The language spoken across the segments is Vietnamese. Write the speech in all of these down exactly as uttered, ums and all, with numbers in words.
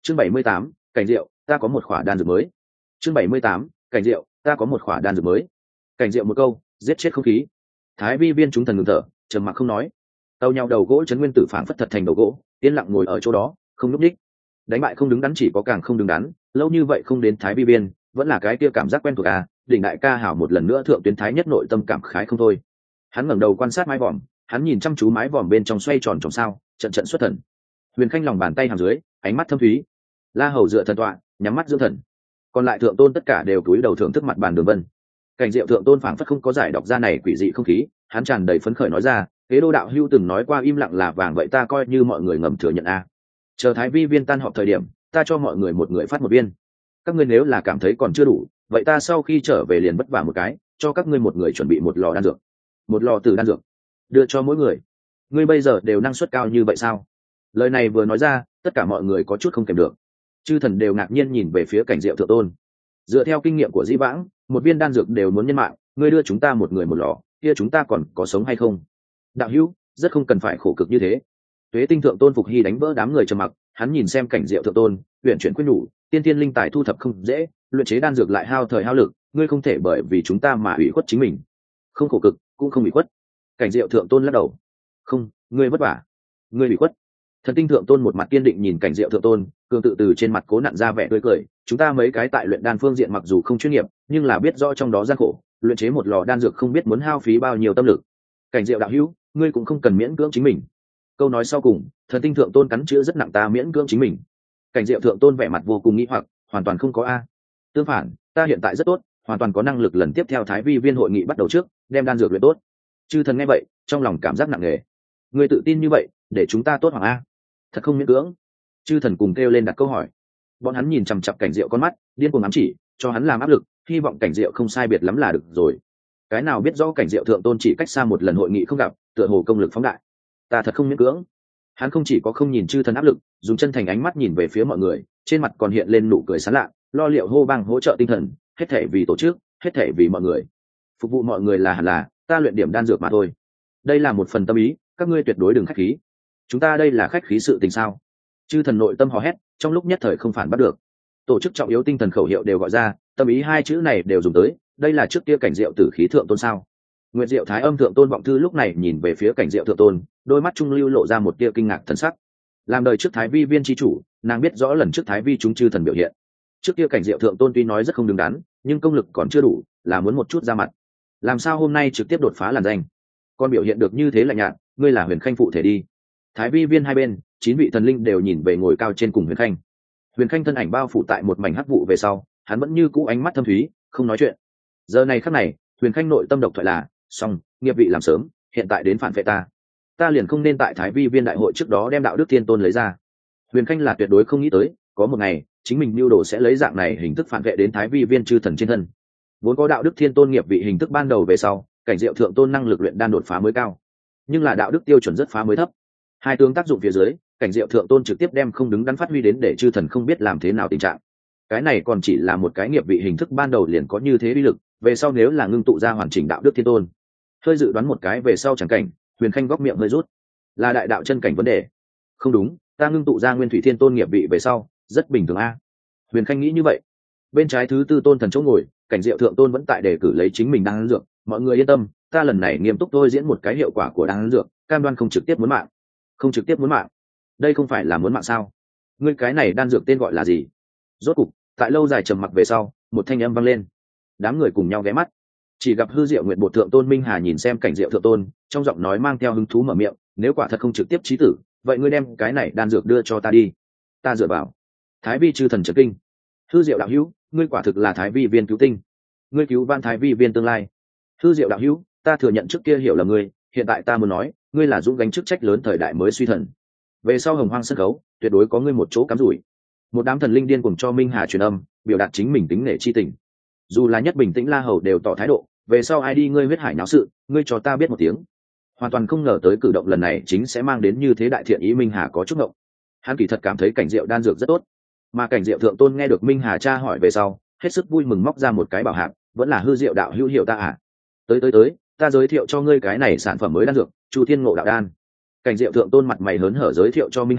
chương bảy mươi tám, cảnh rượu, ta có một khỏa đan dược mới. chương bảy mươi tám, cảnh rượu, ta có một khỏa đan dược mới. Cảnh rượu một câu giết chết không khí. Thái vi viên chúng thần ngừng thở, trầm mặc không nói. Tàu nhau đầu gỗ chấn nguyên tử phảng phất thật thành đầu gỗ, yên lặng ngồi ở chỗ đó không núp đích. Đánh bại không đứng đắn chỉ có càng không đứng đắn, lâu như vậy không đến Thái vi viên vẫn là cái kia cảm giác quen thuộc à. Đỉnh đại ca hảo một lần nữa thượng tuyến thái nhất nội tâm cảm khái không thôi. Hắn ngẩng đầu quan sát mái vòm, hắn nhìn chăm chú mái vòm bên trong xoay tròn trồng sao trận trận xuất thần. Huyền Khanh lòng bàn tay hàm dưới ánh mắt thâm thúy. La Hầu dựa thần tọa nhắm mắt dưỡng thần, còn lại thượng tôn tất cả đều cúi đầu thưởng thức mặt bàn đường vân. Cảnh Diệu thượng tôn phảng phất không có giải đọc ra này quỷ dị không khí, hắn tràn đầy phấn khởi nói ra, kế đô đạo hưu từng nói qua im lặng là vàng, vậy ta coi như mọi người ngầm thừa nhận a. Chờ thái vi viên tan họp thời điểm, ta cho mọi người một người phát một viên. Các ngươi nếu là cảm thấy còn chưa đủ, vậy ta sau khi trở về liền vất vả một cái, cho các ngươi một người chuẩn bị một lò đan dược, một lò tử đan dược, đưa cho mỗi người. Ngươi bây giờ đều năng suất cao như vậy sao? Lời này vừa nói ra, tất cả mọi người có chút không kèm được. Chư thần đều ngạc nhiên nhìn về phía Cảnh Diệu thượng tôn. Dựa theo kinh nghiệm của Dĩ Vãng, một viên đan dược đều muốn nhân mạng, ngươi đưa chúng ta một người một lò, kia chúng ta còn có sống hay không? Đạo hữu, rất không cần phải khổ cực như thế. Tuế Tinh thượng tôn Phục Hy đánh vỡ đám người trầm mặc, hắn nhìn xem Cảnh Diệu thượng tôn, luyện chuyển quyết nhủ, tiên tiên linh tài thu thập không dễ, luyện chế đan dược lại hao thời hao lực, ngươi không thể bởi vì chúng ta mà ủy khuất chính mình. Không khổ cực, cũng không ủy khuất. Cảnh Diệu thượng tôn lắc đầu. Không, ngươi vất vả, ngươi ủy khuất. Thần Tinh thượng tôn một mặt kiên định nhìn Cảnh Diệu thượng tôn, cường tự từ trên mặt cố nặn ra vẻ tươi cười, chúng ta mấy cái tại luyện đan phương diện mặc dù không chuyên nghiệp, nhưng là biết rõ trong đó gian khổ, luyện chế một lò đan dược không biết muốn hao phí bao nhiêu tâm lực. Cảnh Diệu đạo hữu, ngươi cũng không cần miễn cưỡng chính mình. Câu nói sau cùng, Thần Tinh thượng tôn cắn chữ rất nặng, ta miễn cưỡng chính mình. Cảnh Diệu thượng tôn vẻ mặt vô cùng nghĩ hoặc, hoàn toàn không có a. Tương phản, ta hiện tại rất tốt, hoàn toàn có năng lực lần tiếp theo Thái Vi viên hội nghị bắt đầu trước, đem đan dược luyện tốt. Chư thần nghe vậy, trong lòng cảm giác nặng nề. Ngươi tự tin như vậy, để chúng ta tốt hoàng a? Thật không miễn cưỡng. Chư thần cùng kêu lên đặt câu hỏi. Bọn hắn nhìn chằm chằm Cảnh Diệu con mắt, điên cuồng ám chỉ, cho hắn làm áp lực, hy vọng Cảnh Diệu không sai biệt lắm là được rồi. Cái nào biết rõ Cảnh Diệu thượng tôn chỉ cách xa một lần hội nghị không gặp, tựa hồ công lực phóng đại. Ta thật không miễn cưỡng. Hắn không chỉ có không nhìn chư thần áp lực, dùng chân thành ánh mắt nhìn về phía mọi người, trên mặt còn hiện lên nụ cười sán lạ, lo liệu hô bang hỗ trợ tinh thần, hết thể vì tổ chức, hết thể vì mọi người. Phục vụ mọi người là hẳn là, ta luyện điểm đan dược mà thôi. Đây là một phần tâm ý, các ngươi tuyệt đối đừng khách khí. Chúng ta đây là khách khí sự tình sao? Chư thần nội tâm hò hét, trong lúc nhất thời không phản bắt được. Tổ chức trọng yếu tinh thần khẩu hiệu đều gọi ra, tâm ý hai chữ này đều dùng tới, đây là trước kia Cảnh Diệu tử khí thượng tôn sao? Nguyệt Diệu Thái Âm thượng tôn vọng thư lúc này nhìn về phía Cảnh Diệu thượng tôn, đôi mắt trung lưu lộ ra một tia kinh ngạc thần sắc. Làm đời trước Thái Vi viên chi chủ, nàng biết rõ lần trước Thái Vi chúng chư thần biểu hiện. Trước kia Cảnh Diệu thượng tôn tuy nói rất không đứng đắn, nhưng công lực còn chưa đủ, là muốn một chút ra mặt. Làm sao hôm nay trực tiếp đột phá làn danh? Con biểu hiện được như thế lạnh nhạt, ngươi là Huyền Khanh phụ thể đi. Thái Vi viên hai bên, chín vị thần linh đều nhìn về ngồi cao trên cùng Huyền Khanh. Huyền Khanh thân ảnh bao phủ tại một mảnh hắc vụ về sau, hắn vẫn như cũ ánh mắt thâm thúy, không nói chuyện. Giờ này khắc này, Huyền Khanh nội tâm độc thoại là, xong, nghiệp vị làm sớm, hiện tại đến phản vệ ta. Ta liền không nên tại Thái Vi viên đại hội trước đó đem đạo đức thiên tôn lấy ra. Huyền Khanh là tuyệt đối không nghĩ tới, có một ngày, chính mình mưu đồ sẽ lấy dạng này hình thức phản vệ đến Thái Vi viên chư thần trên thân. Vốn có đạo đức thiên tôn nghiệp vị hình thức ban đầu về sau, Cảnh Diệu thượng tôn năng lực luyện đan đột phá mới cao, nhưng là đạo đức tiêu chuẩn rất phá mới thấp. Hai tướng tác dụng phía dưới, Cảnh Diệu thượng tôn trực tiếp đem không đứng đắn phát huy đến để chư thần không biết làm thế nào tình trạng. Cái này còn chỉ là một cái nghiệp vị hình thức ban đầu liền có như thế uy lực, về sau nếu là ngưng tụ ra hoàn chỉnh đạo đức thiên tôn, hơi dự đoán một cái về sau chẳng cảnh, Huyền Khanh góc miệng hơi rút, là đại đạo chân cảnh vấn đề. Không đúng, ta ngưng tụ ra nguyên thủy thiên tôn nghiệp vị về sau, rất bình thường a. Huyền Khanh nghĩ như vậy. Bên trái thứ tư tôn thần chỗ ngồi, Cảnh Diệu thượng tôn vẫn tại đề cử lấy chính mình đang dược, mọi người yên tâm, ta lần này nghiêm túc thôi diễn một cái hiệu quả của đang dược, cam đoan không trực tiếp muốn mạng. Không trực tiếp muốn mạng? Đây không phải là muốn mạng sao? Ngươi cái này đan dược tên gọi là gì? Rốt cục, tại lâu dài trầm mặc về sau, một thanh âm vang lên. Đám người cùng nhau ghé mắt, chỉ gặp Hư Diệu Nguyệt Bột thượng tôn Minh Hà nhìn xem Cảnh Diệu thượng tôn, trong giọng nói mang theo hứng thú mở miệng, nếu quả thật không trực tiếp chí tử, vậy ngươi đem cái này đan dược đưa cho ta đi, ta dựa vào. Thái Vi chư thần chấn kinh. Hư Diệu đạo hữu, ngươi quả thực là Thái Vi viên cứu tinh, ngươi cứu van Thái Vi viên tương lai. Hư Diệu đạo hữu, ta thừa nhận trước kia hiểu là ngươi, hiện tại ta muốn nói, ngươi là dũng gánh chức trách lớn thời đại mới suy thần. Về sau Hồng Hoang sân khấu, tuyệt đối có ngươi một chỗ cắm rủi. Một đám thần linh điên cùng cho Minh Hà truyền âm, biểu đạt chính mình tính nể chi tình. Dù là nhất bình tĩnh La Hầu đều tỏ thái độ, về sau ai đi ngươi huyết hải náo sự, ngươi cho ta biết một tiếng. Hoàn toàn không ngờ tới cử động lần này chính sẽ mang đến như thế đại thiện ý. Minh Hà có chút ngộng, hắn kỳ thật cảm thấy Cảnh Diệu đan dược rất tốt, mà Cảnh Diệu thượng tôn nghe được Minh Hà tra hỏi về sau, hết sức vui mừng móc ra một cái bảo hạc, vẫn là Hư Diệu đạo hữu hiệu ta à? Tới tới tới, ta giới thiệu cho ngươi cái này sản phẩm mới đan dược, Chu Thiên Ngộ đạo đan. Cảnh Diệu thượng tôn mặt mày hớn hở giới thiệu cho Minh Hà,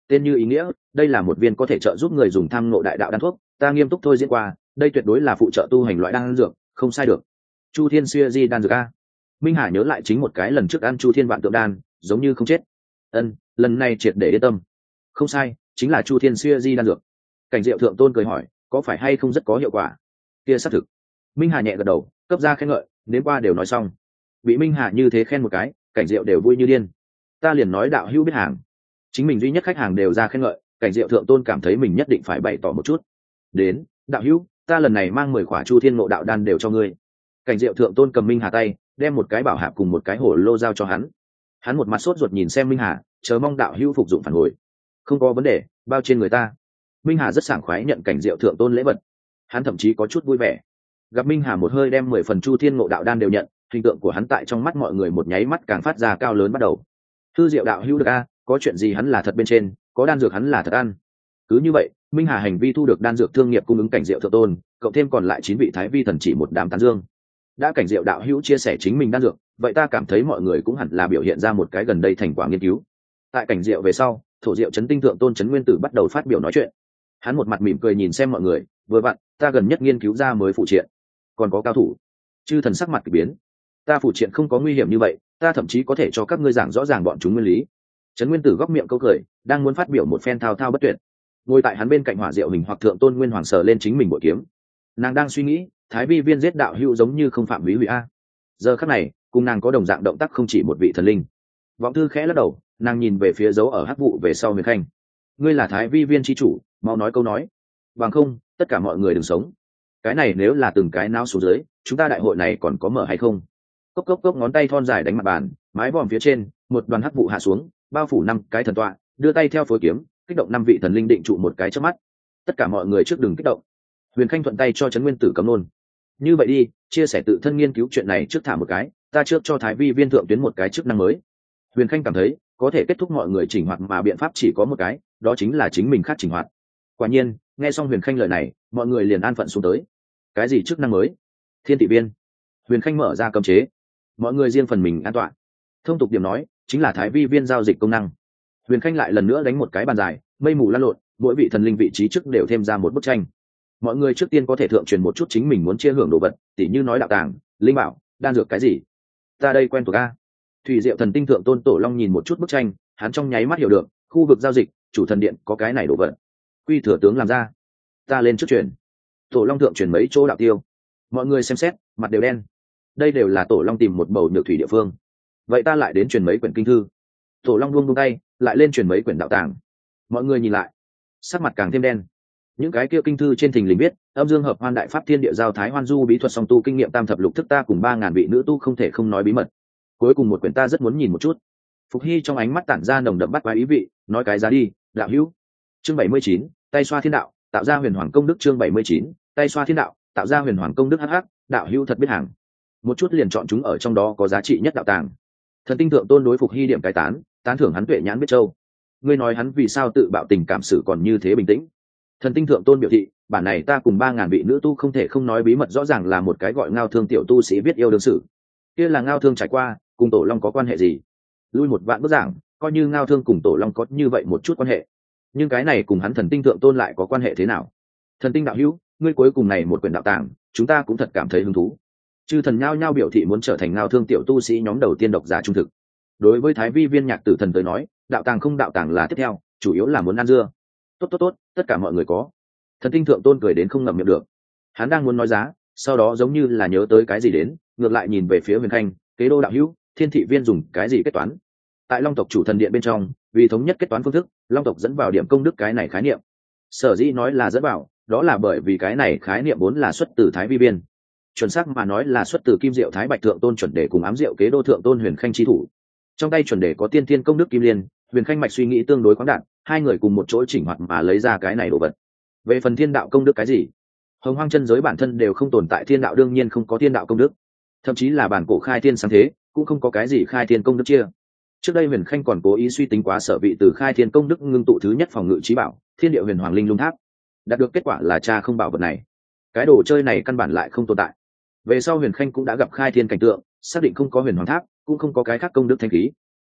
tên như ý nghĩa, đây là một viên có thể trợ giúp người dùng tham ngộ đại đạo đan thuốc, ta nghiêm túc thôi diễn qua, đây tuyệt đối là phụ trợ tu hành loại đan dược, không sai được. Chu Thiên Xưa Di đan dược a. Minh Hà nhớ lại chính một cái lần trước ăn Chu Thiên Vạn Tượng đan, giống như không chết. Ân, lần này triệt để yên tâm. Không sai, chính là Chu Thiên Xưa Di đan dược. Cảnh Diệu thượng tôn cười hỏi, có phải hay không rất có hiệu quả? Kia xác thực. Minh Hà nhẹ gật đầu, cấp ra khen ngợi, đến qua đều nói xong. Bị Minh Hà như thế khen một cái, Cảnh Diệu đều vui như điên. Ta liền nói đạo hữu biết hàng, chính mình duy nhất khách hàng đều ra khen ngợi, Cảnh Diệu thượng tôn cảm thấy mình nhất định phải bày tỏ một chút. Đến, đạo hữu, ta lần này mang mười khỏa Chu Thiên Ngộ Đạo đan đều cho ngươi. Cảnh Diệu thượng tôn cầm Minh Hà tay, đem một cái bảo hạp cùng một cái hổ lô giao cho hắn. Hắn một mặt sốt ruột nhìn xem Minh Hà, chờ mong đạo hữu phục dụng phản hồi. Không có vấn đề, bao trên người ta. Minh Hà rất sảng khoái nhận Cảnh Diệu thượng tôn lễ vật. Hắn thậm chí có chút vui vẻ. Gặp Minh Hà một hơi đem mười phần Chu Thiên Ngộ Đạo đan đều nhận, hình tượng của hắn tại trong mắt mọi người một nháy mắt càng phát ra cao lớn bắt đầu. Thư Diệu đạo hữu được a, có chuyện gì hắn là thật bên trên, có đan dược hắn là thật ăn. Cứ như vậy, Minh Hà hành vi thu được đan dược thương nghiệp cung ứng Cảnh Diệu thượng tôn, cộng thêm còn lại chín vị thái vi thần chỉ một đám tán dương. Đã Cảnh Diệu đạo hữu chia sẻ chính mình đan dược, vậy ta cảm thấy mọi người cũng hẳn là biểu hiện ra một cái gần đây thành quả nghiên cứu. Tại Cảnh Diệu về sau, Thổ Diệu Chấn Tinh thượng tôn Chấn Nguyên Tử bắt đầu phát biểu nói chuyện. Hắn một mặt mỉm cười nhìn xem mọi người, vừa vặn, ta gần nhất nghiên cứu ra mới phụ triện, còn có cao thủ. Chư thần sắc mặt kỳ biến. Ta phụ triện không có nguy hiểm như vậy, ta thậm chí có thể cho các ngươi giảng rõ ràng bọn chúng nguyên lý. Chấn Nguyên Tử góc miệng câu cười, đang muốn phát biểu một phen thao thao bất tuyệt. Ngồi tại hắn bên cạnh Hỏa Diệu hình hoặc thượng tôn Nguyên Hoàng sở lên chính mình bội kiếm. Nàng đang suy nghĩ, Thái Vi viên giết đạo hữu giống như không phạm lý hủy a. Giờ khắc này, cùng nàng có đồng dạng động tác không chỉ một vị thần linh. Vọng Thư khẽ lắc đầu, nàng nhìn về phía dấu ở hắc vụ về sau Huyền Khanh. Ngươi là Thái Vi viên chi chủ, mau nói câu nói. Bằng không, tất cả mọi người đừng sống. Cái này nếu là từng cái não xuống dưới, chúng ta đại hội này còn có mở hay không? Cốc cốc cốc ngón tay thon dài đánh mặt bàn, mái vòm phía trên, một đoàn hắc vụ hạ xuống, bao phủ năm cái thần tọa, đưa tay theo phối kiếm, kích động năm vị thần linh định trụ một cái chớp mắt. Tất cả mọi người trước đừng kích động. Huyền Khanh thuận tay cho Trấn Nguyên Tử cấm nôn. Như vậy đi, chia sẻ tự thân nghiên cứu chuyện này trước thả một cái, ta trước cho Thái Vi viên thượng tuyến một cái chức năng mới. Huyền Khanh cảm thấy, có thể kết thúc mọi người chỉnh hoạt mà biện pháp chỉ có một cái, đó chính là chính mình khác chỉnh hoạt. Quả nhiên, nghe xong Huyền Khanh lời này, mọi người liền an phận xuống tới. Cái gì chức năng mới? Thiên Tị Viên. Huyền Khanh mở ra cấm chế, mọi người riêng phần mình an toàn. Thông tục điểm nói, chính là Thái Vi viên giao dịch công năng. Huyền Khanh lại lần nữa đánh một cái bàn dài, mây mù lăn lộn, mỗi vị thần linh vị trí trước đều thêm ra một bức tranh. Mọi người trước tiên có thể thượng truyền một chút chính mình muốn chia hưởng đồ vật, tỉ như nói đạo tàng, linh bảo, đan dược cái gì. Ta đây quen thuộc a. Thủy Diệu thần tinh thượng tôn Tổ Long nhìn một chút bức tranh, hắn trong nháy mắt hiểu được, khu vực giao dịch, chủ thần điện có cái này đồ vật. Quy thừa tướng làm ra, ta lên trước truyền. Tổ Long thượng truyền mấy chỗ đạo tiêu. Mọi người xem xét, mặt đều đen. Đây đều là Tổ Long tìm một bầu nhược thủy địa phương. Vậy ta lại đến truyền mấy quyển kinh thư. Tổ Long buông buông tay, lại lên truyền mấy quyển đạo tàng. Mọi người nhìn lại, sắc mặt càng thêm đen. Những cái kia kinh thư trên thình lình viết, âm dương hợp hoan đại pháp thiên địa giao thái hoan du bí thuật song tu kinh nghiệm tam thập lục thức ta cùng ba ngàn vị nữ tu không thể không nói bí mật. Cuối cùng một quyển ta rất muốn nhìn một chút. Phục Hy trong ánh mắt tản ra nồng đậm bắt quái ý vị, nói cái giá đi, đạo hữu. Chương bảy mươi chín, tay xoa thiên đạo, tạo ra huyền hoàng công đức. Chương bảy mươi chín, tay xoa thiên đạo, tạo ra huyền hoàng công đức. Hắc hắc, đạo hữu thật biết hàng. Một chút liền chọn chúng ở trong đó có giá trị nhất đạo tàng. Thần tinh thượng tôn đối Phục Hy điểm cái tán, tán thưởng hắn tuệ nhãn biết châu. Ngươi nói hắn vì sao tự bạo tình cảm sự còn như thế bình tĩnh. Thần tinh thượng tôn biểu thị, bản này ta cùng ba ngàn vị nữ tu không thể không nói bí mật, rõ ràng là một cái gọi Ngao Thương tiểu tu sĩ viết yêu đương sử. Kia là Ngao Thương trải qua, cùng Tổ Long có quan hệ gì? Lui một vạn bước giảng, coi như Ngao Thương cùng Tổ Long có như vậy một chút quan hệ, nhưng cái này cùng hắn thần tinh thượng tôn lại có quan hệ thế nào? Thần tinh đạo hữu, ngươi cuối cùng này một quyển đạo tàng, chúng ta cũng thật cảm thấy hứng thú. Chư thần nhao nhao biểu thị muốn trở thành Ngao Thương tiểu tu sĩ nhóm đầu tiên độc giả trung thực. Đối với Thái Vi viên nhạc tử thần tới nói, đạo tàng không đạo tàng là tiếp theo, chủ yếu là muốn ăn dưa. Tốt tốt tốt, tất cả mọi người có. Thần tinh thượng tôn cười đến không ngậm miệng được. Hắn đang muốn nói giá, sau đó giống như là nhớ tới cái gì đến, ngược lại nhìn về phía Huyền Khanh, kế đô đạo hữu, Thiên Thị viên dùng cái gì kết toán? Tại Long tộc chủ thần điện bên trong, vì thống nhất kết toán phương thức, Long tộc dẫn vào điểm công đức cái này khái niệm. Sở dĩ nói là dẫn vào, đó là bởi vì cái này khái niệm vốn là xuất từ Thái Vi viên. Chuẩn xác mà nói là xuất từ Kim Diệu Thái Bạch thượng tôn chuẩn đề cùng ám diệu kế đô thượng tôn Huyền Khanh chi thủ. Trong tay chuẩn đề có tiên thiên công đức kim liên, Huyền Khanh mạch suy nghĩ tương đối khoáng đạt, hai người cùng một chỗ chỉnh hoạt mà lấy ra cái này đồ vật. Về phần thiên đạo công đức cái gì, hồng hoang chân giới bản thân đều không tồn tại thiên đạo, đương nhiên không có thiên đạo công đức, thậm chí là bản cổ khai thiên sáng thế cũng không có cái gì khai thiên công đức chia. Trước đây Huyền Khanh còn cố ý suy tính quá sở vị từ khai thiên công đức ngưng tụ thứ nhất phòng ngự trí bảo thiên địa huyền hoàng linh lung tháp, đạt được kết quả là cha không bảo vật này, cái đồ chơi này căn bản lại không tồn tại. Về sau Huyền Khanh cũng đã gặp khai thiên cảnh tượng, xác định không có huyền hoàng tháp, cũng không có cái khác công đức thanh khí.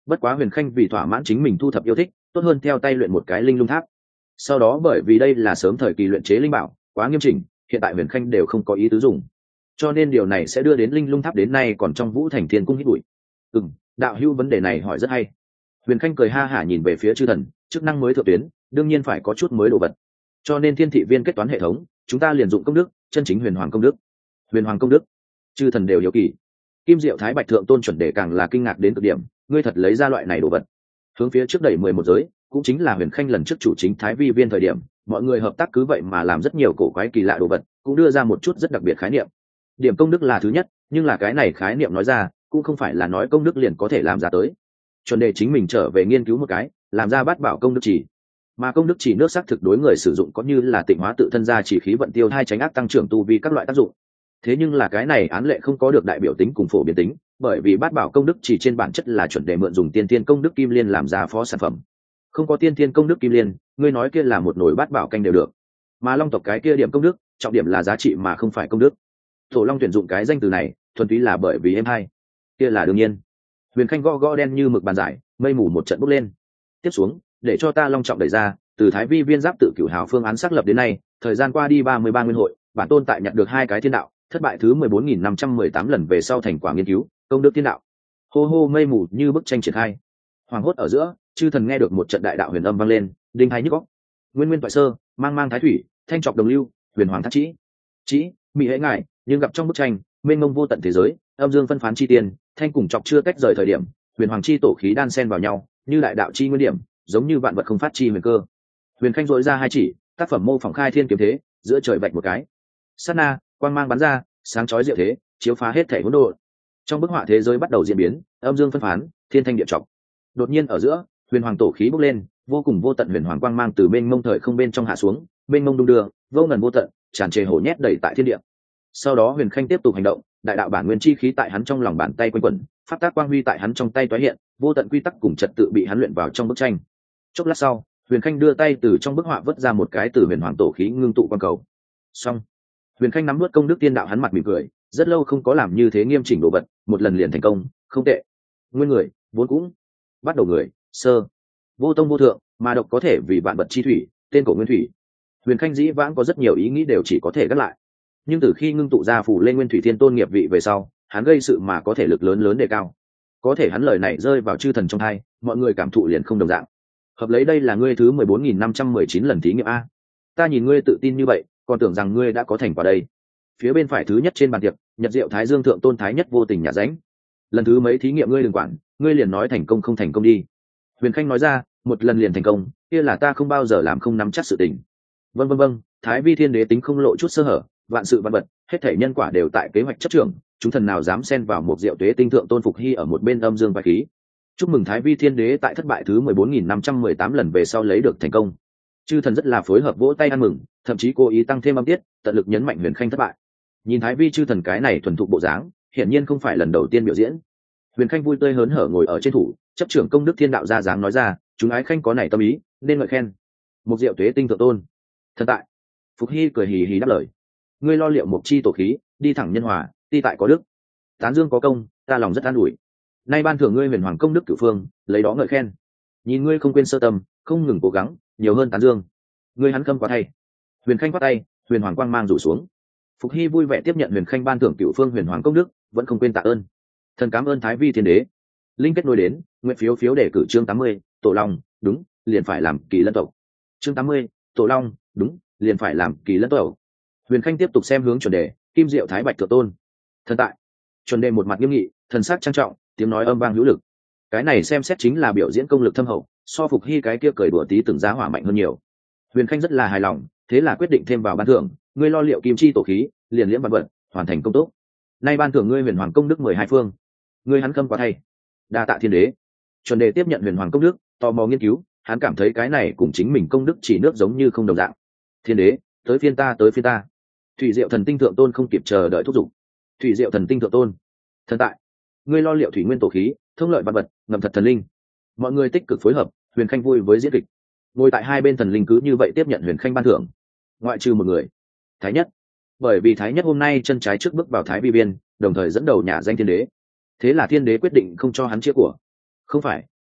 bất quá huyền khanh vì thỏa mãn chính mình thu thập yêu thích, tốt hơn theo tay luyện một cái linh lung tháp. Sau đó bởi vì đây là sớm thời kỳ luyện chế linh bảo quá nghiêm chỉnh, hiện tại huyền khanh đều không có ý tứ dùng, cho nên điều này sẽ đưa đến linh lung tháp đến nay còn trong vũ thành thiên cung hít bụi. Ừ, đạo hữu vấn đề này hỏi rất hay. Huyền khanh cười ha hả nhìn về phía chư thần, chức năng mới thượng tuyến đương nhiên phải có chút mới đồ vật, cho nên thiên thị viên kết toán hệ thống chúng ta liền dụng công đức, chân chính huyền hoàng công đức. Huyền hoàng công đức, chư thần đều hiểu kỳ. Kim Diệu Thái Bạch thượng tôn chuẩn đề càng là kinh ngạc đến cực điểm, ngươi thật lấy ra loại này đồ vật. Hướng phía trước đẩy mười một giới, cũng chính là huyền khanh lần trước chủ chính thái vi viên thời điểm, mọi người hợp tác cứ vậy mà làm rất nhiều cổ quái kỳ lạ đồ vật, cũng đưa ra một chút rất đặc biệt khái niệm. Điểm công đức là thứ nhất, nhưng là cái này khái niệm nói ra cũng không phải là nói công đức liền có thể làm ra tới. Chuẩn đề chính mình trở về nghiên cứu một cái, làm ra bát bảo công đức chỉ. Mà công đức chỉ nước sắc thực đối người sử dụng có như là tịnh hóa tự thân ra chỉ khí vận tiêu hai tránh ác tăng trưởng tu vi các loại tác dụng. Thế nhưng là cái này án lệ không có được đại biểu tính cùng phổ biến tính, bởi vì bát bảo công đức chỉ trên bản chất là chuẩn đề mượn dùng tiên tiên công đức kim liên làm ra phó sản phẩm. Không có tiên tiên công đức kim liên, ngươi nói kia là một nồi bát bảo canh đều được. Mà long tộc cái kia điểm công đức, trọng điểm là giá trị mà không phải công đức. Tổ long tuyển dụng cái danh từ này, thuần túy là bởi vì em hay. Kia là đương nhiên. Huyền khanh gõ gõ đen như mực bàn giải, mây mù một trận bốc lên. Tiếp xuống, để cho ta long trọng đẩy ra, từ thái vi viên giáp tự cửu hào phương án xác lập đến nay, thời gian qua đi ba mươi ba nguyên hội, bản tôn tại nhận được hai cái thiên đạo, thất bại thứ mười bốn nghìn năm trăm mười tám lần về sau thành quả nghiên cứu công đức thiên đạo. Hô hô mây mù như bức tranh triển khai. Hoàng hốt ở giữa, chư thần nghe được một trận đại đạo huyền âm vang lên, đinh hai nhức óc. Nguyên nguyên toại sơ, mang mang thái thủy, thanh trọc đồng lưu, huyền hoàng thác chỉ. Chỉ, mỹ hễ ngài, nhưng gặp trong bức tranh, mênh mông vô tận thế giới, âm dương phân phán chi tiên, thanh cùng chọc chưa tách rời thời điểm, huyền hoàng chi tổ khí đan xen vào nhau, như đại đạo chi nguyên điểm, giống như vạn vật không phát chi huyền cơ. Huyền khanh dội ra hai chỉ, tác phẩm mô phỏng khai thiên kiếm thế, giữa trời vạch một cái. Sát na, quang mang bắn ra, sáng chói diệu thế, chiếu phá hết thể hỗn độn. Trong bức họa thế giới bắt đầu diễn biến, âm dương phân phán, thiên thanh địa chọc. Đột nhiên ở giữa, huyền hoàng tổ khí bốc lên, vô cùng vô tận huyền hoàng quang mang từ bên mông thời không bên trong hạ xuống, bên mông đung đưa, vô ngần vô tận, tràn trề hổ nhét đầy tại thiên địa. Sau đó huyền khanh tiếp tục hành động, đại đạo bản nguyên chi khí tại hắn trong lòng bàn tay quanh quẩn, pháp tác quang huy tại hắn trong tay tái hiện, vô tận quy tắc cùng trật tự bị hắn luyện vào trong bức tranh. Chốc lát sau, huyền khanh đưa tay từ trong bức họa vớt ra một cái từ huyền hoàng tổ khí ngưng tụ quang cầu. Xong, huyền khanh nắm nuốt công đức tiên đạo, hắn mặt mỉm cười, rất lâu không có làm như thế nghiêm chỉnh đồ vật, một lần liền thành công, không tệ. Nguyên người, vốn cũng, bắt đầu người, sơ, vô tông vô thượng, mà độc có thể vì vạn vật chi thủy, tên cổ nguyên thủy. Huyền khanh dĩ vãng có rất nhiều ý nghĩ đều chỉ có thể gác lại, nhưng từ khi ngưng tụ ra phủ lên nguyên thủy thiên tôn nghiệp vị về sau, hắn gây sự mà có thể lực lớn lớn đề cao. Có thể hắn lời này rơi vào chư thần trong hai, mọi người cảm thụ liền không đồng dạng. Hợp lấy đây là ngươi thứ mười bốn nghìn năm trăm mười chín lần thí nghiệm a. Ta nhìn ngươi tự tin như vậy, còn tưởng rằng ngươi đã có thành quả đây. Phía bên phải thứ nhất trên bàn tiệc, Nhật Diệu Thái Dương thượng tôn thái nhất vô tình nhả ránh. Lần thứ mấy thí nghiệm ngươi đừng quản, ngươi liền nói thành công không thành công đi. Huyền khanh nói ra, một lần liền thành công, kia là ta không bao giờ làm không nắm chắc sự tình. Vân vân vân, Thái Vi Thiên Đế tính không lộ chút sơ hở, vạn sự vạn vật, hết thảy nhân quả đều tại kế hoạch chấp trưởng, chúng thần nào dám xen vào một Diệu Tuế tinh thượng tôn Phục Hy ở một bên âm dương vai khí. Chúc mừng Thái Vi Thiên Đế tại thất bại thứ mười bốn nghìn năm trăm mười tám lần về sau lấy được thành công. Chư thần rất là phối hợp vỗ tay ăn mừng, thậm chí cố ý tăng thêm âm tiết, tận lực nhấn mạnh Huyền khanh thất bại. Nhìn Thái Vi chư thần cái này thuần thục bộ dáng, hiển nhiên không phải lần đầu tiên biểu diễn. Huyền khanh vui tươi hớn hở ngồi ở trên thủ, chấp trưởng công đức thiên đạo ra dáng nói ra, chúng ái khanh có này tâm ý, nên ngợi khen. Một Diệu Tuế tinh thượng tôn. Thần tại. Phục Hy cười hì hì đáp lời. Ngươi lo liệu một chi tổ khí, đi thẳng nhân hòa, ti tại có đức. Tán dương có công, ta lòng rất an ủi. Nay ban thưởng ngươi huyền hoàng công đức cửu phương, lấy đó ngợi khen. Nhìn ngươi không quên sơ tâm, không ngừng cố gắng, nhiều hơn tán dương. Ngươi hắn khâm quá thay. Huyền khanh quát tay, huyền hoàng quang mang rủ xuống. Phục Hy vui vẻ tiếp nhận huyền khanh ban thưởng cửu phương huyền hoàng công đức, vẫn không quên tạ ơn. Thần cảm ơn Thái Vi Thiên Đế. Linh kết nối đến, nguyện phiếu phiếu để cử chương tám mươi, Tổ Long, đúng, liền phải làm kỳ lân tộc. Chương tám mươi, Tổ Long, đúng, liền phải làm kỳ lân tộc. Huyền khanh tiếp tục xem hướng chuẩn đề, Kim Diệu Thái Bạch thượng tôn. Thần tại. Chuẩn đề một mặt nghiêm nghị, thần sắc trang trọng, tiếng nói âm vang hữu lực. Cái này xem xét chính là biểu diễn công lực thâm hậu, so Phục Hy cái kia cười đùa tí từng giá hỏa mạnh hơn nhiều. Huyền khanh rất là hài lòng, thế là quyết định thêm vào ban thưởng, ngươi lo liệu kim chi tổ khí, liền liễm vật vật, hoàn thành công tốt. Nay ban thưởng ngươi huyền hoàng công đức mười hai phương. Ngươi hắn khâm quá thay. Đa tạ Thiên Đế. Chuẩn đề tiếp nhận huyền hoàng công đức, tò mò nghiên cứu, hắn cảm thấy cái này cùng chính mình công đức chỉ nước giống như không đồng dạng. Thiên Đế, tới phiên ta, tới phiên ta. Thủy Diệu thần tinh thượng tôn không kịp chờ đợi thúc giục. Thủy Diệu thần tinh thượng tôn. Thần tại. Ngươi lo liệu thủy nguyên tổ khí, thông lợi vật vật, ngầm thật thần linh. Mọi người tích cực phối hợp, huyền khanh vui với diễn kịch. Ngồi tại hai bên thần linh cứ như vậy tiếp nhận huyền khanh ban thưởng, ngoại trừ một người, Thái nhất. Bởi vì Thái nhất hôm nay chân trái trước bước vào Thái Vi Viên, đồng thời dẫn đầu nhà danh Thiên Đế, thế là Thiên Đế quyết định không cho hắn chia của. Không phải,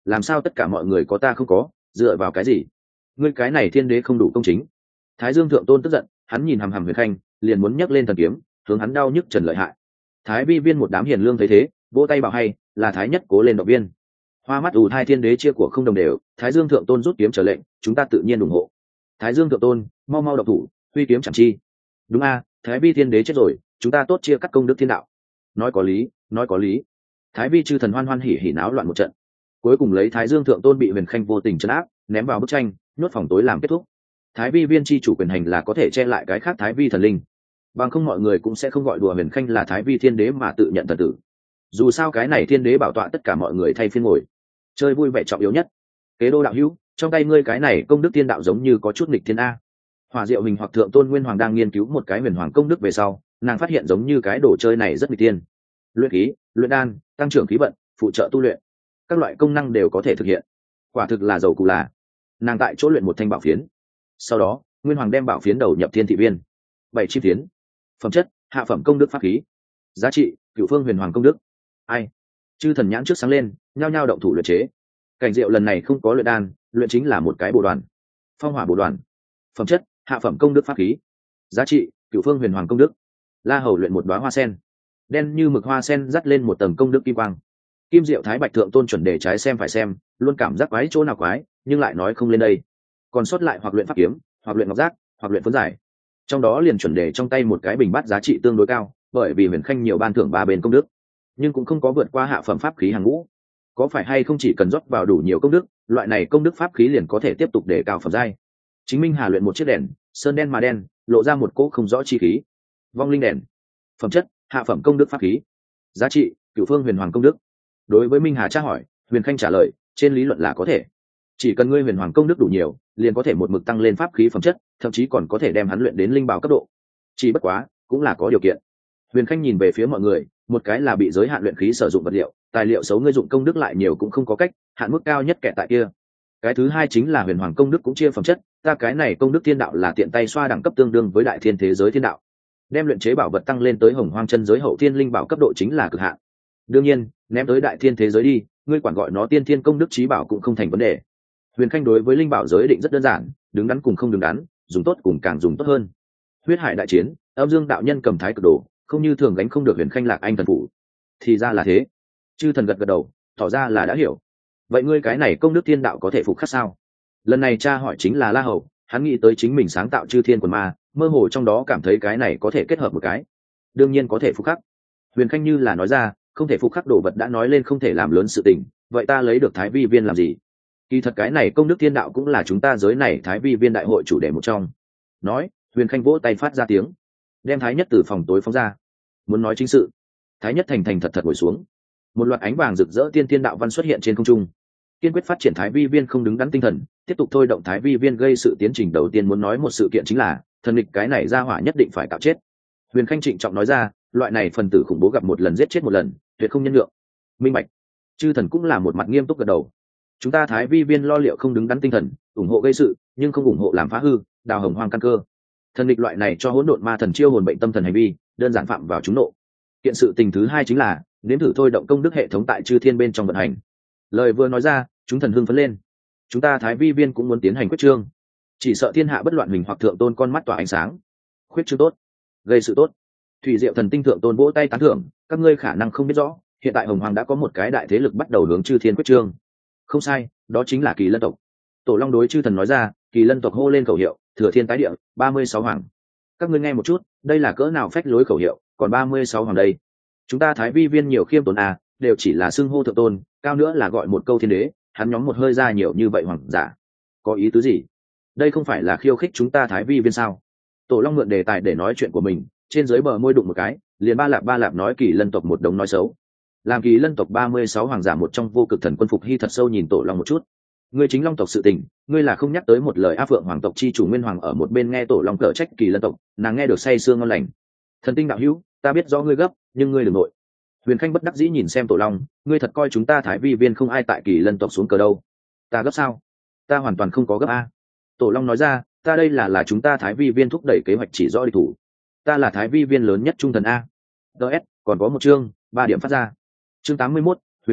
làm sao tất cả mọi người có ta không có, dựa vào cái gì? Ngươi cái này thiên đế không đủ công chính. Thái Dương thượng tôn tức giận, hắn nhìn hằm hằm Huyền Khanh, liền muốn nhấc lên thần kiếm, hướng hắn đau nhức trần lợi hại. Thái vi viên một đám hiền lương thấy thế, vỗ tay bảo hay, là thái nhất cố lên động viên. Hoa mắt ù hai thiên đế chia của không đồng đều, Thái Dương thượng tôn rút kiếm trở lệnh, chúng ta tự nhiên ủng hộ. Thái Dương thượng tôn, mau mau độc thủ, huy kiếm chẳng chi. Đúng a, Thái vi thiên đế chết rồi, chúng ta tốt chia cắt công đức thiên đạo. Nói có lý, nói có lý. Thái vi chư thần hoan hoan hỉ hỉ náo loạn một trận. Cuối cùng lấy Thái Dương thượng tôn bị Huyền Khanh vô tình trấn áp, ném vào bức tranh, nhốt phòng tối làm kết thúc. Thái vi viên chi chủ quyền hành là có thể che lại cái khác Thái vi thần linh, bằng không mọi người cũng sẽ không gọi đùa Huyền Khanh là Thái vi thiên đế mà tự nhận thần tử. Dù sao cái này thiên đế bảo tọa tất cả mọi người thay phiên ngồi, chơi vui vẻ trọng yếu nhất. Kế đô đạo hữu, trong tay ngươi cái này công đức thiên đạo giống như có chút nghịch thiên a. Hỏa Diệu Hình hoặc Thượng Tôn Nguyên Hoàng đang nghiên cứu một cái huyền hoàng công đức về sau, nàng phát hiện giống như cái đồ chơi này rất nghịch thiên. Luyện khí, luyện đan, tăng trưởng khí vận, phụ trợ tu luyện, các loại công năng đều có thể thực hiện. Quả thực là giàu cụ là. Nàng tại chỗ luyện một thanh bảo phiến. Sau đó, Nguyên Hoàng đem bảo phiến đầu nhập thiên thị viên. Bảy chi phiến. Phẩm chất, hạ phẩm công đức pháp khí. Giá trị, Cửu Phương Huyền Hoàng công đức. Ai? Chư thần nhãn trước sáng lên, nhao nhao động thủ luyện chế. Cảnh Diệu lần này không có luyện đan, luyện chính là một cái bộ đoàn. Phong hỏa bộ đoàn. Phẩm chất, hạ phẩm công đức pháp khí. Giá trị, Cửu Phương Huyền Hoàng công đức. La Hầu luyện một đóa hoa sen, đen như mực hoa sen dắt lên một tầng công đức kim quang. Kim Diệu Thái Bạch Thượng Tôn chuẩn đề trái xem phải xem, luôn cảm giác quái chỗ nào quái, nhưng lại nói không lên đây. Còn sót lại hoặc luyện pháp kiếm, hoặc luyện ngọc giác, hoặc luyện phấn giải. Trong đó liền chuẩn đề trong tay một cái bình bát giá trị tương đối cao, bởi vì Huyền Khanh nhiều ban thưởng ba bên công đức, nhưng cũng không có vượt qua hạ phẩm pháp khí hàng ngũ. Có phải hay không chỉ cần rót vào đủ nhiều công đức, loại này công đức pháp khí liền có thể tiếp tục để cao phẩm giai. Chính Minh Hà luyện một chiếc đèn, sơn đen mà đen, lộ ra một cỗ không rõ chi khí. Vong linh đèn. Phẩm chất, hạ phẩm công đức pháp khí. Giá trị, Cửu Phương Huyền Hoàng công đức. Đối với Minh Hà tra hỏi, Huyền Khanh trả lời, trên lý luận là có thể. Chỉ cần ngươi huyền hoàng công đức đủ nhiều, liền có thể một mực tăng lên pháp khí phẩm chất, thậm chí còn có thể đem hắn luyện đến linh bảo cấp độ. Chỉ bất quá, cũng là có điều kiện. Huyền Khanh nhìn về phía mọi người, một cái là bị giới hạn luyện khí sử dụng vật liệu, tài liệu xấu ngươi dụng công đức lại nhiều cũng không có cách, hạn mức cao nhất kẻ tại kia. Cái thứ hai chính là huyền hoàng công đức cũng chia phẩm chất, ta cái này công đức thiên đạo là tiện tay xoa đẳng cấp tương đương với đại thiên thế giới thiên đạo. Đem luyện chế bảo vật tăng lên tới hồng hoang chân giới hậu thiên linh bảo cấp độ chính là cực hạn. Đương nhiên, ném tới đại thiên thế giới đi, ngươi quản gọi nó tiên thiên công đức trí bảo cũng không thành vấn đề. Huyền Khanh đối với linh bảo giới định rất đơn giản, đứng đắn cùng không đứng đắn, dùng tốt cùng càng dùng tốt hơn. Huyết hải đại chiến, âm dương đạo nhân cầm thái cực đồ, không như thường gánh không được Huyền Khanh lạc anh thần phủ. Thì ra là thế. Chư thần gật gật đầu, tỏ ra là đã hiểu. Vậy ngươi cái này công đức thiên đạo có thể phục khắc sao? Lần này cha hỏi chính là La Hầu, hắn nghĩ tới chính mình sáng tạo chư thiên quần ma, mơ hồ trong đó cảm thấy cái này có thể kết hợp một cái. Đương nhiên có thể phục khắc. Huyền Khanh như là nói ra, không thể phục khắc đồ vật đã nói lên không thể làm lớn sự tình, vậy ta lấy được thái vi viên làm gì? Kỳ thật cái này công đức thiên đạo cũng là chúng ta giới này thái vi viên đại hội chủ đề một trong. Nói, Huyền Khanh vỗ tay phát ra tiếng, đem thái nhất từ phòng tối phóng ra. Muốn nói chính sự, thái nhất thành thành thật thật ngồi xuống. Một loạt ánh vàng rực rỡ tiên thiên đạo văn xuất hiện trên không trung. Kiên quyết phát triển thái vi viên không đứng đắn tinh thần, tiếp tục thôi động thái vi viên gây sự tiến trình đầu tiên muốn nói một sự kiện chính là thần địch cái này ra hỏa nhất định phải cạo chết. Huyền Khanh trịnh trọng nói ra, loại này phần tử khủng bố gặp một lần giết chết một lần, tuyệt không nhân lượng. Minh bạch. Chư thần cũng là một mặt nghiêm túc gật đầu. Chúng ta thái vi viên lo liệu không đứng đắn tinh thần, ủng hộ gây sự nhưng không ủng hộ làm phá hư, đào hồng hoang căn cơ. Thần địch loại này cho hỗn độn ma thần chiêu hồn bệnh tâm thần hành vi, đơn giản phạm vào chúng nộ. Kiện sự tình thứ hai chính là nếm thử thôi động công đức hệ thống tại chư thiên bên trong vận hành. Lời vừa nói ra, chúng thần hưng phấn lên. Chúng ta thái vi viên cũng muốn tiến hành quyết trương, chỉ sợ thiên hạ bất loạn mình hoặc thượng tôn con mắt tỏa ánh sáng. Quyết trương tốt, gây sự tốt. Thủy Diệu thần tinh thượng tôn vỗ tay tán thưởng, các ngươi khả năng không biết rõ, hiện tại hồng hoàng đã có một cái đại thế lực bắt đầu hướng chư thiên quyết trương. Không sai, đó chính là Kỳ Lân tộc. Tổ Long đối chư thần nói ra, Kỳ Lân tộc hô lên khẩu hiệu, thừa thiên tái địa, ba mươi sáu hoàng. Các ngươi nghe một chút, đây là cỡ nào phách lối khẩu hiệu, còn ba mươi sáu hoàng đây. Chúng ta thái vi viên nhiều khiêm tốn à, đều chỉ là xưng hô thượng tôn, cao nữa là gọi một câu thiên đế, hắn nhóm một hơi ra nhiều như vậy hoàng giả. Có ý tứ gì? Đây không phải là khiêu khích chúng ta thái vi viên sao? Tổ Long mượn đề tài để nói chuyện của mình, trên dưới bờ môi đụng một cái, liền ba lạp ba lạp nói Kỳ Lân tộc một đống nói xấu. Làm Kỳ Lân tộc ba mươi sáu hoàng giả một trong vô cực thần quân Phục Hy thật sâu nhìn Tổ Long một chút. Ngươi chính Long tộc sự tình, ngươi là không nhắc tới một lời. A Phượng hoàng tộc chi chủ Nguyên Hoàng ở một bên nghe Tổ Long cở trách Kỳ Lân tộc, nàng nghe được say sương ngon lành. Thần tinh đạo hữu, ta biết rõ ngươi gấp, nhưng ngươi đừng nội. Huyền Khanh bất đắc dĩ nhìn xem Tổ Long, ngươi thật coi chúng ta thái vi viên không ai tại Kỳ Lân tộc xuống cờ đâu? Ta gấp sao? Ta hoàn toàn không có gấp a. Tổ Long nói ra, ta đây là là chúng ta thái vi viên thúc đẩy kế hoạch chỉ rõ địch thủ. Ta là thái vi viên lớn nhất trung thần a. ds còn có một chương ba điểm phát ra. Chương tám mươi mốt, Huyền Khanh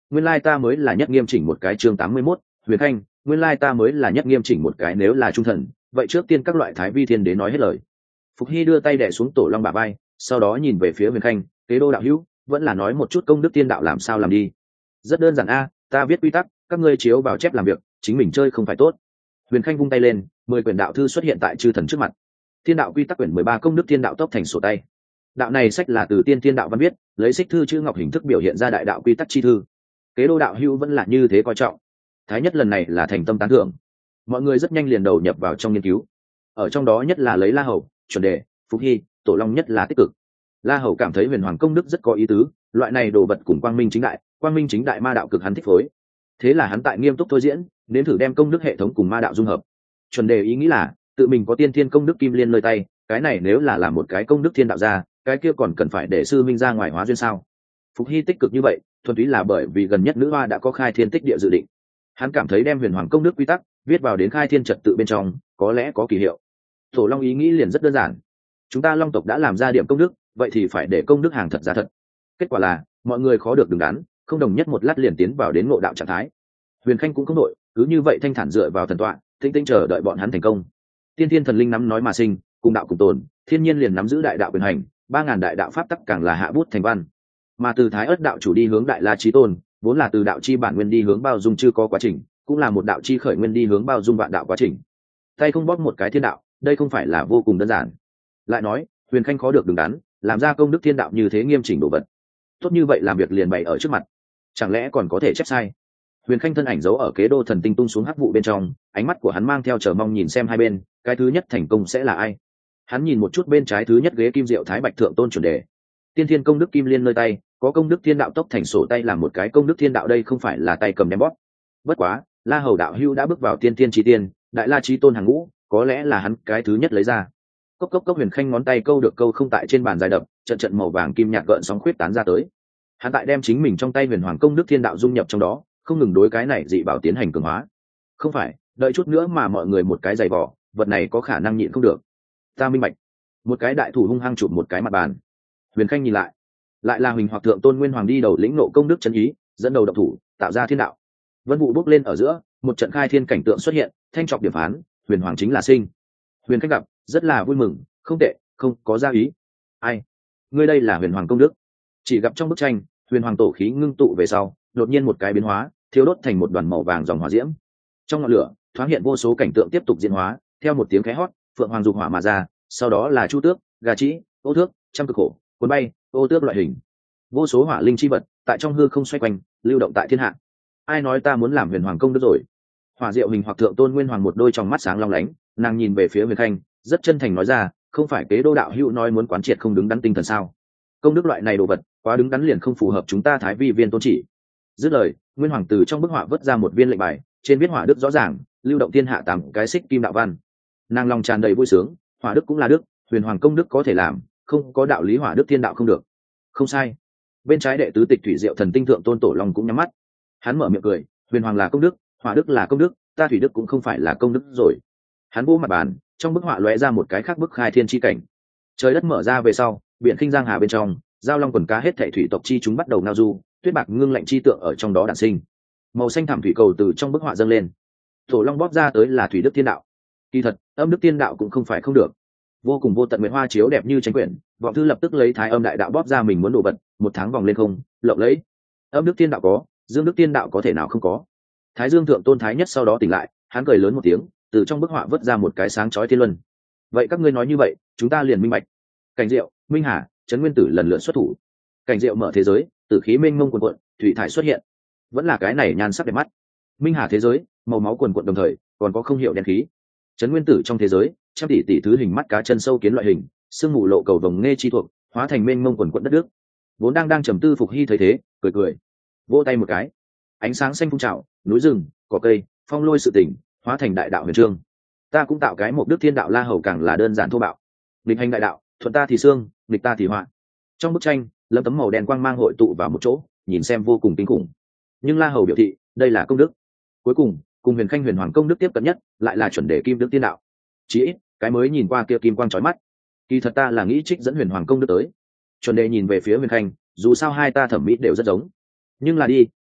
nguyên lai ta mới là nhất nghiêm chỉnh một cái. Chương tám mươi mốt, Huyền Khanh, nguyên lai ta mới là nhất nghiêm chỉnh một cái. Nếu là trung thần, vậy trước tiên các loại thái vi thiên đế nói hết lời. Phục Hy đưa tay đè xuống Tổ Long bả vai, sau đó nhìn về phía Huyền Khanh, kế đô đạo hữu, vẫn là nói một chút công đức tiên đạo làm sao làm đi. Rất đơn giản a, ta viết quy tắc, các ngươi chiếu vào chép làm việc, chính mình chơi không phải tốt. Huyền Khanh vung tay lên, mười quyển đạo thư xuất hiện tại chư thần trước mặt. Thiên đạo quy tắc quyển mười ba công đức thiên đạo tốc thành sổ tay. Đạo này sách là từ tiên thiên đạo văn viết, lấy xích thư chữ ngọc hình thức biểu hiện ra đại đạo quy tắc chi thư. Kế đô đạo hữu vẫn là như thế coi trọng. Thái nhất lần này là thành tâm tán thưởng. Mọi người rất nhanh liền đầu nhập vào trong nghiên cứu. Ở trong đó nhất là lấy La Hầu, Chuẩn Đề, Phục Hy, Tổ Long nhất là tích cực. La Hầu cảm thấy huyền hoàng công đức rất có ý tứ, loại này đồ vật cùng quang minh chính đại, quang minh chính đại ma đạo cực hắn thích phối. Thế là hắn tại nghiêm túc thôi diễn, đến thử đem công đức hệ thống cùng ma đạo dung hợp. Chuẩn Đề ý nghĩ là tự mình có tiên thiên công đức kim liên nơi tay, cái này nếu là làm một cái công đức thiên đạo ra, cái kia còn cần phải để sư minh ra ngoài hóa duyên sao? Phục Hy tích cực như vậy, thuần túy là bởi vì gần nhất nữ hoa đã có khai thiên tích địa dự định. Hắn cảm thấy đem huyền hoàng công đức quy tắc viết vào đến khai thiên trật tự bên trong, có lẽ có kỳ hiệu. Tổ Long ý nghĩ liền rất đơn giản, chúng ta Long tộc đã làm ra điểm công đức, vậy thì phải để công đức hàng thật giá thật. Kết quả là mọi người khó được đứng đắn, không đồng nhất một lát liền tiến vào đến ngộ đạo trạng thái. Huyền Khanh cũng không nội, cứ như vậy thanh thản dựa vào thần tọa, tĩnh tĩnh chờ đợi bọn hắn thành công. Tiên thiên thần linh nắm nói mà sinh, cùng đạo cùng tồn, thiên nhiên liền nắm giữ đại đạo quyền hành, ba ngàn đại đạo pháp tắc càng là hạ bút thành văn. Mà từ Thái Ức đạo chủ đi hướng Đại La Chí Tôn, vốn là từ đạo chi bản nguyên đi hướng bao dung chưa có quá trình, cũng là một đạo chi khởi nguyên đi hướng bao dung vạn đạo quá trình. Tay không bóp một cái thiên đạo, đây không phải là vô cùng đơn giản. Lại nói, Huyền Khanh khó được đứng đắn, làm ra công đức thiên đạo như thế nghiêm chỉnh đồ vật. Tốt như vậy làm việc liền bày ở trước mặt, chẳng lẽ còn có thể chép sai? Huyền Khanh thân ảnh giấu ở kế đô thần tinh tung xuống hắc vụ bên trong, ánh mắt của hắn mang theo chờ mong nhìn xem hai bên, cái thứ nhất thành công sẽ là ai? Hắn nhìn một chút bên trái thứ nhất ghế kim diệu thái bạch thượng tôn Chuẩn Đề. Tiên thiên công đức kim liên nơi tay, có công đức thiên đạo tốc thành sổ tay làm một cái công đức thiên đạo, đây không phải là tay cầm ném bóp. Bất quá, La Hầu đạo hưu đã bước vào tiên thiên chí tiên, Đại La Chí Tôn hàng ngũ, có lẽ là hắn cái thứ nhất lấy ra. Cốc cốc cốc. Huyền Khanh ngón tay câu được câu không tại trên bàn dài đập, trận trận màu vàng kim nhạt gợn sóng khuyết tán ra tới. Hắn tại đem chính mình trong tay huyền hoàng công đức thiên đạo dung nhập trong đó, không ngừng đối cái này dị bảo tiến hành cường hóa. Không phải, đợi chút nữa mà mọi người một cái giày vỏ, vật này có khả năng nhịn không được. Ta minh bạch. Một cái đại thủ hung hăng chụp một cái mặt bàn. Huyền Khanh nhìn lại, lại là Huỳnh Hoặc thượng tôn nguyên hoàng đi đầu lĩnh nộ công đức chân ý, dẫn đầu động thủ, tạo ra thiên đạo. Vân vụ bốc lên ở giữa, một trận khai thiên cảnh tượng xuất hiện, thanh trọc điểm phán, huyền hoàng chính là sinh. Huyền Khanh gặp, rất là vui mừng, không tệ, không có gia ý. Ai? Ngươi đây là huyền hoàng công đức. Chỉ gặp trong bức tranh, huyền hoàng tổ khí ngưng tụ về sau, đột nhiên một cái biến hóa, thiêu đốt thành một đoàn màu vàng dòng hỏa diễm. Trong ngọn lửa, thoáng hiện vô số cảnh tượng tiếp tục diễn hóa, theo một tiếng khẽ hót, phượng hoàng dục hỏa mà ra, sau đó là chu tước, gà trĩ, ô thước, trăm cực khổ, cuốn bay, ô tước loại hình. Vô số hỏa linh chi vật tại trong hư không xoay quanh, lưu động tại thiên hạ. Ai nói ta muốn làm huyền hoàng công đức rồi? Hỏa diệu Hình Hoặc thượng tôn nguyên hoàng một đôi trong mắt sáng long lánh, nàng nhìn về phía Huyền Khanh, rất chân thành nói ra, không phải kế đô đạo hữu nói muốn quán triệt không đứng đắn tinh thần sao? Công đức loại này đồ vật, quá đứng đắn liền không phù hợp chúng ta Thái Vi viên tôn chỉ. Dứt lời, nguyên hoàng từ trong bức họa vớt ra một viên lệnh bài, trên viết hỏa đức rõ ràng, lưu động thiên hạ tám cái xích kim đạo văn. Nàng lòng tràn đầy vui sướng, hỏa đức cũng là đức, huyền hoàng công đức có thể làm, không có đạo lý hỏa đức thiên đạo không được. Không sai. Bên trái đệ tứ tịch thủy diệu thần tinh thượng tôn Tổ Long cũng nhắm mắt. Hắn mở miệng cười, huyền hoàng là công đức, hỏa đức là công đức, ta thủy đức cũng không phải là công đức rồi. Hắn vỗ mặt bàn, trong bức họa lóe ra một cái khác bức khai thiên chi cảnh. Trời đất mở ra về sau, biển khinh giang hà bên trong, giao long quần cá hết thảy thủy tộc chi chúng bắt đầu ngao du, tuyết bạc ngưng lạnh chi tượng ở trong đó đản sinh. Màu xanh thẳm thủy cầu từ trong bức họa dâng lên. Tổ Long bóp ra tới là thủy đức thiên đạo. Kỳ thật, âm đức thiên đạo cũng không phải không được. Vô cùng vô tận nguyệt hoa chiếu đẹp như tranh quyển, vọng thư lập tức lấy thái âm đại đạo bóp ra mình muốn đồ vật, một tháng vòng lên không, lộng lẫy. Âm đức thiên đạo có, dương đức thiên đạo có thể nào không có? Thái Dương thượng tôn thái nhất sau đó tỉnh lại, hắn cười lớn một tiếng, từ trong bức họa vớt ra một cái sáng chói thiên luân. Vậy các ngươi nói như vậy, chúng ta liền minh bạch. Cảnh Diệu, Minh Hà, Trấn Nguyên Tử lần lượt xuất thủ. Cảnh Diệu mở thế giới, tử khí mênh mông cuồn cuộn, thủy thải xuất hiện. Vẫn là cái này nhan sắc đẹp mắt. Minh Hà thế giới, màu máu cuồn cuộn đồng thời, còn có không hiểu đen khí. Trấn Nguyên Tử trong thế giới, trăm tỷ tỷ thứ hình mắt cá chân sâu kiến loại hình, sương mù lộ cầu vồng nghe chi thuộc, hóa thành mênh mông cuồn cuộn đất nước. Vốn đang đang trầm tư Phục Hy thấy thế, cười cười, vỗ tay một cái. Ánh sáng xanh phun trào, núi rừng, cỏ cây, phong lôi sự tỉnh, hóa thành đại đạo huyền trương. Ta cũng tạo cái một đức thiên đạo La Hầu càng là đơn giản thô bạo. Nghịch hành đại đạo, thuận ta thì xương, nghịch ta thì họa. Trong bức tranh, lâm tấm màu đen quang mang hội tụ vào một chỗ, nhìn xem vô cùng kinh khủng. Nhưng La Hầu biểu thị, đây là công đức. Cuối cùng, cùng Huyền Khanh huyền hoàng công đức tiếp cận nhất, lại là chuẩn đề kim đức tiên đạo. Chỉ ít, cái mới nhìn qua kia kim quang chói mắt. Kỳ thật ta là nghĩ trích dẫn huyền hoàng công đức tới. Chuẩn đề nhìn về phía Huyền Khanh, dù sao hai ta thẩm mỹ đều rất giống. Nhưng là đi,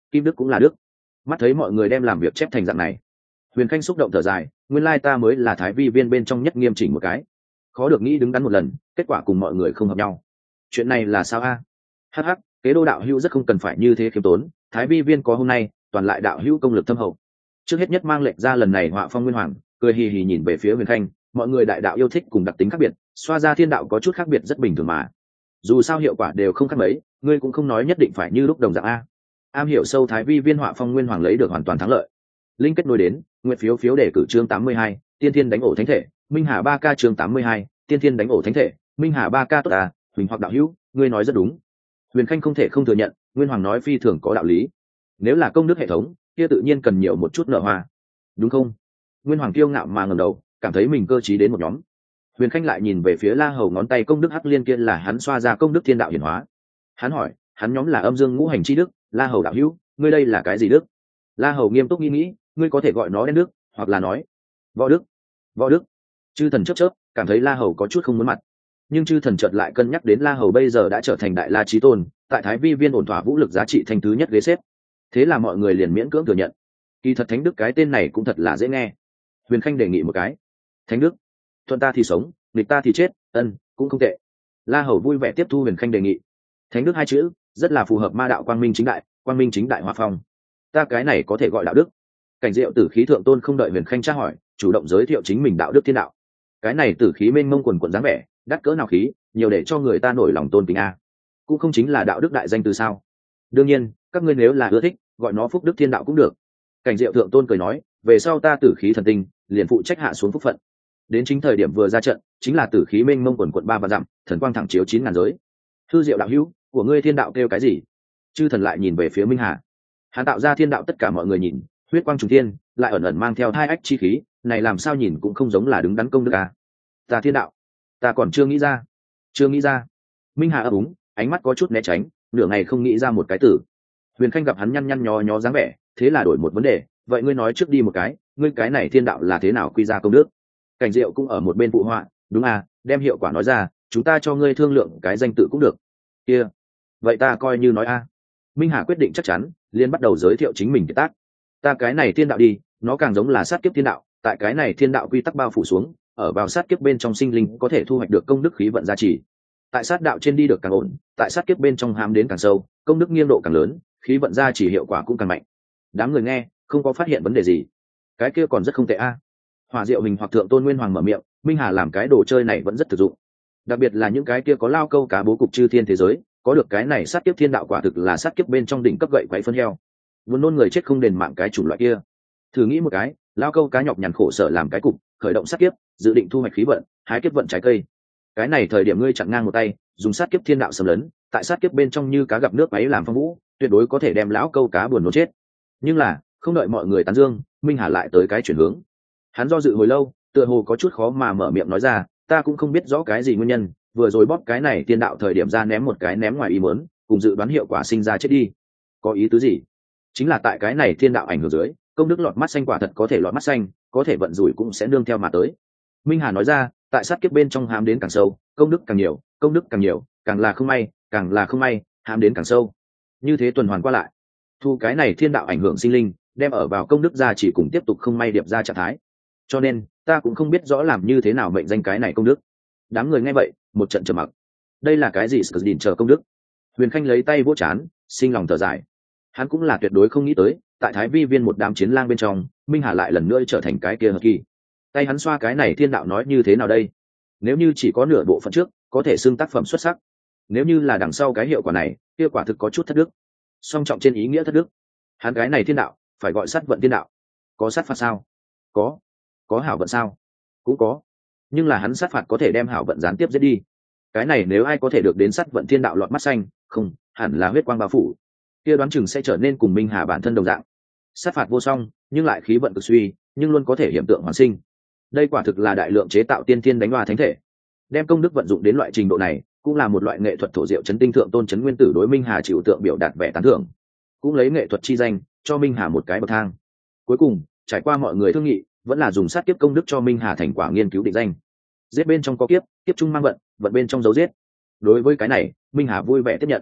kim đức cũng là đức. Mắt thấy mọi người đem làm việc chép thành dạng này, Huyền Khanh xúc động thở dài, nguyên lai ta mới là thái vi viên bên trong nhất nghiêm chỉnh một cái, khó được nghĩ đứng đắn một lần, kết quả cùng mọi người không hợp nhau. Chuyện này là sao a? Hắc hắc, kế đô đạo hữu rất không cần phải như thế khiêm tốn, thái vi viên có hôm nay toàn lại đạo hữu công lực thâm hậu. Trước hết nhất mang lệnh ra lần này họa phong nguyên hoàng cười hì hì nhìn về phía Huyền Khanh, mọi người đại đạo yêu thích cùng đặc tính khác biệt, xoa ra thiên đạo có chút khác biệt rất bình thường mà, dù sao hiệu quả đều không khác mấy, ngươi cũng không nói nhất định phải như lúc đồng dạng a. Am hiểu sâu thái vi viên họa phong nguyên hoàng lấy được hoàn toàn thắng lợi. Linh kết nối đến nguyện phiếu phiếu đề cử chương tám mươi hai, tiên thiên đánh ổ thánh thể, minh hà ba ca chương tám mươi hai, tiên thiên đánh ổ thánh thể, minh hà ba ca tốt à, huỳnh hoặc đạo hữu, ngươi nói rất đúng. Huyền Khanh không thể không thừa nhận, nguyên hoàng nói phi thường có đạo lý. Nếu là công đức hệ thống, kia tự nhiên cần nhiều một chút nợ hoa, đúng không? Nguyên hoàng kiêu ngạo mà ngẩng đầu, cảm thấy mình cơ trí đến một nhóm. Huyền Khanh lại nhìn về phía La Hầu ngón tay công đức hắc liên kia là hắn xoa ra công đức thiên đạo hiển hóa. Hắn hỏi, hắn nhóm là âm dương ngũ hành chi đức, La Hầu đạo hữu, ngươi đây là cái gì đức? La Hầu nghiêm túc nghĩ nghĩ, ngươi có thể gọi nó đen đức, hoặc là nói võ đức. Võ đức. Chư thần chớp chớp, cảm thấy La Hầu có chút không muốn mặt. Nhưng chư thần chợt lại cân nhắc đến La Hầu bây giờ đã trở thành đại la chí tôn, tại thái vi viên ổn thỏa vũ lực giá trị thành thứ nhất ghế xếp. Thế là mọi người liền miễn cưỡng thừa nhận. Kỳ thật thánh đức cái tên này cũng thật là dễ nghe. Huyền Khanh đề nghị một cái. Thánh đức, thuận ta thì sống, nghịch ta thì chết, ân, cũng không tệ. La Hầu vui vẻ tiếp thu Huyền Khanh đề nghị. Thánh đức hai chữ rất là phù hợp ma đạo quang minh chính đại, quang minh chính đại hòa phong. Ta cái này có thể gọi đạo đức. Cảnh Diệu Tử khí thượng tôn không đợi Huyền Khanh tra hỏi, chủ động giới thiệu chính mình đạo đức thiên đạo. Cái này tử khí mênh mông quần quần dáng vẻ, đắt cỡ nào khí, nhiều để cho người ta nổi lòng tôn kính a. Cũng không chính là đạo đức đại danh từ sao? Đương nhiên, các ngươi nếu là ưa thích, gọi nó phúc đức thiên đạo cũng được. Cảnh Diệu thượng tôn cười nói, về sau ta tử khí thần tinh, liền phụ trách hạ xuống phúc phận. Đến chính thời điểm vừa ra trận, chính là tử khí mênh mông quần quận ba và dặm, thần quang thẳng chiếu chín ngàn giới. Thư Diệu đạo hữu, của ngươi thiên đạo kêu cái gì? Chư thần lại nhìn về phía Minh Hà. Hắn tạo ra thiên đạo tất cả mọi người nhìn, huyết quang trùng thiên, lại ẩn ẩn mang theo hai ách chi khí, này làm sao nhìn cũng không giống là đứng đắn công đức à? Ta thiên đạo, ta còn chưa nghĩ ra, chưa nghĩ ra. Minh Hà ấp úng, ánh mắt có chút né tránh, nửa ngày không nghĩ ra một cái từ. Huyền Khanh gặp hắn nhăn nhăn nhó nhó dáng vẻ, thế là đổi một vấn đề, vậy ngươi nói trước đi một cái, ngươi cái này thiên đạo là thế nào quy ra công đức? Cảnh Diệu cũng ở một bên phụ họa, đúng à, đem hiệu quả nói ra, chúng ta cho ngươi thương lượng cái danh tự cũng được. Kia, vậy ta coi như nói a. Minh Hà quyết định chắc chắn, liền bắt đầu giới thiệu chính mình kiệt tác. Ta cái này thiên đạo đi, nó càng giống là sát kiếp thiên đạo, tại cái này thiên đạo quy tắc bao phủ xuống, ở vào sát kiếp bên trong sinh linh có thể thu hoạch được công đức khí vận gia trì. Tại sát đạo trên đi được càng ổn, tại sát kiếp bên trong hám đến càng sâu, công đức nghiêng độ càng lớn, khí vận gia trì hiệu quả cũng càng mạnh. Đám người nghe, không có phát hiện vấn đề gì. Cái kia còn rất không tệ a. Hỏa Diệu Hình hoặc Thượng Tôn Nguyên Hoàng mở miệng, Minh Hà làm cái đồ chơi này vẫn rất thực dụng. Đặc biệt là những cái kia có lao câu cá bố cục chư thiên thế giới, có được cái này sát kiếp thiên đạo quả thực là sát kiếp bên trong đỉnh cấp gậy quậy phân heo. Muốn nôn người chết không đền mạng cái chủng loại kia. Thử nghĩ một cái, lao câu cá nhọc nhằn khổ sở làm cái cục, khởi động sát kiếp, dự định thu hoạch khí vận, hái kiếp vận trái cây. Cái này thời điểm ngươi chặn ngang một tay, dùng sát kiếp thiên đạo xâm lấn, tại sát kiếp bên trong như cá gặp nước ấy làm phong vũ, tuyệt đối có thể đem lão câu cá buồn nôn chết. Nhưng là, không đợi mọi người tán dương, Minh Hà lại tới cái chuyển hướng. Hắn do dự hồi lâu, tựa hồ có chút khó mà mở miệng nói ra, ta cũng không biết rõ cái gì nguyên nhân, vừa rồi bóp cái này thiên đạo thời điểm ra ném một cái ném ngoài ý muốn, cùng dự đoán hiệu quả sinh ra chết đi. Có ý tứ gì? Chính là tại cái này thiên đạo ảnh hưởng dưới, công đức lọt mắt xanh quả thật có thể lọt mắt xanh, có thể vận rủi cũng sẽ nương theo mà tới. Minh Hà nói ra, tại sát kiếp bên trong hám đến càng sâu, công đức càng nhiều, công đức càng nhiều, càng là không may, càng là không may, hám đến càng sâu. Như thế tuần hoàn qua lại. Thu cái này thiên đạo ảnh hưởng sinh linh, đem ở vào công đức ra chỉ cùng tiếp tục không may điệp ra trạng thái. Cho nên, ta cũng không biết rõ làm như thế nào mệnh danh cái này công đức. Đám người nghe vậy, một trận trầm mặc. Đây là cái gì Sử Đỉnh chờ công đức? Huyền Khanh lấy tay vỗ chán, sinh lòng thở dài. Hắn cũng là tuyệt đối không nghĩ tới, tại Thái Vi Viên một đám chiến lang bên trong, Minh Hà lại lần nữa trở thành cái kia hợp kỳ. Tay hắn xoa cái này thiên đạo nói như thế nào đây? Nếu như chỉ có nửa bộ phận trước, có thể xưng tác phẩm xuất sắc. Nếu như là đằng sau cái hiệu quả này, kia quả thực có chút thất đức. Song trọng trên ý nghĩa thất đức. Hắn cái này thiên đạo, phải gọi sát vận thiên đạo. Có sát phạt sao? Có. Có hảo vận sao? Cũng có. Nhưng là hắn sát phạt có thể đem hảo vận gián tiếp giết đi. Cái này nếu ai có thể được đến sát vận thiên đạo lọt mắt xanh, không, hẳn là huyết quang bao phủ. Kia đoán chừng sẽ trở nên cùng Minh Hà bản thân đồng dạng. Sát phạt vô song, nhưng lại khí vận cực suy, nhưng luôn có thể hiện tượng hoàn sinh. Đây quả thực là đại lượng chế tạo tiên thiên đánh hoa thánh thể. Đem công đức vận dụng đến loại trình độ này, cũng là một loại nghệ thuật thổ diệu chấn tinh thượng tôn chấn nguyên tử đối Minh Hà chịu tượng biểu đạt vẻ tán thưởng. Cũng lấy nghệ thuật chi danh, cho Minh Hà một cái bậc thang. Cuối cùng, trải qua mọi người thương nghị, vẫn là dùng sát kiếp công đức cho Minh Hà thành quả nghiên cứu định danh. Giết bên trong có kiếp, kiếp trung mang vận, vận bên trong dấu giết. Đối với cái này, Minh Hà vui vẻ tiếp nhận.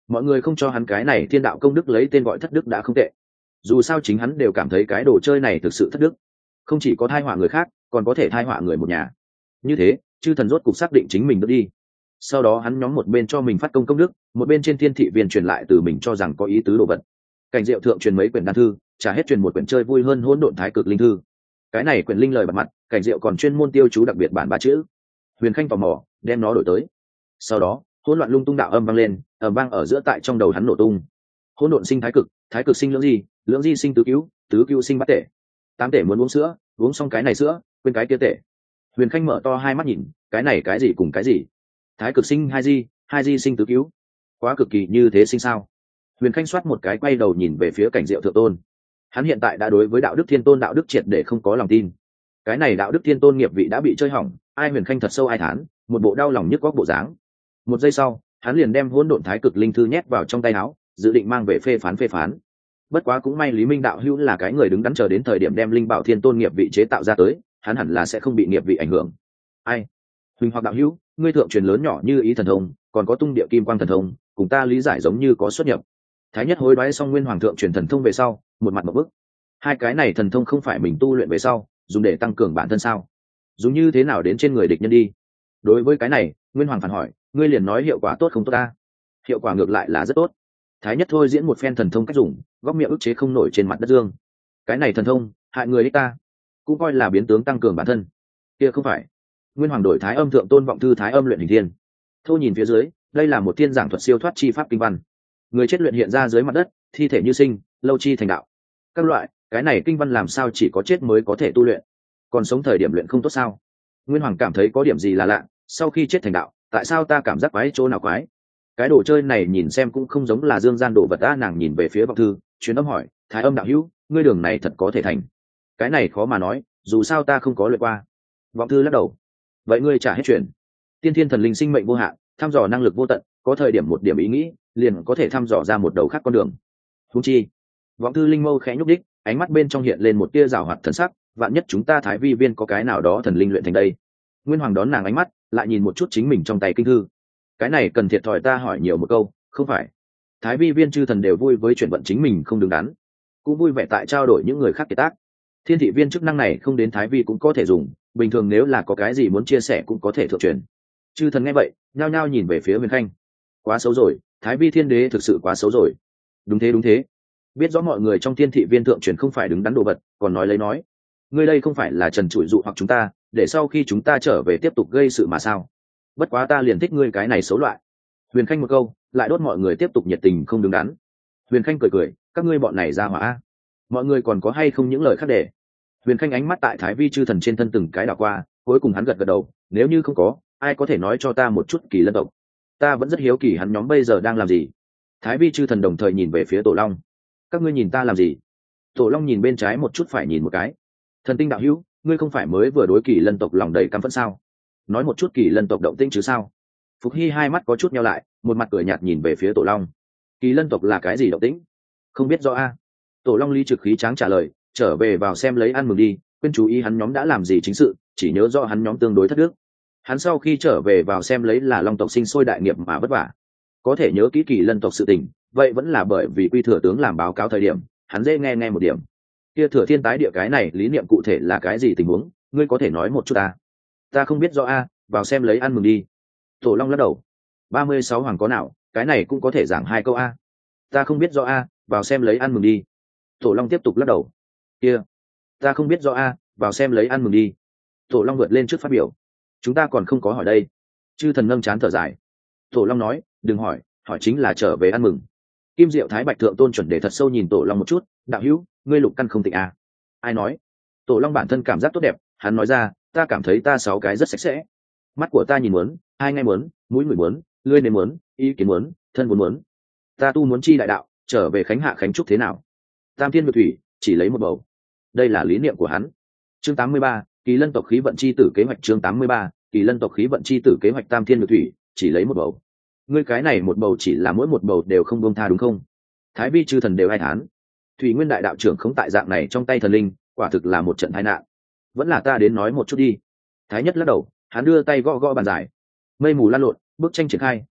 mọi người không cho hắn cái này thiên đạo công đức lấy tên gọi thất đức đã không tệ, dù sao chính hắn đều cảm thấy cái đồ chơi này thực sự thất đức, không chỉ có thai họa người khác còn có thể thai họa người một nhà. Như thế chư thần rốt cục xác định chính mình được đi. Sau đó hắn nhóm một bên cho mình phát công công đức, một bên trên thiên thị viên truyền lại từ mình cho rằng có ý tứ đồ vật. Cảnh Diệu thượng truyền mấy quyển đan thư, trả hết truyền một quyển chơi vui hơn hỗn độn thái cực linh thư. Cái này quyển linh lời bật mặt, Cảnh Diệu còn chuyên môn tiêu chú đặc biệt bản ba chữ. Huyền Khanh tò mò đem nó đổi tới. Sau đó hỗn loạn lung tung đạo âm vang lên, ầm vang ở giữa tại trong đầu hắn nổ tung. Hỗn độn sinh thái cực, thái cực sinh lưỡng di, lưỡng di sinh tứ cứu, tứ cứu sinh bát tể. Tám tể muốn uống sữa, uống xong cái này sữa quên cái kia tể. Huyền Khanh mở to hai mắt nhìn, cái này cái gì cùng cái gì? Thái cực sinh hai di, hai di sinh tứ cứu, quá cực kỳ như thế sinh sao? Huyền Khanh soát một cái quay đầu nhìn về phía Cảnh Diệu thượng tôn. Hắn hiện tại đã đối với đạo đức thiên tôn đạo đức triệt để không có lòng tin. Cái này đạo đức thiên tôn nghiệp vị đã bị chơi hỏng, ai Huyền Khanh thật sâu ai thán, một bộ đau lòng nhức góc bộ dáng. Một giây sau hắn liền đem hỗn độn thái cực linh thư nhét vào trong tay áo, dự định mang về phê phán phê phán. Bất quá cũng may Lý Minh đạo hữu là cái người đứng đắn, chờ đến thời điểm đem linh bảo thiên tôn nghiệp vị chế tạo ra tới, hắn hẳn là sẽ không bị nghiệp vị ảnh hưởng. Ai Huỳnh Hoặc đạo hữu, ngươi thượng truyền lớn nhỏ như ý thần thông, còn có tung địa kim quang thần thông, cùng ta lý giải giống như có xuất nhập. Thái nhất hối đoái xong nguyên hoàng thượng truyền thần thông về sau, một mặt một bức. Hai cái này thần thông không phải mình tu luyện về sau dùng để tăng cường bản thân sao? Dùng như thế nào đến trên người địch nhân đi? Đối với cái này nguyên hoàng phản hỏi, ngươi liền nói hiệu quả tốt không tốt ta? Hiệu quả ngược lại là rất tốt. Thái nhất thôi diễn một phen thần thông cách dùng, góc miệng ức chế không nổi trên mặt đất dương. Cái này thần thông hại người đích ta, cũng coi là biến tướng tăng cường bản thân. Kia không phải. Nguyên hoàng đổi thái âm thượng tôn vọng thư thái âm luyện hình thiên. Thô nhìn phía dưới, đây là một thiên giảng thuật siêu thoát chi pháp kinh văn. Người chết luyện hiện ra dưới mặt đất, thi thể như sinh, lâu chi thành đạo. Các loại, cái này kinh văn làm sao chỉ có chết mới có thể tu luyện, còn sống thời điểm luyện không tốt sao? Nguyên hoàng cảm thấy có điểm gì là lạ, sau khi chết thành đạo, tại sao ta cảm giác quái chỗ nào quái? Cái đồ chơi này nhìn xem cũng không giống là dương gian đồ vật ta. Nàng nhìn về phía vọng thư, truyền âm hỏi, thái âm đạo hữu, ngươi đường này thật có thể thành? Cái này khó mà nói, dù sao ta không có luyện qua. Vọng thư lắc đầu. Vậy ngươi trả hết chuyện. Tiên thiên thần linh sinh mệnh vô hạn, thăm dò năng lực vô tận, có thời điểm một điểm ý nghĩ liền có thể thăm dò ra một đầu khác con đường. Huống chi, vọng thư linh mâu khẽ nhúc đích, ánh mắt bên trong hiện lên một tia rào hoạt thần sắc, vạn nhất chúng ta thái vi viên có cái nào đó thần linh luyện thành đây. Nguyên hoàng đón nàng ánh mắt, lại nhìn một chút chính mình trong tay kinh thư. Cái này cần thiệt thòi ta hỏi nhiều một câu, không phải? Thái vi viên chư thần đều vui với chuyển vận chính mình không đứng đắn, cũng vui vẻ tại trao đổi những người khác kiệt tác. Thiên thị viên chức năng này không đến thái vi cũng có thể dùng, bình thường nếu là có cái gì muốn chia sẻ cũng có thể thượng truyền. Chư thần nghe vậy nhao nhao nhìn về phía Huyền Khanh. Quá xấu rồi, thái vi thiên đế thực sự quá xấu rồi. Đúng thế đúng thế, biết rõ mọi người trong thiên thị viên thượng truyền không phải đứng đắn đồ vật, còn nói lấy nói. Ngươi đây không phải là trần trụi dụ hoặc chúng ta, để sau khi chúng ta trở về tiếp tục gây sự mà sao? Bất quá ta liền thích ngươi cái này xấu loại. Huyền Khanh một câu lại đốt mọi người tiếp tục nhiệt tình không đứng đắn. Huyền Khanh cười cười, các ngươi bọn này ra hỏa. Mọi người còn có hay không những lời khác để? Huyền Khanh ánh mắt tại thái vi chư thần trên thân từng cái đảo qua, cuối cùng hắn gật gật đầu, nếu như không có, ai có thể nói cho ta một chút kỳ lân tộc? Ta vẫn rất hiếu kỳ hắn nhóm bây giờ đang làm gì. Thái vi chư thần đồng thời nhìn về phía Tổ Long. Các ngươi nhìn ta làm gì? Tổ Long nhìn bên trái một chút phải nhìn một cái. Thần tinh đạo hữu, ngươi không phải mới vừa đối kỳ lân tộc lòng đầy căm phẫn sao? Nói một chút kỳ lân tộc động tĩnh chứ sao? Phục Hy hai mắt có chút nheo lại, một mặt cười nhạt nhìn về phía Tổ Long. Kỳ lân tộc là cái gì động tĩnh? Không biết rõ a. Tổ Long lý trực khí tráng trả lời, trở về vào xem lấy ăn mừng đi, quên chú ý hắn nhóm đã làm gì chính sự, chỉ nhớ rõ hắn nhóm tương đối thất đức. Hắn sau khi trở về vào xem lấy là long tộc sinh sôi đại nghiệp mà vất vả, có thể nhớ kỹ kỳ lân tộc sự tình, vậy vẫn là bởi vì quy thừa tướng làm báo cáo thời điểm hắn dễ nghe nghe một điểm. Kia thừa thiên tái địa cái này lý niệm cụ thể là cái gì tình huống, ngươi có thể nói một chút ta? Ta không biết rõ a, vào xem lấy ăn mừng đi. Tổ Long lắc đầu. Ba mươi sáu hoàng có nào, cái này cũng có thể giảng hai câu a. Ta không biết rõ a, vào xem lấy ăn mừng đi. Tổ Long tiếp tục lắc đầu. Kia, ta không biết rõ a, vào xem lấy ăn mừng đi. Tổ Long vượt lên trước phát biểu. Chúng ta còn không có hỏi đây. Chư thần nâng chán thở dài. Tổ Long nói, đừng hỏi, hỏi chính là trở về ăn mừng. Kim Diệu Thái Bạch thượng tôn chuẩn đề thật sâu nhìn Tổ Long một chút, đạo hữu, ngươi lục căn không tịnh à? Ai nói? Tổ Long bản thân cảm giác tốt đẹp, hắn nói ra, ta cảm thấy ta sáu cái rất sạch sẽ. Mắt của ta nhìn muốn, hai ngay muốn, mũi mũi muốn, lưỡi nếm muốn, ý kiến muốn, thân muốn muốn. Ta tu muốn chi đại đạo, trở về khánh hạ khánh trúc thế nào? Tam thiên ngược thủy, chỉ lấy một bầu. Đây là lý niệm của hắn. Chương tám mươi ba, Kỳ Lân tộc khí vận chi tử kế hoạch. Chương tám mươi ba, Kỳ Lân tộc khí vận chi tử kế hoạch. Tam thiên ngược thủy, chỉ lấy một bầu. Ngươi cái này một bầu chỉ là mỗi một bầu đều không buông tha đúng không? Thái vi chư thần đều ai thán. Thủy Nguyên đại đạo trưởng không tại dạng này trong tay thần linh, quả thực là một trận tai nạn. Vẫn là ta đến nói một chút đi. Thái nhất lắc đầu, hắn đưa tay gõ gõ bàn giải. Mây mù lan lộn, bức tranh triển khai,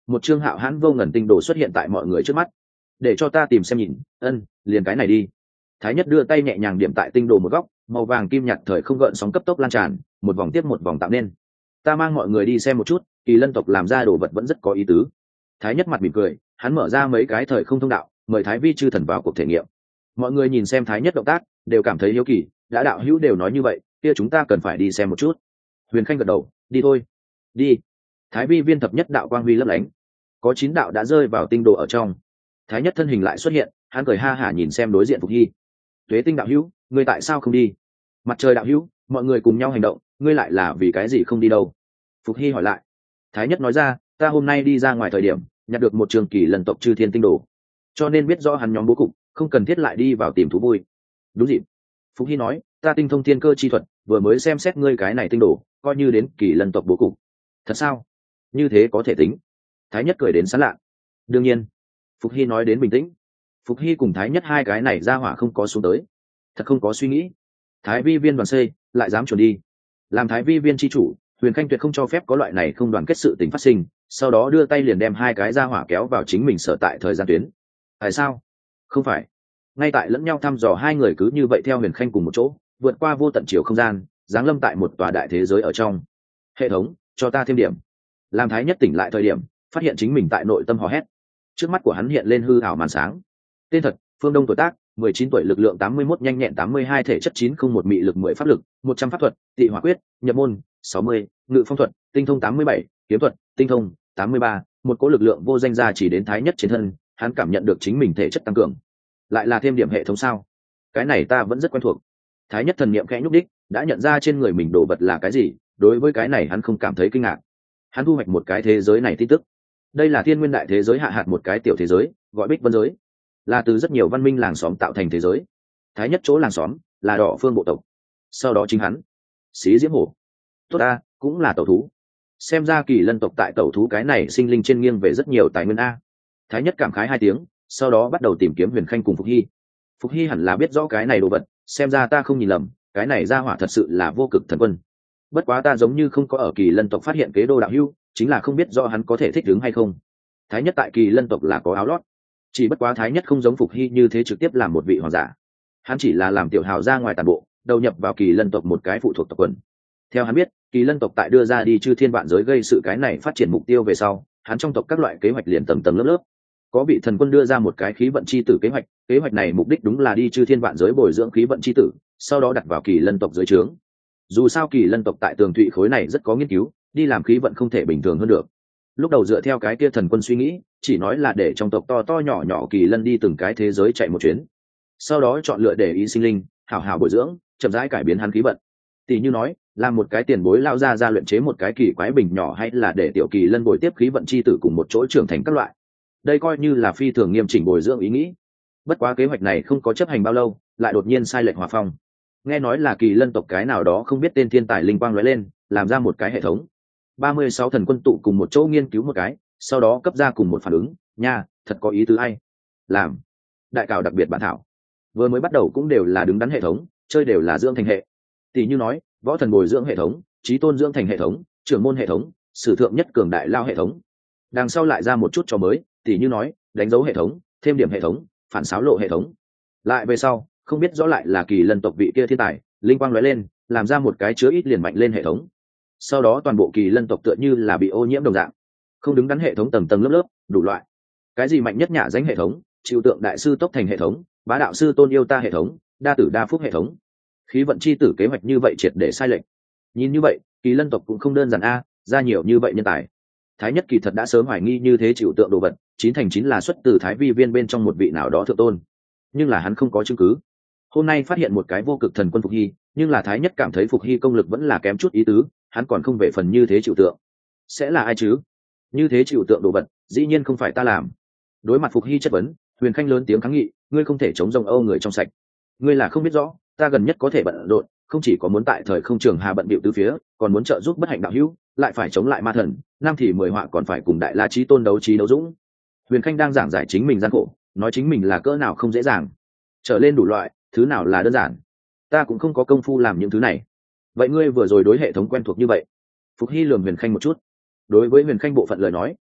một chương hạo hãn vô ngần tinh đồ xuất hiện tại mọi người trước mắt. Để cho ta tìm xem nhìn. Ân, liền cái này đi. Thái nhất đưa tay nhẹ nhàng điểm tại tinh đồ một góc, màu vàng kim nhạt thời không gợn sóng cấp tốc lan tràn, một vòng tiếp một vòng tạo nên. Ta mang mọi người đi xem một chút, kỳ lân tộc làm ra đồ vật vẫn rất có ý tứ. Thái nhất mặt mỉm cười, hắn mở ra mấy cái thời không thông đạo, mời thái vi chư thần vào cuộc thể nghiệm. Mọi người nhìn xem thái nhất động tác, đều cảm thấy hiếu kỳ, đã đạo hữu đều nói như vậy, kia chúng ta cần phải đi xem một chút. Huyền Khanh gật đầu, đi thôi. Đi. Thái vi viên thập nhất đạo quang huy lấp lánh, có chín đạo đã rơi vào tinh đồ ở trong. Thái nhất thân hình lại xuất hiện, hắn cười ha hả nhìn xem đối diện Phục Hy. Tuế tinh đạo hữu, ngươi tại sao không đi? Mặt trời đạo hữu, mọi người cùng nhau hành động, ngươi lại là vì cái gì không đi đâu? Phục Hy hỏi lại. Thái nhất nói ra, ta hôm nay đi ra ngoài thời điểm nhặt được một trường kỳ lần tộc chư thiên tinh đồ, cho nên biết rõ hắn nhóm bố cục, không cần thiết lại đi vào tìm thú vui. Đúng dịp. Phục Hy nói, ta tinh thông thiên cơ chi thuật, vừa mới xem xét ngươi cái này tinh đồ, coi như đến kỳ lần tộc bố cục. Thật sao? Như thế có thể tính. Thái nhất cười đến sán lạ. Đương nhiên. Phục Hy nói đến bình tĩnh. Phục Hy cùng Thái nhất hai cái này ra hỏa không có xuống tới, thật không có suy nghĩ. Thái vi viên đoàn xây lại dám chuẩn đi. Làm thái vi viên tri chủ, Huyền Khanh tuyệt không cho phép có loại này không đoàn kết sự tình phát sinh, sau đó đưa tay liền đem hai cái ra hỏa kéo vào chính mình sở tại thời gian tuyến. Tại sao? Không phải. Ngay tại lẫn nhau thăm dò, hai người cứ như vậy theo Huyền Khanh cùng một chỗ, vượt qua vô tận chiều không gian, giáng lâm tại một tòa đại thế giới ở trong. Hệ thống, cho ta thêm điểm. Làm Thái nhất tỉnh lại thời điểm, phát hiện chính mình tại nội tâm hò hét. Trước mắt của hắn hiện lên hư ảo màn sáng. Tên thật: Phương Đông, tuổi tác mười chín tuổi, lực lượng tám mươi mốt, nhanh nhẹn tám mươi hai, thể chất chín không một, mị lực mười, pháp lực một trăm, pháp thuật Tị Hỏa Quyết, nhập môn sáu mươi, ngự phong thuật tinh thông tám mươi bảy, kiếm thuật tinh thông tám mươi ba. Một cỗ lực lượng vô danh ra chỉ đến Thái nhất trên thân, hắn cảm nhận được chính mình thể chất tăng cường. Lại là thêm điểm hệ thống sao? Cái này ta vẫn rất quen thuộc. Thái nhất thần niệm khẽ nhúc đích, đã nhận ra trên người mình đồ vật là cái gì. Đối với cái này hắn không cảm thấy kinh ngạc. Hắn thu hoạch một cái thế giới này tin tức. Đây là thiên nguyên đại thế giới hạ hạt một cái tiểu thế giới, gọi Bích Vân giới, là từ rất nhiều văn minh làng xóm tạo thành thế giới. Thái nhất chỗ làng xóm là Đỏ Phương bộ tộc, sau đó chính hắn Xí Diễm Hổ. Tốt a, cũng là tẩu thú. Xem ra kỳ lân tộc tại tẩu thú cái này sinh linh trên nghiêng về rất nhiều tài nguyên a. Thái nhất cảm khái hai tiếng, sau đó bắt đầu tìm kiếm Huyền Khanh cùng Phục Hy. Phục Hy hẳn là biết rõ cái này đồ vật, xem ra ta không nhìn lầm, cái này ra hỏa thật sự là vô cực thần quân. Bất quá ta giống như không có ở kỳ lân tộc phát hiện kế đô đạo hưu, chính là không biết do hắn có thể thích ứng hay không. Thái nhất tại kỳ lân tộc là có áo lót, chỉ bất quá Thái nhất không giống Phục Hy như thế trực tiếp làm một vị hoàng giả, hắn chỉ là làm tiểu hào ra ngoài toàn bộ, đầu nhập vào kỳ lân tộc một cái phụ thuộc tộc quần. Theo hắn biết, kỳ lân tộc tại đưa ra đi chư thiên vạn giới gây sự cái này phát triển mục tiêu về sau, hắn trong tộc các loại kế hoạch liền tầng tầng lớp lớp. Có vị thần quân đưa ra một cái khí vận chi tử kế hoạch, kế hoạch này mục đích đúng là đi chư thiên vạn giới bồi dưỡng khí vận chi tử, sau đó đặt vào kỳ lân tộc dưới trướng. Dù sao kỳ lân tộc tại tường thụy khối này rất có nghiên cứu, đi làm khí vận không thể bình thường hơn được. Lúc đầu dựa theo cái kia thần quân suy nghĩ, chỉ nói là để trong tộc to to nhỏ nhỏ kỳ lân đi từng cái thế giới chạy một chuyến, sau đó chọn lựa để ý sinh linh, hảo hảo bồi dưỡng, chậm rãi cải biến hắn khí vận. Tỷ như nói, làm một cái tiền bối lao ra ra luyện chế một cái kỳ quái bình nhỏ, hay là để tiểu kỳ lân bồi tiếp khí vận chi tử cùng một chỗ trưởng thành các loại. Đây coi như là phi thường nghiêm chỉnh bồi dưỡng ý nghĩ. Bất quá kế hoạch này không có chấp hành bao lâu, lại đột nhiên sai lệch hòa phong. Nghe nói là kỳ lân tộc cái nào đó không biết tên thiên tài linh quang lóe lên, làm ra một cái hệ thống. ba mươi sáu thần quân tụ cùng một chỗ nghiên cứu một cái, sau đó cấp ra cùng một phản ứng, nha, thật có ý tứ ai. Làm đại cào đặc biệt bản thảo. Vừa mới bắt đầu cũng đều là đứng đắn hệ thống, chơi đều là dưỡng thành hệ. Tỷ như nói, võ thần bồi dưỡng hệ thống, chí tôn dưỡng thành hệ thống, trưởng môn hệ thống, sử thượng nhất cường đại lao hệ thống. Đằng sau lại ra một chút cho mới, tỷ như nói, đánh dấu hệ thống, thêm điểm hệ thống, phản xáo lộ hệ thống. Lại về sau, không biết rõ lại là kỳ lân tộc vị kia thiên tài, linh quang lóe lên, làm ra một cái chứa ít liền mạnh lên hệ thống. Sau đó toàn bộ kỳ lân tộc tựa như là bị ô nhiễm đồng dạng, không đứng đắn hệ thống tầng tầng lớp lớp, đủ loại. Cái gì mạnh nhất nhạ danh hệ thống, chịu tượng đại sư tốc thành hệ thống, bá đạo sư tôn yêu ta hệ thống, đa tử đa phúc hệ thống. Khí vận chi tử kế hoạch như vậy triệt để sai lệch. Nhìn như vậy, kỳ lân tộc cũng không đơn giản a, ra nhiều như vậy nhân tài. Thái nhất kỳ thật đã sớm hoài nghi như thế chịu tượng đồ vật, chín thành chín là xuất từ thái vi viên bên trong một vị nào đó thượng tôn, nhưng là hắn không có chứng cứ. Hôm nay phát hiện một cái vô cực thần quân Phục Hy, nhưng là Thái nhất cảm thấy Phục Hy công lực vẫn là kém chút ý tứ, hắn còn không về phần như thế chịu tượng. Sẽ là ai chứ? Như thế chịu tượng đồ vật, dĩ nhiên không phải ta làm. Đối mặt Phục Hy chất vấn, Huyền Khanh lớn tiếng kháng nghị, ngươi không thể chống rông âu người trong sạch. Ngươi là không biết rõ, ta gần nhất có thể bận rộn, không chỉ có muốn tại thời không trường hà bận bịu tứ phía, còn muốn trợ giúp bất hạnh đạo hữu, lại phải chống lại ma thần, nam thì mười họa còn phải cùng đại la chí tôn đấu trí đấu dũng. Huyền Khanh đang giảng giải chính mình gian khổ, nói chính mình là cỡ nào không dễ dàng, trở lên đủ loại, thứ nào là đơn giản. Ta cũng không có công phu làm những thứ này. Vậy ngươi vừa rồi đối hệ thống quen thuộc như vậy? Phục Hy lườm Huyền Khanh một chút. Đối với Huyền Khanh bộ phận lời nói,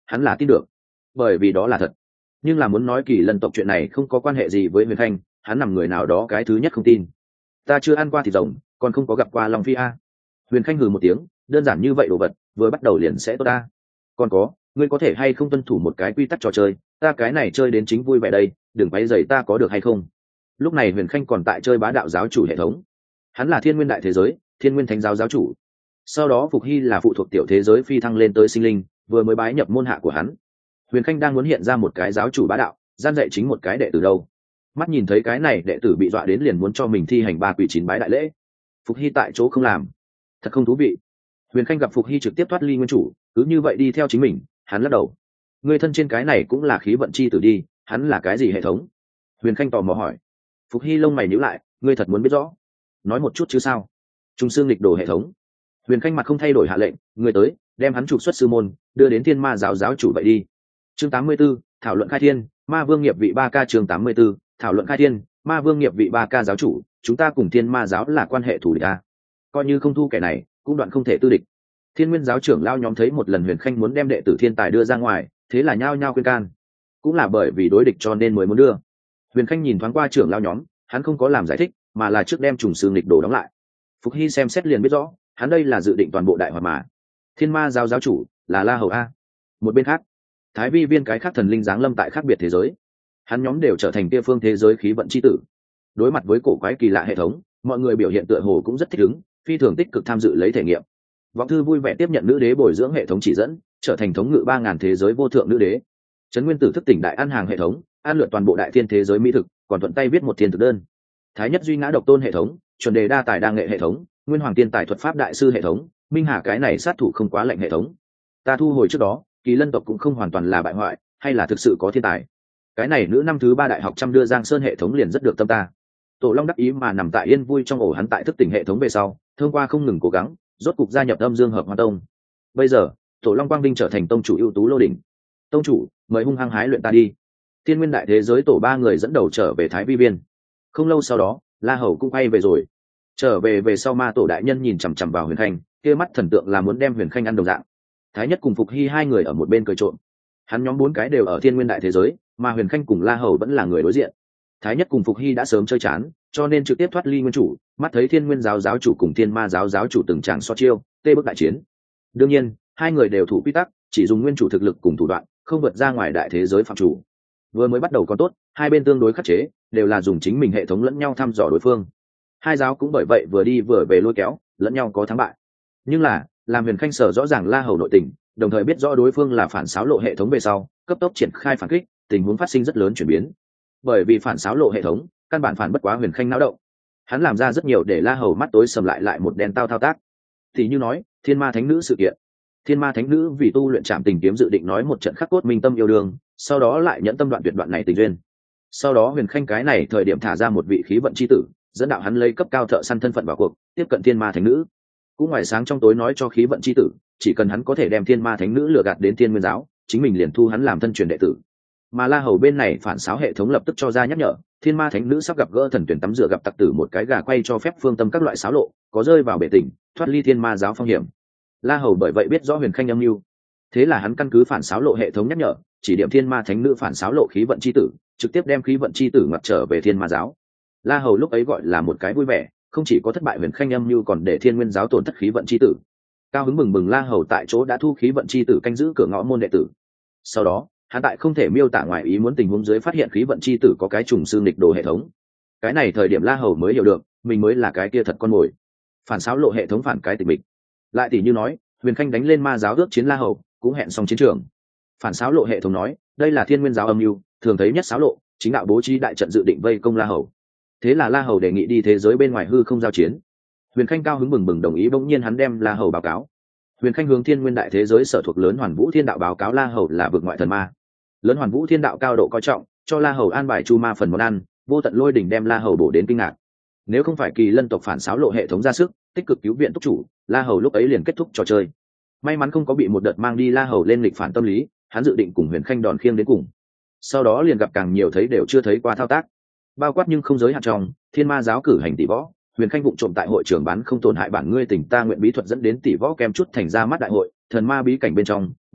hắn là tin được, bởi vì đó là thật. Nhưng là muốn nói Kỳ Lân tộc chuyện này không có quan hệ gì với Huyền Khanh, hắn nằm người nào đó cái thứ nhất không tin. Ta chưa ăn qua thịt rồng, còn không có gặp qua Long Phi a. Huyền Khanh hừ một tiếng, đơn giản như vậy đồ vật vừa bắt đầu liền sẽ tốt ta. Còn có, ngươi có thể hay không tuân thủ một cái quy tắc trò chơi, ta cái này chơi đến chính vui vẻ đây, đừng quấy rầy ta có được hay không. Lúc này Huyền Khanh còn tại chơi bá đạo giáo chủ hệ thống, hắn là Thiên Nguyên đại thế giới Thiên Nguyên thánh giáo giáo chủ, sau đó Phục Hy là phụ thuộc tiểu thế giới phi thăng lên tới sinh linh, vừa mới bái nhập môn hạ của hắn. Huyền Khanh đang muốn hiện ra một cái giáo chủ bá đạo, gian dạy chính một cái đệ tử đâu. Mắt nhìn thấy cái này đệ tử bị dọa đến liền muốn cho mình thi hành ba quỷ chín bái đại lễ. Phục Hy tại chỗ không làm, thật không thú vị. Huyền Khanh gặp Phục Hy trực tiếp thoát ly nguyên chủ, cứ như vậy đi theo chính mình, hắn lắc đầu. Người thân trên cái này cũng là khí vận chi tử đi, hắn là cái gì hệ thống? Huyền Khanh tò mò hỏi. Phục Hy lông mày nhíu lại, ngươi thật muốn biết rõ? Nói một chút chứ sao? Trung xương lịch đồ hệ thống. Huyền Khanh mặt không thay đổi hạ lệnh, người tới, đem hắn trục xuất sư môn, đưa đến Thiên Ma giáo giáo chủ vậy đi. Chương tám mươi 'bốn, thảo luận khai thiên, Ma Vương nghiệp vị ba K chương tám mươi 'bốn, thảo luận khai thiên, Ma Vương nghiệp vị ba K giáo chủ, chúng ta cùng Thiên Ma giáo là quan hệ thù địch a. Coi như không thu kẻ này, cũng đoạn không thể tư địch. Thiên Nguyên giáo trưởng lao nhóm thấy một lần Huyền Khanh muốn đem đệ tử thiên tài đưa ra ngoài, thế là nhao nhao khuyên can. Cũng là bởi vì đối địch cho nên mới muốn đưa. Huyền Khanh nhìn thoáng qua trưởng lao nhóm, hắn không có làm giải thích, mà là trước đem trùng xương lịch đồ đóng lại. Phục Hy xem xét liền biết rõ, hắn đây là dự định toàn bộ đại hoạt mà. Thiên Ma giáo giáo chủ là La Hầu a. Một bên khác, Thái Vi viên cái khác thần linh giáng lâm tại khác biệt thế giới, hắn nhóm đều trở thành kia phương thế giới khí vận chi tử. Đối mặt với cổ quái kỳ lạ hệ thống, mọi người biểu hiện tựa hồ cũng rất thích ứng, phi thường tích cực tham dự lấy thể nghiệm. Vọng Thư vui vẻ tiếp nhận nữ đế bồi dưỡng hệ thống chỉ dẫn, trở thành thống ngự ba ngàn thế giới vô thượng nữ đế. Trấn Nguyên Tử thức tỉnh đại ăn hàng hệ thống, an lượt toàn bộ đại thiên thế giới mỹ thực, còn thuận tay viết một thiên thực đơn. Thái Nhất Duy Ngã độc tôn hệ thống, chuẩn đề đa tài đa nghệ hệ thống, Nguyên Hoàng tiên tài thuật pháp đại sư hệ thống, Minh Hà cái này sát thủ không quá lệnh hệ thống. Ta thu hồi trước đó, Kỳ Lân tộc cũng không hoàn toàn là bại hoại, hay là thực sự có thiên tài. Cái này nữ năm thứ ba đại học trăm đưa Giang Sơn hệ thống liền rất được tâm ta. Tổ Long đắc ý mà nằm tại yên vui trong ổ hắn tại thức tỉnh hệ thống về sau, thông qua không ngừng cố gắng, rốt cục gia nhập Âm Dương Hợp Hoa Tông. Bây giờ, Tổ Long Quang Vinh trở thành tông chủ ưu tú lô đỉnh. Tông chủ, mời hung hăng hái luyện ta đi. Thiên Nguyên đại thế giới tổ ba người dẫn đầu trở về Thái Vi viên. Không lâu sau đó, La Hầu cũng quay về rồi. Trở về về sau Ma tổ đại nhân nhìn chằm chằm vào Huyền Khanh, kia mắt thần tượng là muốn đem Huyền Khanh ăn đồng dạng. Thái Nhất cùng Phục Hy hai người ở một bên cười trộm. Hắn nhóm bốn cái đều ở Thiên Nguyên đại thế giới, mà Huyền Khanh cùng La Hầu vẫn là người đối diện. Thái Nhất cùng Phục Hy đã sớm chơi chán, cho nên trực tiếp thoát ly nguyên chủ, mắt thấy Thiên Nguyên giáo giáo chủ cùng Thiên Ma giáo giáo chủ từng tràng so chiêu, tê bức đại chiến. Đương nhiên, hai người đều thủ quy tắc, chỉ dùng nguyên chủ thực lực cùng thủ đoạn, không vượt ra ngoài đại thế giới phạm chủ. Vừa mới bắt đầu còn tốt, hai bên tương đối khắc chế, đều là dùng chính mình hệ thống lẫn nhau thăm dò đối phương. Hai giáo cũng bởi vậy vừa đi vừa về lôi kéo, lẫn nhau có thắng bại. Nhưng là, làm Huyền Khanh sở rõ ràng La Hầu nội tình, đồng thời biết rõ đối phương là phản xáo lộ hệ thống về sau, cấp tốc triển khai phản kích, tình huống phát sinh rất lớn chuyển biến. Bởi vì phản xáo lộ hệ thống, căn bản phản bất quá Huyền Khanh náo động. Hắn làm ra rất nhiều để La Hầu mắt tối sầm lại lại một đen tao thao tác. Thì như nói, Thiên Ma Thánh Nữ sự kiện. Thiên Ma Thánh Nữ vì tu luyện Trảm Tình kiếm dự định nói một trận khắc cốt minh tâm yêu đương, sau đó lại nhẫn tâm đoạn tuyệt đoạn này tình duyên. Sau đó Huyền Khanh cái này thời điểm thả ra một vị khí vận chi tử, dẫn đạo hắn lấy cấp cao thợ săn thân phận vào cuộc, tiếp cận Thiên Ma Thánh Nữ. Cũng ngoài sáng trong tối nói cho khí vận chi tử, chỉ cần hắn có thể đem Thiên Ma Thánh Nữ lừa gạt đến Thiên Nguyên giáo, chính mình liền thu hắn làm thân truyền đệ tử. Mà La Hầu bên này phản xáo hệ thống lập tức cho ra nhắc nhở, Thiên Ma Thánh Nữ sắp gặp gỡ thần tuyển tắm rửa gặp tặc tử một cái gà quay cho phép phương tâm các loại xáo lộ, có rơi vào bể tình, thoát ly Thiên Ma giáo phong hiểm. La Hầu bởi vậy biết rõ Huyền Khanh âm mưu, thế là hắn căn cứ phản xáo lộ hệ thống nhắc nhở, chỉ điểm Thiên Ma Thánh Nữ phản xáo lộ khí vận chi tử, trực tiếp đem khí vận chi tử ngoặt trở về Thiên Ma giáo. La Hầu lúc ấy gọi là một cái vui vẻ, không chỉ có thất bại Huyền Khanh âm mưu còn để Thiên Nguyên giáo tổn thất khí vận chi tử. Cao hứng mừng mừng La Hầu tại chỗ đã thu khí vận chi tử canh giữ cửa ngõ môn đệ tử. Sau đó, hắn tại không thể miêu tả ngoài ý muốn tình huống dưới phát hiện khí vận chi tử có cái trùng xương nghịch đồ hệ thống. Cái này thời điểm La Hầu mới hiểu được, mình mới là cái kia thật con mồi. Phản xáo lộ hệ thống phản cái tịch mịch. Lại tỷ như nói, Huyền Khanh đánh lên ma giáo ước chiến La Hầu, cũng hẹn xong chiến trường. Phản xáo lộ hệ thống nói, đây là Thiên Nguyên giáo âm mưu, thường thấy nhất xáo lộ, chính đạo bố trí đại trận dự định vây công La Hầu. Thế là La Hầu đề nghị đi thế giới bên ngoài hư không giao chiến. Huyền Khanh cao hứng mừng mừng đồng ý, bỗng nhiên hắn đem La Hầu báo cáo. Huyền Khanh hướng Thiên Nguyên đại thế giới sở thuộc lớn Hoàn Vũ Thiên đạo báo cáo La Hầu là vực ngoại thần ma. Lớn Hoàn Vũ Thiên đạo cao độ coi trọng, cho La Hầu an bài chu ma phần món ăn, vô tận lôi đỉnh đem La Hầu bổ đến kinh ngạc. Nếu không phải Kỳ Lân tộc phản xáo lộ hệ thống ra sức, tích cực cứu viện túc chủ, La Hầu lúc ấy liền kết thúc trò chơi. May mắn không có bị một đợt mang đi La Hầu lên lịch phản tâm lý, hắn dự định cùng Huyền Khanh đòn khiêng đến cùng. Sau đó liền gặp càng nhiều thấy đều chưa thấy qua thao tác. Bao quát nhưng không giới hạn trong, Thiên Ma giáo cử hành tỷ võ, Huyền Khanh vụng trộm tại hội trường bán không tổn hại bản ngươi tình ta nguyện bí thuật dẫn đến tỷ võ kem chút thành ra mắt đại hội, thần ma bí cảnh bên trong,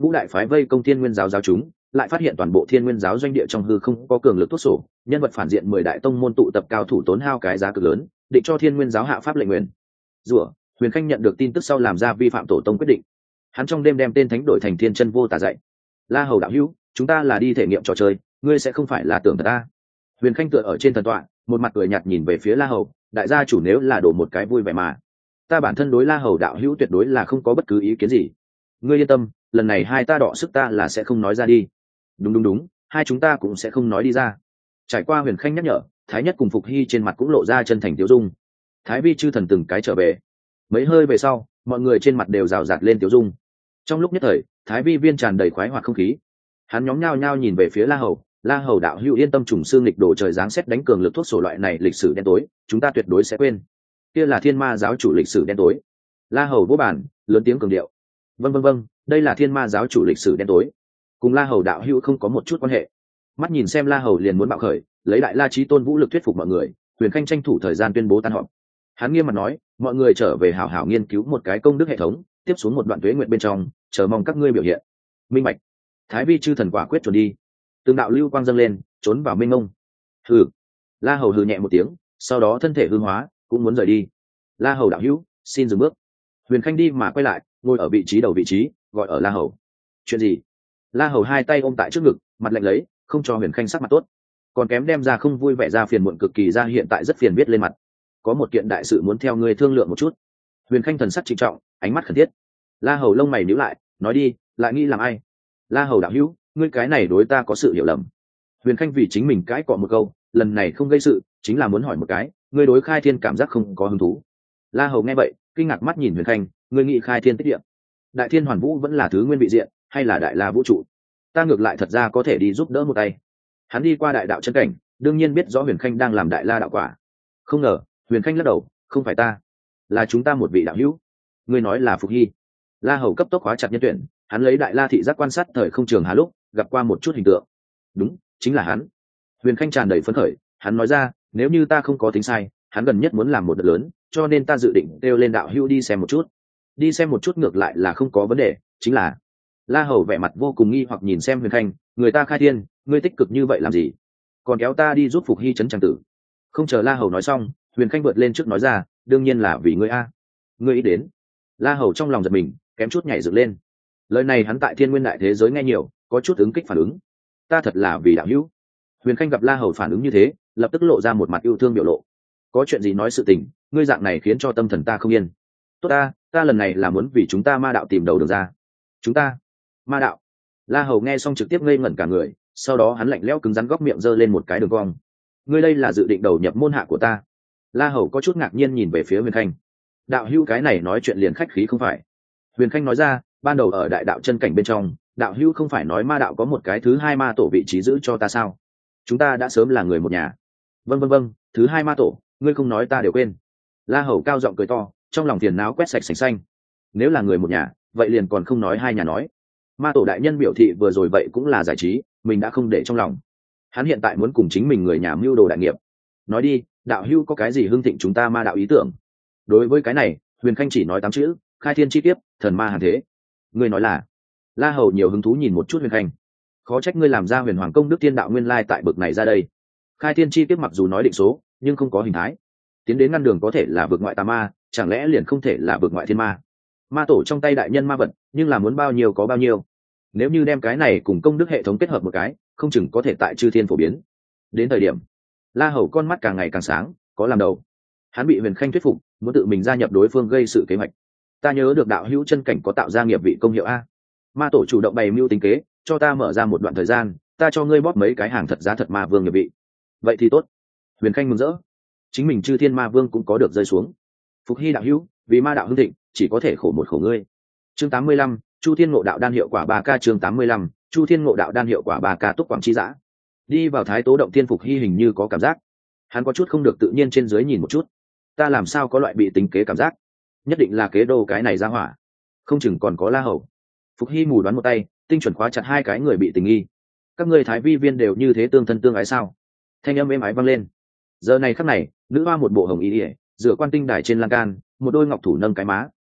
Ngũ đại phái vây công thiên nguyên giáo giáo chúng, lại phát hiện toàn bộ thiên nguyên giáo doanh địa trong hư không có cường lực thuốc sổ, nhân vật phản diện mười đại tông môn tụ tập cao thủ tốn hao cái giá cực lớn, định cho thiên nguyên giáo hạ pháp lệnh nguyện. Rủa, Huyền Khanh nhận được tin tức sau làm ra vi phạm tổ tông quyết định. Hắn trong đêm đem tên thánh đổi thành thiên chân vô tà dạy. La Hầu đạo hữu, chúng ta là đi thể nghiệm trò chơi, ngươi sẽ không phải là tưởng thật ta. Huyền Khanh tựa ở trên thần tọa, một mặt cười nhạt nhìn về phía La Hầu, đại gia chủ nếu là đổ một cái vui vẻ mà. Ta bản thân đối La Hầu đạo hữu tuyệt đối là không có bất cứ ý kiến gì. Ngươi yên tâm, lần này hai ta đọ sức ta là sẽ không nói ra đi. Đúng đúng đúng, hai chúng ta cũng sẽ không nói đi ra. Trải qua Huyền Khanh nhắc nhở, Thái Nhất cùng Phục Hy trên mặt cũng lộ ra chân thành tiêu dung. Thái Vi chư thần từng cái trở về. Mấy hơi về sau, mọi người trên mặt đều rào rạt lên tiêu dung. Trong lúc nhất thời, Thái Vi viên tràn đầy khoái hoạt không khí. Hắn nhóm nhao nhao nhìn về phía La Hầu, La Hầu đạo hữu yên tâm, trùng xương lịch đổ trời giáng xét đánh cường lực thuốc sổ loại này lịch sử đen tối, chúng ta tuyệt đối sẽ quên. Kia là Thiên Ma giáo chủ lịch sử đen tối. La Hầu vô bản, lớn tiếng cường điệu. Vâng vâng vâng, đây là Thiên Ma giáo chủ lịch sử đen tối. Cùng La Hầu đạo hữu không có một chút quan hệ. Mắt nhìn xem La Hầu liền muốn bạo khởi, lấy đại La Chí Tôn vũ lực thuyết phục mọi người, Huyền Khanh tranh thủ thời gian tuyên bố tan họp. Hắn nghiêm mặt nói, mọi người trở về hảo hảo nghiên cứu một cái công đức hệ thống, tiếp xuống một đoạn tuế nguyện bên trong, chờ mong các ngươi biểu hiện. Minh bạch. Thái Vi chư thần quả quyết chuẩn đi. Từng đạo lưu quang dâng lên, trốn vào mênh mông. Hừ. La Hầu hừ nhẹ một tiếng, sau đó thân thể hư hóa, cũng muốn rời đi. La Hầu đạo hữu, xin dừng bước. Huyền Khanh đi mà quay lại, ngồi ở vị trí đầu vị trí, gọi ở La Hầu. Chuyện gì? La Hầu hai tay ôm tại trước ngực, mặt lạnh lấy, không cho Huyền Khanh sắc mặt tốt, còn kém đem ra không vui vẻ ra phiền muộn cực kỳ ra, hiện tại rất phiền biết lên mặt. Có một kiện đại sự muốn theo ngươi thương lượng một chút. Huyền Khanh thần sắc trịnh trọng, ánh mắt khẩn thiết. La Hầu lông mày nhíu lại, nói đi, lại nghĩ làm ai? La Hầu đạo hữu, ngươi cái này đối ta có sự hiểu lầm. Huyền Khanh vì chính mình cãi cọ một câu, lần này không gây sự, chính là muốn hỏi một cái, ngươi đối Khai Thiên cảm giác không có hứng thú. La Hầu nghe vậy, kinh ngạc mắt nhìn Huyền Khanh, ngươi nghĩ Khai Thiên tích địa, Đại Thiên Hoàn Vũ vẫn là thứ nguyên vị diện, hay là Đại La vũ trụ? Ta ngược lại thật ra có thể đi giúp đỡ một tay. Hắn đi qua đại đạo chân cảnh, đương nhiên biết rõ Huyền Khanh đang làm Đại La đạo quả. Không ngờ, Huyền Khanh lắc đầu, không phải ta, là chúng ta một vị đạo hữu. Ngươi nói là Phục Hy. La Hầu cấp tốc hóa chặt nhân tuyển, hắn lấy Đại La thị giác quan sát thời không trường hà lúc gặp qua một chút hình tượng. Đúng, chính là hắn. Huyền Khanh tràn đầy phấn khởi, hắn nói ra, nếu như ta không có tính sai, hắn gần nhất muốn làm một đợt lớn, cho nên ta dự định kêu lên đạo hữu đi xem một chút. Đi xem một chút ngược lại là không có vấn đề, chính là La Hầu vẻ mặt vô cùng nghi hoặc nhìn xem Huyền Khanh, người ta khai thiên, ngươi tích cực như vậy làm gì? Còn kéo ta đi giúp Phục Hy trấn trang tử. Không chờ La Hầu nói xong, Huyền Khanh vượt lên trước nói ra, đương nhiên là vì ngươi a. Ngươi ý đến. La Hầu trong lòng giật mình, kém chút nhảy dựng lên. Lời này hắn tại Thiên Nguyên đại thế giới nghe nhiều, có chút ứng kích phản ứng. Ta thật là vì đạo hữu. Huyền Khanh gặp La Hầu phản ứng như thế, lập tức lộ ra một mặt yêu thương biểu lộ. Có chuyện gì nói sự tình, ngươi dạng này khiến cho tâm thần ta không yên. Tốt ta, ta lần này là muốn vì chúng ta ma đạo tìm đầu đường ra. Chúng ta? Ma đạo? La Hầu nghe xong trực tiếp ngây ngẩn cả người, sau đó hắn lạnh lẽo cứng rắn góc miệng giơ lên một cái đường cong. Ngươi đây là dự định đầu nhập môn hạ của ta? La Hầu có chút ngạc nhiên nhìn về phía Huyền Khanh. Đạo hữu cái này nói chuyện liền khách khí không phải? Huyền Khanh nói ra, ban đầu ở đại đạo chân cảnh bên trong, đạo hữu không phải nói ma đạo có một cái thứ hai ma tổ vị trí giữ cho ta sao? Chúng ta đã sớm là người một nhà. Vâng vâng vâng, thứ hai ma tổ, ngươi không nói ta đều quên. La Hầu cao giọng cười to, trong lòng tiền náo quét sạch sành xanh. Nếu là người một nhà, vậy liền còn không nói hai nhà nói. Ma tổ đại nhân biểu thị vừa rồi vậy cũng là giải trí, mình đã không để trong lòng. Hắn hiện tại muốn cùng chính mình người nhà mưu đồ đại nghiệp. Nói đi, đạo hữu có cái gì hưng thịnh chúng ta ma đạo ý tưởng? Đối với cái này, Huyền Khanh chỉ nói tám chữ, khai thiên chi kiếp, thần ma hàn thế. Ngươi nói là? La Hầu nhiều hứng thú nhìn một chút Huyền Khanh. Khó trách ngươi làm ra Huyền Hoàng công đức tiên đạo nguyên lai tại bực này ra đây. Khai thiên chi kiếp mặc dù nói định số, nhưng không có hình thái. Tiến đến ngăn đường có thể là vượt ngoại tà ma, chẳng lẽ liền không thể là vượt ngoại thiên ma? Ma tổ trong tay đại nhân ma vật, nhưng là muốn bao nhiêu có bao nhiêu. Nếu như đem cái này cùng công đức hệ thống kết hợp một cái, không chừng có thể tại chư thiên phổ biến. Đến thời điểm, La Hầu con mắt càng ngày càng sáng, có làm đầu. Hắn bị Huyền Khanh thuyết phục, muốn tự mình gia nhập đối phương gây sự kế hoạch. Ta nhớ được đạo hữu chân cảnh có tạo ra nghiệp vị công hiệu a. Ma tổ chủ động bày mưu tính kế, cho ta mở ra một đoạn thời gian, ta cho ngươi bóp mấy cái hàng thật giá thật ma vương nghiệp vị. Vậy thì tốt. Huyền Khanh mừng rỡ. Chính mình chư thiên ma vương cũng có được rơi xuống. Phục Hy đạo hữu, vì ma đạo hưng thịnh, chỉ có thể khổ một khổ ngươi. Chương tám mươi lăm, Chu Thiên Ngộ Đạo đan hiệu quả ba K. Chương tám mươi lăm, Chu Thiên Ngộ Đạo đan hiệu quả ba K. Túc Quảng Chi Dã. Đi vào Thái Tố động tiên, Phục Hy hình như có cảm giác. Hắn có chút không được tự nhiên trên dưới nhìn một chút. Ta làm sao có loại bị tính kế cảm giác? Nhất định là kế đô cái này ra hỏa. Không chừng còn có La Hầu. Phục Hy mù đoán một tay, tinh chuẩn khóa chặt hai cái người bị tình nghi. Các ngươi Thái Vi viên đều như thế tương thân tương ái sao? Thanh âm êm ái vang lên. Giờ này khắc này, nữ hoa một bộ hồng y ỉa, dựa quan tinh đài trên lan can, một đôi ngọc thủ nâng cái má,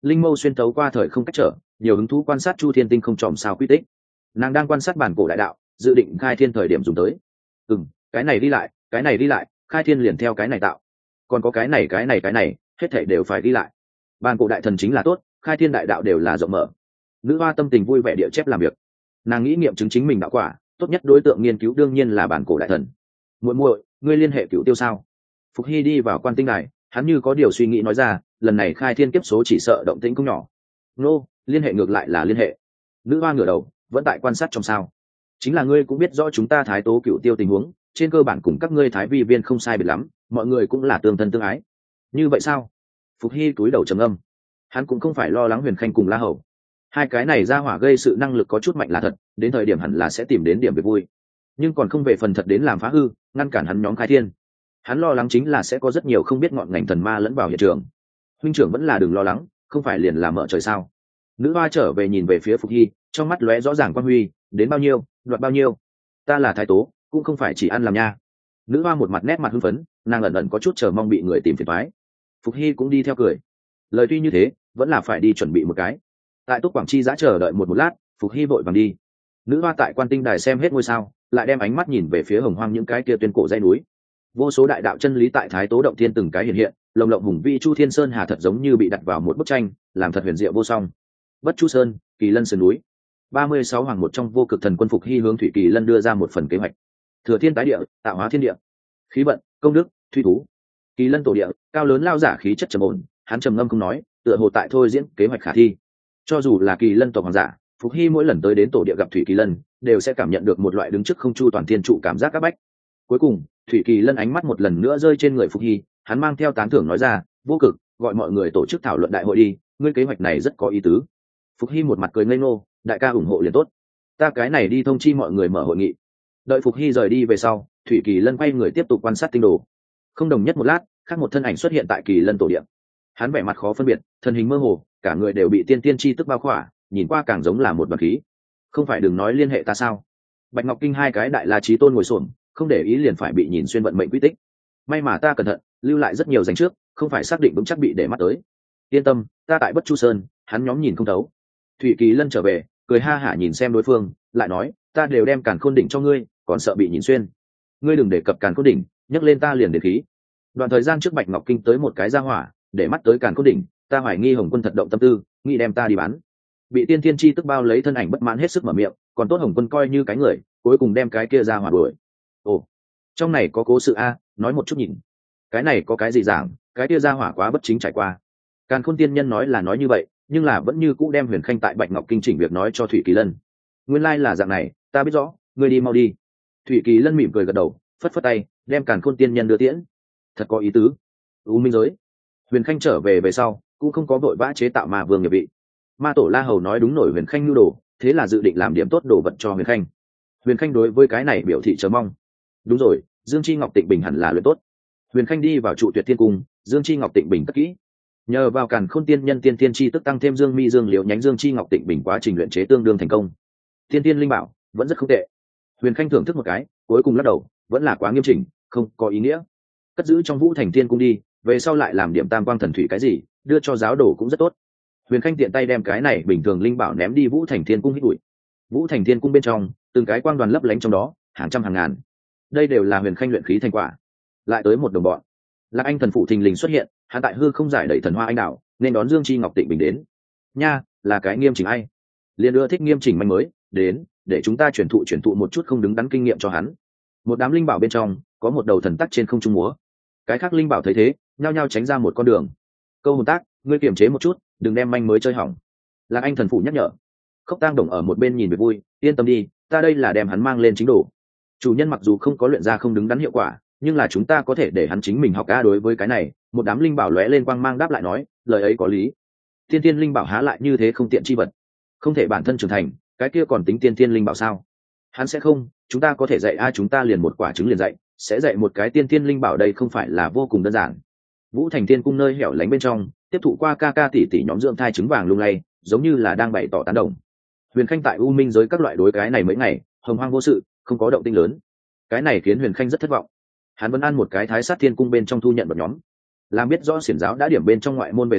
linh mâu xuyên tấu qua thời không cách trở, nhiều hứng thú quan sát chu thiên tinh không tròm sao quy tích. Nàng đang quan sát bản cổ đại đạo, dự định khai thiên thời điểm dùng tới. Ừ, cái này đi lại, cái này đi lại, khai thiên liền theo cái này tạo. Còn có cái này cái này cái này, hết thảy đều phải đi lại. Bản cổ đại thần chính là tốt, khai thiên đại đạo đều là rộng mở. Nữ hoa tâm tình vui vẻ địa chép làm việc. Nàng nghĩ nghiệm chứng chính mình đạo quả, tốt nhất đối tượng nghiên cứu đương nhiên là bản cổ đại thần. Muội muội, ngươi liên hệ cửu tiêu sao? Phục Hy đi vào quan tinh đài, hắn như có điều suy nghĩ nói ra, lần này khai thiên kiếp số chỉ sợ động tĩnh cũng nhỏ. Nô, liên hệ ngược lại là liên hệ. Nữ hoa ngửa đầu, vẫn tại quan sát trong sao. Chính là ngươi cũng biết rõ chúng ta thái tố cửu tiêu tình huống, trên cơ bản cùng các ngươi thái vi viên không sai biệt lắm, mọi người cũng là tương thân tương ái. Như vậy sao? Phục Hy cúi đầu trầm âm. Hắn cũng không phải lo lắng Huyền Khanh cùng La Hầu. Hai cái này ra hỏa gây sự năng lực có chút mạnh là thật, đến thời điểm hẳn là sẽ tìm đến điểm về vui. Nhưng còn không về phần thật đến làm phá hư, ngăn cản hắn nhóm khai thiên. Hắn lo lắng chính là sẽ có rất nhiều không biết ngọn ngành thần ma lẫn vào hiện trường. Huynh trưởng vẫn là đừng lo lắng, không phải liền là mở trời sao? Nữ hoa trở về nhìn về phía Phục Hy, trong mắt lóe rõ ràng quan huy, đến bao nhiêu, đoạt bao nhiêu. Ta là thái tố, cũng không phải chỉ ăn làm nha. Nữ hoa một mặt nét mặt hưng phấn, nàng ẩn ẩn có chút chờ mong bị người tìm phiền toái. Phục Hy cũng đi theo cười. Lời tuy như thế, vẫn là phải đi chuẩn bị một cái. Tại Túc Quảng Chi giã chờ đợi một một lát, Phục Hy vội vàng đi. Nữ hoa tại quan tinh đài xem hết ngôi sao, lại đem ánh mắt nhìn về phía hồng hoang những cái kia tuyên cổ dãy núi. Vô số đại đạo chân lý tại thái tố động thiên từng cái hiện hiện, lồng lộng hùng vĩ chu thiên sơn hà thật giống như bị đặt vào một bức tranh, làm thật huyền diệu vô song. Bất chu sơn, kỳ lân sơn núi, ba mươi sáu hoàng một trong vô cực thần quân Phục Hy hướng thủy kỳ lân đưa ra một phần kế hoạch. Thừa thiên tái địa, tạo hóa thiên địa, khí vận, công đức, thủy thú. Kỳ lân tổ địa, cao lớn lao giả khí chất trầm ổn, hắn trầm ngâm không nói, tựa hồ tại thôi diễn kế hoạch khả thi. Cho dù là kỳ lân tộc hoàng giả, Phục Hy mỗi lần tới đến tổ địa gặp thủy kỳ lân, đều sẽ cảm nhận được một loại đứng trước không chu toàn thiên trụ cảm giác áp bách. Cuối cùng, thủy kỳ lân ánh mắt một lần nữa rơi trên người Phục Hy, hắn mang theo tán thưởng nói ra, vô cực, gọi mọi người tổ chức thảo luận đại hội đi, ngươi kế hoạch này rất có ý tứ. Phục Hy một mặt cười ngây ngô, đại ca ủng hộ liền tốt, ta cái này đi thông chi mọi người mở hội nghị. Đợi Phục Hy rời đi về sau, thủy kỳ lân quay người tiếp tục quan sát tinh đồ. Không đồng nhất một lát, khác một thân ảnh xuất hiện tại kỳ lân tổ địa. Hắn vẻ mặt khó phân biệt, thân hình mơ hồ, cả người đều bị tiên tiên chi tức bao khỏa, nhìn qua càng giống là một đoàn khí. Không phải đừng nói liên hệ ta sao? Bạch Ngọc Kinh hai cái đại la chí tôn ngồi xổm, không để ý liền phải bị nhìn xuyên vận mệnh quy tích. May mà ta cẩn thận, lưu lại rất nhiều dành trước, không phải xác định vững chắc bị để mắt tới. Yên tâm, ta tại Bất Chu Sơn, hắn nhóm nhìn không thấu. Thủy Kỳ Lân trở về, cười ha hả nhìn xem đối phương, lại nói, ta đều đem Càn Khôn đỉnh cho ngươi, còn sợ bị nhìn xuyên. Ngươi đừng đề cập Càn Khôn đỉnh, nhắc lên ta liền đến khí. Đoạn thời gian trước Bạch Ngọc Kinh tới một cái ra hỏa, để mắt tới Càn Khôn đỉnh, ta hoài nghi Hồng Quân thật động tâm tư, nghĩ đem ta đi bán. Bị tiên tiên chi tức bao lấy thân ảnh bất mãn hết sức mở miệng, còn tốt Hồng Quân coi như cái người, cuối cùng đem cái kia ra hỏa đuổi. Ồ, trong này có cố sự a, nói một chút nhìn. Cái này có cái gì giảng, cái kia ra hỏa quá bất chính trải qua. Càn Khôn tiên nhân nói là nói như vậy, nhưng là vẫn như cũ đem Huyền Khanh tại Bạch Ngọc Kinh chỉnh việc nói cho Thủy Kỳ Lân. Nguyên lai là dạng này, ta biết rõ, ngươi đi mau đi. Thủy Kỳ Lân mỉm cười gật đầu, phất phất tay, đem Càn Khôn tiên nhân đưa tiễn. Thật có ý tứ. U minh giới. Huyền Khanh trở về về sau, cũng không có vội vã chế tạo ma vương nghiệp vị. Ma tổ La Hầu nói đúng nổi Huyền Khanh nhu đồ, thế là dự định làm điểm tốt đồ vật cho Huyền Khanh. Huyền Khanh đối với cái này biểu thị chờ mong. Đúng rồi, Dương Chi Ngọc Tịnh Bình hẳn là luyện tốt. Huyền Khanh đi vào trụ tuyệt thiên cung, Dương Chi Ngọc Tịnh Bình tất kỹ. Nhờ vào Càn Khôn tiên nhân tiên tiên chi tức tăng thêm Dương Mi Dương Liễu nhánh Dương Chi Ngọc Tịnh Bình quá trình luyện chế tương đương thành công. Tiên tiên linh bảo vẫn rất không tệ. Huyền Khanh thưởng thức một cái, cuối cùng lắc đầu, vẫn là quá nghiêm chỉnh, không có ý nghĩa. Cất giữ trong Vũ Thành Thiên cung đi, về sau lại làm điểm tam quang thần thủy cái gì, đưa cho giáo đồ cũng rất tốt. Huyền Khanh tiện tay đem cái này bình thường linh bảo ném đi Vũ Thành Thiên cung hít bụi. Vũ Thành Thiên cung bên trong, từng cái quang đoàn lấp lánh trong đó, hàng trăm hàng ngàn. Đây đều là Huyền Khanh luyện khí thành quả. Lại tới một đồng bọn. Lạc Anh thần phụ thình lình xuất hiện, hắn tại hư không giải đẩy thần hoa anh đạo, nên đón Dương Chi Ngọc Tịnh Bình đến. Nha, là cái nghiêm chỉnh ai? Liên ưa thích nghiêm chỉnh manh mới, đến, để chúng ta truyền thụ truyền thụ một chút không đứng đắn kinh nghiệm cho hắn. Một đám linh bảo bên trong, có một đầu thần tắc trên không trung múa. Cái khác linh bảo thấy thế, nhao nhao tránh ra một con đường. Câu hồn tác, ngươi kiềm chế một chút, đừng đem manh mới chơi hỏng. Lạc Anh thần phụ nhắc nhở. Khốc Tang Đồng ở một bên nhìn về vui, yên tâm đi, ta đây là đem hắn mang lên chính đồ. Chủ nhân mặc dù không có luyện ra không đứng đắn hiệu quả, nhưng là chúng ta có thể để hắn chính mình học ca. Đối với cái này, một đám linh bảo lóe lên quang mang đáp lại nói, lời ấy có lý. Tiên tiên linh bảo há lại như thế không tiện chi vật, không thể bản thân trưởng thành, cái kia còn tính tiên tiên linh bảo sao? Hắn sẽ không, chúng ta có thể dạy ai, chúng ta liền một quả trứng liền dạy, sẽ dạy một cái tiên tiên linh bảo, đây không phải là vô cùng đơn giản. Vũ Thành Tiên cung nơi hẻo lánh bên trong, tiếp thụ qua ca ca tỷ tỷ nhóm dưỡng thai trứng vàng lung lay, giống như là đang bày tỏ tán đồng. Huyền Khanh tại U Minh giới các loại đối cái này mấy ngày, hồng hoang vô sự, không có động tĩnh lớn. Cái này khiến Huyền Khanh rất thất vọng. Hắn vẫn ăn một cái Thái Sát Thiên cung bên trong thu nhận một nhóm, làm biết rõ xiển giáo đã điểm bên trong ngoại môn về sau,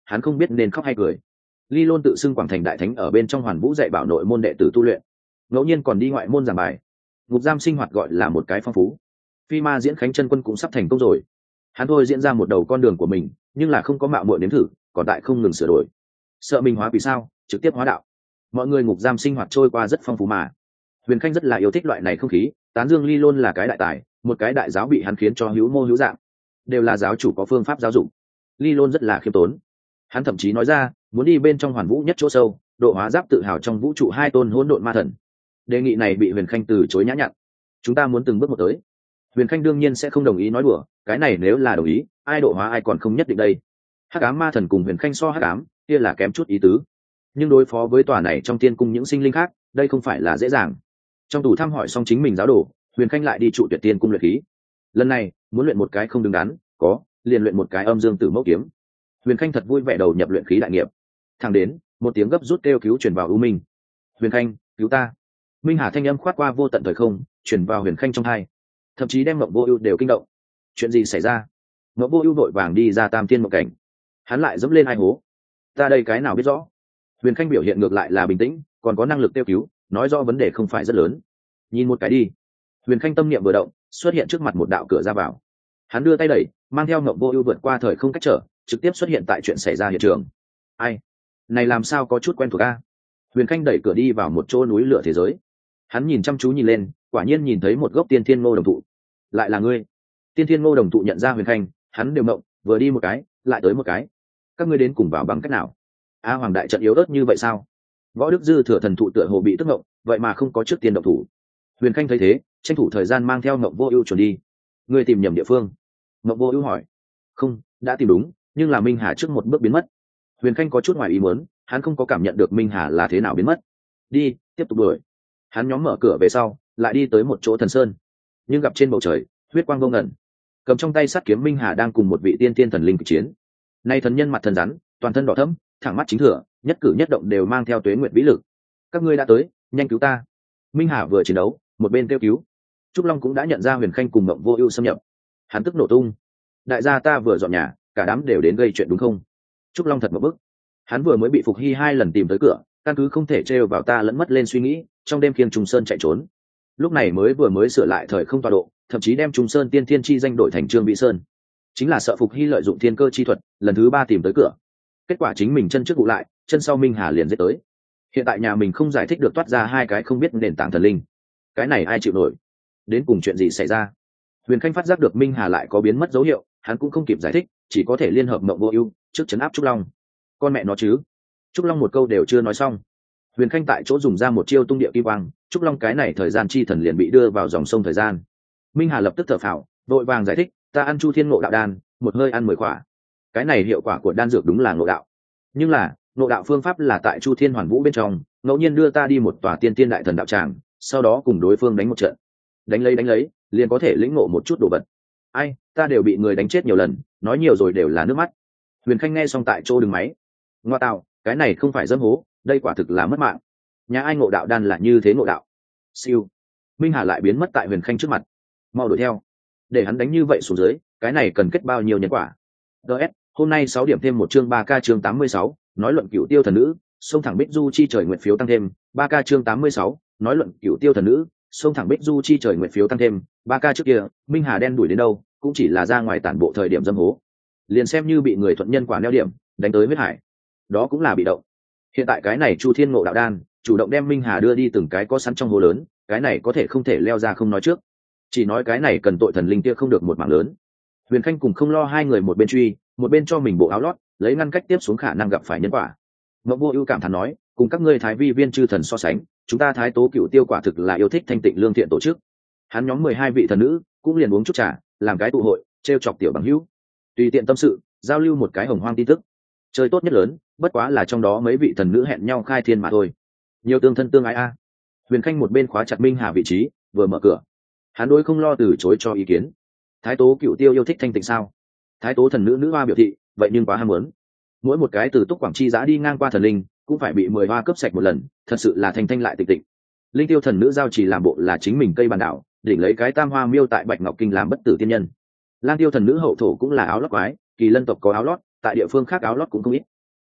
hắn không biết nên khóc hay cười. Ly Lôn tự xưng Quảng Thành đại thánh, ở bên trong Hoàn Vũ dạy bảo nội môn đệ tử tu luyện, ngẫu nhiên còn đi ngoại môn giảng bài. Ngục giam sinh hoạt gọi là một cái phong phú. Phi Ma diễn Khánh chân quân cũng sắp thành công rồi. Hắn thôi diễn ra một đầu con đường của mình, nhưng là không có mạo muội nếm thử, còn tại không ngừng sửa đổi. Sợ mình hóa vì sao, trực tiếp hóa đạo. Mọi người ngục giam sinh hoạt trôi qua rất phong phú mà. Huyền Khanh rất là yêu thích loại này không khí, tán dương Ly Lôn là cái đại tài, một cái đại giáo bị hắn khiến cho hữu mô hữu dạng, đều là giáo chủ có phương pháp giáo dục. Ly Lôn rất là khiêm tốn, hắn thậm chí nói ra muốn đi bên trong Hoàn Vũ nhất chỗ sâu, độ hóa giáp tự hào trong vũ trụ hai tôn hỗn độn ma thần. Đề nghị này bị Huyền Khanh từ chối nhã nhặn. Chúng ta muốn từng bước một tới. Huyền Khanh đương nhiên sẽ không đồng ý nói đùa, cái này nếu là đồng ý, ai độ hóa ai còn không nhất định đây. Hắc ám ma thần cùng Huyền Khanh so hắc ám, kia là kém chút ý tứ. Nhưng đối phó với tòa này trong tiên cung những sinh linh khác, đây không phải là dễ dàng. Trong tủ thăm hỏi xong chính mình giáo đồ, Huyền Khanh lại đi trụ tuyệt tiên cung luyện khí. Lần này muốn luyện một cái không đứng đắn, có liền luyện một cái âm dương tử mẫu kiếm. Huyền Khanh thật vui vẻ đầu nhập luyện khí đại nghiệp. Thẳng đến một tiếng gấp rút kêu cứu truyền vào U Minh. Huyền Khanh, cứu ta! Minh Hà thanh âm khoát qua vô tận thời không, truyền vào Huyền Khanh trong tai, thậm chí đem Mộng Vô Ưu đều kinh động. Chuyện gì xảy ra? Mộng Vô Ưu vội vàng đi ra Tam Tiên Mộng Cảnh. Hắn lại dẫm lên hai hố. Ta đây cái nào biết rõ. Huyền Khanh biểu hiện ngược lại là bình tĩnh, còn có năng lực tiêu cứu, nói rõ vấn đề không phải rất lớn. Nhìn một cái đi. Huyền Khanh tâm niệm vừa động, xuất hiện trước mặt một đạo cửa ra vào. Hắn đưa tay đẩy, mang theo Mộng Vô Ưu vượt qua thời không cách trở, trực tiếp xuất hiện tại chuyện xảy ra hiện trường. Ai? Này làm sao có chút quen thuộc a? Huyền Khanh đẩy cửa đi vào một chỗ núi lửa thế giới. Hắn nhìn chăm chú nhìn lên, quả nhiên nhìn thấy một gốc tiên thiên ngô đồng thụ. Lại là ngươi? Tiên thiên ngô đồng thụ nhận ra Huyền Khanh, hắn đều mộng, vừa đi một cái, lại tới một cái. Các ngươi đến cùng vào bằng cách nào? A Hoàng đại trận yếu ớt như vậy sao? Võ Đức Dư thừa thần thụ tựa hồ bị tức ngộng, vậy mà không có trước tiên động thủ. Huyền Khanh thấy thế, tranh thủ thời gian mang theo Ngộng Vô Ưu chuẩn đi. Ngươi tìm nhầm địa phương. Ngộng Vô Ưu hỏi. Không, đã tìm đúng, nhưng là Minh Hà trước một bước biến mất. Huyền Khanh có chút ngoài ý muốn, hắn không có cảm nhận được Minh Hà là thế nào biến mất. Đi, tiếp tục đuổi. Hắn nhóm mở cửa về sau, lại đi tới một chỗ thần sơn. Nhưng gặp trên bầu trời, huyết quang vô ngần. Cầm trong tay sắt kiếm Minh Hà đang cùng một vị tiên tiên thần linh kịch chiến. Nay thần nhân mặt thần rắn, toàn thân đỏ thẫm, thẳng mắt chính thừa, nhất cử nhất động đều mang theo tuế nguyệt vĩ lực. Các ngươi đã tới, nhanh cứu ta. Minh Hà vừa chiến đấu, một bên kêu cứu. Trúc Long cũng đã nhận ra Huyền Khanh cùng Mộng Vô Ưu xâm nhập. Hắn tức nổ tung. Đại gia ta vừa dọn nhà, cả đám đều đến gây chuyện đúng không? Trúc Long thật một bức. Hắn vừa mới bị Phục Hy hai lần tìm tới cửa, căn cứ không thể trêu vào ta lẫn mất lên suy nghĩ, trong đêm khiêng Trung Sơn chạy trốn. Lúc này mới vừa mới sửa lại thời không tọa độ, thậm chí đem Trung Sơn tiên thiên chi danh đổi thành Trương Vị Sơn. Chính là sợ Phục Hy lợi dụng thiên cơ chi thuật, lần thứ ba tìm tới cửa. Kết quả chính mình chân trước vụ lại, chân sau Minh Hà liền giết tới. Hiện tại nhà mình không giải thích được toát ra hai cái không biết nền tảng thần linh. Cái này ai chịu nổi? Đến cùng chuyện gì xảy ra? Huyền Khanh phát giác được Minh Hà lại có biến mất dấu hiệu, hắn cũng không kịp giải thích, chỉ có thể liên hợp Mộng Vô Ưu trước trấn áp Trúc Long. Con mẹ nó chứ? Trúc Long một câu đều chưa nói xong. Huyền Khanh tại chỗ dùng ra một chiêu tung địa kim quang, Trúc Long cái này thời gian chi thần liền bị đưa vào dòng sông thời gian. Minh Hà lập tức thở phào, vội vàng giải thích, ta ăn Chu Thiên Ngộ Đạo đan, một hơi ăn mười quả. Cái này hiệu quả của đan dược đúng là ngộ đạo. Nhưng là, ngộ đạo phương pháp là tại Chu Thiên Hoàn Vũ bên trong, ngẫu nhiên đưa ta đi một tòa tiên tiên đại thần đạo tràng, sau đó cùng đối phương đánh một trận. Đánh lấy đánh lấy, liền có thể lĩnh ngộ một chút đồ vật. Ai, ta đều bị người đánh chết nhiều lần, nói nhiều rồi đều là nước mắt. Huyền Khanh nghe xong tại chỗ đừng máy. Ngoa tạo, cái này không phải dâm hố, đây quả thực là mất mạng. Nhà ai ngộ đạo đan là như thế ngộ đạo. Siêu. Minh Hà lại biến mất tại Huyền Khanh trước mặt. Mau đuổi theo. Để hắn đánh như vậy xuống dưới, cái này cần kết bao nhiêu nhân quả. ds hôm nay sáu điểm thêm một chương ba k chương tám mươi sáu, nói luận cửu tiêu thần nữ, xông thẳng Bích Du chi trời nguyện phiếu tăng thêm, ba k chương tám mươi sáu, nói luận cửu tiêu thần nữ, xông thẳng Bích Du chi trời nguyện phiếu tăng thêm, ba k trước kia, Minh Hà đen đuổi đến đâu, cũng chỉ là ra ngoài tản bộ thời điểm dâm hố. Liền xem như bị người thuận nhân quả neo điểm, đánh tới huyết hải, đó cũng là bị động. Hiện tại cái này Chu Thiên Ngộ Đạo đan, chủ động đem Minh Hà đưa đi từng cái có sẵn trong hố lớn, cái này có thể không thể leo ra không nói trước. Chỉ nói cái này cần tội thần linh kia không được một mảng lớn. Huyền Khanh cùng không lo hai người một bên truy, một bên cho mình bộ áo lót, lấy ngăn cách tiếp xuống khả năng gặp phải nhân quả. Ngọc Vô Ưu cảm thán nói, cùng các ngươi Thái Vi viên chư thần so sánh, chúng ta Thái Tố Cửu Tiêu quả thực là yêu thích thanh tịnh lương thiện tổ chức. Hắn nhóm mười hai vị thần nữ cũng liền uống chút trà, làm cái tụ hội, trêu chọc tiểu bằng hữu, tùy tiện tâm sự, giao lưu một cái hồng hoang tin tức. Chơi tốt nhất lớn, bất quá là trong đó mấy vị thần nữ hẹn nhau khai thiên mà thôi. Nhiều tương thân tương ái a. Huyền Khanh một bên khóa chặt Minh Hà vị trí, vừa mở cửa. Hắn đối không lo từ chối cho ý kiến. Thái Tố Cửu Tiêu yêu thích thanh tịnh sao? Thái Tố thần nữ nữ hoa biểu thị, vậy nhưng quá ham muốn. Mỗi một cái từ Túc Quảng Chi giã đi ngang qua thần linh, cũng phải bị mười hoa cướp sạch một lần, thật sự là thanh thanh lại tịnh tịnh. Linh Tiêu thần nữ giao chỉ làm bộ là chính mình cây bàn đảo, đỉnh lấy cái tam hoa miêu tại Bạch Ngọc Kinh làm bất tử tiên nhân. Lang Tiêu thần nữ hậu thổ cũng là áo lót quái, Kỳ Lân tộc có áo lót, tại địa phương khác áo lót cũng không ít,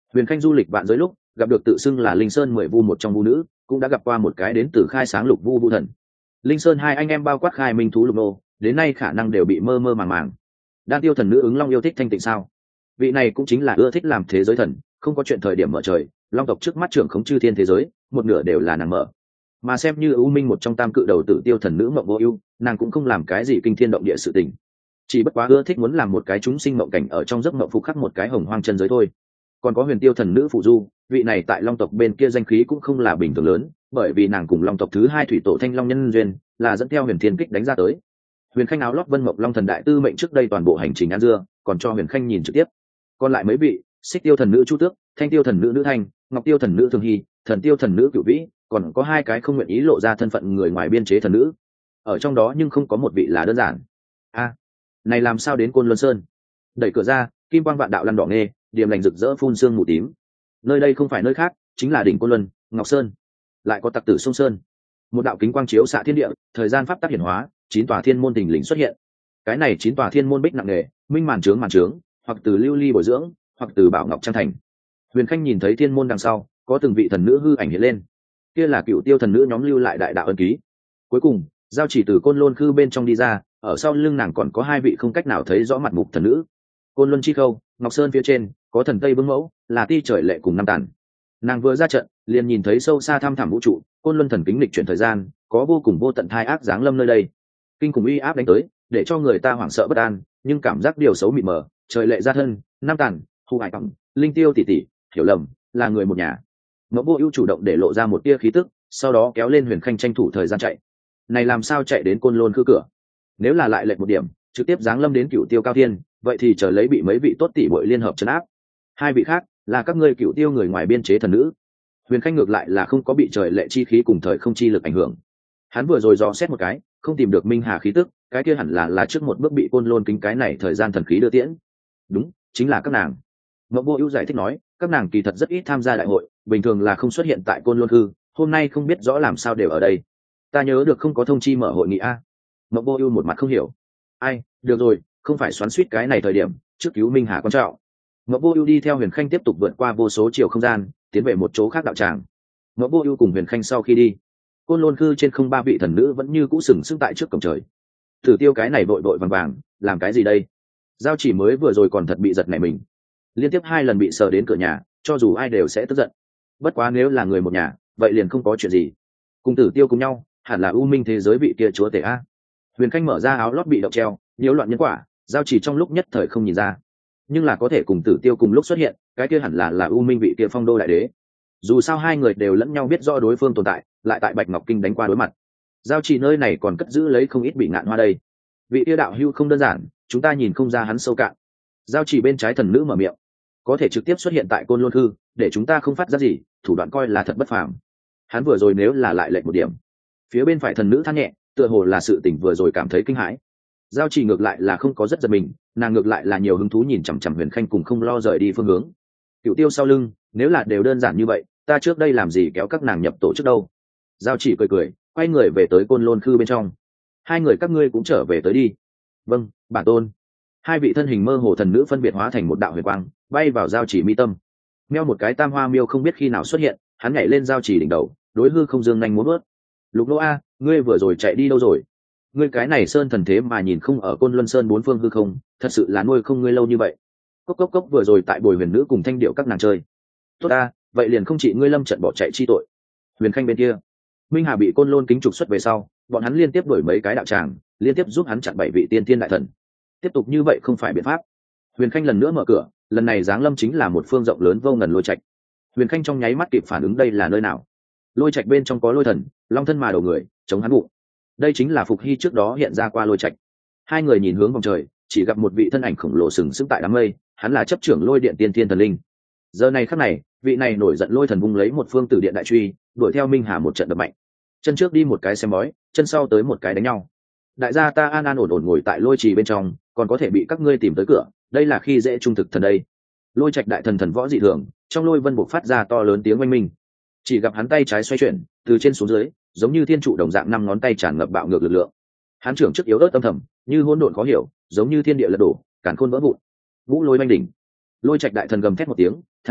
Huyền Khanh du lịch vạn giới lúc gặp được tự xưng là Linh Sơn mười vu một trong vu nữ, cũng đã gặp qua một cái đến từ khai sáng lục vu vu thần. Linh Sơn hai anh em bao quát khai minh thú lục nô, đến nay khả năng đều bị mơ mơ màng màng. Đan tiêu thần nữ ứng long yêu thích thanh tịnh sao? Vị này cũng chính là ưa thích làm thế giới thần, không có chuyện thời điểm mở trời, long tộc trước mắt trưởng khống chư thiên thế giới, một nửa đều là nàng mở. Mà xem như ưu minh một trong tam cự đầu tử tiêu thần nữ mộng vô ưu, nàng cũng không làm cái gì kinh thiên động địa sự tình, chỉ bất quá ưa thích muốn làm một cái chúng sinh mộng cảnh ở trong giấc mộng phục khắc một cái hồng hoang chân giới thôi. Còn có huyền tiêu thần nữ phụ du, vị này tại long tộc bên kia danh khí cũng không là bình thường lớn, bởi vì nàng cùng long tộc thứ hai thủy tổ thanh long nhân duyên là dẫn theo huyền thiên kích đánh ra tới. Huyền Khanh áo lót vân mộng long thần đại tư mệnh trước đây toàn bộ hành trình ăn dưa, còn cho Huyền Khanh nhìn trực tiếp. Còn lại mấy vị, xích tiêu thần nữ chu tước, thanh tiêu thần nữ nữ thanh, ngọc tiêu thần nữ thường hy, thần tiêu thần nữ cửu vĩ, còn có hai cái không nguyện ý lộ ra thân phận người ngoài biên chế thần nữ. Ở trong đó nhưng không có một vị là đơn giản. A, à, này làm sao đến Côn Luân Sơn? Đẩy cửa ra, kim quang vạn đạo lăn đỏ nghe, điểm lành rực rỡ phun sương mù tím. Nơi đây không phải nơi khác, chính là đỉnh Côn Luân, Ngọc Sơn. Lại có tặc tử sông Sơn. Một đạo kính quang chiếu xạ thiên địa, thời gian pháp tắc hiển hóa, chín tòa thiên môn tình lình xuất hiện. Cái này chín tòa thiên môn bích nặng nề, minh màn trướng màn trướng, hoặc từ lưu ly bồi dưỡng, hoặc từ bảo ngọc trang thành. Huyền Khanh nhìn thấy thiên môn đằng sau, có từng vị thần nữ hư ảnh hiện lên. Kia là cựu tiêu thần nữ nhóm lưu lại đại đạo ân ký. Cuối cùng, giao chỉ từ côn lôn khư bên trong đi ra, ở sau lưng nàng còn có hai vị không cách nào thấy rõ mặt mục thần nữ. Côn Luân chi khâu, Ngọc Sơn phía trên có thần tây vương mẫu, là ti trời lệ cùng năm tàn. Nàng vừa ra trận, liền nhìn thấy sâu xa thăm thẳm vũ trụ, Côn Luân thần kính lịch chuyển thời gian, có vô cùng vô tận thai ác giáng lâm nơi đây. Kinh khủng uy áp đánh tới, để cho người ta hoảng sợ bất an, nhưng cảm giác điều xấu mịt mờ, trời lệ ra thân, năm tàn, hù hải tỏng, linh tiêu tỷ tỷ, hiểu lầm, là người một nhà. Ngọc Vô Ưu chủ động để lộ ra một tia khí tức, sau đó kéo lên Huyền Khanh tranh thủ thời gian chạy. Này làm sao chạy đến Côn Lôn khư cửa? Nếu là lại lệch một điểm, trực tiếp giáng lâm đến Cửu Tiêu Cao Thiên, vậy thì chờ lấy bị mấy vị tốt tỷ muội liên hợp trấn áp. Hai vị khác là các ngươi Cửu Tiêu người ngoài biên chế thần nữ. Huyền Khanh ngược lại là không có bị trời lệ chi khí cùng thời không chi lực ảnh hưởng. Hắn vừa rồi dò xét một cái, không tìm được minh hà khí tức, cái kia hẳn là là trước một bước bị Côn Lôn kính cái này thời gian thần khí đưa tiễn. Đúng, chính là các nàng. Ngọc Vô Ưu giải thích nói, các nàng kỳ thật rất ít tham gia đại hội, bình thường là không xuất hiện tại Côn Luân Hư, hôm nay không biết rõ làm sao đều ở đây. Ta nhớ được không có thông chi mở hội nghị a. Ngọc Vô Ưu một mặt không hiểu. Ai, được rồi, không phải xoắn xuýt cái này thời điểm, trước cứu Minh Hà quan trọng. Ngọc Vô Ưu đi theo Huyền Khanh tiếp tục vượt qua vô số chiều không gian, tiến về một chỗ khác đạo tràng. Ngọc Vô Ưu cùng Huyền Khanh sau khi đi, Côn Lôn Hư trên không ba vị thần nữ vẫn như cũ sừng sững tại trước cổng trời. Tử Tiêu cái này vội vội vàng vàng, làm cái gì đây? Giao Chỉ mới vừa rồi còn thật bị giật nảy mình. Liên tiếp hai lần bị sờ đến cửa nhà, cho dù ai đều sẽ tức giận. Bất quá nếu là người một nhà, vậy liền không có chuyện gì. Cùng Tử Tiêu cùng nhau, hẳn là u minh thế giới vị kia chúa tể a. Huyền Khanh mở ra áo lót bị động treo, nhiễu loạn nhân quả, Giao Chỉ trong lúc nhất thời không nhìn ra, nhưng là có thể cùng Tử Tiêu cùng lúc xuất hiện, cái kia hẳn là là u minh vị kia phong đô đại đế. Dù sao hai người đều lẫn nhau biết rõ đối phương tồn tại, lại tại Bạch Ngọc Kinh đánh qua đối mặt. Giao Chỉ nơi này còn cất giữ lấy không ít bị ngạn hoa đây. Vị kia đạo hưu không đơn giản, chúng ta nhìn không ra hắn sâu cạn. Giao Chỉ bên trái thần nữ mở miệng, có thể trực tiếp xuất hiện tại Côn Lôn Hư, để chúng ta không phát ra gì, thủ đoạn coi là thật bất phàm. Hắn vừa rồi nếu là lại lệch một điểm. Phía bên phải thần nữ than nhẹ, tựa hồ là sự tỉnh vừa rồi cảm thấy kinh hãi. Giao Chỉ ngược lại là không có rất giật mình, nàng ngược lại là nhiều hứng thú nhìn chằm chằm Huyền Khanh cùng không lo rời đi phương hướng. Cửu Tiêu sau lưng, nếu là đều đơn giản như vậy, ta trước đây làm gì kéo các nàng nhập tổ trước đâu. Giao Chỉ cười cười, quay người về tới Côn Lôn Khư bên trong. Hai người các ngươi cũng trở về tới đi. Vâng, bản tôn. Hai vị thân hình mơ hồ thần nữ phân biệt hóa thành một đạo huyền quang, bay vào Giao Chỉ mi tâm. Meo một cái tam hoa miêu không biết khi nào xuất hiện, hắn nhảy lên Giao Chỉ đỉnh đầu, đối hư không dương nhanh muốn vớt. Lục Nô a, ngươi vừa rồi chạy đi đâu rồi? Ngươi cái này sơn thần thế mà nhìn không ở Côn Luân Sơn bốn phương hư không, thật sự là nuôi không ngươi lâu như vậy. Cốc cốc cốc vừa rồi tại bồi huyền nữ cùng thanh điệu các nàng chơi. Tốt a, vậy liền không chỉ ngươi lâm trận bỏ chạy chi tội. Huyền Khanh bên kia, Minh Hà bị Côn Lôn kính trục xuất về sau, bọn hắn liên tiếp đuổi mấy cái đạo tràng, liên tiếp giúp hắn chặn bảy vị tiên thiên đại thần. Tiếp tục như vậy không phải biện pháp. Huyền Khanh lần nữa mở cửa, lần này giáng lâm chính là một phương rộng lớn vô ngần lôi trạch. Huyền Khanh trong nháy mắt kịp phản ứng đây là nơi nào. Lôi trạch bên trong có lôi thần, long thân mà đầu người, chống hắn bụng. Đây chính là Phục Hy trước đó hiện ra qua lôi trạch. Hai người nhìn hướng vòng trời, chỉ gặp một vị thân ảnh khổng lồ sừng sững tại đám mây, hắn là chấp trưởng lôi điện tiên thiên thần linh. Giờ này khắc này, vị này nổi giận lôi thần vung lấy một phương tử điện đại truy, đuổi theo Minh Hà một trận đập mạnh. Chân trước đi một cái xem bói, chân sau tới một cái đánh nhau. Đại gia ta an an ổn ổn ngồi tại lôi trì bên trong, còn có thể bị các ngươi tìm tới cửa, đây là khi dễ trung thực thần đây. Lôi trạch đại thần thần võ dị thường, trong lôi vân bộc phát ra to lớn tiếng oanh minh. Chỉ gặp hắn tay trái xoay chuyển, từ trên xuống dưới, giống như thiên trụ đồng dạng năm ngón tay tràn ngập bạo ngược lực lượng. Hắn trưởng trước yếu ớt tâm thầm, như hỗn độn khó hiểu, giống như thiên địa lật đổ, càn khôn vỡ vụn. Vũ lôi oanh đỉnh. Lôi trạch đại thần gầm thét một tiếng, thanh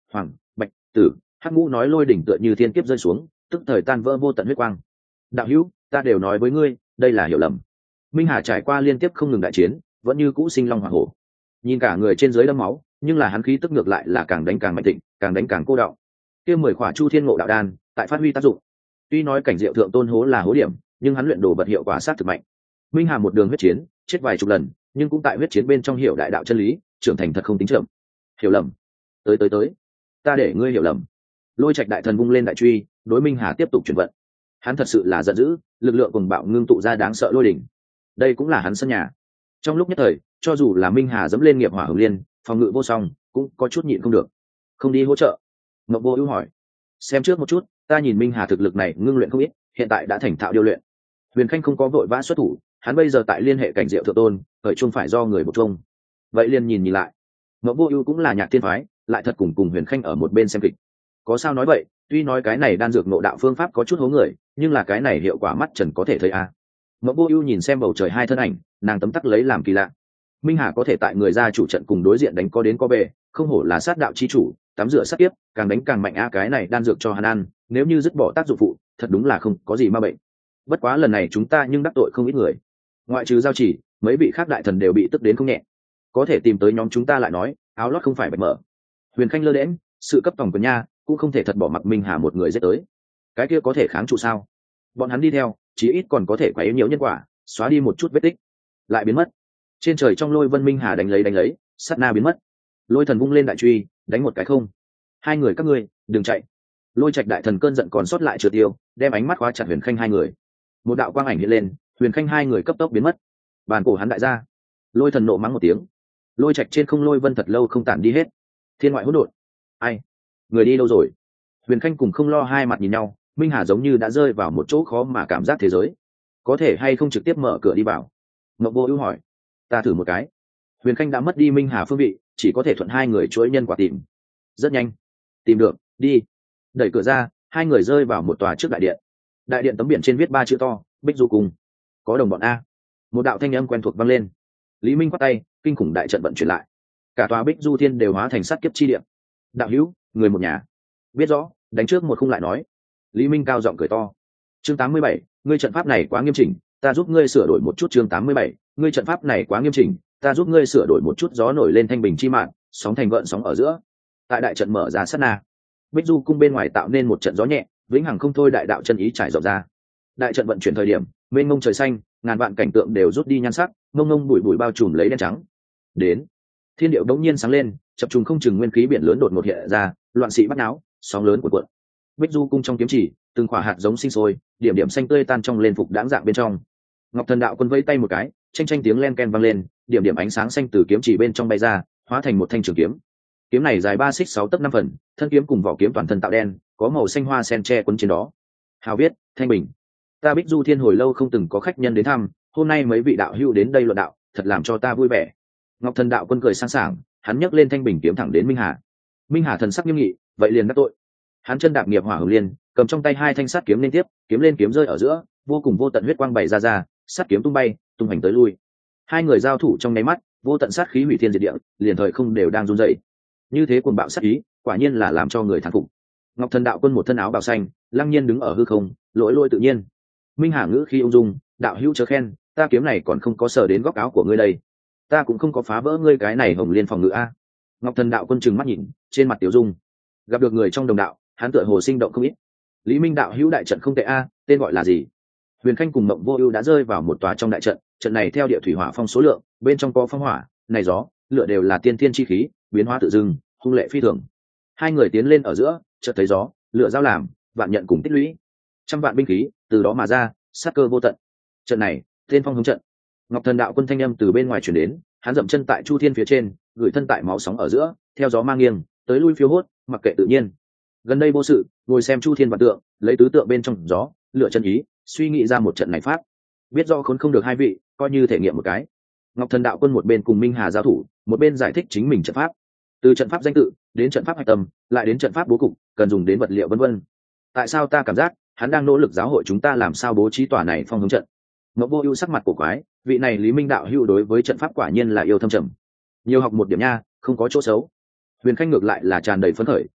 hoàng, bạch, tử, hắc ngũ nói lôi đỉnh tựa như thiên kiếp rơi xuống, tức thời tan vỡ vô tận huyết quang. Đạo hữu, ta đều nói với ngươi, đây là hiểu lầm. Minh Hà trải qua liên tiếp không ngừng đại chiến, vẫn như cũ sinh long hỏa hổ. Nhìn cả người trên dưới đẫm máu, nhưng là hắn khí tức ngược lại là càng đánh càng mạnh thịnh, càng đánh càng cô đọng. Kia mười khỏa Chu Thiên Ngộ Đạo Đan, tại phát huy tác dụng. Tuy nói cảnh Diệu thượng tôn hố là hố điểm, nhưng hắn luyện đồ vật hiệu quả sát thực mạnh. Minh Hà một đường huyết chiến, chết vài chục lần, nhưng cũng tại huyết chiến bên trong hiểu đại đạo chân lý, trưởng thành thật không tính chậm. Hiểu lầm. Tới tới tới, ta để ngươi hiểu lầm. Lôi Trạch đại thần vung lên đại truy, đối Minh Hà tiếp tục chuyển vận. Hắn thật sự là giận dữ, lực lượng cuồng bạo ngưng tụ ra đáng sợ lôi đỉnh. Đây cũng là hắn sân nhà. Trong lúc nhất thời, cho dù là Minh Hà dẫm lên nghiệp hỏa hồng liên, phòng ngự vô song, cũng có chút nhịn không được. Không đi hỗ trợ. Ngọc Vô Ưu hỏi. Xem trước một chút, ta nhìn Minh Hà thực lực này ngưng luyện không ít, hiện tại đã thành thạo điêu luyện. Huyền Khanh không có vội vã xuất thủ, hắn bây giờ tại liên hệ cảnh Diệu thượng tôn, khởi chung phải do người một chung. Vậy liền nhìn nhìn lại. Ngọc Vô Ưu cũng là nhạc thiên phái, lại thật cùng cùng Huyền Khanh ở một bên xem kịch. Có sao nói vậy, tuy nói cái này đan dược ngộ đạo phương pháp có chút hố người, nhưng là cái này hiệu quả mắt trần có thể thấy a. À. Ngọc Vô Ưu nhìn xem bầu trời hai thân ảnh, nàng tấm tắc lấy làm kỳ lạ. Minh Hà có thể tại người ra chủ trận cùng đối diện đánh có đến có về, không hổ là sát đạo chi chủ, tắm rửa sát tiếp, càng đánh càng mạnh a, cái này đan dược cho hắn ăn, nếu như dứt bỏ tác dụng phụ, thật đúng là không có gì ma bệnh. Bất quá lần này chúng ta nhưng đắc tội không ít người. Ngoại trừ giao chỉ, mấy vị khác đại thần đều bị tức đến không nhẹ. Có thể tìm tới nhóm chúng ta lại nói, áo lót không phải bạch mở. Huyền Khanh lơ đễnh, sự cấp tổng của nha, cũng không thể thật bỏ mặc Minh Hà một người giết tới. Cái kia có thể kháng trụ sao? Bọn hắn đi theo, chí ít còn có thể quấy nhiễu nhân quả, xóa đi một chút vết tích, lại biến mất. Trên trời trong lôi vân Minh Hà đánh lấy đánh lấy, sát na biến mất. Lôi thần vung lên đại truy, đánh một cái không. Hai người các ngươi, đừng chạy. Lôi Trạch đại thần cơn giận còn sót lại chưa tiêu, đem ánh mắt khóa chặt Huyền Khanh hai người. Một đạo quang ảnh hiện lên, Huyền Khanh hai người cấp tốc biến mất. Bàn cổ hắn đại gia. Lôi thần nộ mắng một tiếng. Lôi Trạch trên không lôi vân thật lâu không tản đi hết. Thiên ngoại hỗn độn. Ai? Người đi đâu rồi? Huyền Khanh cùng không lo hai mặt nhìn nhau, Minh Hà giống như đã rơi vào một chỗ khó mà cảm giác thế giới. Có thể hay không trực tiếp mở cửa đi vào? Ngọc Vô Ưu hỏi. Ta thử một cái. Huyền Khanh đã mất đi Minh Hà phương vị, chỉ có thể thuận hai người chuỗi nhân quả tìm. Rất nhanh. Tìm được, đi. Đẩy cửa ra, hai người rơi vào một tòa trước đại điện. Đại điện tấm biển trên viết ba chữ to, Bích Du Cung. Có đồng bọn a. Một đạo thanh âm quen thuộc vang lên. Lý Minh quát tay, kinh khủng đại trận vận chuyển lại. Cả tòa Bích Du Thiên đều hóa thành sát kiếp chi điện. Đạo hữu, người một nhà. Biết rõ, đánh trước một khung lại nói. Lý Minh cao giọng cười to. Chương tám mươi bảy, ngươi trận pháp này quá nghiêm chỉnh, ta giúp ngươi sửa đổi một chút. Chương tám mươi bảy, ngươi trận pháp này quá nghiêm chỉnh, ta giúp ngươi sửa đổi một chút. Gió nổi lên thanh bình chi mạn, sóng thành gợn sóng ở giữa. Tại đại trận mở ra sát na, Bích Du cung bên ngoài tạo nên một trận gió nhẹ, vĩnh hằng không thôi đại đạo chân ý trải rộng ra. Đại trận vận chuyển thời điểm, mênh mông trời xanh, ngàn vạn cảnh tượng đều rút đi nhan sắc, mông mông bụi bụi bao trùm lấy đen trắng. Đến, thiên điệu đống nhiên sáng lên, chập trùng không chừng nguyên khí biển lớn đột ngột hiện ra, loạn sĩ bắt náo, sóng lớn cuộn cuộn. Bích Du cung trong kiếm chỉ, từng quả hạt giống sinh sôi, điểm điểm xanh tươi tan trong lên phục đãng dạng bên trong. Ngọc Thần Đạo Quân vẫy tay một cái, tranh tranh tiếng len ken vang lên, điểm điểm ánh sáng xanh từ kiếm chỉ bên trong bay ra, hóa thành một thanh trường kiếm. Kiếm này dài ba xích sáu tấc năm phần, thân kiếm cùng vỏ kiếm toàn thân tạo đen, có màu xanh hoa sen tre quấn trên đó. Hào viết, Thanh Bình. Ta Bích Du Thiên hồi lâu không từng có khách nhân đến thăm, hôm nay mấy vị đạo hữu đến đây luận đạo, thật làm cho ta vui vẻ. Ngọc Thần Đạo Quân cười sang sảng, hắn nhấc lên thanh bình kiếm thẳng đến Minh Hà. Minh Hà thần sắc nghiêm nghị, vậy liền đắc tội. Hắn chân đạp nghiệp hỏa hồng liên, cầm trong tay hai thanh sắt kiếm liên tiếp, kiếm lên kiếm rơi ở giữa, vô cùng vô tận huyết quang bày ra ra, sắt kiếm tung bay, tung hành tới lui. Hai người giao thủ trong nháy mắt, vô tận sát khí hủy thiên diệt địa, liền thời không đều đang run rẩy. Như thế cuồng bạo sát ý, quả nhiên là làm cho người thán phục. Ngọc Thần Đạo Quân một thân áo bào xanh, lăng nhiên đứng ở hư không, lỗi lỗi tự nhiên. Minh Hà ngữ khi ung dung, đạo hữu chớ khen, ta kiếm này còn không có sờ đến góc áo của ngươi đây. Ta cũng không có phá vỡ ngươi cái này hồng liên phòng ngự a. Ngọc Thần Đạo Quân trừng mắt nhìn, trên mặt tiểu dung. Gặp được người trong đồng đạo, hắn tựa hồ sinh động không ít. Lý Minh đạo hữu đại trận không tệ a, tên gọi là gì? Huyền Khanh cùng Mộng Vô Ưu đã rơi vào một tòa trong đại trận, trận này theo địa thủy hỏa phong số lượng, bên trong có phong hỏa, này gió, lửa đều là tiên thiên chi khí, biến hóa tự dưng, hung lệ phi thường. Hai người tiến lên ở giữa, chợt thấy gió, lửa giao làm, vạn nhận cùng tích lũy, trăm vạn binh khí từ đó mà ra, sát cơ vô tận. Trận này, tên phong hướng trận. Ngọc Thần Đạo Quân thanh âm từ bên ngoài truyền đến, hắn dậm chân tại Chu Thiên phía trên, gửi thân tại máu sóng ở giữa, theo gió mang nghiêng, tới lui phiêu hốt, mặc kệ tự nhiên. Gần đây vô sự, ngồi xem Chu Thiên vạn tượng, lấy tứ tượng bên trong gió, lựa chân ý, suy nghĩ ra một trận này pháp. Biết rõ khốn không được hai vị, coi như thể nghiệm một cái. Ngọc Thần Đạo Quân một bên cùng Minh Hà giao thủ, một bên giải thích chính mình trận pháp. Từ trận pháp danh tự, đến trận pháp hạch tâm, lại đến trận pháp bố cục, cần dùng đến vật liệu vân vân. Tại sao ta cảm giác hắn đang nỗ lực giáo hội chúng ta làm sao bố trí tòa này phong hướng trận? Ngọc Vô Ưu sắc mặt cổ quái, vị này Lý Minh đạo hữu đối với trận pháp quả nhiên là yêu thâm trầm. Nhiều học một điểm nha, không có chỗ xấu. Huyền Khanh ngược lại là tràn đầy phấn khởi,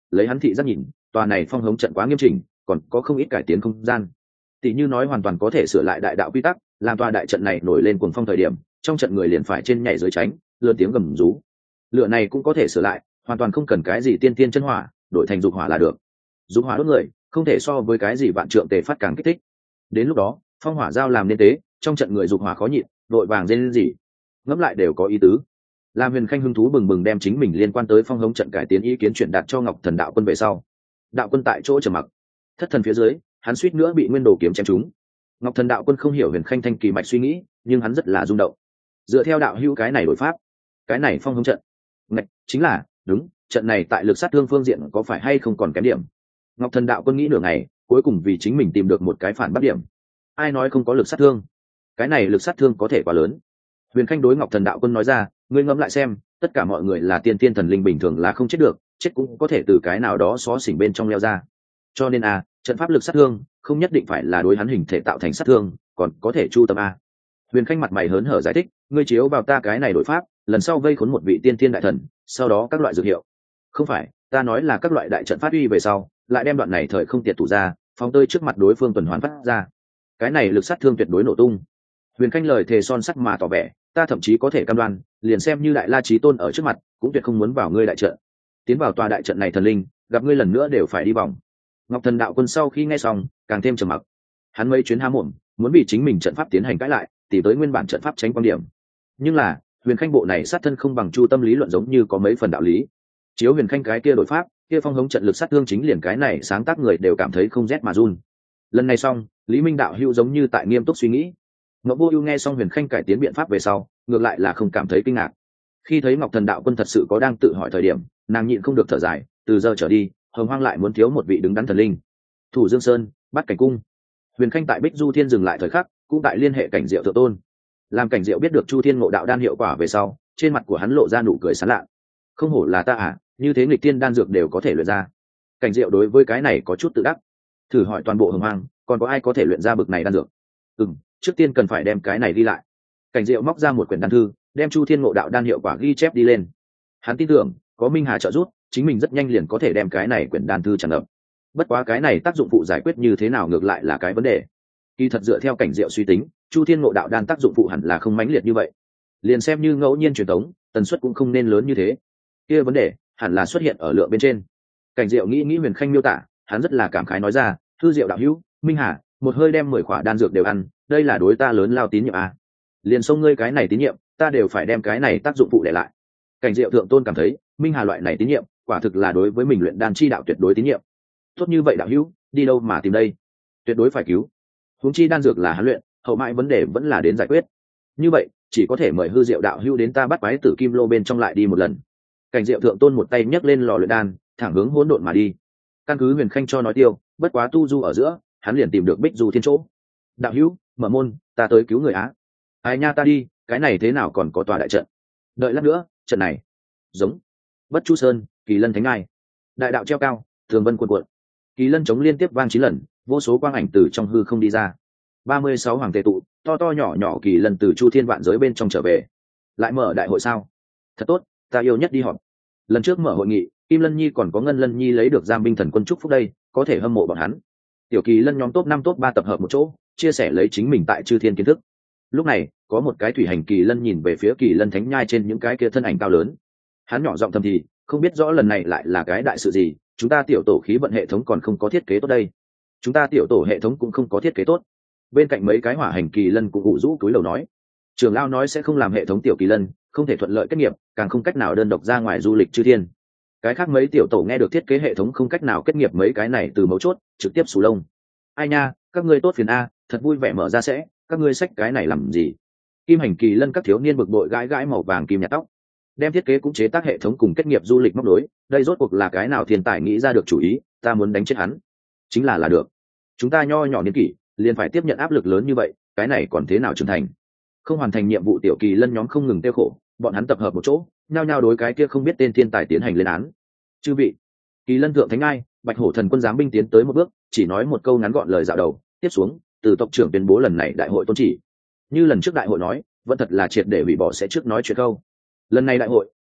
lấy hắn thị giác nhìn, tòa này phong hống trận quá nghiêm chỉnh, còn có không ít cải tiến không gian. Tỷ như nói hoàn toàn có thể sửa lại đại đạo quy tắc, làm tòa đại trận này nổi lên cuồng phong thời điểm, trong trận người liền phải trên nhảy dưới tránh, lớn tiếng gầm rú. Lửa này cũng có thể sửa lại, hoàn toàn không cần cái gì tiên tiên chân hỏa, đổi thành dục hỏa là được. Dục hỏa đốt người, không thể so với cái gì vạn trượng tề phát càng kích thích. Đến lúc đó, phong hỏa giao làm nên tế, trong trận người dục hỏa khó nhịn, đội vàng rên gì, ngẫm lại đều có ý tứ. Lam Huyền Khanh hứng thú bừng bừng đem chính mình liên quan tới phong hống trận cải tiến ý kiến chuyển đạt cho Ngọc Thần đạo quân về sau. Đạo quân tại chỗ trầm mặc, thất thần phía dưới, hắn suýt nữa bị nguyên đồ kiếm chém trúng. Ngọc Thần đạo quân không hiểu Huyền Khanh thanh kỳ mạch suy nghĩ, nhưng hắn rất là rung động. Dựa theo đạo hữu cái này đổi pháp, cái này phong hống trận, ngạch, chính là đúng, trận này tại lực sát thương phương diện có phải hay không còn kém điểm. Ngọc Thần đạo quân nghĩ nửa ngày, cuối cùng vì chính mình tìm được một cái phản bác điểm. Ai nói không có lực sát thương? Cái này lực sát thương có thể quá lớn. Huyền Khanh đối Ngọc Thần đạo quân nói ra, ngươi ngẫm lại xem, tất cả mọi người là tiên tiên thần linh bình thường là không chết được, chết cũng có thể từ cái nào đó xó xỉnh bên trong leo ra. Cho nên a, trận pháp lực sát thương không nhất định phải là đối hắn hình thể tạo thành sát thương, còn có thể chu tâm a. Huyền Khanh mặt mày hớn hở giải thích, ngươi chiếu vào ta cái này đổi pháp, lần sau vây khốn một vị tiên tiên đại thần, sau đó các loại dược hiệu. Không phải, ta nói là các loại đại trận phát uy về sau, lại đem đoạn này thời không tiệt thủ ra, phóng tơi trước mặt đối phương tuần hoàn phát ra. Cái này lực sát thương tuyệt đối nổ tung. Huyền Khanh lời thề son sắt mà tỏ vẻ, ta thậm chí có thể cam đoan, liền xem như đại la chí tôn ở trước mặt, cũng tuyệt không muốn vào ngươi đại trận. Tiến vào tòa đại trận này thần linh, gặp ngươi lần nữa đều phải đi vòng. Ngọc Thần đạo quân sau khi nghe xong, càng thêm trầm mặc. Hắn mấy chuyến há mồm, muốn vì chính mình trận pháp tiến hành cãi lại, tỉ tới nguyên bản trận pháp tránh quan điểm. Nhưng là, Huyền Khanh bộ này sát thân không bằng chu tâm lý luận giống như có mấy phần đạo lý. Chiếu Huyền Khanh cái kia đổi pháp, kia phong hống trận lực sát thương chính liền cái này sáng tác người đều cảm thấy không rét mà run. Lần này xong, Lý Minh đạo hữu giống như tại nghiêm túc suy nghĩ. Ngọc Vô Ưu nghe xong Huyền Khanh cải tiến biện pháp về sau, ngược lại là không cảm thấy kinh ngạc. Khi thấy Ngọc Thần đạo quân thật sự có đang tự hỏi thời điểm, nàng nhịn không được thở dài, từ giờ trở đi, Hồng Hoang lại muốn thiếu một vị đứng đắn thần linh. Thủ Dương Sơn, Bát Cảnh Cung. Huyền Khanh tại Bích Du Thiên dừng lại thời khắc, cũng tại liên hệ Cảnh Diệu Thượng Tôn. Làm Cảnh Diệu biết được Chu Thiên Ngộ Đạo đan hiệu quả về sau, trên mặt của hắn lộ ra nụ cười sảng lạ. Không hổ là ta à, như thế nghịch tiên đan dược đều có thể luyện ra. Cảnh Diệu đối với cái này có chút tự đắc. Thử hỏi toàn bộ Hồng Hoang, còn có ai có thể luyện ra bực này đan dược? Ừm, trước tiên cần phải đem cái này đi lại. Cảnh Diệu móc ra một quyển đan thư, đem Chu Thiên Ngộ Đạo đan hiệu quả ghi chép đi lên. Hắn tin tưởng, có Minh Hà trợ giúp, chính mình rất nhanh liền có thể đem cái này quyển đan thư tràn ngập. Bất quá cái này tác dụng phụ giải quyết như thế nào ngược lại là cái vấn đề. Kỳ thật dựa theo Cảnh Diệu suy tính, Chu Thiên Ngộ Đạo đan tác dụng phụ hẳn là không mãnh liệt như vậy. Liền xem như ngẫu nhiên truyền tống, tần suất cũng không nên lớn như thế. Kia vấn đề hẳn là xuất hiện ở lượng bên trên. Cảnh Diệu nghĩ nghĩ Huyền Khanh miêu tả, hắn rất là cảm khái nói ra, thư Diệu đạo hữu, Minh Hà, một hơi đem mười khỏa đan dược đều ăn, đây là đối ta lớn lao tín nhiệm à. Liền xông ngươi cái này tín nhiệm, ta đều phải đem cái này tác dụng phụ để lại. Cảnh Diệu Thượng Tôn cảm thấy, Minh Hà loại này tín nhiệm, quả thực là đối với mình luyện đan chi đạo tuyệt đối tín nhiệm. Tốt như vậy đạo hữu, đi đâu mà tìm đây? Tuyệt đối phải cứu. Huống chi đan dược là hắn luyện, hậu mãi vấn đề vẫn là đến giải quyết. Như vậy, chỉ có thể mời hư Diệu đạo hữu đến ta bắt quái tử kim lô bên trong lại đi một lần. Cảnh Diệu Thượng Tôn một tay nhấc lên lò luyện đan, thẳng hướng hỗn độn mà đi. Căn cứ Huyền Khanh cho nói tiêu, bất quá tu du ở giữa, hắn liền tìm được Bích Du Thiên chỗ. Đạo hữu, mở môn, ta tới cứu người á. Ai nha ta đi, cái này thế nào còn có tòa đại trận? Đợi lát nữa, trận này giống Bất Chu Sơn, Kỳ Lân Thánh Ngai. Đại đạo treo cao, thường vân cuộn cuộn. Kỳ lân chống liên tiếp vang chín lần, vô số quang ảnh từ trong hư không đi ra. ba mươi sáu hoàng tề tụ, to to nhỏ nhỏ kỳ lân từ chu thiên vạn giới bên trong trở về. Lại mở đại hội sao? Thật tốt, ta yêu nhất đi họp. Lần trước mở hội nghị, Kim Lân Nhi còn có Ngân Lân Nhi lấy được giam binh thần quân trúc phúc đây, có thể hâm mộ bọn hắn. Tiểu kỳ lân nhóm top năm top ba tập hợp một chỗ, chia sẻ lấy chính mình tại chư thiên kiến thức. Lúc này, có một cái thủy hành kỳ lân nhìn về phía kỳ lân thánh nhai trên những cái kia thân ảnh cao lớn. Hắn nhỏ giọng thầm thì, không biết rõ lần này lại là cái đại sự gì, chúng ta tiểu tổ khí vận hệ thống còn không có thiết kế tốt đây. Chúng ta tiểu tổ hệ thống cũng không có thiết kế tốt. Bên cạnh mấy cái hỏa hành kỳ lân cũng ủ rũ túi lầu nói. Trường lao nói sẽ không làm hệ thống tiểu kỳ lân, không thể thuận lợi kết nghiệp, càng không cách nào đơn độc ra ngoài du lịch chư thiên. Cái khác mấy tiểu tổ nghe được thiết kế hệ thống không cách nào kết nghiệp mấy cái này từ mấu chốt, trực tiếp xù lông. Ai nha, các ngươi tốt phiền a, thật vui vẻ mở ra sẽ, các ngươi xách cái này làm gì? Kim hành kỳ lân các thiếu niên bực bội gãi gãi màu vàng kim nhạt tóc. Đem thiết kế cũng chế tác hệ thống cùng kết nghiệp du lịch móc đối, đây rốt cuộc là cái nào thiên tài nghĩ ra được chủ ý, ta muốn đánh chết hắn. Chính là là được. Chúng ta nho nhỏ niên kỷ, liền phải tiếp nhận áp lực lớn như vậy, cái này còn thế nào trưởng thành? Không hoàn thành nhiệm vụ tiểu kỳ lân nhóm không ngừng tiêu khổ, bọn hắn tập hợp một chỗ, nhao nhao đối cái kia không biết tên thiên tài tiến hành lên án. Chư vị, kỳ lân thượng thánh ai, bạch hổ thần quân giám binh tiến tới một bước, chỉ nói một câu ngắn gọn lời dạo đầu, tiếp xuống, từ tộc trưởng tuyên bố lần này đại hội tôn chỉ. Như lần trước đại hội nói, vẫn thật là triệt để hủy bỏ sẽ trước nói chuyện câu. Lần này đại hội,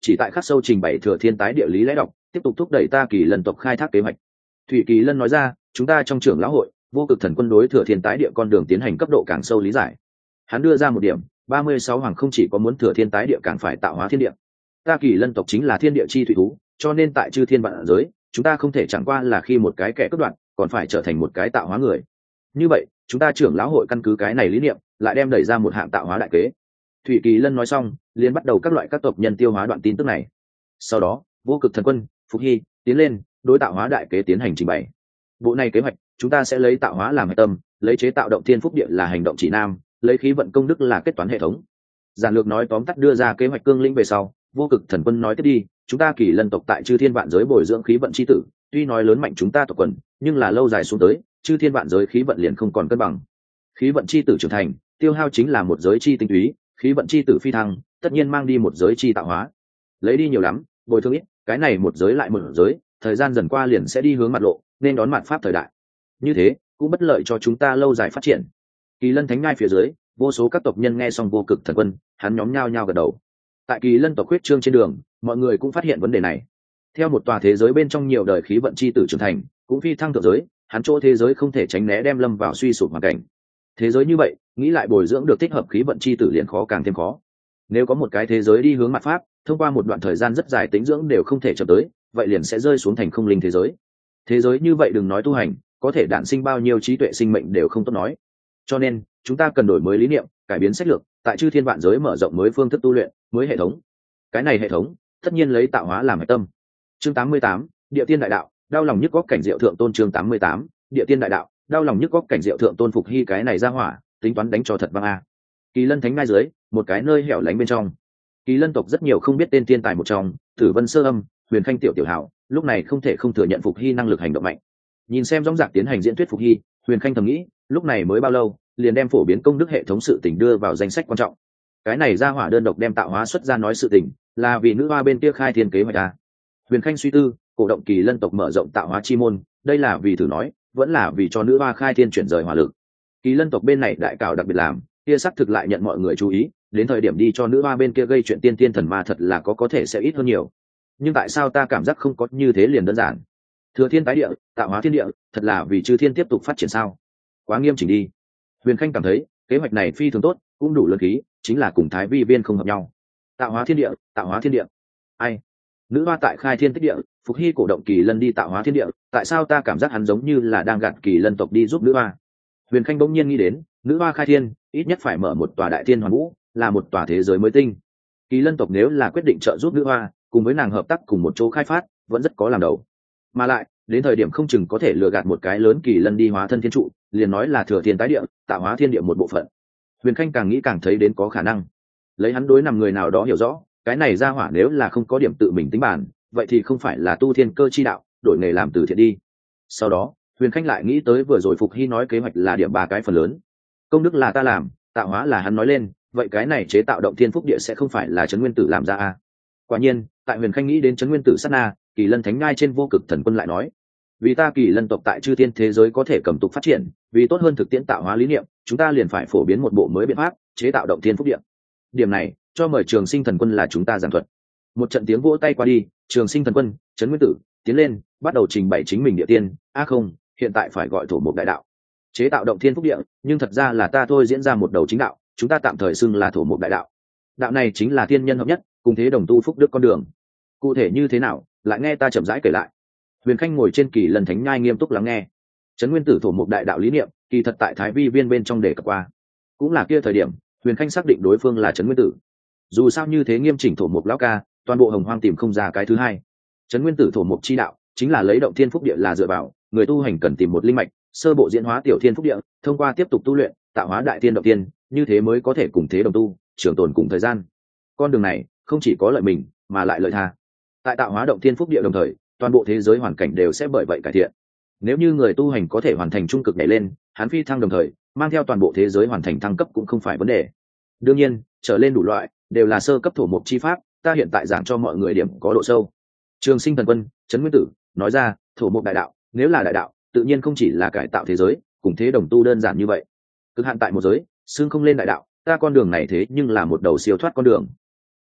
chỉ tại khắc sâu trình bày thừa thiên tái địa lý lẽ đọc, tiếp tục thúc đẩy ta Kỳ Lân tộc khai thác kế hoạch. Thủy Kỳ Lân nói ra, chúng ta trong trưởng lão hội vô cực thần quân đối thừa thiên tái địa con đường tiến hành cấp độ càng sâu lý giải. Hắn đưa ra một điểm, ba mươi sáu hoàng không chỉ có muốn thừa thiên tái địa càng phải tạo hóa thiên địa. Ta Kỳ Lân tộc chính là thiên địa chi thủy thú, cho nên tại chư thiên vạn giới, chúng ta không thể chẳng qua là khi một cái kẻ cướp đoạt, còn phải trở thành một cái tạo hóa người. Như vậy, chúng ta trưởng lão hội căn cứ cái này lý niệm, lại đem đẩy ra một hạng tạo hóa đại kế. Thủy Kỳ Lân nói xong, liền bắt đầu các loại các tộc nhân tiêu hóa đoạn tin tức này. Sau đó, vô cực thần quân, Phục Hy tiến lên, đối tạo hóa đại kế tiến hành trình bày. Bộ này kế hoạch, chúng ta sẽ lấy tạo hóa làm hệ tâm, lấy chế tạo động thiên phúc địa là hành động chỉ nam, lấy khí vận công đức là kết toán hệ thống. Giản lược nói tóm tắt đưa ra kế hoạch cương lĩnh về sau, vô cực thần quân nói tiếp đi, chúng ta Kỳ Lân tộc tại chư thiên vạn giới bồi dưỡng khí vận chi tử, tuy nói lớn mạnh chúng ta tộc quần, nhưng là lâu dài xuống tới, chư thiên vạn giới khí vận liền không còn cân bằng. Khí vận chi tử trưởng thành, tiêu hao chính là một giới chi tinh túy, khí vận chi tử phi thăng, tất nhiên mang đi một giới chi tạo hóa. Lấy đi nhiều lắm, bồi thường ít, cái này một giới lại một giới, thời gian dần qua liền sẽ đi hướng mặt lộ, nên đón mặt pháp thời đại. Như thế, cũng bất lợi cho chúng ta lâu dài phát triển. Kỳ Lân thánh ngai phía dưới, vô số các tộc nhân nghe xong vô cực thần quân, hắn nhóm nhao nhao gật đầu. Tại Kỳ Lân tộc huyết trương trên đường, mọi người cũng phát hiện vấn đề này. Theo một tòa thế giới bên trong nhiều đời khí vận chi tử trưởng thành, cũng phi thăng thượng giới, hắn chỗ thế giới không thể tránh né đem lâm vào suy sụp hoàn cảnh. Thế giới như vậy, nghĩ lại bồi dưỡng được thích hợp khí vận chi tử liền khó càng thêm khó. Nếu có một cái thế giới đi hướng mặt pháp, thông qua một đoạn thời gian rất dài tính dưỡng đều không thể chậm tới, vậy liền sẽ rơi xuống thành không linh thế giới. Thế giới như vậy đừng nói tu hành, có thể đản sinh bao nhiêu trí tuệ sinh mệnh đều không tốt nói. Cho nên, chúng ta cần đổi mới lý niệm, cải biến sách lược, tại chư thiên vạn giới mở rộng mới phương thức tu luyện, mới hệ thống. Cái này hệ thống, tất nhiên lấy tạo hóa làm hệ tâm. Chương tám mươi tám, Địa tiên đại đạo, đau lòng nhức góc cảnh diệu thượng tôn. Chương tám mươi tám, Địa tiên đại đạo, đau lòng nhức góc cảnh diệu thượng tôn. Phục Hy cái này ra hỏa, tính toán đánh cho thật vang a. Kỳ Lân thánh ngai dưới, một cái nơi hẻo lánh bên trong. Kỳ Lân tộc rất nhiều không biết tên tiên tài một trong, Tử Vân Sơ Âm, Huyền Khanh tiểu tiểu hảo, lúc này không thể không thừa nhận Phục Hy năng lực hành động mạnh. Nhìn xem dõng dạc tiến hành diễn thuyết Phục Hy, Huyền Khanh thầm nghĩ, lúc này mới bao lâu, liền đem phổ biến công đức hệ thống sự tình đưa vào danh sách quan trọng. Cái này ra hỏa đơn độc đem tạo hóa xuất ra nói sự tình, là vì nữ hoa bên kia khai thiên kế hoạch à? Huyền Khanh suy tư, cổ động Kỳ Lân tộc mở rộng tạo hóa chi môn, đây là vì thử nói, vẫn là vì cho nữ hoa khai thiên chuyển rời hỏa lực. Kỳ Lân tộc bên này đại cảo đặc biệt làm, kia xác thực lại nhận mọi người chú ý, đến thời điểm đi cho nữ hoa bên kia gây chuyện tiên tiên thần ma thật là có có thể sẽ ít hơn nhiều. Nhưng tại sao ta cảm giác không có như thế liền đơn giản? Thừa thiên tái địa, tạo hóa thiên địa, thật là vì chư thiên tiếp tục phát triển sao? Quá nghiêm chỉnh đi. Huyền Khanh cảm thấy, kế hoạch này phi thường tốt, cũng đủ lớn khí, chính là cùng Thái Vi Viên không hợp nhau. Tạo hóa thiên địa, tạo hóa thiên địa. Ai? Nữ hoa tại khai thiên tích địa, Phục Hy cổ động Kỳ Lân đi tạo hóa thiên địa, tại sao ta cảm giác hắn giống như là đang gạt Kỳ Lân tộc đi giúp nữ hoa? Huyền Khanh bỗng nhiên nghĩ đến, nữ hoa khai thiên, ít nhất phải mở một tòa đại thiên hoàn vũ, là một tòa thế giới mới tinh. Kỳ Lân tộc nếu là quyết định trợ giúp nữ hoa, cùng với nàng hợp tác cùng một chỗ khai phát, vẫn rất có làm đầu. Mà lại, đến thời điểm không chừng có thể lừa gạt một cái lớn Kỳ Lân đi hóa thân thiên trụ, liền nói là thừa thiên tái địa, tạo hóa thiên địa một bộ phận. Huyền Khanh càng nghĩ càng thấy đến có khả năng. Lấy hắn đối nằm người nào đó hiểu rõ, cái này ra hỏa nếu là không có điểm tự mình tính bản, vậy thì không phải là tu thiên cơ chi đạo, đổi nghề làm từ thiện đi. Sau đó, Huyền Khanh lại nghĩ tới vừa rồi Phục Hy nói kế hoạch là điểm ba cái phần lớn. Công đức là ta làm, tạo hóa là hắn nói lên, vậy cái này chế tạo động thiên phúc địa sẽ không phải là Trấn Nguyên Tử làm ra à? Quả nhiên, tại Huyền Khanh nghĩ đến Trấn Nguyên Tử sát na, Kỳ Lân thánh ngai trên vô cực thần quân lại nói, vì ta Kỳ Lân tộc tại chư thiên thế giới có thể cầm tục phát triển, vì tốt hơn thực tiễn tạo hóa lý niệm, chúng ta liền phải phổ biến một bộ mới biện pháp chế tạo động thiên phúc địa. Điểm này, cho mời Trường Sinh thần quân là chúng ta giảng thuật. Một trận tiếng vỗ tay qua đi, Trường Sinh thần quân, Trấn Nguyên Tử tiến lên, bắt đầu trình bày chính mình địa tiên. A à không, hiện tại phải gọi thổ một đại đạo, chế tạo động thiên phúc địa, nhưng thật ra là ta thôi diễn ra một đầu chính đạo, chúng ta tạm thời xưng là thổ một đại đạo. Đạo này chính là thiên nhân hợp nhất, cùng thế đồng tu phúc đức con đường. Cụ thể như thế nào, lại nghe ta chậm rãi kể lại. Huyền Khanh ngồi trên Kỳ Lân thánh nhai nghiêm túc lắng nghe. Trấn Nguyên Tử thổ một đại đạo lý niệm, kỳ thật tại Thái Vi Viên bên trong đề cập qua. Cũng là kia thời điểm, Huyền Khanh xác định đối phương là Trấn Nguyên Tử. Dù sao như thế nghiêm chỉnh thổ một lão ca, toàn bộ Hồng Hoang tìm không ra cái thứ hai. Trấn Nguyên Tử thổ một chi đạo, chính là lấy động thiên phúc địa là dựa vào, người tu hành cần tìm một linh mạch, sơ bộ diễn hóa tiểu thiên phúc địa, thông qua tiếp tục tu luyện, tạo hóa đại thiên động tiên, như thế mới có thể cùng thế đồng tu, trường tồn cùng thời gian. Con đường này không chỉ có lợi mình, mà lại lợi tha. Tại tạo hóa động thiên phúc địa đồng thời, toàn bộ thế giới hoàn cảnh đều sẽ bởi vậy cải thiện. Nếu như người tu hành có thể hoàn thành trung cực nhảy lên, hắn phi thăng đồng thời, mang theo toàn bộ thế giới hoàn thành thăng cấp cũng không phải vấn đề. Đương nhiên, trở lên đủ loại đều là sơ cấp thổ mục chi pháp, ta hiện tại giảng cho mọi người điểm có độ sâu. Trường Sinh thần quân, Trấn Nguyên Tử nói ra, thổ mục đại đạo, nếu là đại đạo, tự nhiên không chỉ là cải tạo thế giới, cùng thế đồng tu đơn giản như vậy. Cực hạn tại một giới, xương không lên đại đạo, ta con đường này thế nhưng là một đầu siêu thoát con đường.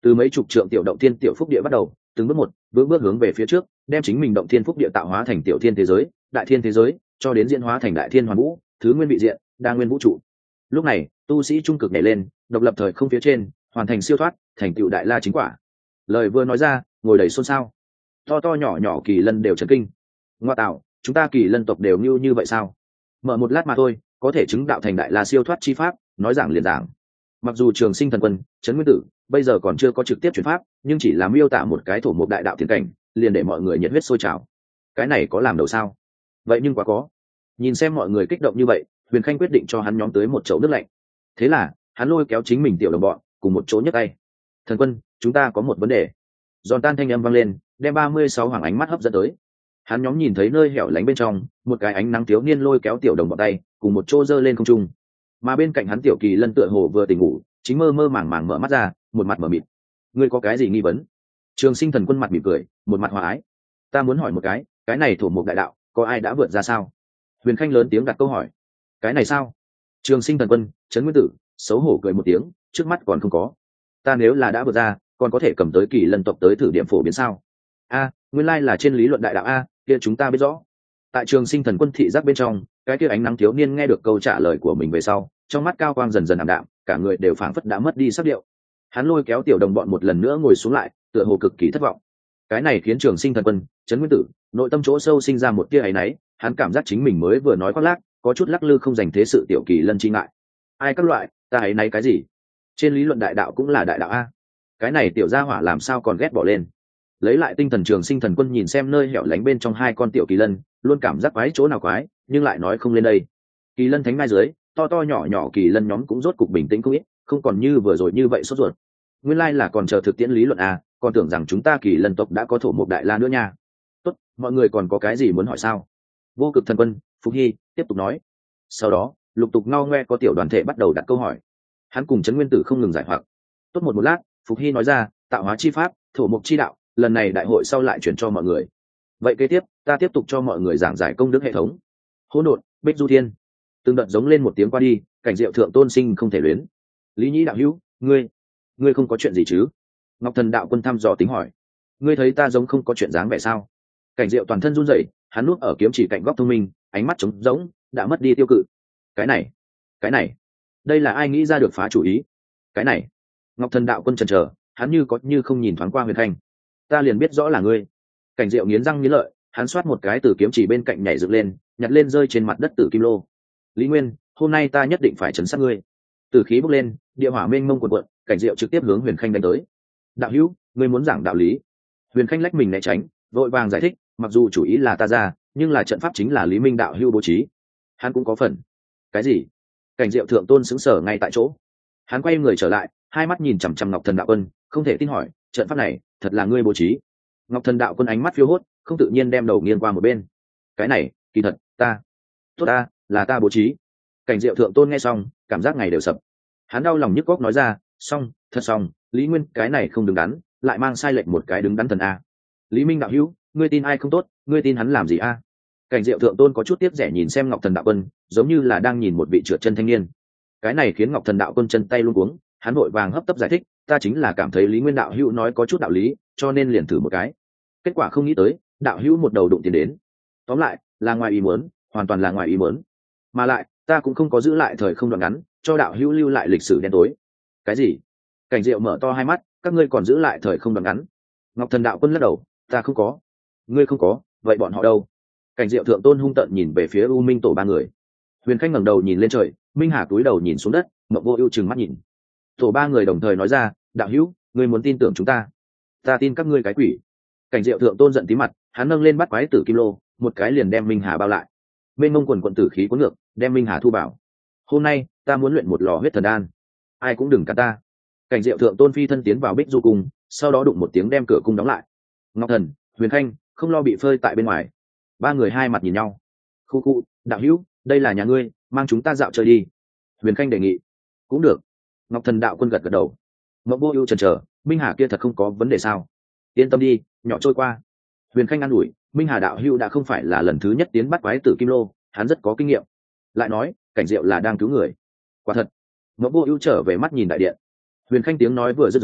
từ mấy chục trượng tiểu động thiên tiểu phúc địa bắt đầu, từng bước một bước bước hướng về phía trước, đem chính mình động thiên phúc địa tạo hóa thành tiểu thiên thế giới, đại thiên thế giới, cho đến diễn hóa thành đại thiên hoàn vũ, thứ nguyên vị diện, đa nguyên vũ trụ. Lúc này tu sĩ trung cực nhảy lên, độc lập thời không phía trên, hoàn thành siêu thoát, thành tựu đại la chính quả. Lời vừa nói ra, ngồi đầy xôn xao, to to nhỏ nhỏ kỳ lân đều chấn kinh. Ngoa tạo, chúng ta kỳ lân tộc đều như như vậy sao? Mở một lát mà thôi, có thể chứng đạo thành đại la siêu thoát chi pháp, nói giảng liền giảng. Mặc dù Trường Sinh Thần Quân, Trấn Nguyên Tử bây giờ còn chưa có trực tiếp chuyển pháp, nhưng chỉ là miêu tả một cái thổ mục đại đạo tiền cảnh, liền để mọi người nhiệt huyết sôi trào. Cái này có làm đầu sao? Vậy nhưng quá có. Nhìn xem mọi người kích động như vậy, Huyền Khanh quyết định cho hắn nhóm tới một chậu nước lạnh. Thế là hắn lôi kéo chính mình tiểu đồng bọn cùng một chỗ nhấc tay. Thần Quân, chúng ta có một vấn đề. Giòn tan thanh âm vang lên, đem ba mươi sáu hoàng ánh mắt hấp dẫn tới. Hắn nhóm nhìn thấy nơi hẻo lánh bên trong, một cái ánh nắng thiếu niên lôi kéo tiểu đồng bọn tay, cùng một chỗ giơ lên không trung. Mà bên cạnh hắn tiểu kỳ lân tựa hồ vừa tỉnh ngủ, chính mơ mơ màng màng mở mắt ra, một mặt mở mịt. Ngươi có cái gì nghi vấn? Trường Sinh Thần Quân mặt mỉm cười, một mặt hòa ái. Ta muốn hỏi một cái, cái này thổ mục đại đạo, có ai đã vượt ra sao? Huyền Khanh lớn tiếng đặt câu hỏi. Cái này sao? Trường Sinh Thần Quân, Trấn Nguyên Tử xấu hổ cười một tiếng, trước mắt còn không có. Ta nếu là đã vượt ra, còn có thể cầm tới kỳ lân tộc tới thử điểm phổ biến sao? A, nguyên lai là trên lý luận đại đạo a, kia chúng ta biết rõ. Tại Trường Sinh Thần Quân thị giác bên trong, cái kia ánh nắng thiếu niên nghe được câu trả lời của mình về sau, trong mắt cao quang dần dần ảm đạm, cả người đều phảng phất đã mất đi sắc điệu. Hắn lôi kéo tiểu đồng bọn một lần nữa ngồi xuống lại, tựa hồ cực kỳ thất vọng. Cái này khiến Trường Sinh Thần Quân, Trấn Nguyên Tử nội tâm chỗ sâu sinh ra một tia áy náy, hắn cảm giác chính mình mới vừa nói khoác lác, có chút lắc lư không dành thế sự tiểu kỳ lân chi ngại. Ai các loại, ta áy náy cái gì? Trên lý luận đại đạo cũng là đại đạo a. Cái này tiểu gia hỏa làm sao còn ghét bỏ lên? Lấy lại tinh thần Trường Sinh Thần Quân nhìn xem nơi hẻo lánh bên trong hai con tiểu kỳ lân, luôn cảm giác quái chỗ nào quái, nhưng lại nói không lên đây. Kỳ lân thánh mai dưới, to to nhỏ nhỏ kỳ lân nhóm cũng rốt cục bình tĩnh không ít, không còn như vừa rồi như vậy sốt ruột. Nguyên lai là còn chờ thực tiễn lý luận à, còn tưởng rằng chúng ta kỳ lân tộc đã có thổ mục đại la nữa nha. Tốt, mọi người còn có cái gì muốn hỏi sao? Vô Cực Thần Quân, Phục Hy tiếp tục nói. Sau đó, lục tục ngao ngoe có tiểu đoàn thể bắt đầu đặt câu hỏi. Hắn cùng Trấn Nguyên Tử không ngừng giải hoặc. Tốt một một lát, Phục Hy nói ra, tạo hóa chi pháp, thổ mục chi đạo, lần này đại hội sau lại chuyển cho mọi người. Vậy kế tiếp, ta tiếp tục cho mọi người giảng giải công đức hệ thống. Hỗn độn, Bích Du Thiên. Từng đợt giống lên một tiếng qua đi, cảnh diệu thượng tôn sinh không thể luyến. Lý Nhĩ đạo hữu, ngươi, ngươi không có chuyện gì chứ? Ngọc Thần đạo quân thăm dò tính hỏi. Ngươi thấy ta giống không có chuyện dáng vẻ sao? Cảnh diệu toàn thân run rẩy, hắn nuốt ở kiếm chỉ cạnh góc thông minh, ánh mắt trống rỗng, đã mất đi tiêu cự. Cái này, cái này, đây là ai nghĩ ra được phá chủ ý? Cái này, Ngọc Thần đạo quân chần chờ, hắn như có như không nhìn thoáng qua Huyền Khanh. Ta liền biết rõ là ngươi. Cảnh diệu nghiến răng nghiến lợi, hắn xoát một cái từ kiếm chỉ bên cạnh nhảy dựng lên, nhặt lên rơi trên mặt đất tử kim lô. Lý Nguyên, hôm nay ta nhất định phải chấn sát ngươi. Tử khí bốc lên, địa hỏa mênh mông cuộn cuộn, cảnh diệu trực tiếp hướng Huyền Khanh đánh tới. Đạo hữu, ngươi muốn giảng đạo lý? Huyền Khanh lách mình né tránh, vội vàng giải thích, mặc dù chủ ý là ta ra, nhưng là trận pháp chính là Lý Minh đạo hữu bố trí, hắn cũng có phần. Cái gì? Cảnh diệu thượng tôn sững sờ ngay tại chỗ. Hắn quay người trở lại, hai mắt nhìn chằm chằm Ngọc Thần đạo quân, không thể tin hỏi, trận pháp này thật là ngươi bố trí? Ngọc Thần đạo quân ánh mắt phiêu hốt, không tự nhiên đem đầu nghiêng qua một bên. Cái này, kỳ thật, ta, tốt ta, là ta bố trí. Cảnh diệu thượng tôn nghe xong, cảm giác ngày đều sập. Hắn đau lòng nhức góc nói ra, xong, thật xong, Lý Nguyên cái này không đứng đắn, lại mang sai lệch một cái đứng đắn thần a. Lý Minh đạo hữu, ngươi tin ai không tốt, ngươi tin hắn làm gì a? Cảnh diệu thượng tôn có chút tiếc rẻ nhìn xem Ngọc Thần đạo quân, giống như là đang nhìn một vị trượt chân thanh niên. Cái này khiến Ngọc Thần đạo quân chân tay luống cuống, hắn vội vàng hấp tấp giải thích, ta chính là cảm thấy Lý Nguyên đạo hữu nói có chút đạo lý, cho nên liền thử một cái. Kết quả không nghĩ tới, đạo hữu một đầu đụng tiền đến. Tóm lại, là ngoài ý muốn, hoàn toàn là ngoài ý muốn. Mà lại, ta cũng không có giữ lại thời không đoạn ngắn, cho đạo hữu lưu lại lịch sử đen tối. Cái gì? Cảnh diệu mở to hai mắt, các ngươi còn giữ lại thời không đoạn ngắn? Ngọc Thần đạo quân lắc đầu, ta không có. Ngươi không có, vậy bọn họ đâu? Cảnh diệu thượng tôn hung tợn nhìn về phía U Minh tổ ba người. Huyền Khanh ngẩng đầu nhìn lên trời, Minh Hà cúi đầu nhìn xuống đất, Mộng Vô Ưu trừng mắt nhìn. Tổ ba người đồng thời nói ra, đạo hữu, ngươi muốn tin tưởng chúng ta? Ta tin các ngươi cái quỷ. Cảnh diệu thượng tôn giận tí mặt, hắn nâng lên bắt quái tử kim lô, một cái liền đem Minh Hà bao lại. Mênh mông quần quần tử khí cuốn ngược, đem Minh Hà thu bảo. Hôm nay, ta muốn luyện một lò huyết thần đan, ai cũng đừng cản ta. Cảnh diệu thượng tôn phi thân tiến vào Bích Du cung, sau đó đụng một tiếng đem cửa cung đóng lại. Ngọc Thần, Huyền Khanh không lo bị phơi tại bên ngoài. Ba người hai mặt nhìn nhau. Khu khu, đạo hữu, đây là nhà ngươi, mang chúng ta dạo chơi đi. Huyền Khanh đề nghị. Cũng được. Ngọc Thần đạo quân gật gật đầu. Mộng Vô Ưu chần chờ, Minh Hà kia thật không có vấn đề sao? Yên tâm đi, nhỏ trôi qua. Huyền Khanh an ủi, Minh Hà đạo hữu đã không phải là lần thứ nhất tiến bắt quái tử kim lô, hắn rất có kinh nghiệm. Lại nói, cảnh diệu là đang cứu người. Quả thật. Mộng Vô Ưu trở về mắt nhìn đại điện. Huyền Khanh tiếng nói vừa dứt dưới,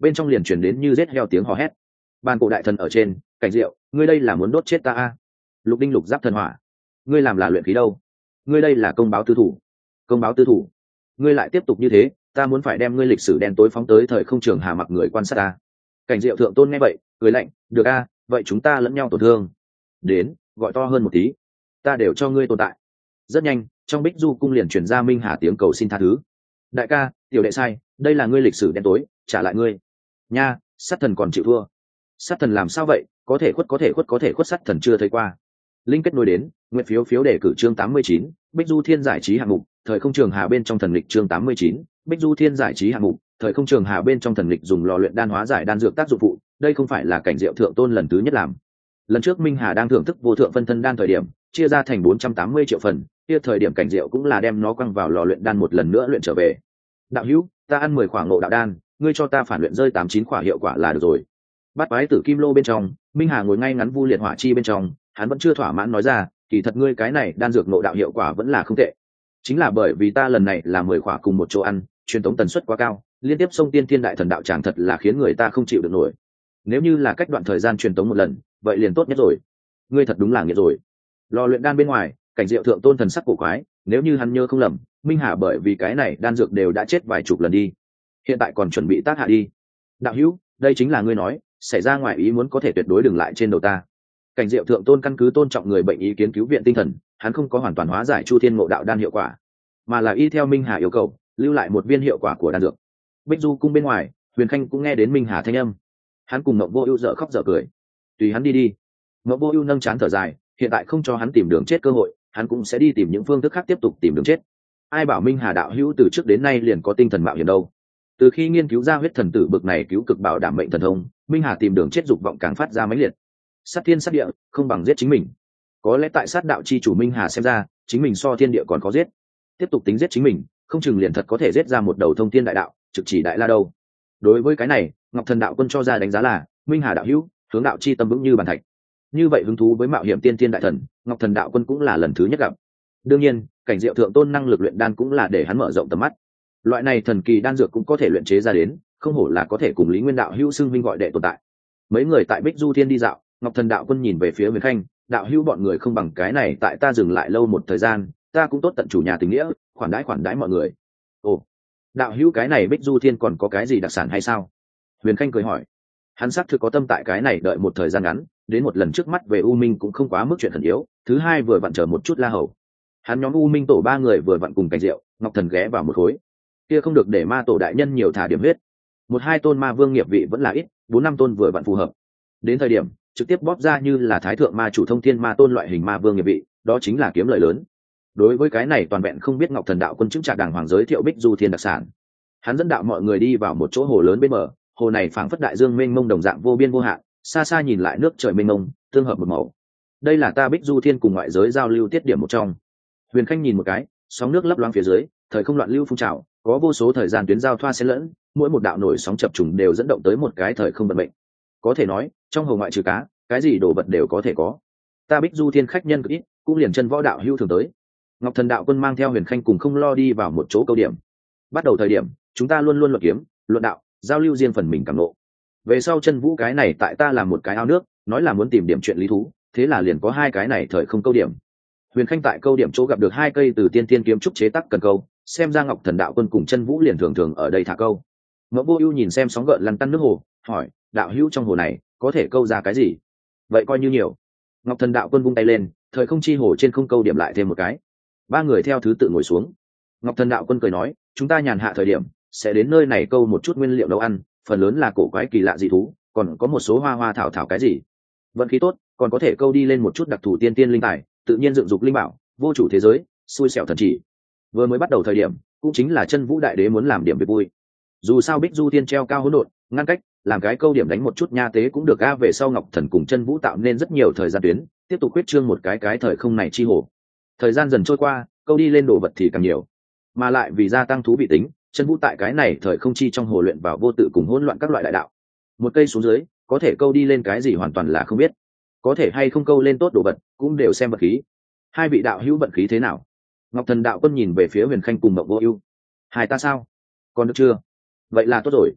bên trong liền chuyển đến như rết heo tiếng hò hét. Bàn cổ đại thần ở trên, Cảnh Diệu, ngươi đây là muốn đốt chết ta a? Lục đinh lục giáp thần hỏa, ngươi làm là luyện khí đâu? Ngươi đây là công báo tư thủ. Công báo tư thủ, ngươi lại tiếp tục như thế, ta muốn phải đem ngươi lịch sử đen tối phóng tới thời không trường hà mặc người quan sát ta. Cảnh Diệu thượng tôn nghe vậy cười lạnh, được a, vậy chúng ta lẫn nhau tổn thương. Đến, gọi to hơn một tí, ta đều cho ngươi tồn tại. Rất nhanh, trong Bích Du cung liền truyền ra Minh Hà tiếng cầu xin tha thứ. Đại ca, tiểu đệ sai, đây là ngươi lịch sử đen tối, trả lại ngươi. Nha, sát thần còn chịu thua. Sát thần làm sao vậy? Có thể khuất có thể khuất có thể khuất sát thần chưa thấy qua. Linh kết nối đến, nguyện phiếu phiếu đề cử chương tám mươi chín, Bích Du Thiên giải trí hạng mục, thời không trường hà bên trong thần lịch chương tám mươi chín, Bích Du Thiên giải trí hạng mục, thời không trường hà bên trong thần lịch dùng lò luyện đan hóa giải đan dược tác dụng phụ, đây không phải là Cảnh Diệu thượng tôn lần thứ nhất làm. Lần trước Minh Hà đang thưởng thức vô thượng phân thân đan thời điểm, chia ra thành bốn trăm tám mươi triệu phần, kia thời điểm Cảnh Diệu cũng là đem nó quăng vào lò luyện đan một lần nữa luyện trở về. Đạo hữu, ta ăn mười khỏa ngộ đạo đan, ngươi cho ta phản luyện rơi tám chín khỏa hiệu quả là được rồi. Bát quái tử kim lô bên trong, Minh Hà ngồi ngay ngắn vu liệt hỏa chi bên trong, hắn vẫn chưa thỏa mãn nói ra, kỳ thật ngươi cái này đan dược ngộ đạo hiệu quả vẫn là không tệ. Chính là bởi vì ta lần này là mười khỏa cùng một chỗ ăn, truyền tống tần suất quá cao, liên tiếp xông tiên thiên đại thần đạo tràng thật là khiến người ta không chịu được nổi. Nếu như là cách đoạn thời gian truyền tống một lần, vậy liền tốt nhất rồi. Ngươi thật đúng là nghiệt rồi. Lò luyện đan bên ngoài, Cảnh Diệu thượng tôn thần sắc cổ quái, nếu như hắn nhớ không lầm, Minh Hà bởi vì cái này đan dược đều đã chết vài chục lần đi, hiện tại còn chuẩn bị tác hạ đi. Đạo hữu, đây chính là ngươi nói, xảy ra ngoài ý muốn có thể tuyệt đối đừng lại trên đầu ta. Cảnh Diệu thượng tôn căn cứ tôn trọng người bệnh ý kiến cứu viện tinh thần, hắn không có hoàn toàn hóa giải Chu Thiên Ngộ Đạo đan hiệu quả, mà là y theo Minh Hà yêu cầu, lưu lại một viên hiệu quả của đan dược. Bích Du cung bên ngoài, Huyền Khanh cũng nghe đến Minh Hà thanh âm, hắn cùng Ngọc Vô Ưu dở khóc dở cười. Tùy hắn đi đi. Ngọc Vô Ưu nâng trán thở dài, hiện tại không cho hắn tìm đường chết cơ hội, hắn cũng sẽ đi tìm những phương thức khác tiếp tục tìm đường chết. Ai bảo Minh Hà đạo hữu từ trước đến nay liền có tinh thần mạo hiểm đâu. Từ khi nghiên cứu ra huyết thần tử bực này cứu cực bảo đảm mệnh thần thông, Minh Hà tìm đường chết dục vọng càng phát ra mãnh liệt. Sát thiên sát địa, không bằng giết chính mình. Có lẽ tại sát đạo chi chủ Minh Hà xem ra, chính mình so thiên địa còn khó giết. Tiếp tục tính giết chính mình, không chừng liền thật có thể giết ra một đầu thông thiên đại đạo, trực chỉ đại la đâu. Đối với cái này, Ngọc Thần đạo quân cho ra đánh giá là, Minh Hà đạo hữu, hướng đạo chi tâm vững như bàn thạch. Như vậy hứng thú với mạo hiểm tiên thiên đại thần, Ngọc Thần đạo quân cũng là lần thứ nhất gặp. Đương nhiên, Cảnh Diệu thượng tôn năng lực luyện đan cũng là để hắn mở rộng tầm mắt. Loại này thần kỳ đan dược cũng có thể luyện chế ra đến, không hổ là có thể cùng Lý Nguyên đạo hữu xưng huynh gọi đệ tồn tại. Mấy người tại Bích Du Thiên đi dạo, Ngọc Thần đạo quân nhìn về phía Huyền Khanh, đạo hữu bọn người không bằng cái này tại ta dừng lại lâu một thời gian, ta cũng tốt tận chủ nhà tình nghĩa, khoản đãi khoản đãi mọi người. Ồ, đạo hữu cái này Bích Du Thiên còn có cái gì đặc sản hay sao? Huyền Khanh cười hỏi. Hắn xác thực có tâm tại cái này đợi một thời gian ngắn, đến một lần trước mắt về U Minh cũng không quá mức chuyện thần yếu, thứ hai vừa vặn chờ một chút La Hầu. Hắn nhóm U Minh tổ ba người vừa vặn cùng Cảnh Diệu, Ngọc Thần ghé vào một khối. Kia không được để ma tổ đại nhân nhiều thả điểm huyết. Một hai tôn ma vương nghiệp vị vẫn là ít, bốn năm tôn vừa vặn phù hợp. Đến thời điểm trực tiếp bóp ra như là thái thượng ma chủ thông thiên ma tôn loại hình ma vương nghiệp vị, đó chính là kiếm lợi lớn. Đối với cái này toàn vẹn không biết Ngọc Thần đạo quân chứng trạc đàng hoàng giới thiệu Bích Du Thiên đặc sản. Hắn dẫn đạo mọi người đi vào một chỗ hồ lớn bên bờ, hồ này phảng phất đại dương mênh mông đồng dạng vô biên vô hạn, xa xa nhìn lại nước trời mênh mông, tương hợp một màu. Đây là ta Bích Du Thiên cùng ngoại giới giao lưu tiết điểm một trong. Huyền Khanh nhìn một cái, sóng nước lấp loáng phía dưới, thời không loạn lưu phun trào, có vô số thời gian tuyến giao thoa xen lẫn, mỗi một đạo nổi sóng chập trùng đều dẫn động tới một cái thời không vận mệnh. Có thể nói, trong hồ ngoại trừ cá, cái gì đồ vật đều có thể có. Ta Bích Du Thiên khách nhân cực ít, cũng liền chân võ đạo hưu thường tới. Ngọc Thần đạo quân mang theo Huyền Khanh cùng không lo đi vào một chỗ câu điểm. Bắt đầu thời điểm, chúng ta luôn luôn luận kiếm, luận đạo, giao lưu riêng phần mình cảm ngộ. Về sau chân vũ cái này tại ta làm một cái ao nước, nói là muốn tìm điểm chuyện lý thú, thế là liền có hai cái này thời không câu điểm. Huyền Khanh tại câu điểm chỗ gặp được hai cây từ tiên tiên kiếm trúc chế tác cần câu, xem ra Ngọc Thần đạo quân cùng chân vũ liền thường thường ở đây thả câu. Mẫu Vô Ưu nhìn xem sóng gợn lăn tăn nước hồ, hỏi, đạo hữu trong hồ này có thể câu ra cái gì? Vậy coi như nhiều. Ngọc Thần đạo quân vung tay lên, thời không chi hồ trên không câu điểm lại thêm một cái. Ba người theo thứ tự ngồi xuống. Ngọc Thần đạo quân cười nói, chúng ta nhàn hạ thời điểm sẽ đến nơi này câu một chút nguyên liệu nấu ăn, phần lớn là cổ quái kỳ lạ dị thú, còn có một số hoa hoa thảo thảo cái gì. Vận khí tốt, còn có thể câu đi lên một chút đặc thù tiên tiên linh tài, tự nhiên dựng dục linh bảo, vô chủ thế giới, xui xẻo thần chỉ. Vừa mới bắt đầu thời điểm, cũng chính là chân vũ đại đế muốn làm điểm việc vui. Dù sao Bích Du Thiên treo cao hỗn độn, ngăn cách, làm cái câu điểm đánh một chút nha tế cũng được a. Về sau Ngọc Thần cùng chân vũ tạo nên rất nhiều thời gian tuyến, tiếp tục quyết trương một cái cái thời không này chi hồ. Thời gian dần trôi qua, câu đi lên đồ vật thì càng nhiều, mà lại vì gia tăng thú vị tính, chân vũ tại cái này thời không chi trong hồ luyện vào vô tự cùng hỗn loạn các loại đại đạo. Một cây xuống dưới, có thể câu đi lên cái gì hoàn toàn là không biết, có thể hay không câu lên tốt đồ vật cũng đều xem vật khí. Hai vị đạo hữu vận khí thế nào? Ngọc Thần đạo quân nhìn về phía Huyền Khanh cùng Mộng Vô Ưu. Hai ta sao? Còn được chưa? Vậy là tốt rồi.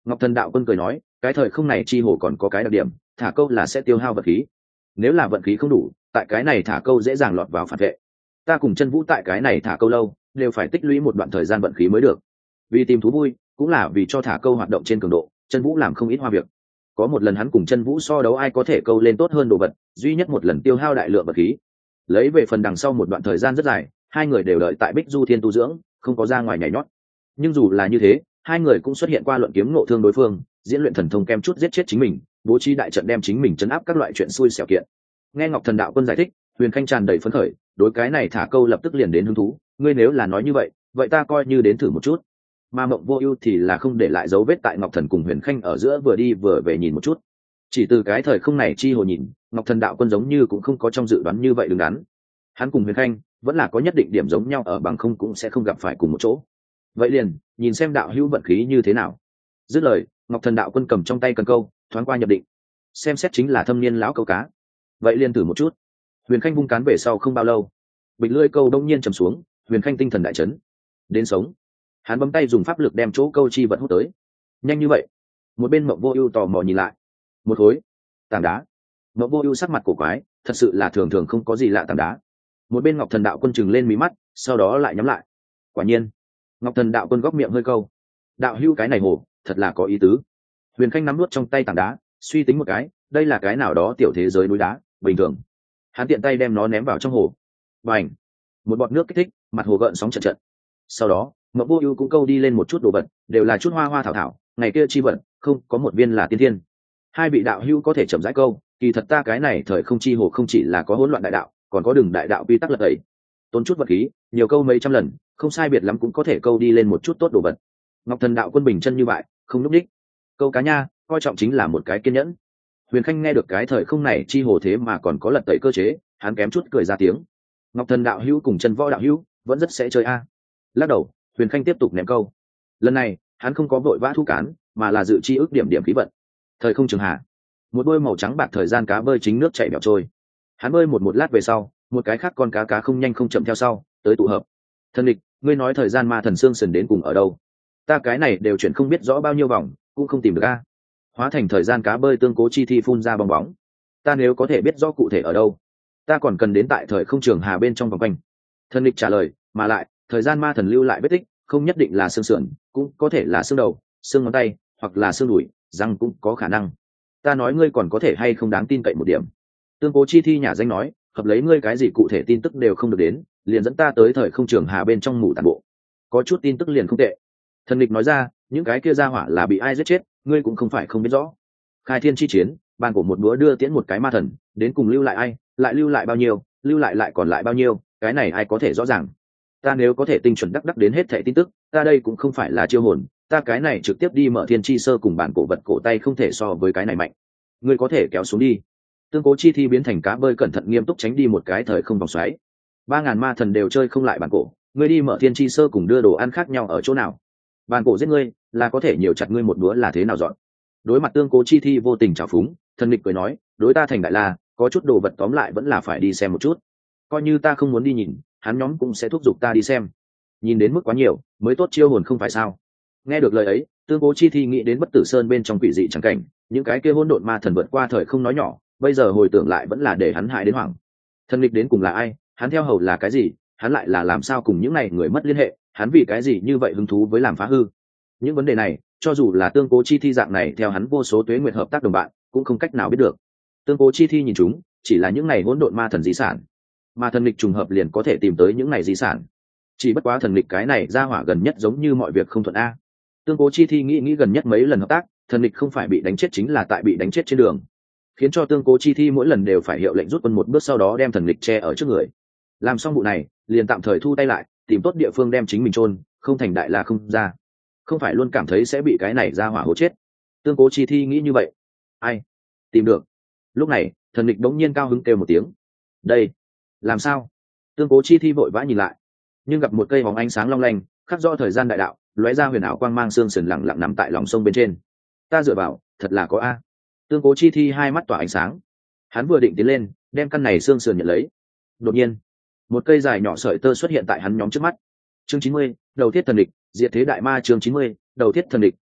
Ngọc Thần Đạo Quân cười nói, cái thời không này chi hồ còn có cái đặc điểm, thả câu là sẽ tiêu hao vật khí. Nếu là vận khí không đủ, tại cái này thả câu dễ dàng lọt vào phản vệ. Ta cùng Chân Vũ tại cái này thả câu lâu, đều phải tích lũy một đoạn thời gian vận khí mới được. Vì tìm thú vui, cũng là vì cho thả câu hoạt động trên cường độ, Chân Vũ làm không ít hoa việc. Có một lần hắn cùng Chân Vũ so đấu ai có thể câu lên tốt hơn đồ vật, duy nhất một lần tiêu hao đại lượng vật khí. Lấy về phần đằng sau một đoạn thời gian rất dài, hai người đều đợi tại Bích Du Thiên tu dưỡng, không có ra ngoài nhảy nhót. Nhưng dù là như thế, hai người cũng xuất hiện qua luận kiếm ngộ thương đối phương, diễn luyện thần thông kem chút giết chết chính mình, bố trí đại trận đem chính mình chấn áp các loại chuyện xui xẻo kiện. Nghe Ngọc Thần Đạo Quân giải thích, Huyền Khanh tràn đầy phấn khởi, đối cái này thả câu lập tức liền đến hứng thú. Ngươi nếu là nói như vậy, vậy ta coi như đến thử một chút. Mà Mộng Vô Ưu thì là không để lại dấu vết tại Ngọc Thần cùng Huyền Khanh ở giữa vừa đi vừa về nhìn một chút. Chỉ từ cái thời không này chi hồ nhìn, Ngọc Thần Đạo Quân giống như cũng không có trong dự đoán như vậy đứng đắn. Hắn cùng Huyền Khanh vẫn là có nhất định điểm giống nhau, ở bằng không cũng sẽ không gặp phải cùng một chỗ. Vậy liền nhìn xem đạo hữu vận khí như thế nào. Dứt lời, Ngọc Thần Đạo Quân cầm trong tay cần câu, thoáng qua nhập định. Xem xét chính là thâm niên lão câu cá. Vậy liền thử một chút. Huyền Khanh vung cán về sau không bao lâu, bịch lưỡi câu đông nhiên trầm xuống. Huyền Khanh tinh thần đại chấn, đến sống. Hắn bấm tay dùng pháp lực đem chỗ câu chi vật hút tới. Nhanh như vậy? Một bên Mộng Vô Ưu tò mò nhìn lại. Một khối tảng đá. Mộng Vô Ưu sắc mặt cổ quái, thật sự là thường thường không có gì lạ tảng đá. Một bên Ngọc Thần Đạo Quân trừng lên mí mắt, sau đó lại nhắm lại. Quả nhiên, Ngọc Thần Đạo Quân góc miệng hơi câu. Đạo hữu cái này hồ, thật là có ý tứ. Huyền Khanh nắm nuốt trong tay tảng đá, suy tính một cái, đây là cái nào đó tiểu thế giới núi đá, bình thường. Hắn tiện tay đem nó ném vào trong hồ. Bành! Một bọt nước kích thích, mặt hồ gợn sóng trận trận. Sau đó, Mộng Vô Ưu cũng câu đi lên một chút đồ vật, đều là chút hoa hoa thảo thảo, ngày kia chi vật, không có một viên là tiên thiên. Hai vị đạo hữu có thể chậm rãi câu, kỳ thật ta cái này thời không chi hồ không chỉ là có hỗn loạn đại đạo, còn có đường đại đạo quy tắc lật tẩy. Tốn chút vật khí, nhiều câu mấy trăm lần, không sai biệt lắm cũng có thể câu đi lên một chút tốt đồ vật. Ngọc Thần Đạo Quân bình chân như vậy, không lúc đích. Câu cá nha, coi trọng chính là một cái kiên nhẫn. Huyền Khanh nghe được cái thời không này chi hồ thế mà còn có lật tẩy cơ chế, hắn kém chút cười ra tiếng. Ngọc Thần Đạo hữu cùng Chân Võ đạo hữu vẫn rất sẽ chơi a. Lắc đầu, Huyền Khanh tiếp tục ném câu. Lần này, hắn không có vội vã thu cán, mà là dự chi ước điểm điểm khí vận. Thời không trường hạ, một đôi màu trắng bạc thời gian cá bơi chính nước chảy bẹo trôi. Hắn bơi một một lát về sau, một cái khác con cá cá không nhanh không chậm theo sau, tới tụ hợp. Thần địch, ngươi nói thời gian ma thần xương sườn đến cùng ở đâu? Ta cái này đều chuyển không biết rõ bao nhiêu vòng, cũng không tìm được a. Hóa thành thời gian cá bơi Tương Cố Chi Thi phun ra bong bóng. Ta nếu có thể biết rõ cụ thể ở đâu, ta còn cần đến tại thời không trường hà bên trong vòng quanh. Thần địch trả lời, mà lại, thời gian ma thần lưu lại vết tích, không nhất định là xương sườn, cũng có thể là xương đầu, xương ngón tay, hoặc là xương đùi, răng cũng có khả năng. Ta nói ngươi còn có thể hay không đáng tin cậy một điểm. Tương Cố Chi Thi nhà danh nói, hợp lấy ngươi cái gì cụ thể tin tức đều không được đến, liền dẫn ta tới thời không trường hà bên trong mù tàn bộ. Có chút tin tức liền không tệ. Thần địch nói ra, những cái kia ra hỏa là bị ai giết chết, ngươi cũng không phải không biết rõ. Khai thiên chi chiến, bàn của một búa đưa tiễn một cái ma thần, đến cùng lưu lại ai, lại lưu lại bao nhiêu, lưu lại lại còn lại bao nhiêu, cái này ai có thể rõ ràng. Ta nếu có thể tinh chuẩn đắc đắc đến hết thảy tin tức, ta đây cũng không phải là chiêu hồn, ta cái này trực tiếp đi mở thiên chi sơ cùng bản cổ vật cổ tay không thể so với cái này mạnh. Ngươi có thể kéo xuống đi. Tương Cố Chi Thi biến thành cá bơi cẩn thận nghiêm túc tránh đi một cái thời không vòng xoáy. Ba ngàn ma thần đều chơi không lại bản cổ, ngươi đi mở thiên chi sơ cùng đưa đồ ăn khác nhau ở chỗ nào? Bản cổ giết ngươi, là có thể nhiều chặt ngươi một búa là thế nào dọn? Đối mặt Tương Cố Chi Thi vô tình trào phúng, thần địch cười nói, đối ta thành đại la, có chút đồ vật tóm lại vẫn là phải đi xem một chút. Coi như ta không muốn đi nhìn, hắn nhóm cũng sẽ thúc giục ta đi xem. Nhìn đến mức quá nhiều, mới tốt chiêu hồn không phải sao? Nghe được lời ấy, Tương Cố Chi Thi nghĩ đến Bất Tử Sơn bên trong quỷ dị chẳng cảnh, những cái kia hỗn độn ma thần vượt qua thời không nói nhỏ, bây giờ hồi tưởng lại vẫn là để hắn hại đến hoảng. Thần địch đến cùng là ai, hắn theo hầu là cái gì, hắn lại là làm sao cùng những này người mất liên hệ, hắn vì cái gì như vậy hứng thú với làm phá hư. Những vấn đề này, cho dù là Tương Cố Chi Thi dạng này theo hắn vô số tuế nguyệt hợp tác đồng bạn, cũng không cách nào biết được. Tương Cố Chi Thi nhìn chúng, chỉ là những này hỗn độn ma thần di sản, mà thần địch trùng hợp liền có thể tìm tới những này di sản. Chỉ bất quá thần địch cái này ra hỏa gần nhất giống như mọi việc không thuận a. Tương Cố Chi Thi nghĩ nghĩ gần nhất mấy lần hợp tác, thần địch không phải bị đánh chết chính là tại bị đánh chết trên đường, khiến cho Tương Cố Chi Thi mỗi lần đều phải hiệu lệnh rút quân một bước, sau đó đem thần địch che ở trước người. Làm xong vụ này, liền tạm thời thu tay lại, tìm tốt địa phương đem chính mình chôn, không thành đại la không ra. Không phải luôn cảm thấy sẽ bị cái này ra hỏa hố chết. Tương Cố Chi Thi nghĩ như vậy. Ai? Tìm được. Lúc này, thần địch đống nhiên cao hứng kêu một tiếng. Đây, làm sao? Tương Cố Chi Thi vội vã nhìn lại, nhưng gặp một cây bóng ánh sáng long lanh, khắc rõ thời gian đại đạo, lóe ra huyền ảo quang mang xương sườn lặng lặng nằm tại lòng sông bên trên. Ta dựa vào, thật là có a. Tương Cố Chi Thi hai mắt tỏa ánh sáng. Hắn vừa định tiến lên, đem căn này xương sườn nhận lấy. Đột nhiên, một cây dài nhỏ sợi tơ xuất hiện tại hắn nhóm trước mắt. Chương chín mươi, đầu thiết thần địch, diệt thế đại ma. Chương chín mươi, đầu thiết thần địch,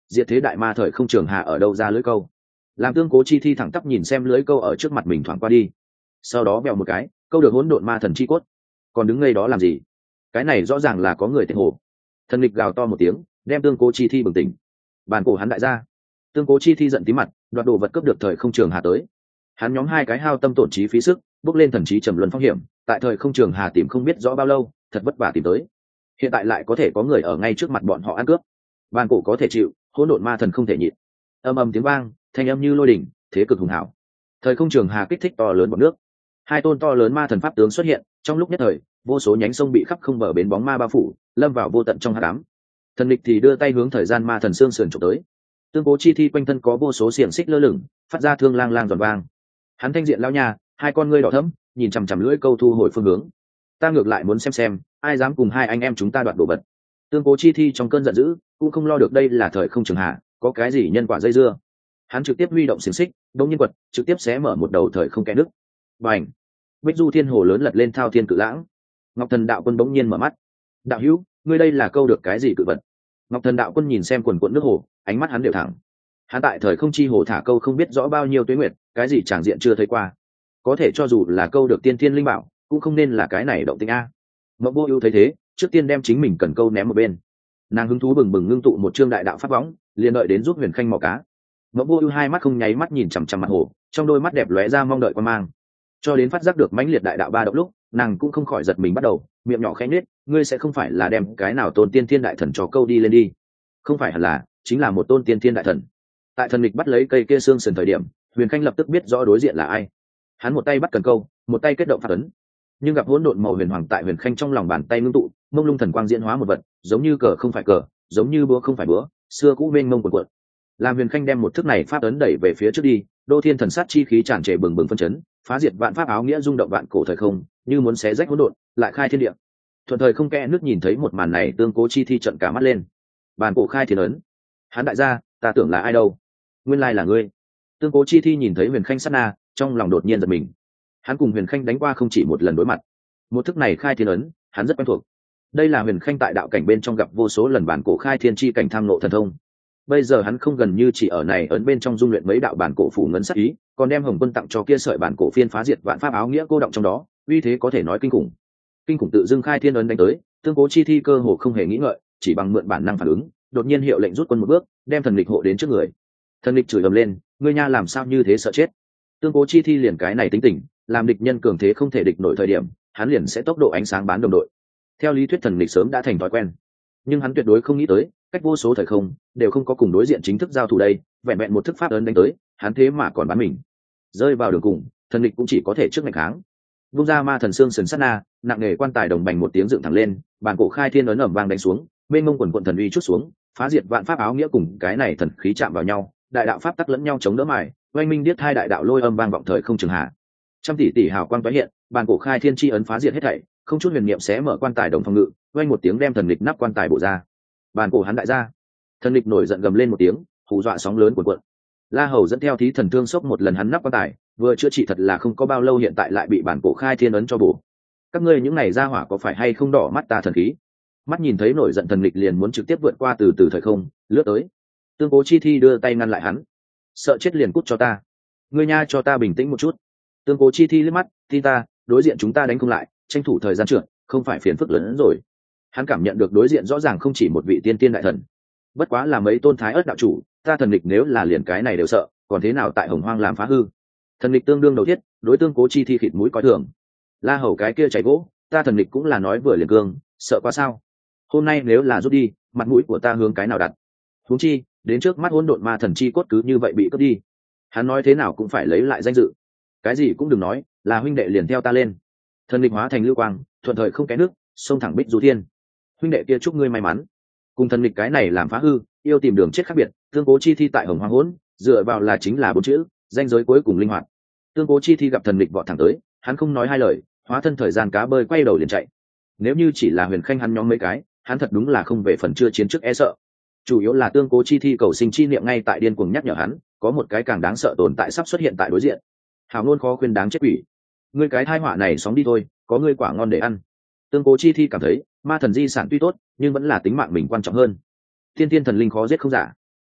diệt thế đại ma thời không trường hà ở đâu ra lưỡi câu. Làm Tương Cố Chi Thi thẳng tắp nhìn xem lưỡi câu ở trước mặt mình thoáng qua đi, sau đó vèo một cái câu được hỗn độn ma thần chi cốt. Còn đứng ngây đó làm gì? Cái này rõ ràng là có người tiện hồ. Thần lịch gào to một tiếng, đem Tương Cố Chi Thi bừng tỉnh. Bàn cổ hắn đại gia. Tương Cố Chi Thi giận tí mặt, đoạt đồ vật cướp được thời không trường hà tới. Hắn nhóm hai cái hao tâm tổn trí phí sức, bước lên thần trí trầm luân phong hiểm, tại thời không trường hà tìm không biết rõ bao lâu, thật vất vả tìm tới. Hiện tại lại có thể có người ở ngay trước mặt bọn họ ăn cướp. Bàn cổ có thể chịu, hỗn độn ma thần không thể nhịn. Âm ầm tiếng vang, thanh âm như lôi đỉnh, thế cực hùng hảo. Thời không trường hà kích thích to lớn bọt nước. Hai tôn to lớn ma thần pháp tướng xuất hiện, trong lúc nhất thời, vô số nhánh sông bị khắp không bờ bến bóng ma bao phủ, lâm vào vô tận trong hắc ám. Thần địch thì đưa tay hướng thời gian ma thần xương sườn chụp tới. Tương Cố Chi Thi quanh thân có vô số xiềng xích lơ lửng, phát ra thương lang lang giòn vang. Hắn thanh diện lao nhà, hai con ngươi đỏ thẫm, nhìn chằm chằm lưỡi câu thu hồi phương hướng. Ta ngược lại muốn xem xem, ai dám cùng hai anh em chúng ta đoạt đồ vật. Tương Cố Chi Thi trong cơn giận dữ, cũng không lo được đây là thời không trường hạ, có cái gì nhân quả dây dưa. Hắn trực tiếp huy động xiềng xích, đống nhiên quật, trực tiếp xé mở một đầu thời không kẽ nứt. Bành! Bích Du Thiên Hồ lớn lật lên thao thiên cự lãng. Ngọc Thần Đạo Quân bỗng nhiên mở mắt. Đạo hữu, ngươi đây là câu được cái gì cự vật? Ngọc Thần Đạo Quân nhìn xem quần quần nước hồ, ánh mắt hắn đều thẳng. Hắn tại thời không chi hồ thả câu không biết rõ bao nhiêu tuế nguyệt, cái gì tràng diện chưa thấy qua. Có thể cho dù là câu được tiên thiên linh bảo, cũng không nên là cái này động tĩnh a. Mộng Vô Ưu thấy thế, trước tiên đem chính mình cần câu ném một bên. Nàng hứng thú bừng bừng ngưng tụ một chương đại đạo pháp võng, liền đợi đến giúp Huyền Khanh mò cá. Mộng Vô Ưu hai mắt không nháy mắt nhìn chằm chằm mặt hồ, trong đôi mắt đẹp lóe ra mong đợi quan mang. Cho đến phát giác được mãnh liệt đại đạo ba động lúc, nàng cũng không khỏi giật mình bắt đầu, miệng nhỏ khẽ nhếch, ngươi sẽ không phải là đem cái nào tôn tiên thiên đại thần cho câu đi lên đi? Không phải hẳn là, chính là một tôn tiên thiên đại thần. Tại thần lịch bắt lấy cây kia xương sườn thời điểm, Huyền Khanh lập tức biết rõ đối diện là ai. Hắn một tay bắt cần câu, một tay kết động phát ấn. Nhưng gặp hỗn độn màu huyền hoàng tại Huyền Khanh trong lòng bàn tay ngưng tụ, mông lung thần quang diễn hóa một vật, giống như cờ không phải cờ, giống như búa không phải búa, xưa cũ mênh mông cuộn cuộn. Làm Huyền Khanh đem một thức này pháp ấn đẩy về phía trước đi, Đô Thiên thần sát chi khí tràn trề bừng bừng phân chấn, phá diệt vạn pháp áo nghĩa rung động vạn cổ thời không, như muốn xé rách hỗn độn, lại khai thiên địa. Thuận thời không kẽ nước nhìn thấy một màn này, Tương Cố Chi Thi trợn cả mắt lên. Bàn cổ khai thiên ấn. Hắn đại gia, ta tưởng là ai đâu? Nguyên lai là ngươi. Tương Cố Chi Thi nhìn thấy Huyền Khanh sát na, trong lòng đột nhiên giật mình. Hắn cùng Huyền Khanh đánh qua không chỉ một lần đối mặt. Một thức này khai thiên ấn, hắn rất quen thuộc. Đây là Huyền Khanh tại đạo cảnh bên trong gặp vô số lần bản cổ khai thiên chi cảnh tham ngộ thần thông. Bây giờ hắn không gần như chỉ ở này ấn bên trong dung luyện mấy đạo bản cổ phủ ngấn sắc ý, còn đem Hồng Quân tặng cho kia sợi bản cổ phiên phá diệt vạn pháp áo nghĩa cô động trong đó, uy thế có thể nói kinh khủng. Kinh khủng tự dưng khai thiên ấn đánh tới, Tương Cố Chi Thi cơ hồ không hề nghĩ ngợi, chỉ bằng mượn bản năng phản ứng, đột nhiên hiệu lệnh rút quân một bước, đem thần lịch hộ đến trước người. Thần lịch chửi ầm lên, ngươi nha làm sao như thế sợ chết? Tương Cố Chi Thi liền cái này tính tình, làm địch nhân cường thế không thể địch nổi thời điểm, hắn liền sẽ tốc độ ánh sáng bán đồng đội. Theo lý thuyết thần lịch sớm đã thành thói quen, nhưng hắn tuyệt đối không nghĩ tới, cách vô số thời không đều không có cùng đối diện chính thức giao thủ đây, vẹn vẹn một thức pháp ấn đánh tới, hắn thế mà còn bán mình. Rơi vào đường cùng, thần lịch cũng chỉ có thể trước ngày kháng. Vung ra ma thần xương sườn sát na, nặng nề quan tài đồng bành một tiếng dựng thẳng lên, bàn cổ khai thiên ấn ầm vang đánh xuống, mênh mông quần quần thần uy chút xuống, phá diệt vạn pháp áo nghĩa cùng cái này thần khí chạm vào nhau, đại đạo pháp tắc lẫn nhau chống đỡ mài, oanh minh điếc hai đại đạo lôi âm vang vọng thời không trường hạ. Trăm tỷ tỷ hào quang tái hiện, bàn cổ khai thiên chi ấn phá diệt hết thảy, không chút huyền niệm xé mở quan tài đồng phòng ngự, oanh một tiếng đem thần lịch nắp quan tài bổ ra. Bàn cổ hắn đại gia. Thần lịch nổi giận gầm lên một tiếng, hù dọa sóng lớn cuộn cuộn. La Hầu dẫn theo thí thần thương sốc một lần hắn nắp quan tài, vừa chữa trị thật là không có bao lâu hiện tại lại bị bản cổ khai thiên ấn cho bổ. Các ngươi những này ra hỏa có phải hay không đỏ mắt ta thần khí? Mắt nhìn thấy nổi giận thần lịch liền muốn trực tiếp vượt qua từ từ thời không, lướt tới. Tương Cố Chi Thi đưa tay ngăn lại hắn. Sợ chết liền cút cho ta. Ngươi nha cho ta bình tĩnh một chút. Tương Cố Chi Thi liếc mắt, tin ta, đối diện chúng ta đánh không lại, tranh thủ thời gian trượt, không phải phiền phức lớn hơn rồi. Hắn cảm nhận được đối diện rõ ràng không chỉ một vị tiên tiên đại thần, bất quá là mấy tôn thái ớt đạo chủ, ta thần lịch nếu là liền cái này đều sợ, còn thế nào tại Hồng Hoang làm phá hư? Thần lịch tương đương đầu thiết, đối Tương Cố Chi Thi khịt mũi coi thường. La Hầu cái kia cháy gỗ, ta thần lịch cũng là nói vừa liền cương, sợ quá sao? Hôm nay nếu là rút đi, mặt mũi của ta hướng cái nào đặt? Huống chi, đến trước mắt hỗn độn ma thần chi cốt cứ như vậy bị cướp đi. Hắn nói thế nào cũng phải lấy lại danh dự. Cái gì cũng đừng nói, là huynh đệ liền theo ta lên. Thần lịch hóa thành lưu quang, thuận thời không cái nước, xông thẳng Bích Du Thiên. Huynh đệ kia chúc ngươi may mắn. Cùng thần lịch cái này làm phá hư, yêu tìm đường chết khác biệt, Tương Cố Chi Thi tại Hồng Hoang hỗn, dựa vào là chính là bốn chữ, danh giới cuối cùng linh hoạt. Tương Cố Chi Thi gặp thần lịch vọt thẳng tới, hắn không nói hai lời, hóa thân thời gian cá bơi quay đầu liền chạy. Nếu như chỉ là Huyền Khanh hắn nhóm mấy cái, hắn thật đúng là không về phần chưa chiến trước e sợ. Chủ yếu là Tương Cố Chi Thi cầu sinh chi niệm ngay tại điên cuồng nhắc nhở hắn, có một cái càng đáng sợ tồn tại sắp xuất hiện tại đối diện. Hào ngôn khó khuyên đáng chết quỷ. Ngươi cái thai họa này sóng đi thôi, có ngươi quả ngon để ăn. Tương Cố Chi Thi cảm thấy, ma thần di sản tuy tốt, nhưng vẫn là tính mạng mình quan trọng hơn. Thiên thiên thần linh khó giết không giả.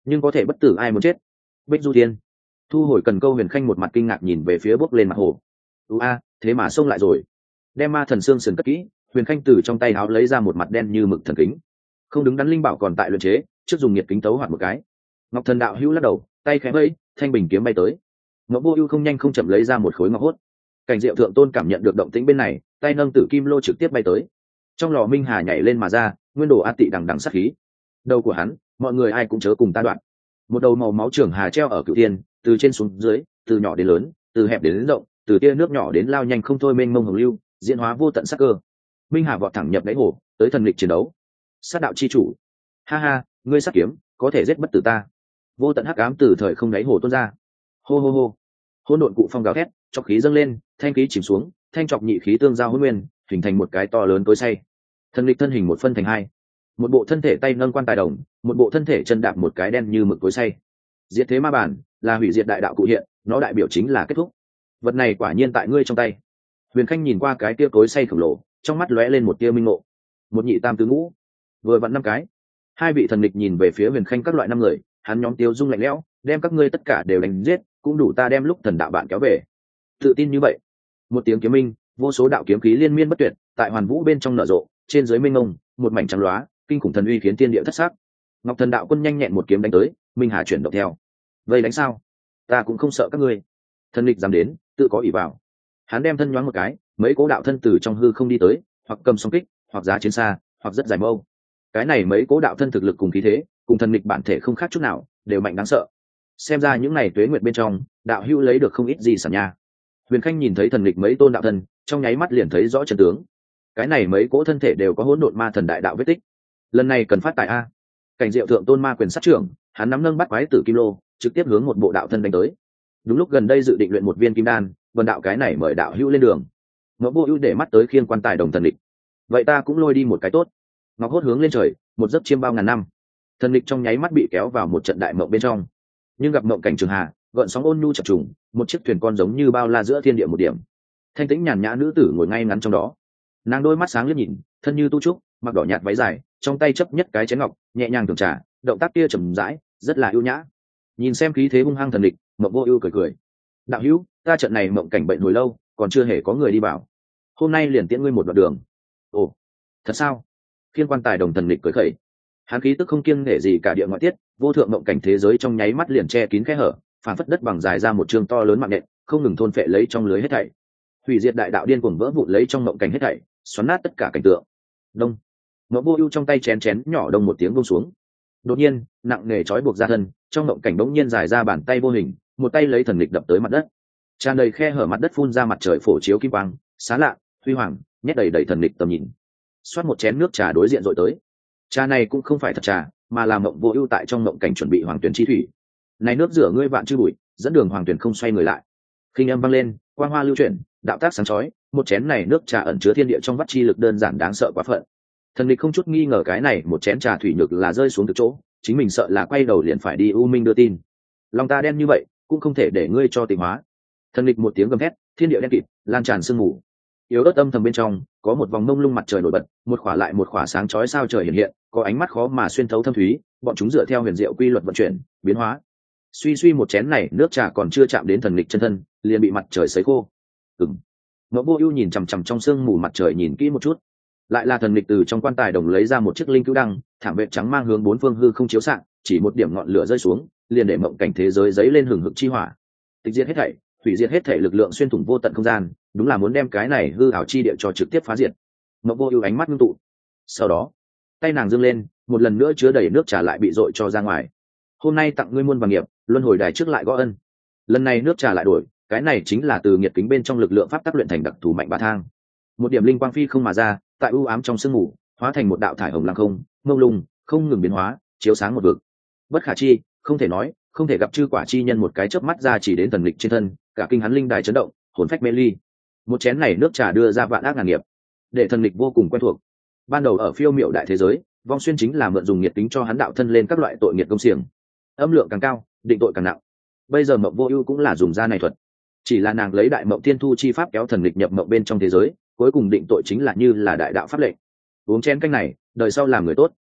nhưng có thể bất tử ai muốn chết. Bích Du Thiên thu hồi cần câu, Huyền Khanh một mặt kinh ngạc nhìn về phía bốc lên mặt hồ. ưu a thế mà xông lại rồi. Đem ma thần xương sườn cất kỹ, Huyền Khanh từ trong tay áo lấy ra một mặt đen như mực thần kính. Không đứng đắn linh bảo còn tại luyện chế, trước dùng nhiệt kính tấu hoạt một cái. Ngọc Thần đạo hữu lắc đầu, tay khẽ vẫy, thanh bình kiếm bay tới. Ngọc Vô Ưu không nhanh không chậm lấy ra một khối ngọc hốt. Cảnh Diệu thượng tôn cảm nhận được động tĩnh bên này, tay nâng tử kim lô trực tiếp bay tới. Trong lò minh hà nhảy lên mà ra, nguyên đồ a tị đằng đằng sát khí. Đầu của hắn, mọi người ai cũng chớ cùng ta đoạn. Một đầu màu máu trường hà treo ở cửu thiên, từ trên xuống dưới, từ nhỏ đến lớn, từ hẹp đến rộng, từ tia nước nhỏ đến lao nhanh không thôi mênh mông hồng lưu, diễn hóa vô tận sắc cơ. Minh hà vọt thẳng nhập đáy hồ, tới thần lịch chiến đấu. Sát đạo chi chủ, ha ha, ngươi sát kiếm có thể giết bất tử ta. Vô tận hắc ám từ thời không đáy hồ tuôn ra. Hô hô hô, hỗn độn cụ phong gào thét, chọc khí dâng lên, thanh khí chìm xuống, thanh chọc nhị khí tương giao hỗn nguyên, hình thành một cái to lớn tối say. Thần lịch thân hình một phân thành hai, một bộ thân thể tay nâng quan tài đồng, một bộ thân thể chân đạp một cái đen như mực tối say. Diệt thế ma bản là hủy diệt đại đạo cụ hiện, nó đại biểu chính là kết thúc. Vật này quả nhiên tại ngươi trong tay. Huyền Khanh nhìn qua cái tia tối say khổng lồ, trong mắt lóe lên một tia minh ngộ. Một nhị tam tứ ngũ, vừa vặn năm cái. Hai vị thần lịch nhìn về phía Huyền Khanh các loại năm người, hắn nhóm tiêu dung lạnh lẽo, đem các ngươi tất cả đều đánh giết, cũng đủ ta đem lúc thần đạo bạn kéo về. Tự tin như vậy. Một tiếng kiếm minh, vô số đạo kiếm khí liên miên bất tuyệt, tại hoàn vũ bên trong nở rộ, trên dưới minh ngông, một mảnh trắng loá, kinh khủng thần uy khiến thiên địa thất sắc. Ngọc Thần đạo quân nhanh nhẹn một kiếm đánh tới, Minh Hà chuyển động theo. Vây đánh sao? Ta cũng không sợ các ngươi. Thần lịch dám đến, tự có ỷ vào. Hắn đem thân nhoáng một cái, mấy cố đạo thân từ trong hư không đi tới, hoặc cầm song kích, hoặc giá chiến xa, hoặc rất dài mâu. Cái này mấy cố đạo thân thực lực cùng khí thế, cùng thần lịch bản thể không khác chút nào, đều mạnh đáng sợ. Xem ra những này tuế nguyệt bên trong, đạo hữu lấy được không ít gì sản nha. Huyền Khanh nhìn thấy thần lịch mấy tôn đạo thân, trong nháy mắt liền thấy rõ chân tướng. Cái này mấy cỗ thân thể đều có hỗn độn ma thần đại đạo vết tích. Lần này cần phát tài a. Cảnh Diệu thượng tôn ma quyền sát trưởng, hắn nắm nâng bắt quái tử kim lô, trực tiếp hướng một bộ đạo thân đánh tới. Đúng lúc gần đây dự định luyện một viên kim đan, vân đạo cái này mời đạo hữu lên đường. Ngọc Vô Ưu để mắt tới khiên quan tài đồng thần lịch. Vậy ta cũng lôi đi một cái tốt. Ngọc hốt hướng lên trời, một giấc chiêm bao ngàn năm. Thần lịch trong nháy mắt bị kéo vào một trận đại mộng bên trong. Nhưng gặp mộng cảnh trường hà, gợn sóng ôn nhu chập trùng, một chiếc thuyền con giống như bao la giữa thiên địa một điểm. Thanh tĩnh nhàn nhã nữ tử ngồi ngay ngắn trong đó. Nàng đôi mắt sáng liếc nhìn, thân như tu trúc, mặc đỏ nhạt váy dài, trong tay chấp nhất cái chén ngọc, nhẹ nhàng thưởng trà, động tác kia trầm rãi, rất là ưu nhã. Nhìn xem khí thế hung hăng thần lịch, Mộng Vô Ưu cười cười. Đạo hữu, ta trận này mộng cảnh bệnh hồi lâu, còn chưa hề có người đi vào. Hôm nay liền tiễn ngươi một đoạn đường. Ồ, thật sao? Phiên quan tài đồng thần lịch cười khẩy. Hắn khí tức không kiêng nể gì cả địa ngoại tiết, vô thượng mộng cảnh thế giới trong nháy mắt liền che kín khe hở, phản phất đất bằng dài ra một trường to lớn mạng nện, không ngừng thôn phệ lấy trong lưới hết thảy. Hủy diệt đại đạo điên cuồng vỡ vụn lấy trong mộng cảnh hết thảy, xoắn nát tất cả cảnh tượng. Đông. Mộng Vô Ưu trong tay chén chén nhỏ đông một tiếng buông xuống. Đột nhiên, nặng nề trói buộc ra thân, trong mộng cảnh bỗng nhiên dài ra bàn tay vô hình, một tay lấy thần lịch đập tới mặt đất. Tràn đầy khe hở mặt đất phun ra mặt trời phổ chiếu kim quang, xá lạ, huy hoàng, nhét đầy đầy thần lịch tầm nhìn. Xoát một chén nước trà đối diện dội tới. Trà này cũng không phải thật trà, mà là Mộng Vô Ưu tại trong mộng cảnh chuẩn bị hoàng tuyển chi thủy. Này nước rửa ngươi vạn chư bụi, dẫn đường hoàng tuyển không xoay người lại. Khinh âm vang lên, quang hoa lưu chuyển, đạo tác sáng chói, một chén này nước trà ẩn chứa thiên địa trong vắt chi lực đơn giản đáng sợ quá phận. Thần lịch không chút nghi ngờ cái này một chén trà thủy nhược là rơi xuống từ chỗ, chính mình sợ là quay đầu liền phải đi U Minh đưa tin. Lòng ta đen như vậy, cũng không thể để ngươi cho tịnh hóa. Thần lịch một tiếng gầm thét, thiên địa đen kịt, lan tràn sương mù. Yếu ớt âm thầm bên trong, có một vòng mông lung mặt trời nổi bật, một khỏa lại một khỏa sáng chói sao trời hiện hiện, có ánh mắt khó mà xuyên thấu thâm thúy, bọn chúng dựa theo huyền diệu quy luật vận chuyển, biến hóa. Suy suy một chén này, nước trà còn chưa chạm đến thần lịch chân thân, liền bị mặt trời sấy khô. Ừm. Mộng Vô Ưu nhìn chằm chằm trong sương mù mặt trời nhìn kỹ một chút, lại là thần lịch từ trong quan tài đồng lấy ra một chiếc linh cứu đăng, thảm vệ trắng mang hướng bốn phương hư không chiếu xạ, chỉ một điểm ngọn lửa rơi xuống, liền để mộng cảnh thế giới giấy lên hừng hực chi hỏa. Tịch diệt hết thảy, hủy diệt hết thảy lực lượng xuyên thủng vô tận không gian, đúng là muốn đem cái này hư ảo chi địa cho trực tiếp phá diệt. Mộng Vô Ưu ánh mắt ngưng tụ. Sau đó, tay nàng giương lên, một lần nữa chứa đầy nước trà lại bị dội cho ra ngoài. Hôm nay tặng ngươi muôn vàng nghiệp, luân hồi đài trước lại gõ ân. Lần này nước trà lại đổi, cái này chính là từ nhiệt kính bên trong lực lượng pháp tắc luyện thành đặc thù mạnh bá thang. Một điểm linh quang phi không mà ra, tại u ám trong sương mù, hóa thành một đạo thải hồng lăng không, mông lung, không ngừng biến hóa, chiếu sáng một vực. Bất khả chi, không thể nói, không thể gặp chư quả chi nhân một cái chớp mắt ra chỉ đến thần lịch trên thân, cả kinh hắn linh đài chấn động, hồn phách mê ly. Một chén này nước trà đưa ra vạn ác ngàn nghiệp, để thần lịch vô cùng quen thuộc. Ban đầu ở phiêu miệu đại thế giới, vong xuyên chính là mượn dùng nhiệt tính cho hắn đạo thân lên các loại tội nghiệt công xiềng. Âm lượng càng cao, định tội càng nặng. Bây giờ Mộng Vô Ưu cũng là dùng ra này thuật, chỉ là nàng lấy đại mộng thiên thu chi pháp kéo thần lịch nhập mộng bên trong thế giới, cuối cùng định tội chính là như là đại đạo pháp lệnh. Uống chén canh này, đời sau làm người tốt.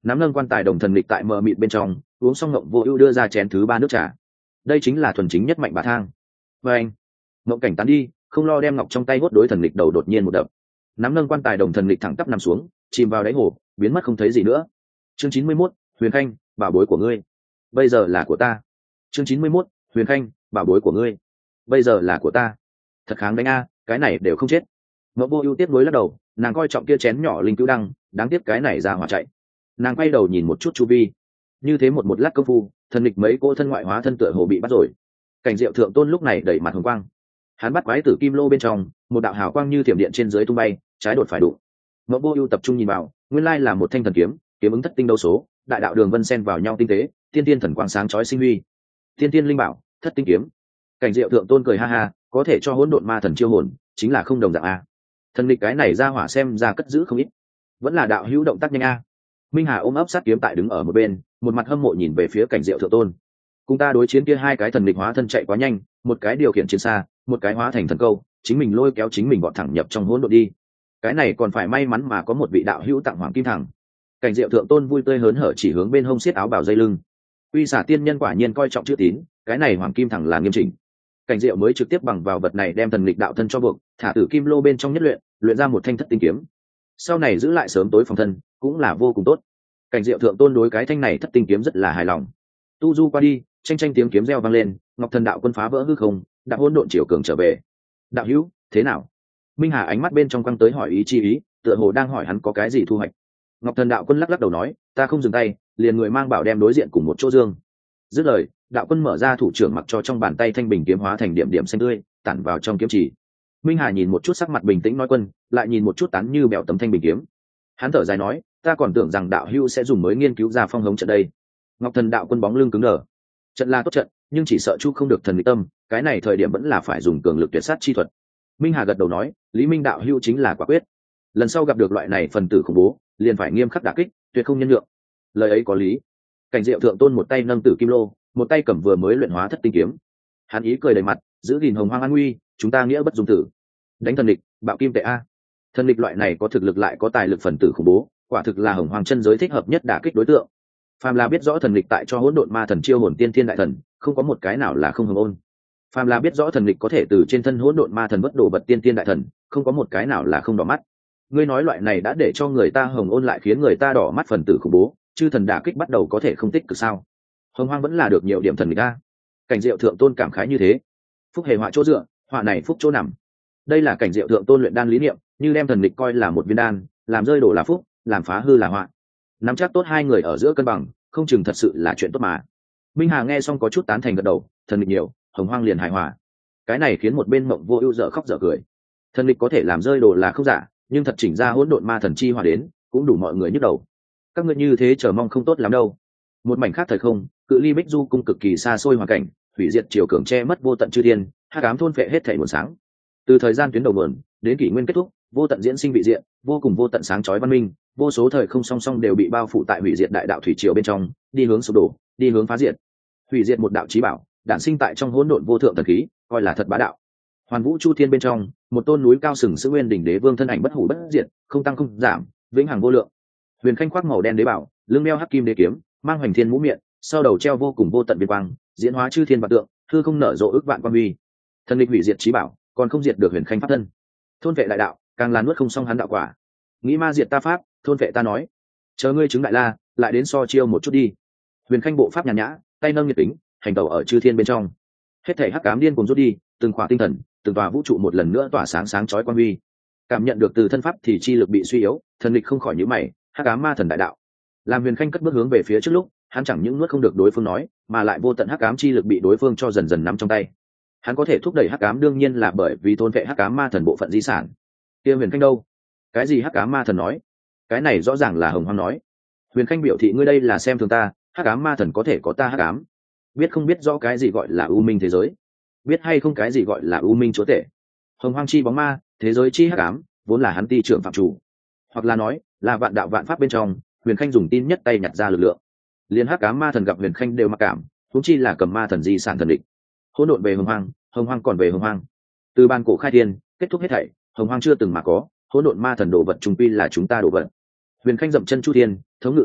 nắm nâng quan tài đồng thần lịch tại mờ mịt bên trong uống xong ngộng vô ưu đưa ra chén thứ ba nước trà. Đây chính là thuần chính nhất mạnh bà thang. Và anh ngộng cảnh tán đi, không lo đem ngọc trong tay hốt đối thần lịch đầu đột nhiên một đập, nắm nâng quan tài đồng thần lịch thẳng tắp nằm xuống, chìm vào đáy hồ, biến mất không thấy gì nữa. Chương chín mươi mốt, Huyền Khanh, bảo bối của ngươi bây giờ là của ta. Chương chín mươi mốt, Huyền Khanh, bảo bối của ngươi bây giờ là của ta. Thật kháng đánh a, cái này đều không chết. Ngọc vô ưu tiếp nối lắc đầu, nàng coi trọng kia chén nhỏ linh cứu đăng, đáng tiếc cái này ra hỏa chạy. Nàng quay đầu nhìn một chút chu vi, như thế một một lát công phu, thần lịch mấy cô thân ngoại hóa thân tựa hồ bị bắt rồi. Cảnh Diệu thượng tôn lúc này đẩy mặt hồng quang, hắn bắt quái tử kim lô bên trong một đạo hào quang như thiểm điện trên dưới tung bay, trái đột phải đụng. Ngọc vô ưu tập trung nhìn vào, nguyên lai là một thanh thần kiếm, kiếm ứng thất tinh đấu số, đại đạo đường vân xen vào nhau tinh tế, tiên tiên thần quang sáng chói sinh huy. Tiên tiên linh bảo, thất tinh kiếm. Cảnh Diệu thượng tôn cười ha ha, có thể cho hỗn độn ma thần chiêu hồn, chính là không đồng dạng a. Thần lịch cái này ra hỏa xem ra cất giữ không ít, vẫn là đạo hữu động tác nhanh a. Minh Hà ôm ấp sát kiếm tại đứng ở một bên, một mặt hâm mộ nhìn về phía Cảnh Diệu thượng tôn. Cùng ta đối chiến kia hai cái thần lịch hóa thân chạy quá nhanh, một cái điều khiển chiến xa, một cái hóa thành thần câu, chính mình lôi kéo chính mình bọn thẳng nhập trong hỗn độn đi. Cái này còn phải may mắn mà có một vị đạo hữu tặng hoàng kim thẳng. Cảnh Diệu thượng tôn vui tươi hớn hở chỉ hướng bên hông xiết áo bào dây lưng. Uy xả tiên nhân quả nhiên coi trọng chữ tín, cái này hoàng kim thẳng là nghiêm chỉnh. Cảnh Diệu mới trực tiếp bằng vào vật này đem thần lịch đạo thân cho buộc, thả tử kim lô bên trong nhất luyện, luyện ra một thanh thất tinh kiếm. Sau này giữ lại sớm tối phòng thân, cũng là vô cùng tốt. Cảnh Diệu thượng tôn đối cái thanh này thất tinh kiếm rất là hài lòng. Tu du qua đi, tranh tranh tiếng kiếm reo vang lên, Ngọc Thần đạo quân phá vỡ hư không, đã hỗn độn chiều cường trở về. Đạo hữu, thế nào? Minh Hà ánh mắt bên trong quăng tới hỏi ý chi ý, tựa hồ đang hỏi hắn có cái gì thu hoạch. Ngọc Thần đạo quân lắc lắc đầu nói, ta không dừng tay, liền người mang bảo đem đối diện cùng một chỗ dương. Dứt lời, đạo quân mở ra thủ trưởng mặc cho trong bàn tay thanh bình kiếm hóa thành điểm điểm xanh tươi, tản vào trong kiếm chỉ. Minh Hà nhìn một chút sắc mặt bình tĩnh nói quân, lại nhìn một chút tán như bèo tấm thanh bình kiếm. Hắn thở dài nói, ta còn tưởng rằng đạo hữu sẽ dùng mới nghiên cứu ra phong hống trận đây. Ngọc Thần đạo quân bóng lưng cứng đờ. Trận là tốt trận, nhưng chỉ sợ chu không được thần lý tâm, cái này thời điểm vẫn là phải dùng cường lực tuyệt sát chi thuật. Minh Hà gật đầu nói, Lý Minh đạo hữu chính là quả quyết. Lần sau gặp được loại này phần tử khủng bố, liền phải nghiêm khắc đả kích, tuyệt không nhân nhượng. Lời ấy có lý. Cảnh Diệu thượng tôn một tay nâng tử kim lô, một tay cầm vừa mới luyện hóa thất tinh kiếm. Hắn ý cười đầy mặt, giữ gìn hồng hoang an nguy, chúng ta nghĩa bất dung tử. Đánh thần địch, bạo kim tệ a. Thần địch loại này có thực lực lại có tài lực phần tử khủng bố, quả thực là hồng hoang chân giới thích hợp nhất đả kích đối tượng. Phàm là biết rõ thần địch tại cho hỗn độn ma thần chiêu hồn tiên thiên đại thần, không có một cái nào là không hồng ôn. Phàm là biết rõ thần địch có thể từ trên thân hỗn độn ma thần bất đồ vật tiên thiên đại thần, không có một cái nào là không đỏ mắt. Ngươi nói loại này đã để cho người ta hồng ôn lại khiến người ta đỏ mắt phần tử khủng bố, chư thần đả kích bắt đầu có thể không tích cực sao? Hồng hoang vẫn là được nhiều điểm thần địch a. Cảnh Diệu thượng tôn cảm khái như thế. Phúc hề họa chỗ dựa, họa này phúc chỗ nằm. Đây là Cảnh Diệu thượng tôn luyện đan lý niệm, như đem thần địch coi là một viên đan, làm rơi đổ là phúc, làm phá hư là họa. Nắm chắc tốt hai người ở giữa cân bằng, không chừng thật sự là chuyện tốt mà. Minh Hà nghe xong có chút tán thành gật đầu, thần địch nhiều, hồng hoang liền hài hòa. Cái này khiến một bên Mộng Vô Ưu dở khóc dở cười. Thần địch có thể làm rơi đồ là không giả, nhưng thật chỉnh ra hỗn độn ma thần chi hòa đến, cũng đủ mọi người nhức đầu. Các ngươi như thế chờ mong không tốt lắm đâu. Một mảnh khác thời không, cự ly Bích Du cung cực kỳ xa xôi hoàn cảnh, hủy diệt chiều cường che mất vô tận chư thiên, hắc ám thôn phệ hết thảy nguồn sáng. Từ thời gian tuyến đầu nguồn đến kỷ nguyên kết thúc, vô tận diễn sinh vị diện, vô cùng vô tận sáng chói văn minh, vô số thời không song song đều bị bao phủ tại hủy diệt đại đạo thủy triều bên trong, đi hướng sụp đổ, đi hướng phá diệt. Hủy diệt một đạo chí bảo, đản sinh tại trong hỗn độn vô thượng thần khí, coi là thật bá đạo. Hoàn vũ chu thiên bên trong, một tôn núi cao sừng sững nguyên đỉnh đế vương thân ảnh bất hủ bất diệt, không tăng không giảm, vĩnh hằng vô lượng. Huyền Khanh khoác màu đen đế bảo, lưng đeo hắc kim đế kiếm, mang hoành thiên mũ miệng, sau đầu treo vô cùng vô tận viên quang, diễn hóa chư thiên vạn tượng, hư không nở rộ ước vạn quan huy. Thần lịch hủy diệt chí bảo, còn không diệt được Huyền Khanh pháp thân. Thôn vệ đại đạo, càng là nuốt không xong hắn đạo quả. Nghĩ ma diệt ta pháp, thôn vệ ta nói. Chờ ngươi chứng đại la, lại đến so chiêu một chút đi. Huyền Khanh bộ pháp nhàn nhã, tay nâng nhiệt tính, hành tẩu ở chư thiên bên trong. Hết thảy hắc ám điên cuồng rút đi, từng khỏa tinh thần, từng tòa vũ trụ một lần nữa tỏa sáng sáng chói quan huy. Cảm nhận được từ thân pháp thì chi lực bị suy yếu, thần lịch không khỏi nhíu mày, hắc ám ma thần đại đạo. Làm Huyền Khanh cất bước hướng về phía trước lúc, hắn chẳng những nuốt không được đối phương nói, mà lại vô tận hắc ám chi lực bị đối phương cho dần dần nắm trong tay. Hắn có thể thúc đẩy hắc ám đương nhiên là bởi vì thôn vệ hắc ám ma thần bộ phận di sản. Kia Huyền Khanh đâu? Cái gì hắc ám ma thần nói? Cái này rõ ràng là Hồng Hoang nói. Huyền Khanh biểu thị ngươi đây là xem thường ta, hắc ám ma thần có thể có ta hắc ám. Biết không biết rõ cái gì gọi là u minh thế giới? Biết hay không cái gì gọi là u minh chúa tể? Hồng Hoang chi bóng ma, thế giới chi hắc ám, vốn là hắn ti trưởng phạm chủ. Hoặc là nói, là vạn đạo vạn pháp bên trong, Huyền Khanh dùng tin nhất tay nhặt ra lực lượng. Liên hắc ám ma thần gặp Huyền Khanh đều mặc cảm, huống chi là cầm ma thần di sản thần định. Hỗn độn về Hồng Hoang, Hồng Hoang còn về Hồng Hoang. Từ ban cổ khai thiên, kết thúc hết thảy, Hồng Hoang chưa từng mà có, hỗn độn ma thần đồ vật trung quy là chúng ta đồ vật. Huyền Khanh dậm chân chu thiên, thống ngự vạn đạo,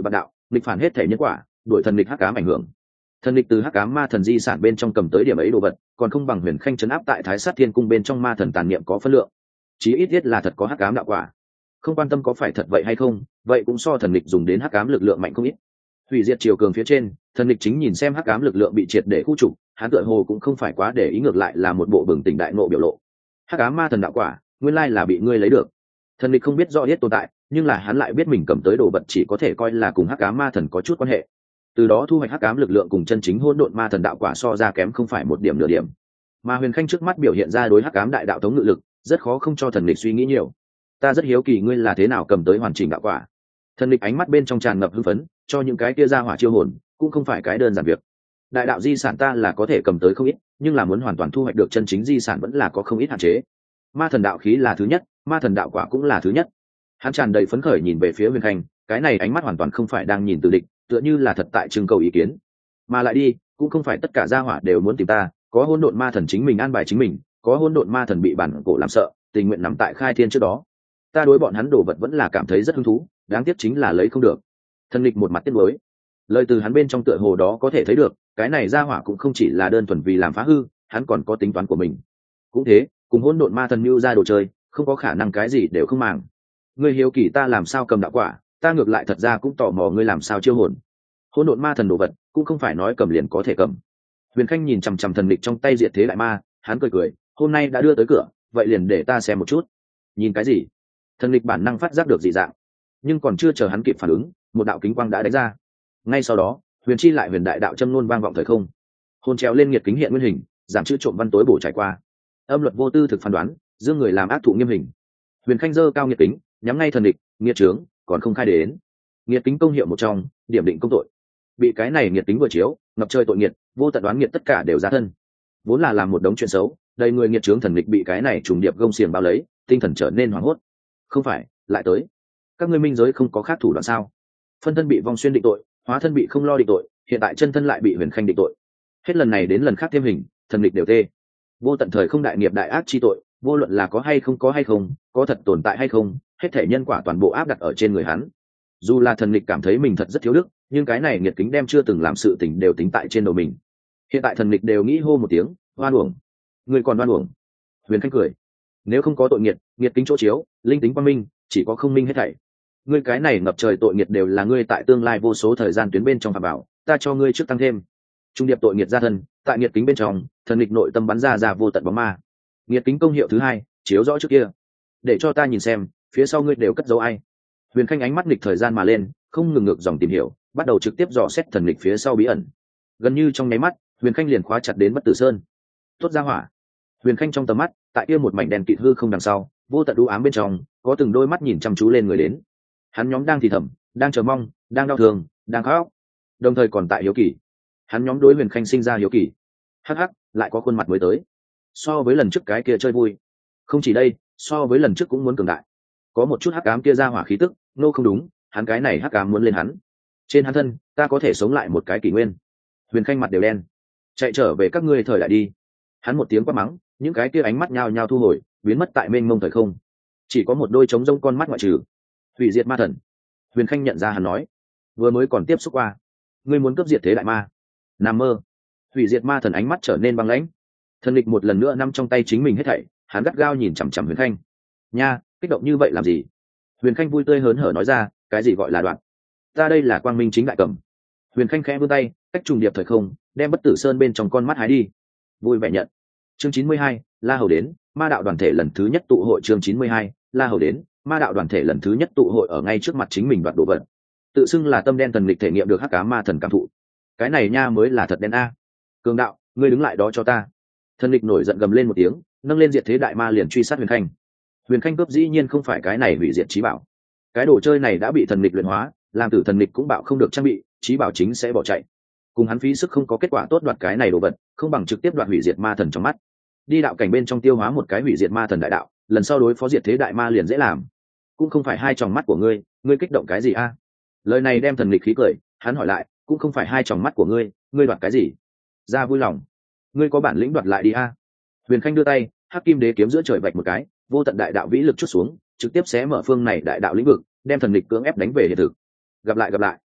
nghịch phản hết thể nhân quả, đuổi thần nghịch hắc ám ảnh hưởng. Thần nghịch từ hắc ám ma thần di sản bên trong cầm tới điểm ấy đồ vật, còn không bằng Huyền Khanh trấn áp tại Thái Sát Thiên cung bên trong ma thần tàn niệm có phân lượng. Chí ít nhất là thật có hắc ám đạo quả. Không quan tâm có phải thật vậy hay không, vậy cũng so thần nghịch dùng đến hắc ám lực lượng mạnh không ít. Hủy diệt chiều cường phía trên, thần nghịch chính nhìn xem hắc ám lực lượng bị triệt để khu trục, hắn tựa hồ cũng không phải quá để ý, ngược lại là một bộ bừng tỉnh đại ngộ biểu lộ. Hắc ám ma thần đạo quả, nguyên lai là bị ngươi lấy được. Thần nghịch không biết rõ hết tồn tại, nhưng là hắn lại biết mình cầm tới đồ vật chỉ có thể coi là cùng hắc ám ma thần có chút quan hệ. Từ đó thu hoạch hắc ám lực lượng cùng chân chính hỗn độn ma thần đạo quả so ra kém không phải một điểm nửa điểm. Mà Huyền Khanh trước mắt biểu hiện ra đối hắc ám đại đạo thống ngự lực, rất khó không cho thần nghịch suy nghĩ nhiều. Ta rất hiếu kỳ ngươi là thế nào cầm tới hoàn chỉnh đạo quả. Thần nghịch ánh mắt bên trong tràn ngập hưng phấn, cho những cái kia ra hỏa chiêu hồn cũng không phải cái đơn giản việc. Đại đạo di sản ta là có thể cầm tới không ít, nhưng là muốn hoàn toàn thu hoạch được chân chính di sản vẫn là có không ít hạn chế. Ma thần đạo khí là thứ nhất, ma thần đạo quả cũng là thứ nhất. Hắn tràn đầy phấn khởi nhìn về phía Huyền Khanh, cái này ánh mắt hoàn toàn không phải đang nhìn từ địch, tựa như là thật tại trưng cầu ý kiến. Mà lại đi, cũng không phải tất cả gia hỏa đều muốn tìm ta, có hỗn độn ma thần chính mình an bài chính mình, có hỗn độn ma thần bị bản cổ làm sợ, tình nguyện nằm tại khai thiên trước đó. Ta đối bọn hắn đồ vật vẫn là cảm thấy rất hứng thú, đáng tiếc chính là lấy không được. Thần nghịch một mặt tiếc nuối. Lời từ hắn bên trong tựa hồ đó có thể thấy được, cái này gia hỏa cũng không chỉ là đơn thuần vì làm phá hư, hắn còn có tính toán của mình. Cũng thế, cùng hỗn độn ma thần mưu ra đồ chơi, không có khả năng cái gì đều không màng. Ngươi hiếu kỳ ta làm sao cầm đạo quả, ta ngược lại thật ra cũng tò mò ngươi làm sao chiêu hồn. Hỗn độn ma thần đồ vật, cũng không phải nói cầm liền có thể cầm. Huyền Khanh nhìn chằm chằm thần nghịch trong tay diệt thế đại ma, hắn cười cười, hôm nay đã đưa tới cửa, vậy liền để ta xem một chút. Nhìn cái gì? Thần nghịch bản năng phát giác được dị dạng, nhưng còn chưa chờ hắn kịp phản ứng, một đạo kính quang đã đánh ra. Ngay sau đó, huyền chi lại huyền đại đạo châm luôn vang vọng thời không. Hồn treo lên nghiệt kính hiện nguyên hình, giảm chữ trộm văn tối bổ trải qua. Âm luật vô tư thực phán đoán, dương người làm ác thụ nghiêm hình. Huyền Khanh dơ cao nghiệt kính, nhắm ngay thần địch, nghiệt trướng, còn không khai đến. Nghiệt kính công hiệu một trong, điểm định công tội. Bị cái này nghiệt kính vừa chiếu, ngập trời tội nghiệt, vô tận đoán nghiệt tất cả đều ra thân. Vốn là làm một đống chuyện xấu, đầy người nghiệt trướng thần địch bị cái này trùng điệp gông xiềng bao lấy, tinh thần trở nên hoảng hốt. Không phải, lại tới. Các ngươi minh giới không có khác thủ đoạn sao? Phân thân bị vong xuyên định tội, hóa thân bị không lo định tội, hiện tại chân thân lại bị Huyền Khanh định tội. Hết lần này đến lần khác thêm hình, thần địch đều tê. Vô tận thời không đại nghiệp đại ác chi tội, vô luận là có hay không có hay không, có thật tồn tại hay không, hết thể nhân quả toàn bộ áp đặt ở trên người hắn. Dù là thần địch cảm thấy mình thật rất thiếu đức, nhưng cái này nghiệt kính đem chưa từng làm sự tình đều tính tại trên đầu mình. Hiện tại thần địch đều nghĩ hô một tiếng, oan uổng. Người còn oan uổng. Huyền Khanh cười. Nếu không có tội nghiệt, nghiệt kính chỗ chiếu, linh tính quang minh, chỉ có không minh hết thảy. Ngươi cái này ngập trời tội nghiệt đều là ngươi tại tương lai vô số thời gian tuyến bên trong phạm bảo, ta cho ngươi trước tăng thêm. Trung điệp tội nghiệt gia thân, tại nghiệt kính bên trong, thần địch nội tâm bắn ra ra vô tận bóng ma. Nghiệt kính công hiệu thứ hai, chiếu rõ trước kia. Để cho ta nhìn xem, phía sau ngươi đều cất giấu ai. Huyền Khanh ánh mắt nghịch thời gian mà lên, không ngừng ngược dòng tìm hiểu, bắt đầu trực tiếp dò xét thần nghịch phía sau bí ẩn. Gần như trong nháy mắt, Huyền Khanh liền khóa chặt đến Bất Tử Sơn. Tốt ra hỏa. Huyền Khanh trong tầm mắt, tại kia một mảnh đèn kịt hư không đằng sau, vô tận u ám bên trong, có từng đôi mắt nhìn chăm chú lên người đến. Hắn nhóm đang thì thầm, đang chờ mong, đang đau thương, đang khóc, đồng thời còn tại hiếu kỳ. Hắn nhóm đối Huyền Khanh sinh ra hiếu kỳ. Hắc hắc, lại có khuôn mặt mới tới. So với lần trước cái kia chơi vui. Không chỉ đây, so với lần trước cũng muốn cường đại. Có một chút hắc ám kia ra hỏa khí tức, nô không đúng, hắn cái này hắc ám muốn lên hắn. Trên hắn thân, ta có thể sống lại một cái kỷ nguyên. Huyền Khanh mặt đều đen. Chạy trở về các ngươi thời đại đi. Hắn một tiếng quát mắng, những cái kia ánh mắt nhao nhao thu hồi, biến mất tại mênh mông thời không. Chỉ có một đôi trống rông con mắt ngoại trừ. Hủy diệt ma thần. Huyền Khanh nhận ra hắn nói, vừa mới còn tiếp xúc qua, ngươi muốn cướp diệt thế đại ma. Nằm mơ. Hủy diệt ma thần ánh mắt trở nên băng lãnh. Thần địch một lần nữa nắm trong tay chính mình hết thảy, hắn gắt gao nhìn chằm chằm Huyền Khanh. Nha, kích động như vậy làm gì? Huyền Khanh vui tươi hớn hở nói ra, cái gì gọi là đoạn? Ta đây là quang minh chính đại cầm. Huyền Khanh khẽ vươn tay, cách trùng điệp thời không, đem Bất Tử Sơn bên trong con mắt hái đi. Vui vẻ nhận. Chương chín mươi hai, La Hầu đến, ma đạo đoàn thể lần thứ nhất tụ hội. Chương chín mươi hai, La Hầu đến, ma đạo đoàn thể lần thứ nhất tụ hội ở ngay trước mặt chính mình đoạt đồ vật. Tự xưng là tâm đen thần lịch thể nghiệm được hắc ám ma thần cảm thụ. Cái này nha mới là thật đen a. Cường đạo, ngươi đứng lại đó cho ta. Thần lịch nổi giận gầm lên một tiếng, nâng lên diệt thế đại ma liền truy sát Huyền Khanh. Huyền Khanh cướp dĩ nhiên không phải cái này hủy diệt trí bảo. Cái đồ chơi này đã bị thần lịch luyện hóa, làm tử thần lịch cũng bạo không được trang bị, trí bảo chính sẽ bỏ chạy. Cùng hắn phí sức không có kết quả tốt đoạt cái này đồ vật, không bằng trực tiếp đoạt hủy diệt ma thần trong mắt. Đi đạo cảnh bên trong tiêu hóa một cái hủy diệt ma thần đại đạo, lần sau đối phó diệt thế đại ma liền dễ làm. Cũng không phải hai tròng mắt của ngươi, ngươi kích động cái gì a? Lời này đem thần lịch khí cười, hắn hỏi lại, cũng không phải hai tròng mắt của ngươi, ngươi đoạt cái gì? Ra vui lòng, ngươi có bản lĩnh đoạt lại đi a. Huyền Khanh đưa tay, hắc kim đế kiếm giữa trời vạch một cái, vô tận đại đạo vĩ lực chút xuống, trực tiếp xé mở phương này đại đạo lĩnh vực, đem thần lịch cưỡng ép đánh về hiện thực. Gặp lại gặp lại.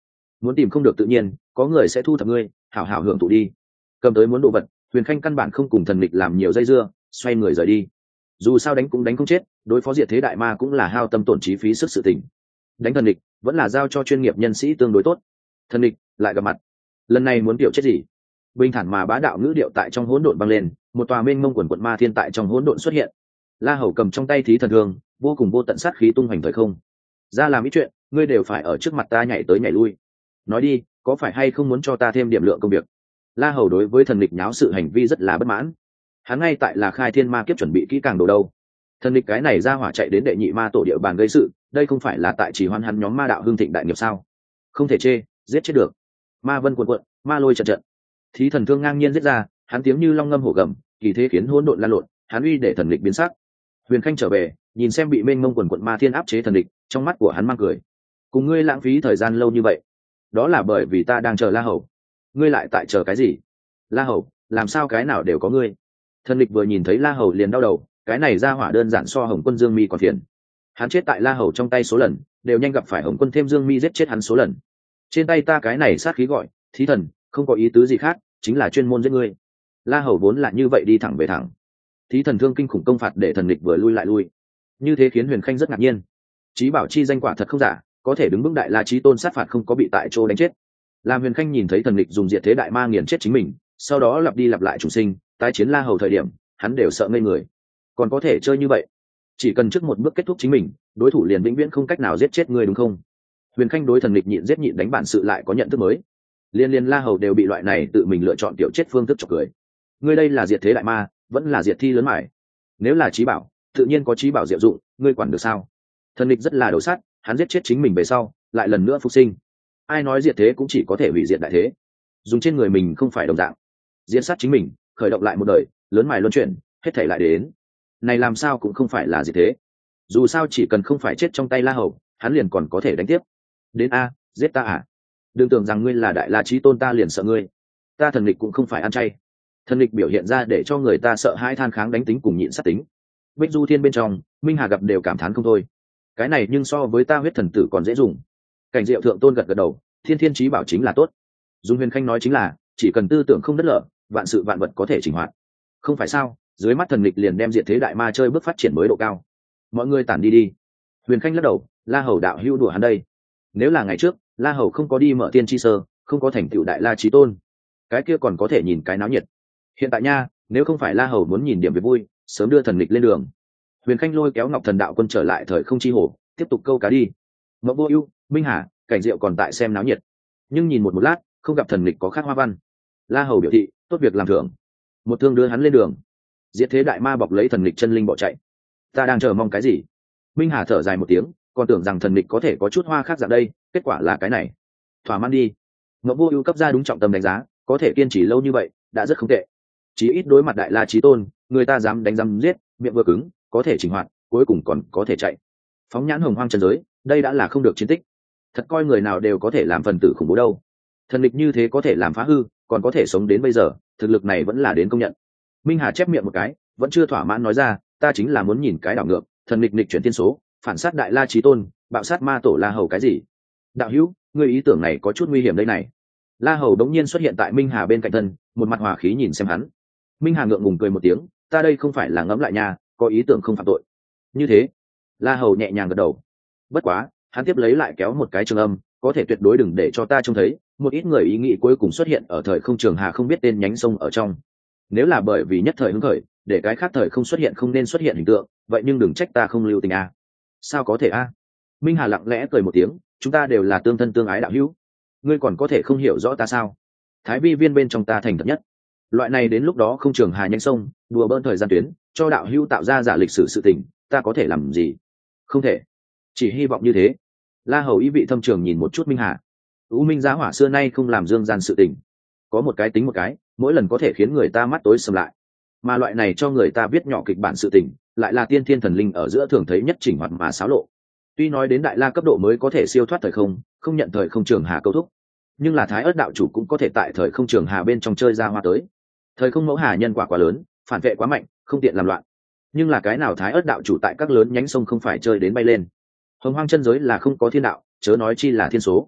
muốn tìm không được tự nhiên có người sẽ thu thập ngươi, hảo hảo hưởng thụ đi. Cầm tới muốn đồ vật, Huyền Khanh căn bản không cùng thần lịch làm nhiều dây dưa, xoay người rời đi. Dù sao đánh cũng đánh không chết, đối phó diệt thế đại ma cũng là hao tâm tổn trí phí sức sự tình. Đánh thần lịch vẫn là giao cho chuyên nghiệp nhân sĩ tương đối tốt. Thần lịch lại gặp mặt, lần này muốn tiểu chết gì? Bình thản mà bá đạo ngữ điệu tại trong hỗn độn vang lên, một tòa mênh mông quần quận ma thiên tại trong hỗn độn xuất hiện. La Hầu cầm trong tay thí thần thương, vô cùng vô tận sát khí tung hoành thời không. Ra làm ít chuyện, ngươi đều phải ở trước mặt ta nhảy tới nhảy lui. Nói đi, có phải hay không muốn cho ta thêm điểm lượng công việc? La Hầu đối với thần lịch nháo sự hành vi rất là bất mãn. Hắn ngay tại là khai thiên ma kiếp chuẩn bị kỹ càng đồ đâu. Thần lịch cái này ra hỏa chạy đến đệ nhị ma tổ địa bàn gây sự, đây không phải là tại chỉ hoan hắn nhóm ma đạo hưng thịnh đại nghiệp sao? Không thể chê, giết chết được. Ma vân cuộn cuộn, ma lôi trận trận. Thí thần thương ngang nhiên giết ra, hắn tiếng như long ngâm hổ gầm, kỳ thế khiến hỗn độn lan lộn, hắn uy để thần lịch biến sắc. Huyền Khanh trở về, nhìn xem bị mênh mông quần quận ma thiên áp chế thần địch, trong mắt của hắn mang cười. Cùng ngươi lãng phí thời gian lâu như vậy, đó là bởi vì ta đang chờ La Hầu. Ngươi lại tại chờ cái gì? La Hầu, làm sao cái nào đều có ngươi? Thần địch vừa nhìn thấy La Hầu liền đau đầu, cái này ra hỏa đơn giản so Hồng Quân Dương Mi còn phiền. Hắn chết tại La Hầu trong tay số lần, đều nhanh gặp phải Hồng Quân thêm Dương Mi giết chết hắn số lần. Trên tay ta cái này sát khí gọi, thí thần, không có ý tứ gì khác, chính là chuyên môn giết ngươi. La Hầu vốn là như vậy đi thẳng về thẳng. Thí thần thương kinh khủng công phạt để thần địch vừa lui lại lui, như thế khiến Huyền Khanh rất ngạc nhiên. Chí bảo chi danh quả thật không giả, có thể đứng vững đại la chí tôn sát phạt không có bị tại chỗ đánh chết. Làm Huyền Khanh nhìn thấy thần địch dùng diệt thế đại ma nghiền chết chính mình, sau đó lặp đi lặp lại chủ sinh, tái chiến La Hầu thời điểm, hắn đều sợ ngây người. Còn có thể chơi như vậy? Chỉ cần trước một bước kết thúc chính mình, đối thủ liền vĩnh viễn không cách nào giết chết ngươi đúng không? Huyền Khanh đối thần địch nhịn giết nhịn đánh bản sự lại có nhận thức mới. Liên liên La Hầu đều bị loại này tự mình lựa chọn tiểu chết phương thức chọc cười. Ngươi đây là diệt thế đại ma, vẫn là diệt thi lớn mải. Nếu là chí bảo, tự nhiên có chí bảo diệu dụng, ngươi quản được sao? Thần địch rất là đầu sát, hắn giết chết chính mình về sau, lại lần nữa phục sinh. Ai nói diệt thế cũng chỉ có thể hủy diệt đại thế? Dùng trên người mình không phải đồng dạng. Diễn sát chính mình, khởi động lại một đời, lớn mài luân chuyển, hết thảy lại đến. Này làm sao cũng không phải là diệt thế. Dù sao chỉ cần không phải chết trong tay La Hầu, hắn liền còn có thể đánh tiếp. Đến a, giết ta à? Đừng tưởng rằng ngươi là đại la chí tôn ta liền sợ ngươi. Ta thần địch cũng không phải ăn chay. Thần địch biểu hiện ra để cho người ta sợ hãi than kháng đánh tính cùng nhịn sát tính. Bích Du Thiên bên trong, Minh Hà gặp đều cảm thán không thôi. Cái này nhưng so với ta huyết thần tử còn dễ dùng. Cảnh Diệu thượng tôn gật gật đầu, thiên thiên chí bảo chính là tốt. Dung Huyền Khanh nói chính là, chỉ cần tư tưởng không đất lở, vạn sự vạn vật có thể chỉnh hoạt. Không phải sao? Dưới mắt thần địch liền đem diệt thế đại ma chơi bước phát triển mới độ cao. Mọi người tản đi đi. Huyền Khanh lắc đầu, La Hầu đạo hữu đùa hắn đây. Nếu là ngày trước, La Hầu không có đi mở tiên chi sơ, không có thành tựu đại la chí tôn, cái kia còn có thể nhìn cái náo nhiệt. Hiện tại nha, nếu không phải La Hầu muốn nhìn điểm việc vui, sớm đưa thần địch lên đường. Huyền Khanh lôi kéo Ngọc Thần đạo quân trở lại thời không chi hồ, tiếp tục câu cá đi. Ngọc Vô Ưu, Minh Hà, Cảnh Diệu còn tại xem náo nhiệt, nhưng nhìn một một lát, không gặp thần địch có khác hoa văn. La Hầu biểu thị, tốt việc làm thưởng. Một thương đưa hắn lên đường. Diệt thế đại ma bọc lấy thần địch chân linh bỏ chạy. Ta đang chờ mong cái gì? Minh Hà thở dài một tiếng, còn tưởng rằng thần địch có thể có chút hoa khác dạng đây, kết quả là cái này. Thỏa mãn đi. Ngọc Vô Ưu cấp ra đúng trọng tâm đánh giá, có thể kiên trì lâu như vậy, đã rất không tệ. Chí ít đối mặt đại la chí tôn, người ta dám đánh dám giết, miệng vừa cứng, có thể chỉnh hoạt, cuối cùng còn có thể chạy. Phóng nhãn hồng hoang chân giới, đây đã là không được chiến tích. Thật coi người nào đều có thể làm phần tử khủng bố đâu. Thần địch như thế có thể làm phá hư, còn có thể sống đến bây giờ, thực lực này vẫn là đến công nhận. Minh Hà chép miệng một cái, vẫn chưa thỏa mãn nói ra, ta chính là muốn nhìn cái đảo ngược, thần địch nghịch chuyển thiên số, phản sát đại la chí tôn, bạo sát ma tổ La Hầu cái gì? Đạo hữu, ngươi ý tưởng này có chút nguy hiểm đây này. La Hầu đống nhiên xuất hiện tại Minh Hà bên cạnh thân, một mặt hòa khí nhìn xem hắn. Minh Hà ngượng ngùng cười một tiếng, ta đây không phải là ngẫm lại nha, có ý tưởng không phạm tội. Như thế, La Hầu nhẹ nhàng gật đầu. Bất quá, hắn tiếp lấy lại kéo một cái trường âm, có thể tuyệt đối đừng để cho ta trông thấy, một ít người ý nghĩ cuối cùng xuất hiện ở thời không trường hà không biết tên nhánh sông ở trong. Nếu là bởi vì nhất thời hứng khởi, để cái khác thời không xuất hiện không nên xuất hiện hình tượng, vậy nhưng đừng trách ta không lưu tình a. Sao có thể a? Minh Hà lặng lẽ cười một tiếng, chúng ta đều là tương thân tương ái đạo hữu, ngươi còn có thể không hiểu rõ ta sao? Thái vi viên bên trong ta thành thật nhất, loại này đến lúc đó không trường hà nhanh sông, đùa bỡn thời gian tuyến, cho đạo hữu tạo ra giả lịch sử sự tình, ta có thể làm gì? Không thể, chỉ hy vọng như thế. La Hầu ý vị thâm trường nhìn một chút Minh Hà. U Minh giá hỏa xưa nay không làm dương gian sự tình, có một cái tính một cái, mỗi lần có thể khiến người ta mắt tối sầm lại, mà loại này cho người ta viết nhỏ kịch bản sự tình, lại là tiên thiên thần linh ở giữa thường thấy nhất chỉnh hoạt mà xáo lộ. Tuy nói đến đại la cấp độ mới có thể siêu thoát thời không, không nhận thời không trường hà câu thúc, nhưng là Thái Ức đạo chủ cũng có thể tại thời không trường hà bên trong chơi ra hoa tới. Thời không mẫu hà nhân quả quá lớn, phản vệ quá mạnh, không tiện làm loạn. Nhưng là cái nào Thái Ức đạo chủ tại các lớn nhánh sông không phải chơi đến bay lên. Hồng hoang chân giới là không có thiên đạo, chớ nói chi là thiên số.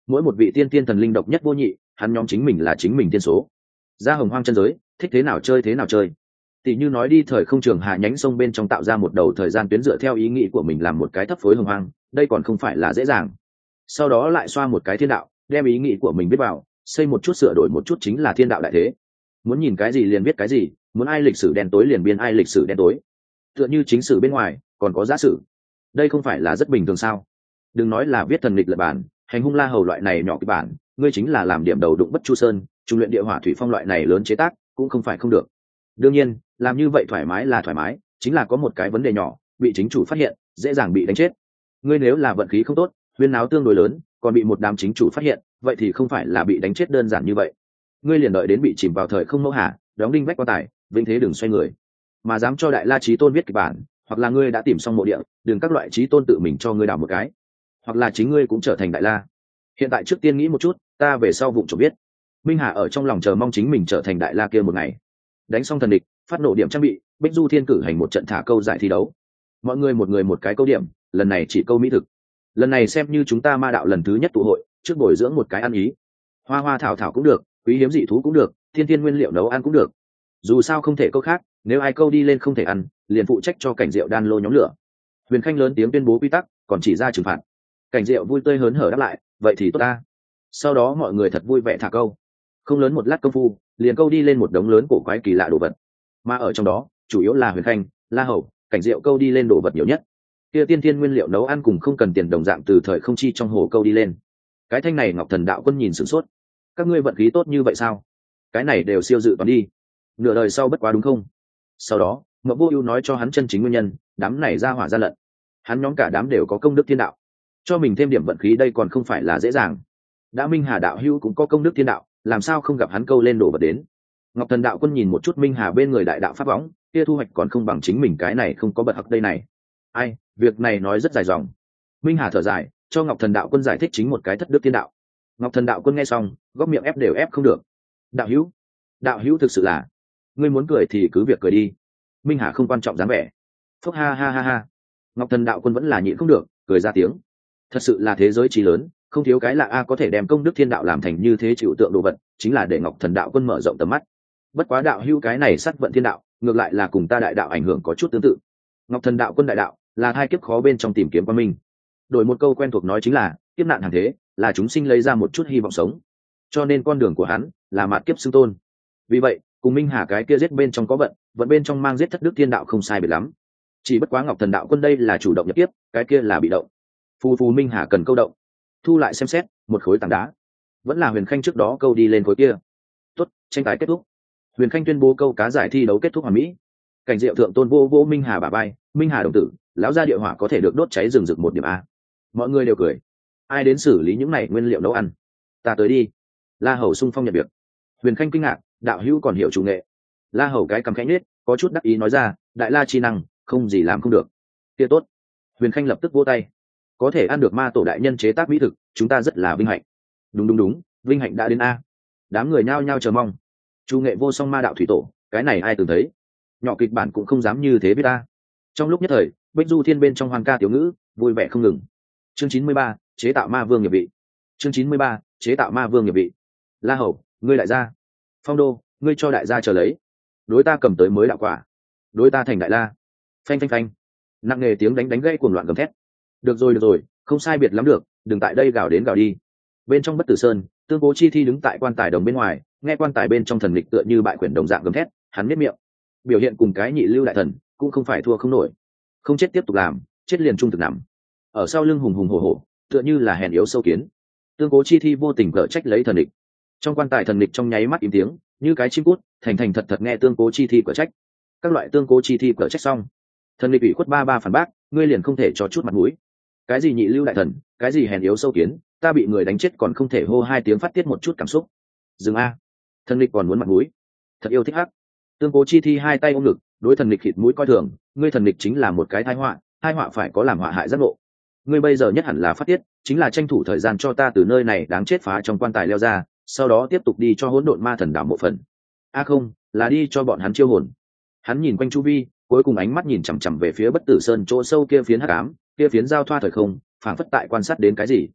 mỗi một vị tiên tiên thần linh độc nhất vô nhị, hắn nhóm chính mình là chính mình tiên số. Ra hồng hoang chân giới, thích thế nào chơi thế nào chơi. Tỷ như nói đi thời không trường hạ nhánh sông bên trong tạo ra một đầu thời gian tuyến dựa theo ý nghĩ của mình làm một cái thấp phối hồng hoang, đây còn không phải là dễ dàng. Sau đó lại xoa một cái thiên đạo, đem ý nghĩ của mình viết vào, xây một chút sửa đổi một chút chính là thiên đạo đại thế. Muốn nhìn cái gì liền viết cái gì, muốn ai lịch sử đen tối liền biên ai lịch sử đen tối. Tựa như chính sử bên ngoài còn có giả sử, đây không phải là rất bình thường sao? Đừng nói là viết thần lịch lật bản, hành hung la hầu loại này nhỏ cái bản, ngươi chính là làm điểm đầu đụng bất chu sơn, trung luyện địa hỏa thủy phong loại này lớn chế tác cũng không phải không được. Đương nhiên làm như vậy thoải mái là thoải mái, chính là có một cái vấn đề nhỏ, bị chính chủ phát hiện dễ dàng bị đánh chết. Ngươi nếu là vận khí không tốt, huyên náo tương đối lớn, còn bị một đám chính chủ phát hiện, vậy thì không phải là bị đánh chết đơn giản như vậy. Ngươi liền đợi đến bị chìm vào thời không mẫu hà, đóng đinh vách quan tài, vĩnh thế đừng xoay người. Mà dám cho đại la chí tôn viết kịch bản, hoặc là ngươi đã tìm xong mộ địa, đừng các loại chí tôn tự mình cho ngươi đào một cái, hoặc là chính ngươi cũng trở thành đại la. Hiện tại trước tiên nghĩ một chút, ta về sau vụng trộm biết. Minh Hà ở trong lòng chờ mong chính mình trở thành đại la kia một ngày. Đánh xong thần địch, phát nổ điểm trang bị, Bích Du Thiên cử hành một trận thả câu giải thi đấu. Mọi người một người một cái câu điểm, lần này chỉ câu mỹ thực. Lần này xem như chúng ta ma đạo lần thứ nhất tụ hội, trước bồi dưỡng một cái ăn ý. Hoa hoa thảo thảo cũng được, quý hiếm dị thú cũng được, thiên thiên nguyên liệu nấu ăn cũng được. Dù sao không thể câu khác, nếu ai câu đi lên không thể ăn, liền phụ trách cho cảnh rượu đan lô nhóm lửa. Huyền Khanh lớn tiếng tuyên bố quy tắc, còn chỉ ra trừng phạt. Cảnh rượu vui tươi hớn hở đáp lại, vậy thì tốt ta. Sau đó mọi người thật vui vẻ thả câu. Không lớn một lát công phu, liền câu đi lên một đống lớn cổ quái kỳ lạ đồ vật. Mà ở trong đó, chủ yếu là Huyền Khanh, La Hầu, cảnh rượu câu đi lên đồ vật nhiều nhất. Kia tiên thiên nguyên liệu nấu ăn cùng không cần tiền đồng dạng từ thời không chi trong hồ câu đi lên. Cái thanh này Ngọc Thần Đạo Quân nhìn sửng sốt. Các ngươi vận khí tốt như vậy sao? Cái này đều siêu dự toán đi. Nửa đời sau bất quá đúng không? Sau đó, Ngọc Vô Ưu nói cho hắn chân chính nguyên nhân, đám này ra hỏa ra lận. Hắn nhóm cả đám đều có công đức thiên đạo, cho mình thêm điểm vận khí đây còn không phải là dễ dàng. Đã Minh Hà đạo hữu cũng có công đức thiên đạo, làm sao không gặp hắn câu lên đồ vật đến. Ngọc Thần Đạo Quân nhìn một chút Minh Hà bên người đại đạo pháp võng, kia thu hoạch còn không bằng chính mình cái này không có bật hắc đây này. Ai, việc này nói rất dài dòng. Minh Hà thở dài, cho Ngọc Thần Đạo Quân giải thích chính một cái thất đức thiên đạo. Ngọc Thần Đạo Quân nghe xong, góp miệng ép đều ép không được. Đạo hữu, đạo hữu thực sự là, ngươi muốn cười thì cứ việc cười đi. Minh Hà không quan trọng dáng vẻ. Phúc ha ha ha ha. Ngọc Thần Đạo Quân vẫn là nhịn không được, cười ra tiếng. Thật sự là thế giới trí lớn, không thiếu cái lạ a có thể đem công đức thiên đạo làm thành như thế chịu tượng đồ vật, chính là để Ngọc Thần Đạo Quân mở rộng tầm mắt. Bất quá đạo hữu cái này sát vận thiên đạo, ngược lại là cùng ta đại đạo ảnh hưởng có chút tương tự. Ngọc Thần Đạo Quân đại đạo là hai kiếp khó bên trong tìm kiếm qua mình. Đổi một câu quen thuộc nói chính là, kiếp nạn hàng thế, là chúng sinh lấy ra một chút hy vọng sống. Cho nên con đường của hắn là mạt kiếp xưng tôn. Vì vậy, cùng Minh Hà cái kia giết bên trong có vận, vận bên trong mang giết thất đức thiên đạo không sai biệt lắm. Chỉ bất quá Ngọc Thần Đạo Quân đây là chủ động nhập tiếp, cái kia là bị động. Phù phù Minh Hà cần câu động. Thu lại xem xét, một khối tảng đá. Vẫn là Huyền Khanh trước đó câu đi lên khối kia. Tốt, tranh tài kết thúc. Huyền Khanh tuyên bố câu cá giải thi đấu kết thúc hoàn mỹ. Cảnh Diệu thượng tôn vô vô Minh Hà bả vai, Minh Hà đồng tử, lão gia địa hỏa có thể được đốt cháy rừng rực một điểm a. Mọi người đều cười. Ai đến xử lý những này nguyên liệu nấu ăn? Ta tới đi. La Hầu xung phong nhận việc. Huyền Khanh kinh ngạc, đạo hữu còn hiểu chủ nghệ. La Hầu cái cầm khẽ nết, có chút đắc ý nói ra, đại la chi năng, không gì làm không được. Kia tốt. Huyền Khanh lập tức vỗ tay. Có thể ăn được ma tổ đại nhân chế tác mỹ thực, chúng ta rất là vinh hạnh. Đúng đúng đúng, vinh hạnh đã đến a. Đám người nhao nhao chờ mong. Chủ nghệ vô song ma đạo thủy tổ, cái này ai từng thấy. Nhỏ kịch bản cũng không dám như thế biết ta. Trong lúc nhất thời, Bích Du Thiên bên trong hoan ca tiểu ngữ, vui vẻ không ngừng. Chương chín mươi ba, chế tạo ma vương nghiệp vị. Chương chín mươi ba, chế tạo ma vương nghiệp vị. La Hầu, ngươi đại gia. Phong Đô, ngươi cho đại gia chờ lấy. Đối ta cầm tới mới đạo quả. Đối ta thành đại la. Phanh phanh phanh. Nặng nề tiếng đánh đánh gây cuồng loạn gầm thét. Được rồi được rồi, không sai biệt lắm được, đừng tại đây gào đến gào đi. Bên trong Bất Tử Sơn, Tương Cố Chi Thi đứng tại quan tài đồng bên ngoài, nghe quan tài bên trong thần lịch tựa như bại quyển đồng dạng gầm thét, hắn miết miệng. Biểu hiện cùng cái nhị lưu đại thần, cũng không phải thua không nổi. Không chết tiếp tục làm, chết liền trung thực nằm. Ở sau lưng hùng hùng hổ hổ, tựa như là hèn yếu sâu kiến. Tương Cố Chi Thi vô tình cở trách lấy thần lịch. Trong quan tài thần lịch trong nháy mắt im tiếng, như cái chim cút, thành thành thật thật nghe Tương Cố Chi Thi cở trách. Các loại Tương Cố Chi Thi cở trách xong, thần lịch ủy khuất ba ba phản bác, ngươi liền không thể cho chút mặt mũi. Cái gì nhị lưu đại thần, cái gì hèn yếu sâu kiến, ta bị người đánh chết còn không thể hô hai tiếng phát tiết một chút cảm xúc. Dừng a. Thần lịch còn muốn mặt mũi. Thật yêu thích hắc. Tương Cố Chi Thi hai tay ôm ngực, đối thần lịch khịt mũi coi thường, ngươi thần lịch chính là một cái tai họa, tai họa phải có làm họa hại giác ngộ. Ngươi bây giờ nhất hẳn là phát tiết, chính là tranh thủ thời gian cho ta từ nơi này đáng chết phá trong quan tài leo ra, sau đó tiếp tục đi cho hỗn độn ma thần đảo một phần. A không, là đi cho bọn hắn chiêu hồn. Hắn nhìn quanh chu vi, cuối cùng ánh mắt nhìn chằm chằm về phía Bất Tử Sơn chỗ sâu kia phiến hắc ám, kia phiến giao thoa thời không, phảng phất tại quan sát đến cái gì.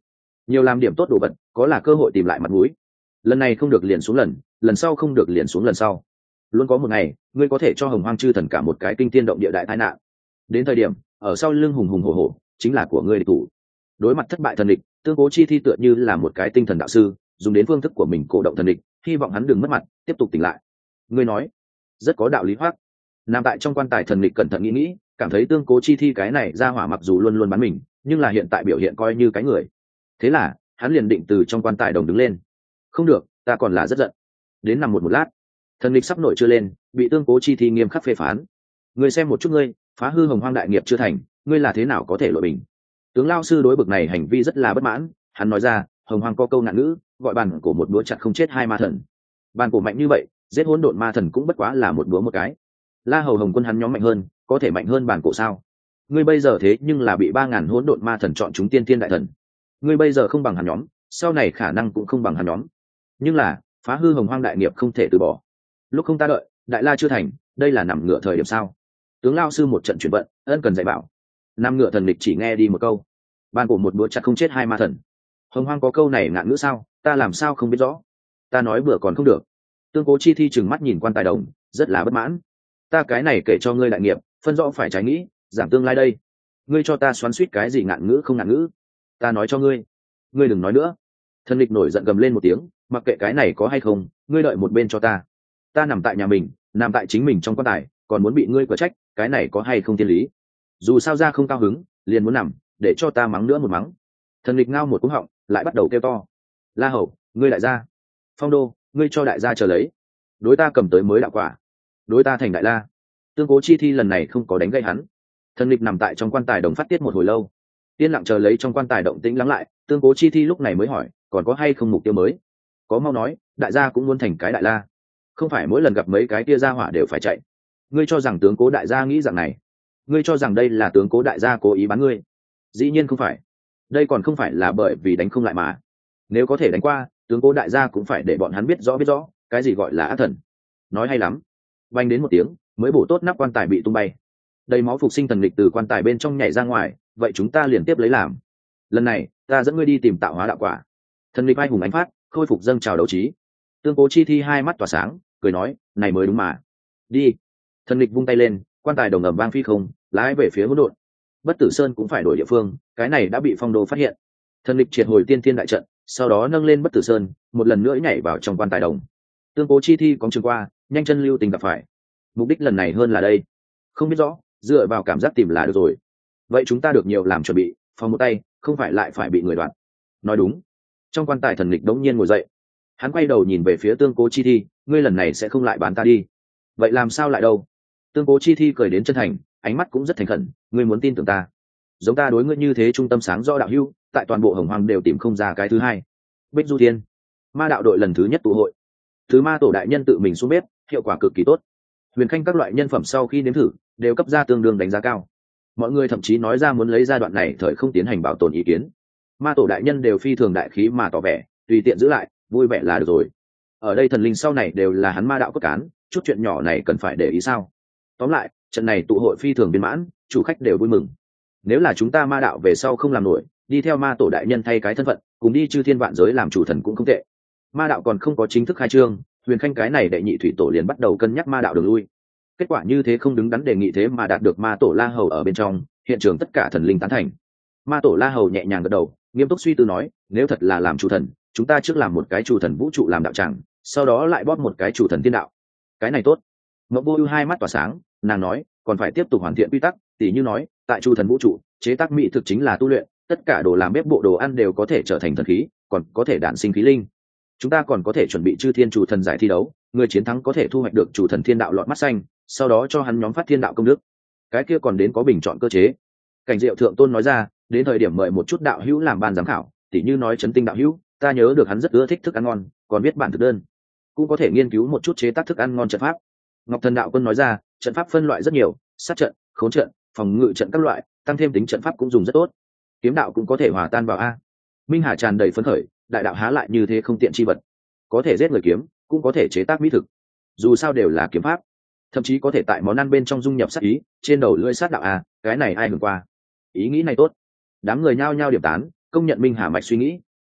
nhiều làm điểm tốt đồ vật có là cơ hội tìm lại mặt mũi. Lần này không được liền xuống lần, lần sau không được liền xuống lần sau, luôn có một ngày ngươi có thể cho hồng hoang chư thần cả một cái kinh tiên động địa đại tai nạn. Đến thời điểm ở sau lưng hùng hùng hổ hổ chính là của ngươi địch thủ. Đối mặt thất bại thần địch, Tương Cố Chi Thi tựa như là một cái tinh thần đạo sư, dùng đến phương thức của mình cổ động thần địch, hy vọng hắn đừng mất mặt, tiếp tục tỉnh lại. Ngươi nói rất có đạo lý. Hoắc nằm tại trong quan tài thần địch cẩn thận nghĩ nghĩ, cảm thấy Tương Cố Chi Thi cái này ra hỏa mặc dù luôn luôn bắn mình, nhưng là hiện tại biểu hiện coi như cái người. Thế là hắn liền định từ trong quan tài đồng đứng lên. Không được, ta còn là rất giận. Đến nằm một một lát, thần địch sắp nổi chưa lên, bị Tương Cố Chi Thi nghiêm khắc phê phán. Ngươi xem một chút ngươi, phá hư hồng hoang đại nghiệp chưa thành, ngươi là thế nào có thể lội bình? Tướng lao sư đối bực này hành vi rất là bất mãn, hắn nói ra, hồng hoang có câu nạn ngữ, gọi bàn cổ một búa chặt không chết hai ma thần. Bàn cổ mạnh như vậy, giết hỗn độn ma thần cũng bất quá là một búa một cái. La Hầu Hồng Quân hắn nhóm mạnh hơn, có thể mạnh hơn bàn cổ sao? Ngươi bây giờ thế nhưng là bị ba ngàn hỗn độn ma thần chọn chúng tiên thiên đại thần. Ngươi bây giờ không bằng hắn nhóm, sau này khả năng cũng không bằng hắn nhóm. Nhưng là, phá hư hồng hoang đại nghiệp không thể từ bỏ. Lúc không ta đợi, đại la chưa thành, đây là nằm ngửa thời điểm sao? Tướng lao sư một trận chuyển vận, ân cần dạy bảo. Nam ngựa thần lịch chỉ nghe đi một câu, ban cổ một búa chặt không chết hai ma thần. Hồng hoang có câu này ngạn ngữ sao? Ta làm sao không biết rõ? Ta nói bữa còn không được. Tương Cố Chi Thi trừng mắt nhìn quan tài đồng, rất là bất mãn. Ta cái này kể cho ngươi đại nghiệp, phân rõ phải trái nghĩ, giảng tương lai đây. Ngươi cho ta xoắn suýt cái gì ngạn ngữ không ngạn ngữ? Ta nói cho ngươi, ngươi đừng nói nữa. Thần lịch nổi giận gầm lên một tiếng, mặc kệ cái này có hay không, ngươi đợi một bên cho ta. Ta nằm tại nhà mình, nằm tại chính mình trong quan tài, còn muốn bị ngươi quả trách, cái này có hay không tiên lý? Dù sao ra không cao hứng, liền muốn nằm, để cho ta mắng nữa một mắng. Thần lịch ngao một cú họng, lại bắt đầu kêu to. La Hầu, ngươi đại gia. Phong Đô, ngươi cho đại gia chờ lấy. Đối ta cầm tới mới đạo quả. Đối ta thành đại la. Tương Cố Chi Thi lần này không có đánh gây hắn. Thần lịch nằm tại trong quan tài đồng phát tiết một hồi lâu, yên lặng chờ lấy trong quan tài động tĩnh lắng lại. Tương Cố Chi Thi lúc này mới hỏi, còn có hay không mục tiêu mới? Có, mau nói, đại gia cũng muốn thành cái đại la, không phải mỗi lần gặp mấy cái kia gia hỏa đều phải chạy. Ngươi cho rằng tướng Cố đại gia nghĩ rằng này? Ngươi cho rằng đây là tướng Cố đại gia cố ý bán ngươi? Dĩ nhiên không phải. Đây còn không phải là bởi vì đánh không lại mà. Nếu có thể đánh qua, tướng Cố đại gia cũng phải để bọn hắn biết rõ biết rõ cái gì gọi là ác thần. Nói hay lắm. Vang đến một tiếng, mới bổ tốt nắp quan tài bị tung bay. Đầy máu phục sinh thần lịch từ quan tài bên trong nhảy ra ngoài, vậy chúng ta liền tiếp lấy làm. Lần này, ta dẫn ngươi đi tìm tạo hóa đạo quả. Thần lịch vai hùng ánh phát, khôi phục dâng trào đấu trí. Tương Cố Chi Thi hai mắt tỏa sáng, cười nói, này mới đúng mà. Đi. Thần lịch vung tay lên, quan tài đồng ngầm vang phi không, lái về phía hỗn độn. Bất Tử Sơn cũng phải đổi địa phương, cái này đã bị Phong Đô phát hiện. Thần lịch triệt hồi tiên thiên đại trận, sau đó nâng lên Bất Tử Sơn, một lần nữa nhảy vào trong quan tài đồng. Tương Cố Chi Thi cóng trường qua, nhanh chân lưu tình gặp phải. Mục đích lần này hơn là đây, không biết rõ, dựa vào cảm giác tìm là được rồi. Vậy chúng ta được nhiều làm chuẩn bị, phòng một tay, không phải lại phải bị người đoạt. Nói đúng. Trong quan tài thần lịch đống nhiên ngồi dậy, hắn quay đầu nhìn về phía Tương Cố Chi Thi, ngươi lần này sẽ không lại bán ta đi? Vậy làm sao lại đâu? Tương Cố Chi Thi cười đến chân thành, ánh mắt cũng rất thành khẩn, ngươi muốn tin tưởng ta? Giống ta đối ngươi như thế trung tâm sáng rõ đạo hữu, tại toàn bộ hồng hoang đều tìm không ra cái thứ hai. Bích Du Thiên, ma đạo đội lần thứ nhất tụ hội, thứ ma tổ đại nhân tự mình xuống bếp, hiệu quả cực kỳ tốt. Huyền Khanh các loại nhân phẩm sau khi nếm thử đều cấp ra tương đương đánh giá cao. Mọi người thậm chí nói ra muốn lấy giai đoạn này thời không tiến hành bảo tồn ý kiến. Ma tổ đại nhân đều phi thường đại khí mà tỏ vẻ tùy tiện giữ lại, vui vẻ là được rồi. Ở đây thần linh sau này đều là hắn ma đạo cốt cán, chút chuyện nhỏ này cần phải để ý sao? Tóm lại, trận này tụ hội phi thường viên mãn, chủ khách đều vui mừng. Nếu là chúng ta ma đạo về sau không làm nổi, đi theo ma tổ đại nhân thay cái thân phận, cùng đi chư thiên vạn giới làm chủ thần cũng không tệ. Ma đạo còn không có chính thức khai trương, Huyền Khanh cái này đệ nhị thủy tổ liền bắt đầu cân nhắc ma đạo đường lui. Kết quả như thế không đứng đắn đề nghị thế mà đạt được ma tổ La Hầu ở bên trong, hiện trường tất cả thần linh tán thành. Ma tổ La Hầu nhẹ nhàng gật đầu, nghiêm túc suy tư nói, nếu thật là làm chủ thần, chúng ta trước làm một cái chủ thần vũ trụ làm đạo tràng, sau đó lại bóp một cái chủ thần thiên đạo. Cái này tốt. Ngọc Vô Ưu hai mắt tỏa sáng, nàng nói, còn phải tiếp tục hoàn thiện quy tắc, tỉ như nói, tại chủ thần vũ trụ, chế tác mỹ thực chính là tu luyện, tất cả đồ làm bếp bộ đồ ăn đều có thể trở thành thần khí, còn có thể đản sinh khí linh. Chúng ta còn có thể chuẩn bị chư thiên chủ thần giải thi đấu, người chiến thắng có thể thu hoạch được chủ thần thiên đạo lọt mắt xanh, sau đó cho hắn nhóm phát thiên đạo công đức. Cái kia còn đến có bình chọn cơ chế. Cảnh Diệu thượng tôn nói ra, đến thời điểm mời một chút đạo hữu làm ban giám khảo, tỉ như nói Chấn Tinh đạo hữu, ta nhớ được hắn rất ưa thích thức ăn ngon, còn biết bản thực đơn, cũng có thể nghiên cứu một chút chế tác thức ăn ngon trận pháp. Ngọc Thần đạo quân nói ra, trận pháp phân loại rất nhiều, sát trận, khốn trận, phòng ngự trận các loại, tăng thêm tính trận pháp cũng dùng rất tốt. Kiếm đạo cũng có thể hòa tan vào a. Minh Hà tràn đầy phấn khởi, đại đạo há lại như thế không tiện chi vật, có thể giết người kiếm, cũng có thể chế tác mỹ thực, dù sao đều là kiếm pháp, thậm chí có thể tại món ăn bên trong dung nhập sát ý, trên đầu lưỡi sát đạo a, cái này ai hưởng qua? Ý nghĩ này tốt. Đám người nhao nhao điểm tán, công nhận Minh Hà mạch suy nghĩ.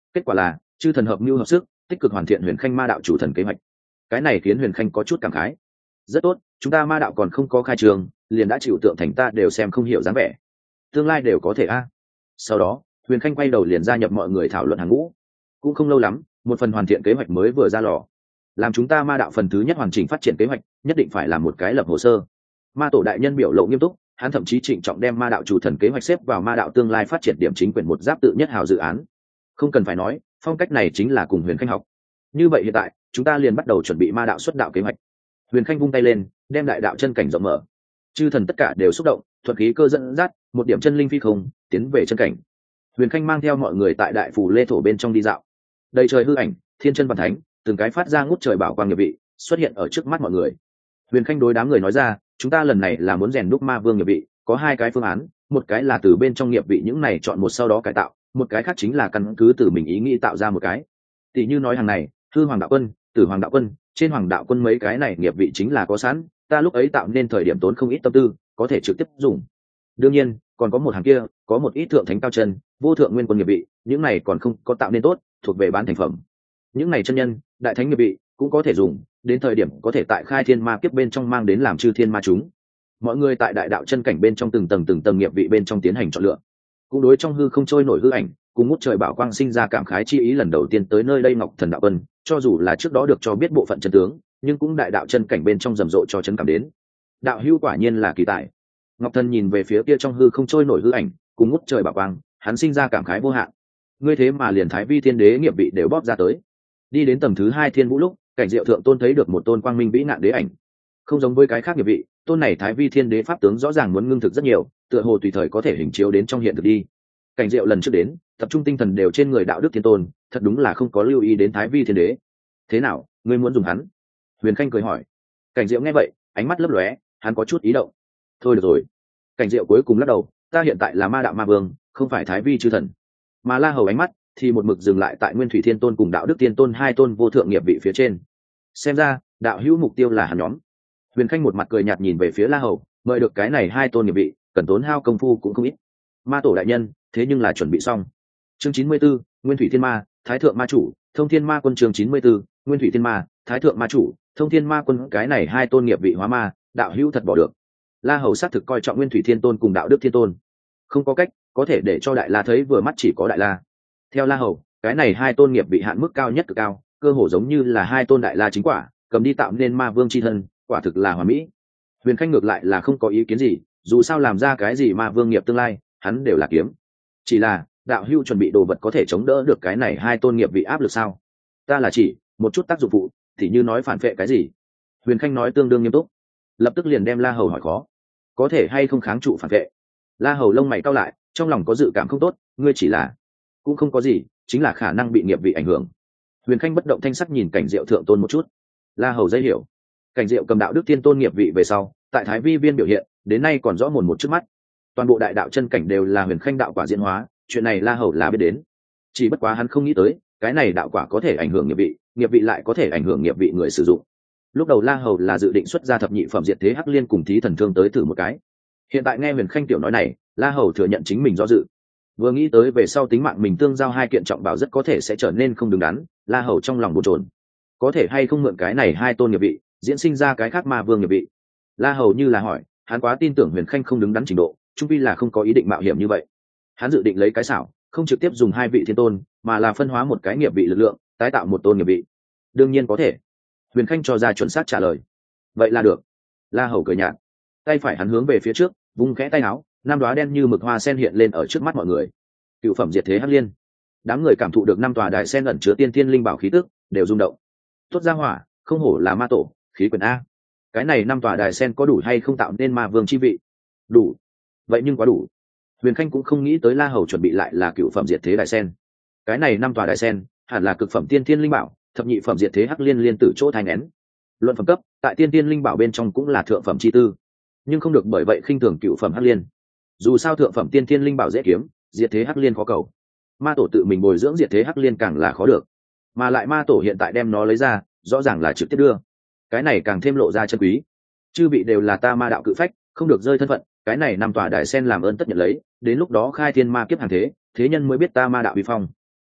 Kết quả là chư thần hợp mưu hợp sức, tích cực hoàn thiện huyền khanh ma đạo chủ thần kế hoạch. Cái này khiến huyền khanh có chút cảm khái. Rất tốt, chúng ta ma đạo còn không có khai trường, liền đã chịu tượng thành ta đều xem không hiểu dáng vẻ, tương lai đều có thể a. Sau đó huyền khanh quay đầu liền gia nhập mọi người thảo luận hàng ngũ. Cũng không lâu lắm, một phần hoàn thiện kế hoạch mới vừa ra lò. Làm chúng ta ma đạo phần thứ nhất hoàn chỉnh phát triển kế hoạch, nhất định phải làm một cái lập hồ sơ. Ma tổ đại nhân biểu lộ nghiêm túc, hắn thậm chí trịnh trọng đem ma đạo chủ thần kế hoạch xếp vào ma đạo tương lai phát triển điểm chính quyền một giáp tự nhất hào dự án. Không cần phải nói, phong cách này chính là cùng huyền khanh học. Như vậy hiện tại chúng ta liền bắt đầu chuẩn bị ma đạo xuất đạo kế hoạch. Huyền khanh vung tay lên, đem đại đạo chân cảnh rộng mở. Chư thần tất cả đều xúc động, thuật khí cơ dẫn dắt, một điểm chân linh phi không tiến về chân cảnh. Huyền khanh mang theo mọi người tại đại phủ lê thổ bên trong đi dạo. Đầy trời hư ảnh, thiên chân văn thánh, từng cái phát ra ngút trời bảo quang nghiệp vị xuất hiện ở trước mắt mọi người. Huyền khanh đối đám người nói ra, chúng ta lần này là muốn rèn đúc ma vương nghiệp vị, có hai cái phương án, một cái là từ bên trong nghiệp vị những này chọn một sau đó cải tạo, một cái khác chính là căn cứ từ mình ý nghĩ tạo ra một cái. Tỷ như nói hàng này, hư hoàng đạo quân, tử hoàng đạo quân, trên hoàng đạo quân mấy cái này nghiệp vị chính là có sẵn, ta lúc ấy tạo nên thời điểm tốn không ít tâm tư, có thể trực tiếp dùng. Đương nhiên còn có một hàng kia, có một ít thượng thánh cao chân, vô thượng nguyên quân nghiệp vị, những này còn không có tạo nên tốt, thuộc về bán thành phẩm. Những này chân nhân, đại thánh nghiệp vị cũng có thể dùng, đến thời điểm có thể tại khai thiên ma kiếp bên trong mang đến làm chư thiên ma chúng. Mọi người tại đại đạo chân cảnh bên trong từng tầng từng tầng nghiệp vị bên trong tiến hành chọn lựa. Cũng đối trong hư không trôi nổi hư ảnh, cùng ngút trời bảo quang sinh ra cảm khái chi ý lần đầu tiên tới nơi đây Ngọc Thần đạo quân, cho dù là trước đó được cho biết bộ phận chân tướng, nhưng cũng đại đạo chân cảnh bên trong rầm rộ cho chân cảm đến. Đạo hữu quả nhiên là kỳ tài. Ngọc Thần nhìn về phía kia trong hư không trôi nổi hư ảnh, cùng ngút trời bảo quang, hắn sinh ra cảm khái vô hạn. Ngươi thế mà liền Thái Vi Thiên Đế nghiệp vị đều bóp ra tới. Đi đến tầng thứ hai thiên vũ lúc, cảnh diệu thượng tôn thấy được một tôn quang minh vĩ nạn đế ảnh. Không giống với cái khác nghiệp vị, tôn này Thái Vi Thiên Đế pháp tướng rõ ràng muốn ngưng thực rất nhiều, tựa hồ tùy thời có thể hình chiếu đến trong hiện thực đi. Cảnh diệu lần trước đến, tập trung tinh thần đều trên người đạo đức thiên tôn, thật đúng là không có lưu ý đến Thái Vi Thiên Đế. Thế nào, ngươi muốn dùng hắn? Huyền khanh cười hỏi. Cảnh diệu nghe vậy, ánh mắt lấp lóe, hắn có chút ý động. Thôi được rồi. Cảnh diệu cuối cùng lắc đầu, ta hiện tại là ma đạo ma vương, không phải Thái Vi chư thần. Mà La Hầu ánh mắt thì một mực dừng lại tại Nguyên Thủy Thiên Tôn cùng Đạo Đức Thiên Tôn hai tôn vô thượng nghiệp vị phía trên. Xem ra đạo hữu mục tiêu là hắn nhóm. Huyền khanh một mặt cười nhạt nhìn về phía La Hầu, mời được cái này hai tôn nghiệp vị, cần tốn hao công phu cũng không ít. Ma tổ đại nhân, thế nhưng là chuẩn bị xong. Chương chín mươi 44, Nguyên Thủy Thiên Ma, Thái thượng ma chủ, Thông Thiên Ma quân. Chương chín mươi 44, Nguyên Thủy Thiên Ma, Thái thượng ma chủ, Thông Thiên Ma quân. Cái này hai tôn nghiệp vị hóa ma, đạo hữu thật bỏ được. La Hầu xác thực coi trọng Nguyên Thủy Thiên Tôn cùng Đạo Đức Thiên Tôn. Không có cách, có thể để cho Đại La thấy vừa mắt chỉ có Đại La. Theo La Hầu, cái này hai tôn nghiệp vị hạn mức cao nhất cực cao, cơ hồ giống như là hai tôn Đại La chính quả, cầm đi tạo nên ma vương chi thân, quả thực là hoàn mỹ. Huyền khanh ngược lại là không có ý kiến gì, dù sao làm ra cái gì ma vương nghiệp tương lai, hắn đều là kiếm. Chỉ là đạo hữu chuẩn bị đồ vật có thể chống đỡ được cái này hai tôn nghiệp vị áp lực sao? Ta là chỉ một chút tác dụng phụ, thì như nói phản vệ cái gì? Huyền khanh nói tương đương nghiêm túc, lập tức liền đem La Hầu hỏi khó, có thể hay không kháng trụ phản vệ? La Hầu lông mày cau lại, trong lòng có dự cảm không tốt, ngươi chỉ là cũng không có gì, chính là khả năng bị nghiệp vị ảnh hưởng. Huyền khanh bất động thanh sắc nhìn cảnh diệu thượng tôn một chút. La Hầu dây hiểu, cảnh diệu cầm Đạo Đức Thiên Tôn nghiệp vị về sau, tại Thái Vi viên biểu hiện đến nay còn rõ mồn một trước mắt. Toàn bộ đại đạo chân cảnh đều là huyền khanh đạo quả diễn hóa, chuyện này La Hầu là biết đến. Chỉ bất quá hắn không nghĩ tới, cái này đạo quả có thể ảnh hưởng nghiệp vị, nghiệp vị lại có thể ảnh hưởng nghiệp vị người sử dụng. Lúc đầu La Hầu là dự định xuất ra thập nhị phẩm diệt thế hắc liên cùng thí thần thương tới thử một cái. Hiện tại nghe huyền khanh tiểu nói này, La Hầu thừa nhận chính mình do dự. Vừa nghĩ tới về sau tính mạng mình tương giao hai kiện trọng bảo rất có thể sẽ trở nên không đứng đắn, La Hầu trong lòng bồn chồn. Có thể hay không mượn cái này hai tôn nghiệp vị, diễn sinh ra cái khác ma vương nghiệp vị? La Hầu như là hỏi, hắn quá tin tưởng huyền khanh không đứng đắn trình độ, trung pi là không có ý định mạo hiểm như vậy. Hắn dự định lấy cái xảo, không trực tiếp dùng hai vị thiên tôn, mà là phân hóa một cái nghiệp vị lực lượng, tái tạo một tôn nghiệp vị. Đương nhiên có thể. Huyền khanh cho ra chuẩn xác trả lời. Vậy là được. La Hầu cười nhạt, tay phải hắn hướng về phía trước, vung khẽ tay áo, năm đóa đen như mực hoa sen hiện lên ở trước mắt mọi người. Cựu phẩm diệt thế hắc liên. Đám người cảm thụ được năm tòa đài sen ẩn chứa tiên thiên linh bảo khí tức, đều rung động. Tốt ra hỏa, không hổ là ma tổ, khí quyển a. Cái này năm tòa đài sen có đủ hay không tạo nên ma vương chi vị? Đủ. Vậy nhưng quá đủ. Huyền khanh cũng không nghĩ tới La Hầu chuẩn bị lại là cựu phẩm diệt thế đài sen. Cái này năm tòa đài sen hẳn là cực phẩm tiên thiên linh bảo, thập nhị phẩm diệt thế hắc liên liên tử chỗ thai nén. Luận phẩm cấp, tại tiên thiên linh bảo bên trong cũng là thượng phẩm chi tư, nhưng không được bởi vậy khinh thường cựu phẩm hắc liên. Dù sao thượng phẩm tiên thiên linh bảo dễ kiếm, diệt thế hắc liên khó cầu. Ma tổ tự mình bồi dưỡng diệt thế hắc liên càng là khó được, mà lại ma tổ hiện tại đem nó lấy ra, rõ ràng là trực tiếp đưa, cái này càng thêm lộ ra chân quý. Chư vị đều là ta ma đạo cự phách, không được rơi thân phận, cái này năm tòa đài sen làm ơn tất nhận lấy, đến lúc đó khai thiên ma kiếp hàng thế, thế nhân mới biết ta ma đạo uy phong.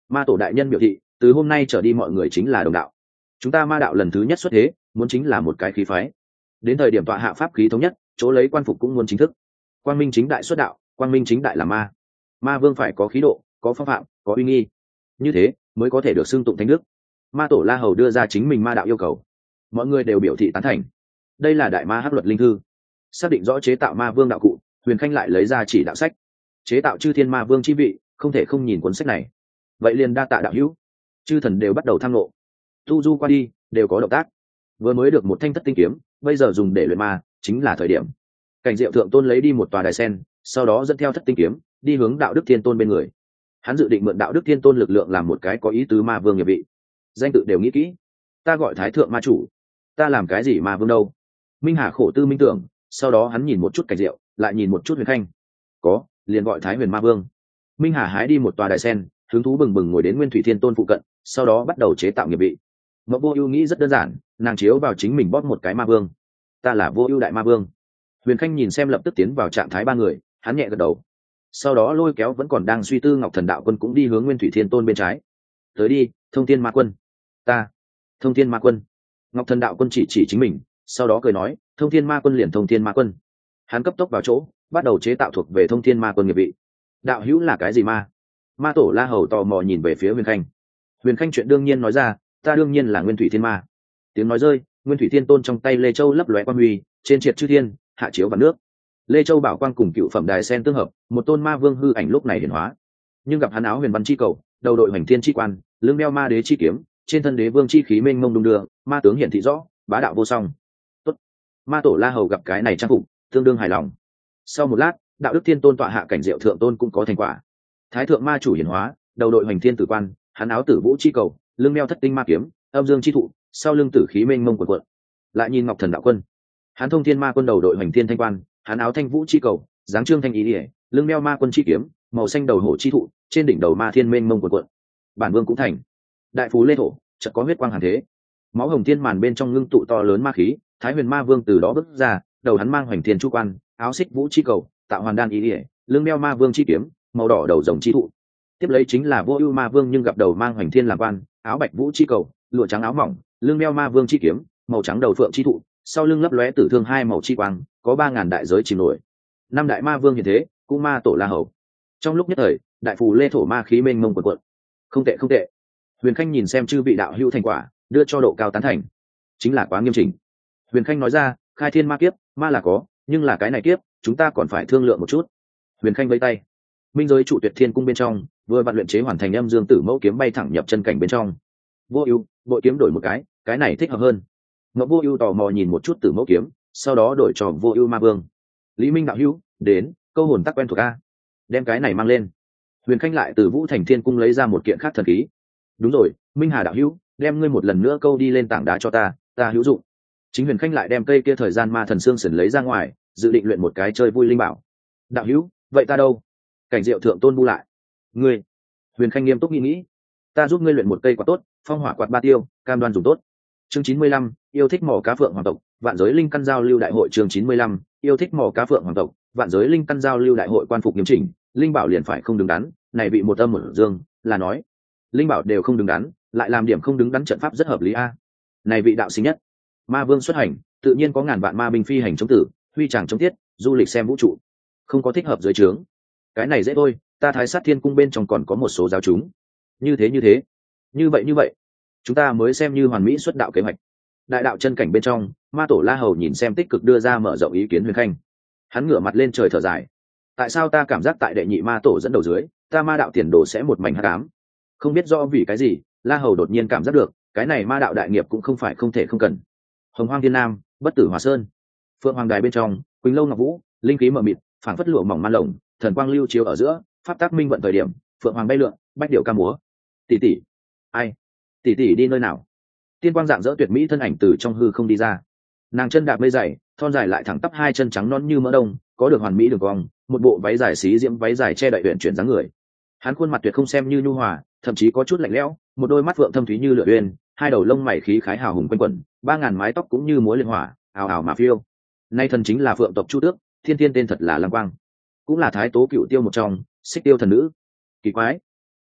Ma tổ đại nhân biểu thị từ hôm nay trở đi mọi người chính là đồng đạo. Chúng ta ma đạo lần thứ nhất xuất thế, muốn chính là một cái khí phái. Đến thời điểm tọa hạ pháp khí thống nhất, chỗ lấy quan phục cũng muốn chính thức. Quang minh chính đại xuất đạo, quang minh chính đại là ma. Ma vương phải có khí độ, có phong phạm, có uy nghi, như thế mới có thể được xưng tụng thánh đức. Ma tổ La Hầu đưa ra chính mình ma đạo yêu cầu, mọi người đều biểu thị tán thành. Đây là đại ma hắc luật linh thư, xác định rõ chế tạo ma vương đạo cụ. Huyền Khanh lại lấy ra chỉ đạo sách, chế tạo chư thiên ma vương chi vị, không thể không nhìn cuốn sách này. Vậy liền đa tạ đạo hữu. Chư thần đều bắt đầu tham ngộ, tu du qua đi đều có động tác. Vừa mới được một thanh thất tinh kiếm, bây giờ dùng để luyện ma chính là thời điểm. Cảnh Diệu thượng tôn lấy đi một tòa đài sen, sau đó dẫn theo thất tinh kiếm đi hướng đạo đức thiên tôn bên người. Hắn dự định mượn đạo đức thiên tôn lực lượng làm một cái có ý tứ ma vương nghiệp vị. Danh tự đều nghĩ kỹ. Ta gọi thái thượng ma chủ, ta làm cái gì ma vương đâu? Minh Hà khổ tư minh tưởng, sau đó hắn nhìn một chút Cảnh Diệu, lại nhìn một chút Huyền Khanh. Có, liền gọi Thái Huyền Ma Vương. Minh Hà hái đi một tòa đài sen, hứng thú bừng bừng ngồi đến Nguyên Thủy Thiên Tôn phụ cận, sau đó bắt đầu chế tạo nghiệp vị. Mộng Vô Ưu nghĩ rất đơn giản, nàng chiếu vào chính mình bóp một cái ma vương. Ta là Vô Ưu đại ma vương. Huyền Khanh nhìn xem lập tức tiến vào trạng thái ba người, hắn nhẹ gật đầu. Sau đó lôi kéo vẫn còn đang suy tư Ngọc Thần Đạo Quân cũng đi hướng Nguyên Thủy Thiên Tôn bên trái. Tới đi, Thông Thiên Ma Quân. Ta, Thông Thiên Ma Quân. Ngọc Thần Đạo Quân chỉ chỉ chính mình, sau đó cười nói, Thông Thiên Ma Quân liền Thông Thiên Ma Quân. Hắn cấp tốc vào chỗ, bắt đầu chế tạo thuộc về Thông Thiên Ma Quân nghiệp vị. Đạo hữu là cái gì ma? Ma tổ La Hầu tò mò nhìn về phía Huyền Khanh. Huyền Khanh chuyện đương nhiên nói ra, ta đương nhiên là Nguyên Thủy Thiên Ma. Tiếng nói rơi, Nguyên Thủy Thiên Tôn trong tay Lê Châu lấp lóe quang huy, trên triệt chư thiên, hạ chiếu vào nước. Lê Châu bảo quang cùng cựu phẩm đài sen tương hợp, một tôn ma vương hư ảnh lúc này hiển hóa. Nhưng gặp hắn áo huyền văn chi cầu, đầu đội hoành thiên chi quan, lưng đeo ma đế chi kiếm, trên thân đế vương chi khí mênh mông đung đưa, ma tướng hiển thị rõ, bá đạo vô song. Tốt. Ma tổ La Hầu gặp cái này trang phục, tương đương hài lòng. Sau một lát, đạo đức thiên tôn tọa hạ Cảnh Diệu thượng tôn cũng có thành quả. Thái thượng ma chủ hiển hóa, đầu đội hoành thiên tử quan, hắn áo tử vũ chi cầu, lưng đeo thất tinh ma kiếm, âm dương chi thụ, sau lưng tử khí mênh mông cuộn cuộn. Lại nhìn Ngọc Thần Đạo Quân, hắn Thông Thiên Ma Quân đầu đội hoành thiên thanh quan, hắn áo thanh vũ chi cầu, dáng trương thanh ý ỉa, lưng đeo ma quân chi kiếm, màu xanh đầu hổ chi thụ, trên đỉnh đầu ma thiên mênh mông cuộn cuộn. Bản vương cũng thành. Đại phú lê thổ, chợt có huyết quang hàn thế. Máu hồng thiên màn bên trong ngưng tụ to lớn ma khí, Thái Huyền Ma Vương từ đó bước ra, đầu hắn mang hoành thiên chu quan, áo xích vũ chi cầu, tạo hoàn đan ý ỉa, lưng đeo ma vương chi kiếm, màu đỏ đầu rồng chi thụ. Tiếp lấy chính là Vô Ưu Ma Vương nhưng gặp đầu mang hoành thiên làm quan, áo bạch vũ chi cầu, lụa trắng áo mỏng, lưng đeo ma vương chi kiếm, màu trắng đầu phượng chi thụ, sau lưng lấp lóe tử thương hai màu chi quang, có ba ngàn đại giới chìm nổi. Năm đại ma vương hiện thế, cũng ma tổ La Hầu. Trong lúc nhất thời, đại phù lê thổ ma khí mênh mông cuộn cuộn. Không tệ không tệ. Huyền Khanh nhìn xem chư vị đạo hữu thành quả, đưa cho độ cao tán thành. Chính là quá nghiêm chỉnh. Huyền Khanh nói ra, khai thiên ma kiếp, ma là có, nhưng là cái này kiếp, chúng ta còn phải thương lượng một chút. Huyền Khanh vẫy tay. Minh giới trụ tuyệt thiên cung bên trong, vừa vạn luyện chế hoàn thành âm dương tử mẫu kiếm bay thẳng nhập chân cảnh bên trong. Vô Ưu, bộ kiếm đổi một cái, cái này thích hợp hơn. Ngọc Vô Ưu tò mò nhìn một chút tử mẫu kiếm, sau đó đổi cho Vô Ưu Ma Vương. Lý Minh đạo hữu, đến, câu hồn tắc quen thuộc a. Đem cái này mang lên. Huyền Khanh lại từ Vũ Thành Thiên cung lấy ra một kiện khác thần khí. Đúng rồi, Minh Hà đạo hữu, đem ngươi một lần nữa câu đi lên tảng đá cho ta, ta hữu dụng. Chính Huyền Khanh lại đem cây kia thời gian ma thần xương sườn lấy ra ngoài, dự định luyện một cái chơi vui linh bảo. Đạo hữu, vậy ta đâu? Cảnh Diệu thượng tôn bu lại. Ngươi? Huyền Khanh nghiêm túc nghĩ nghĩ. Ta giúp ngươi luyện một cây quạt tốt, phong hỏa quạt ba tiêu, cam đoan dùng tốt. Chương chín mươi lăm, yêu thích mỏ cá phượng hoàng tộc, vạn giới linh căn giao lưu đại hội. Chương chín mươi lăm, yêu thích mỏ cá phượng hoàng tộc, vạn giới linh căn giao lưu đại hội. Quan phục nghiêm chỉnh, linh bảo liền phải không đứng đắn, này bị một âm một dương, là nói linh bảo đều không đứng đắn, lại làm điểm không đứng đắn, trận pháp rất hợp lý a. Này vị đạo sinh nhất, ma vương xuất hành, tự nhiên có ngàn vạn ma binh phi hành chống tử, huy tràng chống tiết, du lịch xem vũ trụ, không có thích hợp dưới trướng. Cái này dễ thôi, ta Thái Sát Thiên cung bên trong còn có một số giáo chúng. Như thế như thế, như vậy như vậy, chúng ta mới xem như hoàn mỹ xuất đạo kế hoạch. Đại đạo chân cảnh bên trong, ma tổ La Hầu nhìn xem tích cực đưa ra mở rộng ý kiến Huyền Khanh. Hắn ngửa mặt lên trời thở dài. Tại sao ta cảm giác tại đệ nhị ma tổ dẫn đầu dưới, ta ma đạo tiền đồ sẽ một mảnh hắc ám? Không biết rõ vì cái gì, La Hầu đột nhiên cảm giác được, cái này ma đạo đại nghiệp cũng không phải không thể không cần. Hồng Hoang Thiên Nam, Bất Tử Hòa Sơn, Phượng Hoàng Đài bên trong, Quỳnh Lâu Ngọc Vũ, linh khí mờ mịt, phảng phất lụa mỏng man lồng, thần quang lưu chiếu ở giữa, pháp tác minh vận thời điểm, Phượng Hoàng bay lượn, bách điệu ca múa. Tỷ tỷ, ai? Tỷ tỷ đi nơi nào? Tiên quang dạng dỡ tuyệt mỹ thân ảnh từ trong hư không đi ra. Nàng chân đạp mây dày, thon dài lại thẳng tắp hai chân trắng non như mỡ đông, có được hoàn mỹ đường cong, một bộ váy dài xí diễm váy dài che đậy uyển chuyển dáng người. Hắn khuôn mặt tuyệt không xem như nhu hòa, thậm chí có chút lạnh lẽo, một đôi mắt phượng thâm thúy như lửa uyên, hai đầu lông mày khí khái hào hùng quanh quẩn, ba ngàn mái tóc cũng như múa liên hỏa, ào ào mà phiêu. Nay thần chính là Phượng tộc Chu Tước, thiên thiên tên thật là Lăng Quang, cũng là Thái Tố Cựu Tiêu một trong, Xích Tiêu thần nữ. Kỳ quái,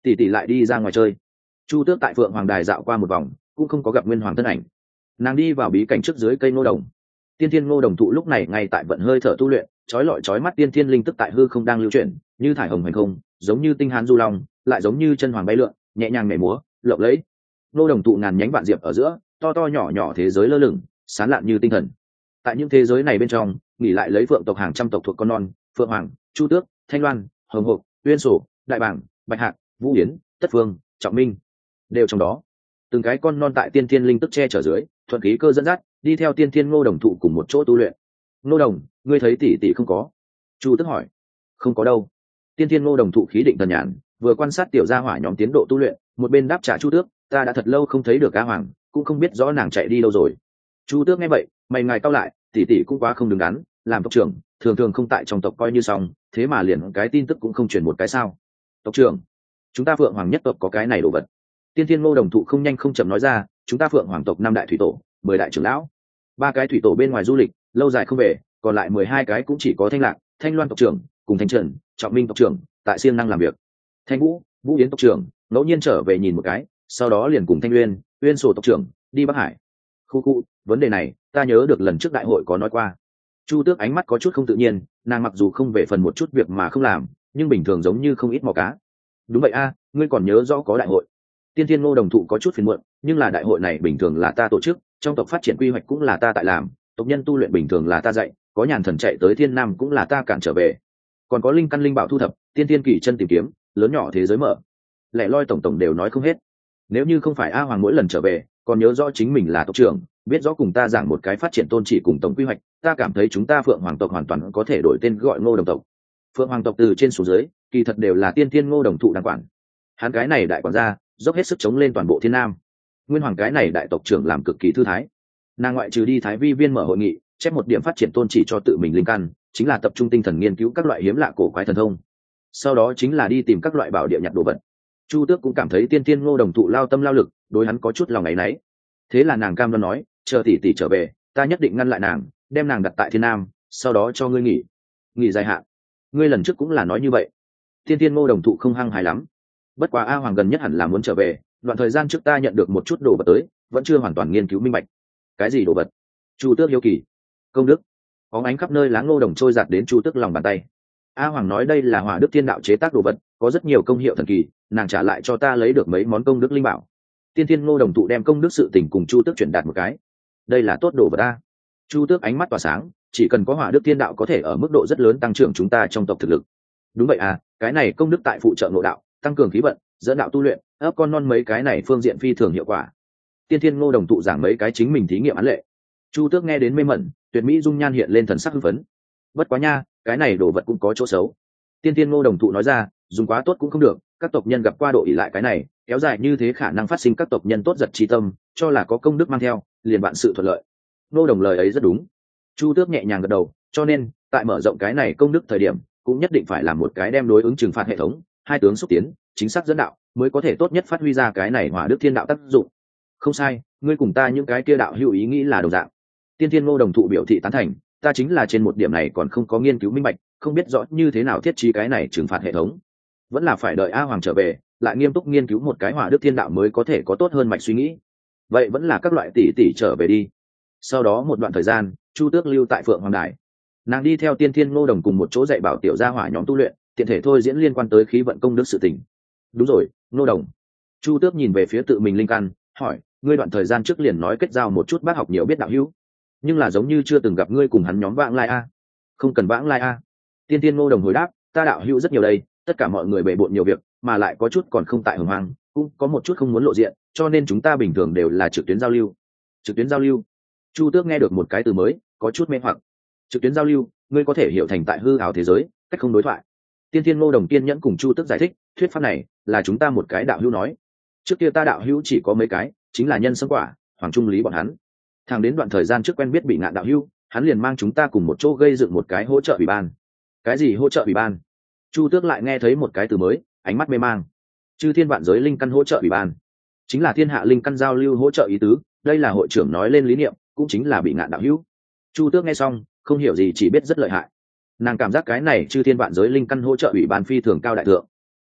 tỷ tỷ lại đi ra ngoài chơi. Chu Tước tại Phượng Hoàng Đài dạo qua một vòng, cũng không có gặp Nguyên Hoàng thân ảnh. Nàng đi vào bí cảnh trước dưới cây ngô đồng. Tiên thiên ngô đồng thụ lúc này ngay tại vận hơi thở tu luyện, chói lọi chói mắt tiên thiên linh tức tại hư không đang lưu chuyển, như thải hồng hành không, giống như tinh hán du long, lại giống như chân hoàng bay lượn, nhẹ nhàng nhảy múa, lộng lẫy. Ngô đồng thụ ngàn nhánh vạn diệp ở giữa, to to nhỏ nhỏ thế giới lơ lửng, sáng lạn như tinh thần. Tại những thế giới này bên trong, nghỉ lại lấy phượng tộc hàng trăm tộc thuộc con non, Phượng Hoàng, Chu Tước, Thanh Loan, Hồng Hộc, Uyên Sổ, Đại Bàng, Bạch Hạc, Vũ Yến, Tất Phương, Trọng Minh, đều trong đó. Từng cái con non tại tiên thiên linh tức che chở dưới, thuận khí cơ dẫn dắt, đi theo tiên thiên ngô đồng thụ cùng một chỗ tu luyện. Ngô đồng, ngươi thấy tỷ tỷ không có? Chu Tước hỏi. Không có đâu. Tiên thiên ngô đồng thụ khí định thần nhàn, vừa quan sát tiểu gia hỏa nhóm tiến độ tu luyện, một bên đáp trả Chu Tước, ta đã thật lâu không thấy được A Hoàng, cũng không biết rõ nàng chạy đi đâu rồi. Chu Tước nghe vậy, mày ngài cau lại, tỷ tỷ cũng quá không đứng đắn, làm tộc trưởng thường thường không tại trong tộc coi như xong, thế mà liền cái tin tức cũng không truyền một cái sao? Tộc trưởng, chúng ta Phượng Hoàng nhất tộc có cái này đồ vật. Tiên thiên ngô đồng thụ không nhanh không chậm nói ra, chúng ta Phượng Hoàng tộc năm đại thủy tổ, mười đại trưởng lão, ba cái thủy tổ bên ngoài du lịch lâu dài không về, còn lại mười hai cái cũng chỉ có Thanh Lạc, Thanh Loan tộc trưởng cùng Thanh Trần, Trọng Minh tộc trưởng tại siêng năng làm việc. Thanh Vũ, Vũ Yến tộc trưởng ngẫu nhiên trở về nhìn một cái, sau đó liền cùng Thanh Uyên, Uyên Sổ tộc trưởng đi Bắc Hải. Khu khu, vấn đề này ta nhớ được lần trước đại hội có nói qua. Chu Tước ánh mắt có chút không tự nhiên, nàng mặc dù không về phần một chút việc mà không làm, nhưng bình thường giống như không ít mò cá. Đúng vậy a, ngươi còn nhớ rõ có đại hội. Tiên thiên ngô đồng thụ có chút phiền muộn, nhưng là đại hội này bình thường là ta tổ chức, trong tộc phát triển quy hoạch cũng là ta tại làm, tộc nhân tu luyện bình thường là ta dạy, có nhàn thần chạy tới thiên nam cũng là ta cản trở về, còn có linh căn linh bảo thu thập, tiên thiên kỳ chân tìm kiếm, lớn nhỏ thế giới mở, lẻ loi tổng tổng đều nói không hết. Nếu như không phải A Hoàng mỗi lần trở về còn nhớ rõ chính mình là tộc trưởng, biết rõ cùng ta giảng một cái phát triển tôn chỉ cùng tổng quy hoạch, ta cảm thấy chúng ta Phượng Hoàng tộc hoàn toàn có thể đổi tên gọi Ngô đồng tộc. Phượng Hoàng tộc từ trên xuống dưới kỳ thật đều là tiên thiên ngô đồng thụ đàng quản, hắn cái này đại quản gia dốc hết sức chống lên toàn bộ thiên nam. Nguyên Hoàng cái này đại tộc trưởng làm cực kỳ thư thái, nàng ngoại trừ đi Thái Vi viên mở hội nghị chép một điểm phát triển tôn chỉ cho tự mình linh căn, chính là tập trung tinh thần nghiên cứu các loại hiếm lạ cổ quái thần thông, sau đó chính là đi tìm các loại bảo địa nhặt đồ vật. Chu Tước cũng cảm thấy tiên tiên ngô đồng thụ lao tâm lao lực, đối hắn có chút lòng áy náy, thế là nàng cam đoan nói, chờ tỷ tỷ trở về ta nhất định ngăn lại nàng, đem nàng đặt tại thiên nam, sau đó cho ngươi nghỉ nghỉ dài hạn. Ngươi lần trước cũng là nói như vậy. Tiên tiên ngô đồng thụ không hăng hài lắm, bất quá A Hoàng gần nhất hẳn là muốn trở về, đoạn thời gian trước ta nhận được một chút đồ vật tới, vẫn chưa hoàn toàn nghiên cứu minh bạch. Cái gì đồ vật? Chu Tước hiếu kỳ. Công đức. Bóng ánh khắp nơi lá ngô đồng trôi giạt đến Chu Tước lòng bàn tay. A Hoàng nói đây là Hỏa Đức Thiên Đạo chế tác đồ vật, có rất nhiều công hiệu thần kỳ, nàng trả lại cho ta lấy được mấy món công đức linh bảo. Tiên thiên ngô đồng thụ đem công đức sự tình cùng Chu Tước chuyển đạt một cái. Đây là tốt đồ vật ta. Chu Tước ánh mắt tỏa sáng, chỉ cần có Hỏa Đức Thiên Đạo có thể ở mức độ rất lớn tăng trưởng chúng ta trong tộc thực lực. Đúng vậy à, cái này công đức tại phụ trợ ngộ đạo, tăng cường khí vận, dẫn đạo tu luyện, ấp con non mấy cái này phương diện phi thường hiệu quả. Tiên thiên ngô đồng thụ giảng mấy cái chính mình thí nghiệm án lệ. Chu Tước nghe đến mê mẩn, tuyệt mỹ dung nhan hiện lên thần sắc hưng phấn. Bất quá nha, cái này đồ vật cũng có chỗ xấu. Tiên thiên ngô đồng thụ nói ra, dùng quá tốt cũng không được, các tộc nhân gặp qua độ ỉ lại cái này, kéo dài như thế khả năng phát sinh các tộc nhân tốt giật chi tâm, cho là có công đức mang theo, liền bạn sự thuận lợi. Ngô đồng lời ấy rất đúng. Chu Tước nhẹ nhàng gật đầu, cho nên tại mở rộng cái này công đức thời điểm, cũng nhất định phải làm một cái đem đối ứng trừng phạt hệ thống, hai tướng xúc tiến, chính xác dẫn đạo, mới có thể tốt nhất phát huy ra cái này Hỏa Đức Thiên Đạo tác dụng. Không sai, ngươi cùng ta những cái kia đạo hữu ý nghĩ là đồng dạng. Tiên thiên ngô đồng thụ biểu thị tán thành, ta chính là trên một điểm này còn không có nghiên cứu minh bạch, không biết rõ như thế nào thiết trí cái này trừng phạt hệ thống, vẫn là phải đợi A Hoàng trở về lại nghiêm túc nghiên cứu một cái Hỏa Đức Thiên Đạo mới có thể có tốt hơn mạch suy nghĩ. Vậy vẫn là các loại tỷ tỷ trở về đi. Sau đó một đoạn thời gian, Chu Tước lưu tại Phượng Hoàng Đài, nàng đi theo tiên thiên ngô đồng cùng một chỗ dạy bảo tiểu gia hỏa nhóm tu luyện, tiện thể thôi diễn liên quan tới khí vận công đức sự tình. Đúng rồi, ngô đồng. Chu Tước nhìn về phía tự mình linh căn, hỏi, ngươi đoạn thời gian trước liền nói kết giao một chút bác học nhiều biết đạo hữu, nhưng là giống như chưa từng gặp ngươi cùng hắn nhóm vãng lai a. Không cần vãng lai a. Tiên tiên ngô đồng hồi đáp, ta đạo hữu rất nhiều đây, tất cả mọi người bề bộn nhiều việc, mà lại có chút còn không tại hồng hoang, cũng có một chút không muốn lộ diện, cho nên chúng ta bình thường đều là trực tuyến giao lưu. Trực tuyến giao lưu. Chu Tước nghe được một cái từ mới, có chút mê hoặc. Trực tuyến giao lưu, ngươi có thể hiểu thành tại hư ảo thế giới, cách không đối thoại. Tiên tiên ngô đồng kiên nhẫn cùng Chu Tước giải thích, thuyết pháp này là chúng ta một cái đạo hữu nói. Trước kia ta đạo hữu chỉ có mấy cái, chính là Nhân Sâm Quả, Hoàng Trung Lý bọn hắn. Thằng đến đoạn thời gian trước quen biết Bị Ngạn đạo hữu, hắn liền mang chúng ta cùng một chỗ gây dựng một cái hỗ trợ ủy ban. Cái gì hỗ trợ ủy ban? Chu Tước lại nghe thấy một cái từ mới, ánh mắt mê mang. Chư thiên vạn giới linh căn hỗ trợ ủy ban, chính là thiên hạ linh căn giao lưu hỗ trợ ý tứ, đây là hội trưởng nói lên lý niệm, cũng chính là Bị Ngạn đạo hữu. Chu Tước nghe xong, không hiểu gì, chỉ biết rất lợi hại. Nàng cảm giác cái này chư thiên vạn giới linh căn hỗ trợ ủy ban phi thường cao đại thượng.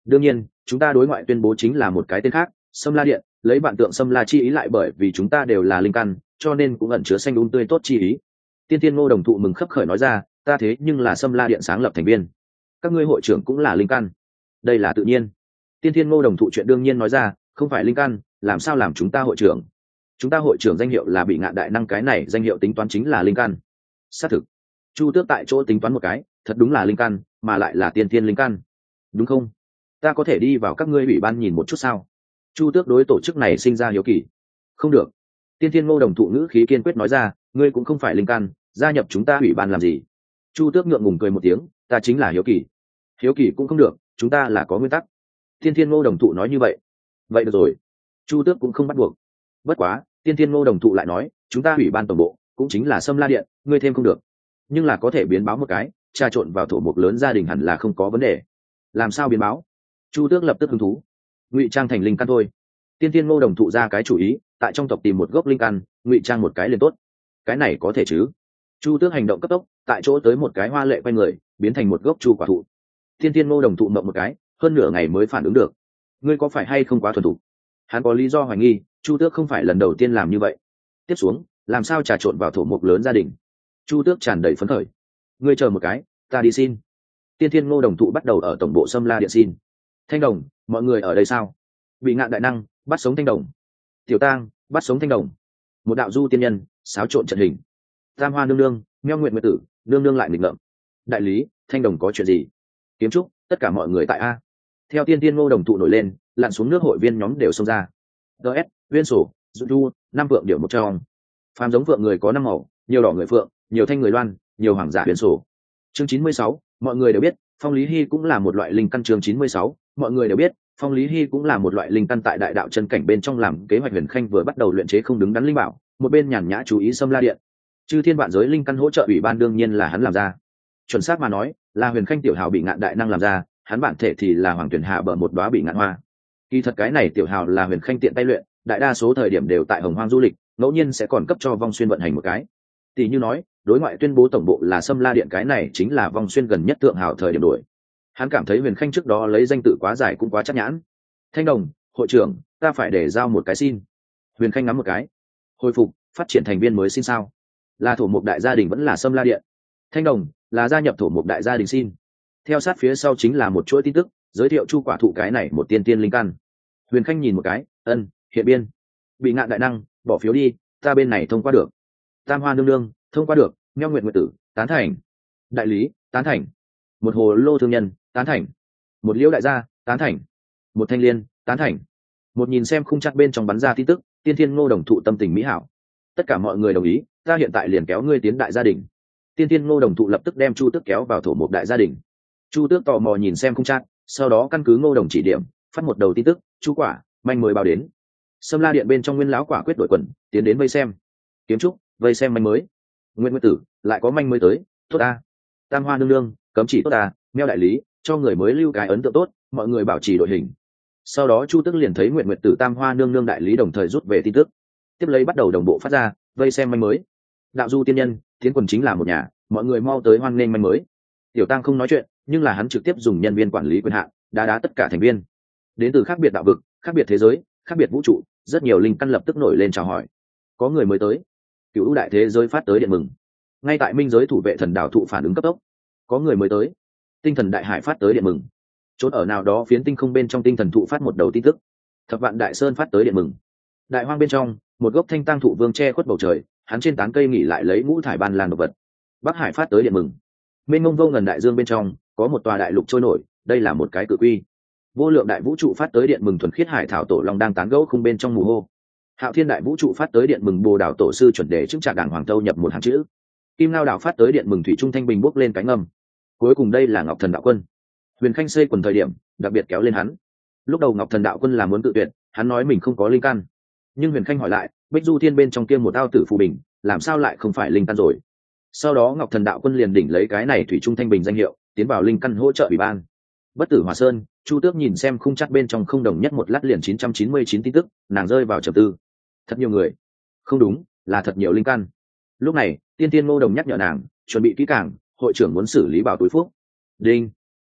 đương nhiên chúng ta đối ngoại tuyên bố chính là một cái tên khác, Sâm La Điện, lấy vạn tượng Sâm La chi ý, lại bởi vì chúng ta đều là linh căn cho nên cũng ẩn chứa xanh um tươi tốt chi ý. Tiên Thiên Ngô Đồng Thụ mừng khấp khởi nói ra, ta thế nhưng là Sâm La Điện sáng lập thành viên, các ngươi hội trưởng cũng là linh căn, đây là tự nhiên. Tiên Thiên Ngô Đồng Thụ chuyện đương nhiên nói ra, không phải linh căn làm sao làm chúng ta hội trưởng? Chúng ta hội trưởng danh hiệu là Bị Ngạn Đại Năng, cái này danh hiệu tính toán chính là linh căn. Xác thực. Chu Tước tại chỗ tính toán một cái, thật đúng là linh căn, mà lại là tiên thiên linh căn, đúng không? Ta có thể đi vào các ngươi ủy ban nhìn một chút sao? Chu Tước đối tổ chức này sinh ra hiếu kỳ. Không được. Tiên Thiên Ngô Đồng Thụ ngữ khí kiên quyết nói ra, ngươi cũng không phải linh căn, gia nhập chúng ta ủy ban làm gì? Chu Tước ngượng ngùng cười một tiếng, ta chính là hiếu kỳ. Hiếu kỳ cũng không được, chúng ta là có nguyên tắc. Tiên Thiên Ngô Đồng Thụ nói như vậy. Vậy được rồi. Chu Tước cũng không bắt buộc. Bất quá, Tiên Thiên Ngô Đồng Thụ lại nói, chúng ta ủy ban tổng bộ cũng chính là Sâm La Điện, ngươi thêm không được, nhưng là có thể biến báo một cái, trà trộn vào thổ mục lớn gia đình hẳn là không có vấn đề. Làm sao biến báo? Chu Tước lập tức hứng thú. Ngụy trang thành linh căn thôi. Tiên Thiên Ngô Đồng Thụ ra cái chủ ý, tại trong tộc tìm một gốc linh căn, ngụy trang một cái liền tốt. Cái này có thể chứ? Chu Tước hành động cấp tốc, tại chỗ tới một cái hoa lệ quay người, biến thành một gốc chu quả thụ. Tiên Thiên Ngô Đồng Thụ mộng một cái, hơn nửa ngày mới phản ứng được. Ngươi có phải hay không quá thuần thục? Hắn có lý do hoài nghi, Chu Tước không phải lần đầu tiên làm như vậy. Tiếp xuống, làm sao trà trộn vào thổ mục lớn gia đình? Chu Tước tràn đầy phấn khởi. Ngươi chờ một cái, ta đi xin. Tiên Thiên Ngô Đồng Thụ bắt đầu ở tổng bộ Sâm La Điện xin. Thanh Đồng, mọi người ở đây sao? Bị Ngạn Đại Năng, bắt sống Thanh Đồng. Tiểu Tang, bắt sống Thanh Đồng. Một đạo du tiên nhân, xáo trộn trận hình. Tam Hoa nương nương, Meo Nguyệt Nguyệt tử, nương nương lại nghịch ngợm. Đại lý, Thanh Đồng có chuyện gì? Kiếm Trúc, tất cả mọi người tại a. Theo Tiên Thiên Ngô Đồng Thụ nổi lên, lặn xuống nước hội viên nhóm đều xông ra. ds Viên sổ, dụ du, năm vượng điệu một trong. Phàm giống vượng người có năm màu, nhiều đỏ người phượng, nhiều thanh người loan, nhiều hoàng giả huyền sổ. Chương chín mươi sáu, mọi người đều biết, Phong Lý Hy cũng là một loại linh căn. Chương chín mươi sáu, mọi người đều biết, Phong Lý Hy cũng là một loại linh căn. Tại đại đạo chân cảnh bên trong làm kế hoạch, Huyền Khanh vừa bắt đầu luyện chế không đứng đắn linh bảo, một bên nhàn nhã chú ý Sâm La Điện. Chư thiên vạn giới linh căn hỗ trợ ủy ban đương nhiên là hắn làm ra. Chuẩn xác mà nói, là Huyền Khanh tiểu hào Bị Ngạn Đại Năng làm ra, hắn bản thể thì là Hoàng Tuyển Hạ bờ một đóa Bị Ngạn Hoa. Kỳ thật cái này tiểu hào là Huyền Khanh tiện tay luyện, đại đa số thời điểm đều tại Hồng Hoang du lịch, ngẫu nhiên sẽ còn cấp cho Vong Xuyên vận hành một cái. Tỷ như nói, đối ngoại tuyên bố tổng bộ là Sâm La Điện, cái này chính là Vong Xuyên gần nhất tượng hào thời điểm đổi. Hắn cảm thấy Huyền Khanh trước đó lấy danh tự quá dài cũng quá chắc nhãn. Thanh Đồng, hội trưởng, ta phải để giao một cái xin. Huyền Khanh ngắm một cái. Hồi phục, phát triển thành viên mới xin sao? Là thổ mục đại gia đình vẫn là Sâm La Điện? Thanh Đồng, là gia nhập thổ mục đại gia đình xin. Theo sát phía sau chính là một chuỗi tin tức, giới thiệu chu quả thụ cái này một tiên tiên linh căn. Huyền Khanh nhìn một cái, ân, hiện biên. Bị Ngạn Đại Năng, bỏ phiếu đi, ta bên này thông qua được. Tam Hoa nương nương, thông qua được. Meo Nguyệt Nguyệt tử, tán thành. Đại lý, tán thành. Một hồ lô thương nhân, tán thành. Một liễu đại gia, tán thành. Một thanh liên, tán thành. Một nhìn xem khung chắc bên trong bắn ra tin tức, Tiên Thiên Ngô Đồng Thụ tâm tình mỹ hảo. Tất cả mọi người đồng ý, ta hiện tại liền kéo ngươi tiến đại gia đình. Tiên Thiên Ngô Đồng Thụ lập tức đem Chu Tước kéo vào thổ một đại gia đình. Chu Tước tò mò nhìn xem khung chắc, sau đó căn cứ Ngô Đồng chỉ điểm, phát một đầu tin tức, chu quả, manh mới báo đến. Sâm La Điện bên trong Nguyên lão quả quyết đội quần, tiến đến vây xem. Kiếm Trúc, vây xem manh mới. Nguyên Nguyên tử, lại có manh mới tới, tốt ta. Tam Hoa nương nương, cấm chỉ tốt ta. Meo đại lý, cho người mới lưu cái ấn tượng tốt, mọi người bảo trì đội hình. Sau đó Chu Tước liền thấy Nguyệt Nguyệt tử Tam Hoa nương nương đại lý đồng thời rút về tin tức, tiếp lấy bắt đầu đồng bộ phát ra, vây xem manh mới. Đạo du tiên nhân, tiến quần chính là một nhà, mọi người mau tới hoan nghênh manh mới. Tiểu Tăng không nói chuyện, nhưng là hắn trực tiếp dùng nhân viên quản lý quyền hạn, đá đá tất cả thành viên. Đến từ khác biệt đạo vực, khác biệt thế giới, khác biệt vũ trụ, rất nhiều linh căn lập tức nổi lên chào hỏi. Có người mới tới. Cựu đại thế giới phát tới điện mừng. Ngay tại minh giới thủ vệ thần đảo thụ phản ứng cấp tốc. Có người mới tới. Tinh thần đại hải phát tới điện mừng. Chốt ở nào đó phiến tinh không bên trong tinh thần thụ phát một đầu tin tức. Thập vạn đại sơn phát tới điện mừng. Đại hoang bên trong, một gốc thanh tăng thụ vương che khuất bầu trời, hắn trên tán cây nghỉ lại lấy ngũ thải ban lan độc vật. Bắc hải phát tới điện mừng. Mênh mông vô ngần đại dương bên trong, có một tòa đại lục trôi nổi, đây là một cái cự quy. Vô lượng đại vũ trụ phát tới điện mừng thuần khiết hải thảo tổ long đang tán gẫu khung bên trong mù hô. Hạo thiên đại vũ trụ phát tới điện mừng bồ đảo tổ sư chuẩn đề chứng trạc đảng hoàng tâu nhập một hàng chữ. Kim lao đảo phát tới điện mừng thủy trung thanh bình bốc lên cánh âm. Cuối cùng đây là ngọc thần đạo quân. Huyền Khanh xây quần thời điểm đặc biệt kéo lên hắn. Lúc đầu ngọc thần đạo quân là muốn tự tuyệt, hắn nói mình không có linh căn, nhưng Huyền Khanh hỏi lại, bích du thiên bên trong kia một ao tử phù bình làm sao lại không phải linh căn rồi? Sau đó ngọc thần đạo quân liền đỉnh lấy cái này thủy trung thanh bình danh hiệu, tiến vào linh căn hỗ trợ ủy ban. Bất tử hòa sơn, Chu Tước nhìn xem khung chắc bên trong không đồng nhất một lát liền chín trăm chín mươi chín tin tức, nàng rơi vào trầm tư. Thật nhiều người, không đúng, là thật nhiều linh căn. Lúc này Tiên Tiên Ngô Đồng nhắc nhở nàng chuẩn bị kỹ càng, hội trưởng muốn xử lý bảo túi phúc. Đinh.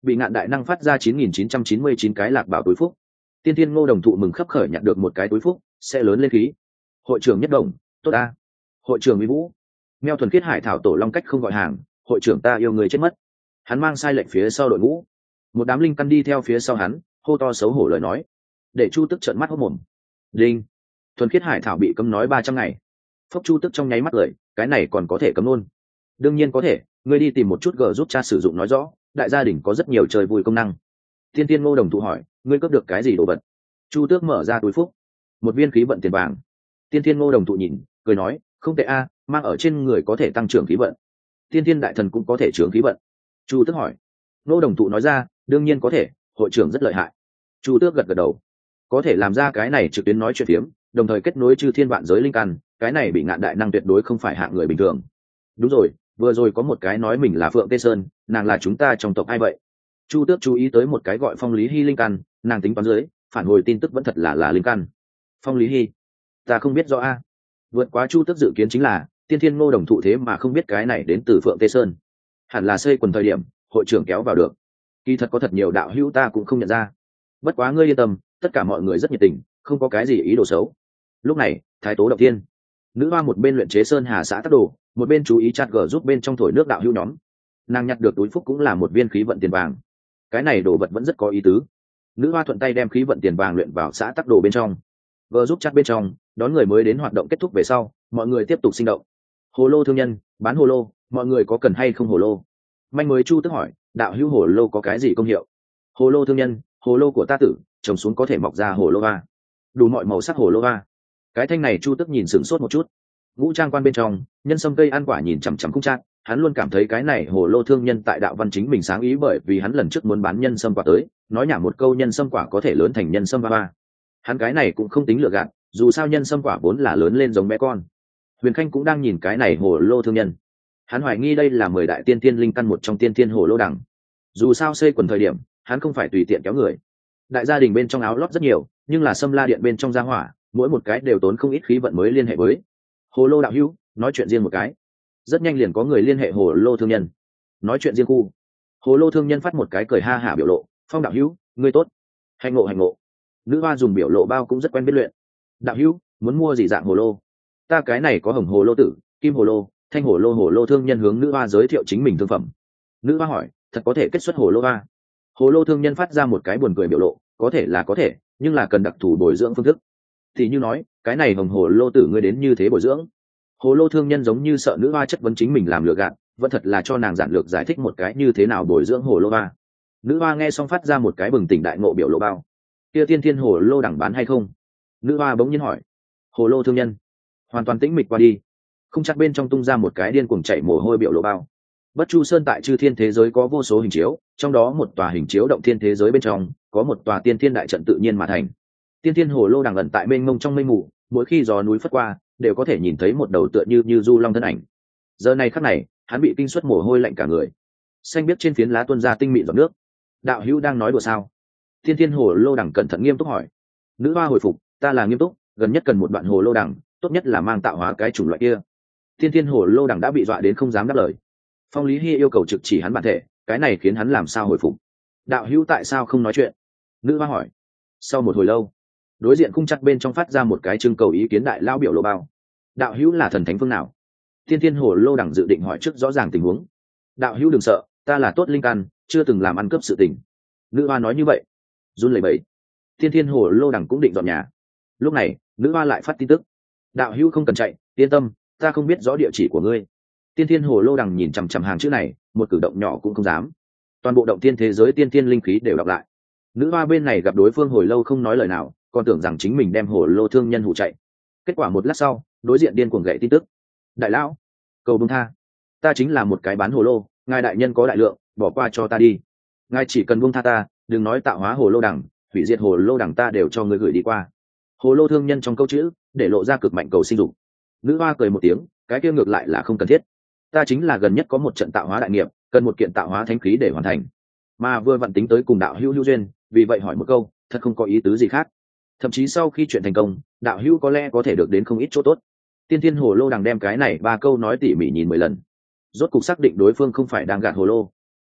bị ngạn đại năng phát ra chín nghìn chín trăm chín mươi chín cái lạc bảo túi phúc. Tiên Thiên Ngô Đồng thụ mừng khấp khởi nhận được một cái túi phúc, sẽ lớn lên khí. Hội trưởng Nhất Đồng, tốt a. Hội trưởng Mỹ Vũ, Meo thuần khiết hải thảo tổ long cách không gọi hàng, hội trưởng ta yêu người chết mất. Hắn mang sai lệnh phía sau đội ngũ, một đám linh căn đi theo phía sau hắn, hô to xấu hổ lời nói, để Chu Tức trợn mắt hốt mồm. Đinh, thuần khiết hải thảo bị cấm nói ba trăm ngày. Phốc Chu Tức trong nháy mắt lời, cái này còn có thể cấm luôn? Đương nhiên có thể, ngươi đi tìm một chút g giúp cha sử dụng nói rõ, đại gia đình có rất nhiều chơi vui công năng. Tiên Tiên Ngô Đồng thụ hỏi, ngươi cướp được cái gì đồ vật? Chu Tước mở ra túi phúc, một viên khí vận tiền vàng. Tiên Tiên Ngô Đồng thụ nhìn, cười nói, không tệ a, mang ở trên người có thể tăng trưởng khí vận. Tiên Tiên đại thần cũng có thể trưởng khí vận. Chu Tước hỏi. Ngô Đồng thụ nói ra, đương nhiên có thể, hội trưởng rất lợi hại. Chu Tước gật gật đầu, có thể làm ra cái này trực tuyến nói chuyện phiếm, đồng thời kết nối chư thiên vạn giới linh căn, cái này bị ngạn đại năng tuyệt đối không phải hạng người bình thường. Đúng rồi, vừa rồi có một cái nói mình là Phượng Tê Sơn, nàng là chúng ta trong tộc ai vậy? Chu Tước chú ý tới một cái gọi Phong Lý Hy linh căn, nàng tính toán dưới, phản hồi tin tức vẫn thật là là linh căn. Phong Lý Hy, ta không biết rõ a. Vượt quá Chu Tước dự kiến chính là Tiên Thiên Ngô Đồng thụ thế mà không biết cái này đến từ Phượng Tê Sơn, hẳn là xây quần thời điểm hội trưởng kéo vào được. Kỳ thật có thật nhiều đạo hữu ta cũng không nhận ra. Bất quá ngươi yên tâm, tất cả mọi người rất nhiệt tình, không có cái gì ý đồ xấu. Lúc này, Thái Tố động thiên, nữ hoa một bên luyện chế sơn hà xã tắc đồ, một bên chú ý chặt gở giúp bên trong thổi nước đạo hữu nhóm. Nàng nhặt được túi phúc cũng là một viên khí vận tiền vàng, cái này đồ vật vẫn rất có ý tứ. Nữ hoa thuận tay đem khí vận tiền vàng luyện vào xã tắc đồ bên trong. Gở giúp chặt bên trong đón người mới đến hoạt động kết thúc về sau, mọi người tiếp tục sinh động. Hồ lô thương nhân bán hồ lô, mọi người có cần hay không hồ lô? Manh mới Chu Tức hỏi, đạo hữu hồ lô có cái gì công hiệu? Hồ lô thương nhân, hồ lô của ta tử trồng xuống có thể mọc ra hồ lô va, đủ mọi màu sắc hồ lô va. Cái thanh này Chu Tức nhìn sửng sốt một chút. Ngũ trang quan bên trong nhân sâm cây ăn quả nhìn chằm chằm không chát, hắn luôn cảm thấy cái này hồ lô thương nhân tại đạo văn chính mình sáng ý, bởi vì hắn lần trước muốn bán nhân sâm quả tới, nói nhảm một câu nhân sâm quả có thể lớn thành nhân sâm va va. Hắn cái này cũng không tính lựa gạt, dù sao nhân sâm quả vốn là lớn lên giống bé con. Huyền Khanh cũng đang nhìn cái này hồ lô thương nhân, hắn hoài nghi đây là mười đại tiên tiên linh căn một trong tiên tiên hồ lô đẳng. Dù sao xây quần thời điểm hắn không phải tùy tiện kéo người. Đại gia đình bên trong áo lót rất nhiều, nhưng là Sâm La điện bên trong gia hỏa, mỗi một cái đều tốn không ít khí vận mới liên hệ với hồ lô đạo hữu. Nói chuyện riêng một cái, rất nhanh liền có người liên hệ hồ lô thương nhân. Nói chuyện riêng khu, hồ lô thương nhân phát một cái cười ha hả biểu lộ, Phong đạo hữu, ngươi tốt. Hành ngộ hành ngộ. Nữ hoa dùng biểu lộ bao cũng rất quen biết luyện. Đạo hữu muốn mua gì dạng hồ lô? Ta cái này có hồng hồ lô tử, kim hồ lô, thanh hồ lô. Hồ lô thương nhân hướng nữ hoa giới thiệu chính mình thương phẩm. Nữ hoa hỏi, thật có thể kết xuất hồ lô hoa? Hồ lô thương nhân phát ra một cái buồn cười biểu lộ, có thể là có thể, nhưng là cần đặc thù bồi dưỡng phương thức. Thì như nói, cái này hồng hồ lô tử ngươi đến như thế bồi dưỡng. Hồ lô thương nhân giống như sợ nữ hoa chất vấn chính mình làm lừa gạt, vẫn thật là cho nàng giản lược giải thích một cái như thế nào bồi dưỡng hồ lô hoa. Nữ hoa nghe xong phát ra một cái bừng tỉnh đại ngộ biểu lộ bao. Kia tiên thiên hồ lô đẳng bán hay không? Nữ hoa bỗng nhiên hỏi. Hồ lô thương nhân hoàn toàn tĩnh mịch qua đi, không chắc bên trong tung ra một cái điên cuồng chảy mồ hôi biểu lộ bao. Bất Chu Sơn tại chư thiên thế giới có vô số hình chiếu, trong đó một tòa hình chiếu động thiên thế giới bên trong có một tòa tiên thiên đại trận tự nhiên mà thành. Tiên thiên hồ lô đằng ẩn tại mênh mông trong mây mù, mỗi khi gió núi phất qua đều có thể nhìn thấy một đầu tựa như như du long thân ảnh. Giờ này khắc này hắn bị kinh suất mồ hôi lạnh cả người, xanh biếc trên phiến lá tuôn ra tinh mịn giọt nước. Đạo hữu đang nói đùa sao? Tiên thiên hồ lô đằng cẩn thận nghiêm túc hỏi. Nữ hoa hồi phục, ta là nghiêm túc, gần nhất cần một đoạn hồ lô đằng, tốt nhất là mang tạo hóa cái chủng loại kia. Tiên thiên hồ lô đằng đã bị dọa đến không dám đáp lời. Phong Lý Hy yêu cầu trực chỉ hắn bản thể, cái này khiến hắn làm sao hồi phục. Đạo hữu tại sao không nói chuyện? Nữ hoa hỏi. Sau một hồi lâu, đối diện khung chắc bên trong phát ra một cái trưng cầu ý kiến đại lao biểu lộ bao. Đạo hữu là thần thánh phương nào? Tiên thiên hồ lô đẳng dự định hỏi trước rõ ràng tình huống. Đạo hữu đừng sợ, ta là tốt linh căn, chưa từng làm ăn cướp sự tình. Nữ hoa nói như vậy, run lẩy bẩy. Tiên thiên hồ lô đẳng cũng định dọn nhà. Lúc này nữ hoa lại phát tin tức. Đạo hữu không cần chạy, yên tâm, ta không biết rõ địa chỉ của ngươi. Tiên thiên hồ lô đằng nhìn chằm chằm hàng chữ này, một cử động nhỏ cũng không dám. Toàn bộ động tiên thế giới tiên thiên linh khí đều đọc lại. Nữ hoa bên này gặp đối phương hồi lâu không nói lời nào, còn tưởng rằng chính mình đem hồ lô thương nhân hụ chạy. Kết quả một lát sau, đối diện điên cuồng gậy tin tức. Đại lão, cầu buông tha, ta chính là một cái bán hồ lô, ngài đại nhân có đại lượng, bỏ qua cho ta đi. Ngài chỉ cần buông tha ta, đừng nói tạo hóa hồ lô đằng, hủy diệt hồ lô đằng ta đều cho người gửi đi qua. Hồ lô thương nhân trong câu chữ để lộ ra cực mạnh cầu sinh dục. Nữ hoa cười một tiếng, cái kia ngược lại là không cần thiết. Ta chính là gần nhất có một trận tạo hóa đại nghiệp, cần một kiện tạo hóa thánh khí để hoàn thành, mà vừa vặn tính tới cùng đạo hữu hữu duyên, vì vậy hỏi một câu, thật không có ý tứ gì khác. Thậm chí sau khi chuyện thành công, đạo hữu có lẽ có thể được đến không ít chỗ tốt. Tiên thiên hồ lô đằng đem cái này ba câu nói tỉ mỉ nhìn mười lần, rốt cục xác định đối phương không phải đang gạt hồ lô.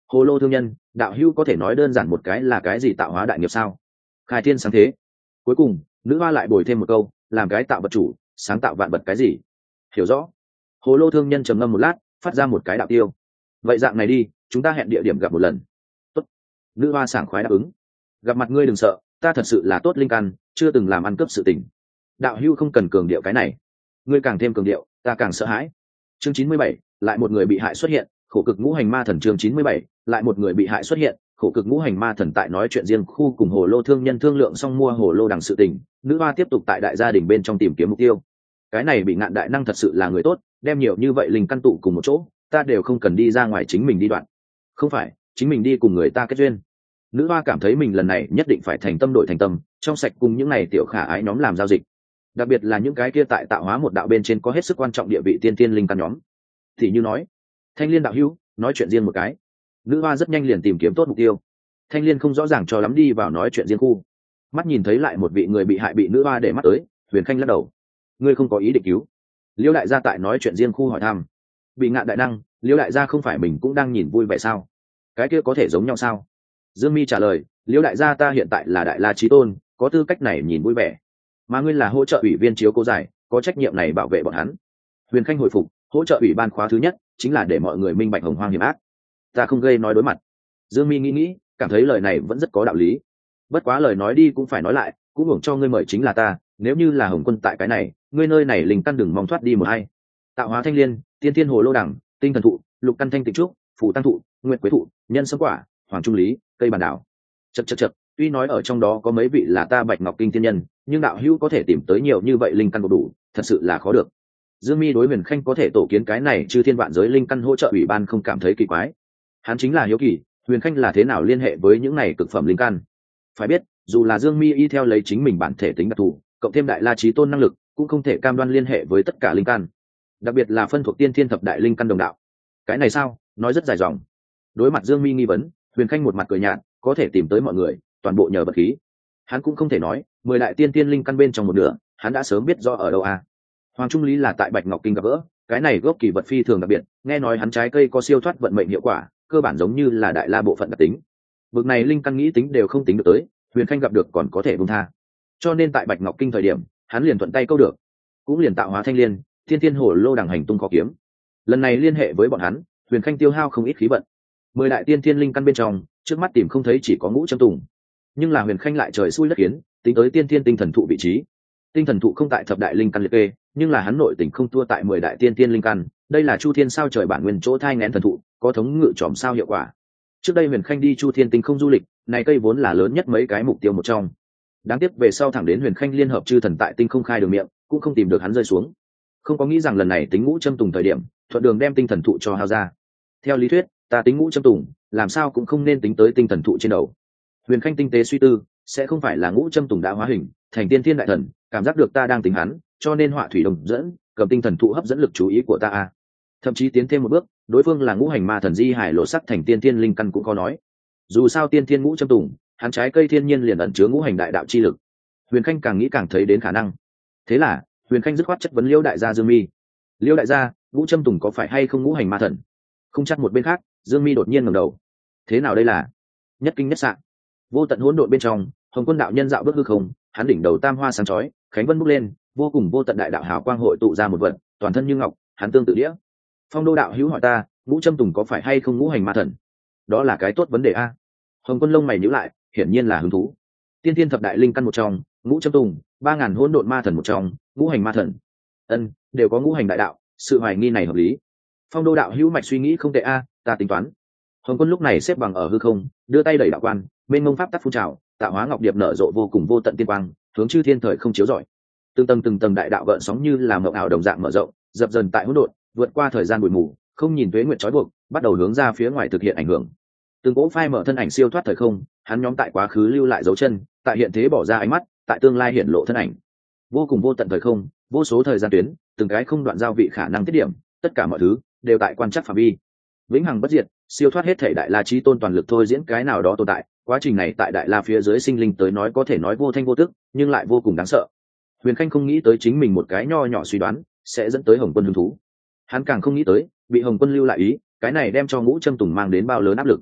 Hồ lô thương nhân, đạo hữu có thể nói đơn giản một cái là cái gì tạo hóa đại nghiệp sao? Khai thiên sáng thế. Cuối cùng nữ hoa lại bồi thêm một câu, làm cái tạo vật chủ, sáng tạo vạn vật cái gì? Hiểu rõ. Hồ lô thương nhân trầm ngâm một lát, phát ra một cái đạo tiêu. Vậy dạng này đi, chúng ta hẹn địa điểm gặp một lần. Tốt. Nữ hoa sảng khoái đáp ứng. Gặp mặt ngươi đừng sợ, ta thật sự là tốt linh căn, chưa từng làm ăn cướp sự tình. Đạo hữu không cần cường điệu cái này, ngươi càng thêm cường điệu, ta càng sợ hãi. Chương chín mươi bảy, lại một người bị hại xuất hiện, khổ cực ngũ hành ma thần. Chương chín mươi bảy, lại một người bị hại xuất hiện, khổ cực ngũ hành ma thần. Tại nói chuyện riêng khu cùng hồ lô thương nhân thương lượng xong mua hồ lô đằng sự tình, nữ hoa tiếp tục tại đại gia đình bên trong tìm kiếm mục tiêu. Cái này bị ngạn đại năng thật sự là người tốt, đem nhiều như vậy linh căn tụ cùng một chỗ, ta đều không cần đi ra ngoài chính mình đi đoạn. Không phải, chính mình đi cùng người ta kết duyên. Nữ hoa cảm thấy mình lần này nhất định phải thành tâm đổi thành tâm, trong sạch cùng những này tiểu khả ái nhóm làm giao dịch. Đặc biệt là những cái kia tại tạo hóa một đạo bên trên có hết sức quan trọng địa vị tiên tiên linh căn nhóm. Thì như nói, Thanh Liên đạo hữu, nói chuyện riêng một cái. Nữ hoa rất nhanh liền tìm kiếm tốt mục tiêu. Thanh Liên không rõ ràng cho lắm đi vào nói chuyện riêng khu. Mắt nhìn thấy lại một vị người bị hại bị nữ hoa để mắt tới, Huyền Khanh lắc đầu. Ngươi không có ý định cứu. Liêu đại gia tại nói chuyện riêng khu hỏi thăm. Bị ngạn đại năng, Liêu đại gia không phải mình cũng đang nhìn vui vẻ sao? Cái kia có thể giống nhau sao? Dương Mi trả lời, Liêu đại gia ta hiện tại là đại la chí tôn, có tư cách này nhìn vui vẻ. Mà ngươi là hỗ trợ ủy viên chiếu cố giải, có trách nhiệm này bảo vệ bọn hắn. Huyền Khanh hồi phục, hỗ trợ ủy ban khóa thứ nhất chính là để mọi người minh bạch hồng hoang hiểm ác. Ta không gây nói đối mặt. Dương Mi nghĩ nghĩ, cảm thấy lời này vẫn rất có đạo lý. Bất quá lời nói đi cũng phải nói lại, cũng hưởng cho ngươi mời chính là ta, nếu như là Hồng Quân tại cái này, ngươi nơi này linh căn đừng mong thoát đi một hay. Tạo hóa thanh liên, tiên tiên hồ lô đẳng, tinh thần thụ, lục căn thanh tịnh trúc, phù tăng thụ, nguyệt quế thụ, nhân sâm quả, hoàng trung lý, cây bản đảo. Chậc chậc chậc, tuy nói ở trong đó có mấy vị là ta Bạch Ngọc Kinh tiên nhân, nhưng đạo hữu có thể tìm tới nhiều như vậy linh căn đủ, thật sự là khó được. Dương Mi đối Huyền Khanh có thể tổ kiến cái này chư thiên vạn giới linh căn hỗ trợ ủy ban không cảm thấy kỳ quái. Hắn chính là hiếu kỳ, Huyền Khanh là thế nào liên hệ với những này cực phẩm linh căn. Phải biết, dù là Dương Mi y theo lấy chính mình bản thể tính đặc thù, cộng thêm đại la chí tôn năng lực, cũng không thể cam đoan liên hệ với tất cả linh căn. Đặc biệt là phân thuộc tiên thiên thập đại linh căn đồng đạo. Cái này sao? Nói rất dài dòng. Đối mặt Dương Mi nghi vấn, Huyền Khanh một mặt cười nhạt, có thể tìm tới mọi người, toàn bộ nhờ vật khí. Hắn cũng không thể nói, mười đại tiên tiên linh căn bên trong một nửa, hắn đã sớm biết rõ ở đâu à. Hoàng Trung Lý là tại Bạch Ngọc Kinh gặp gỡ, cái này gốc kỳ vật phi thường đặc biệt, nghe nói hắn trái cây có siêu thoát vận mệnh hiệu quả, cơ bản giống như là đại la bộ phận đặc tính. Vực này linh căn nghĩ tính đều không tính được tới, Huyền Khanh gặp được còn có thể buông tha. Cho nên tại Bạch Ngọc Kinh thời điểm, hắn liền thuận tay câu được, cũng liền tạo hóa thanh liên, thiên thiên hồ lô đằng hành tung khó kiếm. Lần này liên hệ với bọn hắn, Huyền Khanh tiêu hao không ít khí vận. Mười đại tiên thiên linh căn bên trong, trước mắt tìm không thấy chỉ có ngũ châm tùng, nhưng là Huyền Khanh lại trời xui đất khiến, tính tới tiên thiên tinh thần thụ vị trí. Tinh thần thụ không tại thập đại linh căn liệt kê, nhưng là hắn nội tình không thua tại mười đại tiên tiên linh căn, đây là Chu Thiên sao trời bản nguyên chỗ thai nghén thần thụ, có thống ngự tròm sao hiệu quả. Trước đây Huyền Khanh đi Chu Thiên tinh không du lịch, này cây vốn là lớn nhất mấy cái mục tiêu một trong. Đáng tiếc về sau thẳng đến Huyền Khanh liên hợp chư thần tại tinh không khai đường miệng, cũng không tìm được hắn rơi xuống. Không có nghĩ rằng lần này tính ngũ châm tùng thời điểm, thuận đường đem tinh thần thụ cho hao ra. Theo lý thuyết, ta tính ngũ châm tùng, làm sao cũng không nên tính tới tinh thần thụ trên đầu. Huyền Khanh tinh tế suy tư, sẽ không phải là ngũ châm tùng đã hóa hình thành tiên thiên đại thần, cảm giác được ta đang tính hắn, cho nên họa thủy đồng dẫn, cầm tinh thần thụ hấp dẫn lực chú ý của ta a. Thậm chí tiến thêm một bước, đối phương là ngũ hành ma thần di hải lộ sắc thành tiên thiên linh căn cũng có nói. Dù sao tiên thiên ngũ châm tùng, hắn trái cây thiên nhiên liền ẩn chứa ngũ hành đại đạo chi lực. Huyền Khanh càng nghĩ càng thấy đến khả năng. Thế là, Huyền Khanh dứt khoát chất vấn Liêu đại gia Dương Mi. Liêu đại gia, ngũ châm tùng có phải hay không ngũ hành ma thần? Không chắc một bên khác, Dương Mi đột nhiên ngẩng đầu. Thế nào đây là? Nhất kinh nhất sạn. Vô tận hỗn độn bên trong, Hồng Quân đạo nhân dạo bước hư không, hắn đỉnh đầu tam hoa sáng chói, khánh vân bốc lên, vô cùng vô tận đại đạo hào quang hội tụ ra một vật, toàn thân như ngọc, hắn tương tự đĩa. Phong Đô đạo hữu hỏi ta, ngũ châm tùng có phải hay không ngũ hành ma thần? Đó là cái tốt vấn đề a. Hồng Quân lông mày nhíu lại, hiển nhiên là hứng thú. Tiên thiên thập đại linh căn một trong, ngũ châm tùng, ba ngàn hỗn độn ma thần một trong, ngũ hành ma thần. Ân, đều có ngũ hành đại đạo, sự hoài nghi này hợp lý. Phong Đô đạo hữu mạch suy nghĩ không tệ a, ta tính toán. Hồng Quân lúc này xếp bằng ở hư không, đưa tay đẩy đạo quan, bên mông pháp tắc phun trào, tạo hóa ngọc điệp nở rộ vô cùng vô tận tiên quang, hướng chư thiên thời không chiếu rọi. Từng tầng từng tầng đại đạo gợn sóng như là mộng ảo đồng dạng mở rộng, dập dần tại hỗn độn, vượt qua thời gian bụi mù, không nhìn tuế nguyệt trói buộc, bắt đầu hướng ra phía ngoài thực hiện ảnh hưởng. Từng cỗ phai mở thân ảnh siêu thoát thời không, hắn nhóm tại quá khứ lưu lại dấu chân, tại hiện thế bỏ ra ánh mắt, tại tương lai hiện lộ thân ảnh. Vô cùng vô tận thời không, vô số thời gian tuyến, từng cái không đoạn giao vị khả năng tiết điểm, tất cả mọi thứ đều tại quan trắc phạm vi. Vĩnh hằng bất diệt, siêu thoát hết thể đại la chí tôn toàn lực thôi diễn cái nào đó tồn tại, quá trình này tại đại la phía dưới sinh linh tới nói có thể nói vô thanh vô tức, nhưng lại vô cùng đáng sợ. Huyền Khanh không nghĩ tới chính mình một cái nho nhỏ suy đoán sẽ dẫn tới Hồng Quân hứng thú. Hắn càng không nghĩ tới bị Hồng Quân lưu lại ý, cái này đem cho ngũ châm tùng mang đến bao lớn áp lực.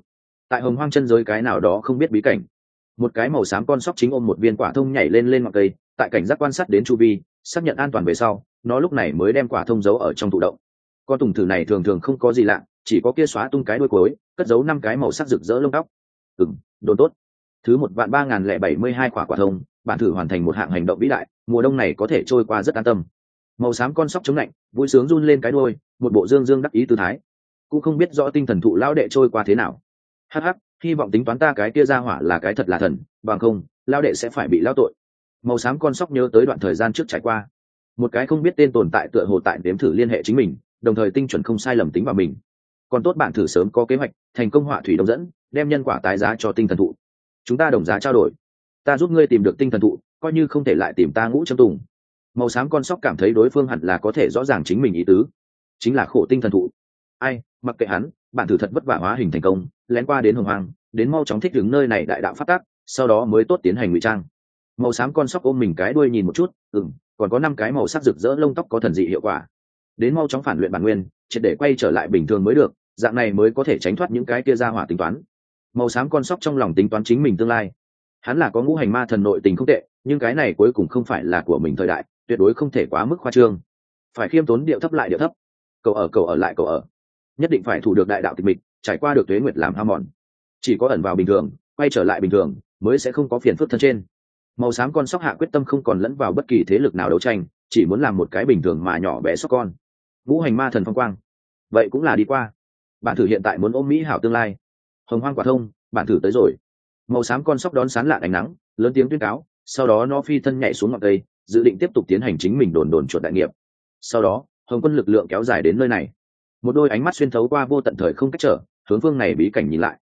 tại hồng hoang chân giới cái nào đó không biết bí cảnh, một cái màu xám con sóc chính ôm một viên quả thông nhảy lên lên ngọn cây, tại cảnh giác quan sát đến chu vi, xác nhận an toàn về sau, nó lúc này mới đem quả thông giấu ở trong thụ động. Con tùng thử này thường thường không có gì lạ, chỉ có kia xóa tung cái đuôi cối, cất giấu năm cái màu sắc rực rỡ lông tóc. Ừm, đồn tốt. Thứ một vạn ba ngàn lẻ bảy mươi hai quả quả thông, bạn thử hoàn thành một hạng hành động vĩ đại, mùa đông này có thể trôi qua rất an tâm. Màu xám con sóc chống lạnh, vui sướng run lên cái đuôi, một bộ dương dương đắc ý tư thái. Cũng không biết rõ tinh thần thụ lão đệ trôi qua thế nào. Hắc hắc, hy vọng tính toán ta cái kia ra hỏa là cái thật là thần, bằng không, lão đệ sẽ phải bị lão tội. Màu xám con sóc nhớ tới đoạn thời gian trước trải qua, một cái không biết tên tồn tại tựa hồ tại đếm thử liên hệ chính mình, đồng thời tinh chuẩn không sai lầm tính vào mình. Còn tốt bạn thử sớm có kế hoạch, thành công họa thủy đồng dẫn, đem nhân quả tái giá cho tinh thần thụ. Chúng ta đồng giá trao đổi, ta giúp ngươi tìm được tinh thần thụ, coi như không thể lại tìm ta ngũ châm tùng. Màu xám con sóc cảm thấy đối phương hẳn là có thể rõ ràng chính mình ý tứ, chính là khổ tinh thần thụ. Ai, mặc kệ hắn, bạn thử thật vất vả hóa hình thành công, lén qua đến hồng hoang, đến mau chóng thích ứng nơi này đại đạo phát tác, sau đó mới tốt tiến hành ngụy trang. Màu xám con sóc ôm mình cái đuôi nhìn một chút, ừm, còn có năm cái màu sắc rực rỡ lông tóc có thần dị hiệu quả. Đến mau chóng phản luyện bản nguyên, triệt để quay trở lại bình thường mới được, dạng này mới có thể tránh thoát những cái kia ra hỏa tính toán. Màu xám con sóc trong lòng tính toán chính mình tương lai. Hắn là có ngũ hành ma thần nội tình không tệ, nhưng cái này cuối cùng không phải là của mình thời đại, tuyệt đối không thể quá mức khoa trương. Phải khiêm tốn điệu thấp lại điệu thấp. Cầu ở cầu ở lại cầu ở. Nhất định phải thủ được đại đạo tịch mịch, trải qua được tuế nguyệt làm hao mòn. Chỉ có ẩn vào bình thường, quay trở lại bình thường, mới sẽ không có phiền phức thân trên. Màu xám con sóc hạ quyết tâm không còn lẫn vào bất kỳ thế lực nào đấu tranh, chỉ muốn làm một cái bình thường mà nhỏ bé sóc con. Ngũ hành ma thần phong quang, vậy cũng là đi qua. Bạn thử hiện tại muốn ôm mỹ hảo tương lai. Hồng hoang quả thông, bạn thử tới rồi. Màu xám con sóc đón sán lạn ánh nắng, lớn tiếng tuyên cáo, sau đó nó phi thân nhảy xuống ngọn cây, dự định tiếp tục tiến hành chính mình đồn đồn chuột đại nghiệp. Sau đó, hồng quân lực lượng kéo dài đến nơi này. Một đôi ánh mắt xuyên thấu qua vô tận thời không cách trở, hướng phương này bí cảnh nhìn lại.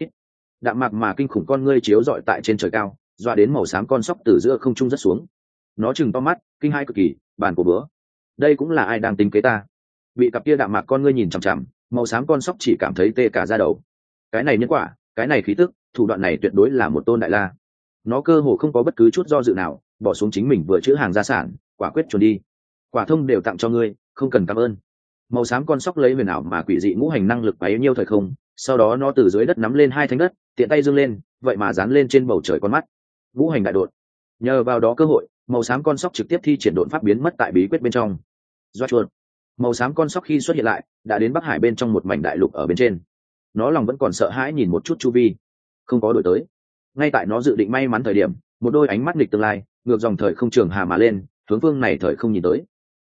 Đạm mạc mà kinh khủng con ngươi chiếu rọi tại trên trời cao, dọa đến màu xám con sóc từ giữa không trung rất xuống. Nó chừng to mắt, kinh hai cực kỳ, bàn của bữa. Đây cũng là ai đang tính kế ta? Bị cặp kia đạm mạc con ngươi nhìn chằm chằm, màu xám con sóc chỉ cảm thấy tê cả da đầu. Cái này nhân quả, cái này khí tức, thủ đoạn này tuyệt đối là một tôn đại la. Nó cơ hồ không có bất cứ chút do dự nào, bỏ xuống chính mình vừa chữ hàng gia sản, quả quyết chuẩn đi. Quả thông đều tặng cho ngươi, không cần cảm ơn. Màu xám con sóc lấy huyền ảo mà quỷ dị ngũ hành năng lực bấy nhiêu thời không, sau đó nó từ dưới đất nắm lên hai thánh đất, tiện tay giương lên, vậy mà dán lên trên bầu trời con mắt. Ngũ hành đại đột. Nhờ vào đó cơ hội, màu xám con sóc trực tiếp thi triển độn pháp biến mất tại bí quyết bên trong. Doa chuột. Màu xám con sóc khi xuất hiện lại, đã đến Bắc Hải bên trong một mảnh đại lục ở bên trên. Nó lòng vẫn còn sợ hãi nhìn một chút chu vi, không có đổi tới. Ngay tại nó dự định may mắn thời điểm, một đôi ánh mắt nghịch tương lai, ngược dòng thời không trường hà mà lên, hướng phương này thời không nhìn tới.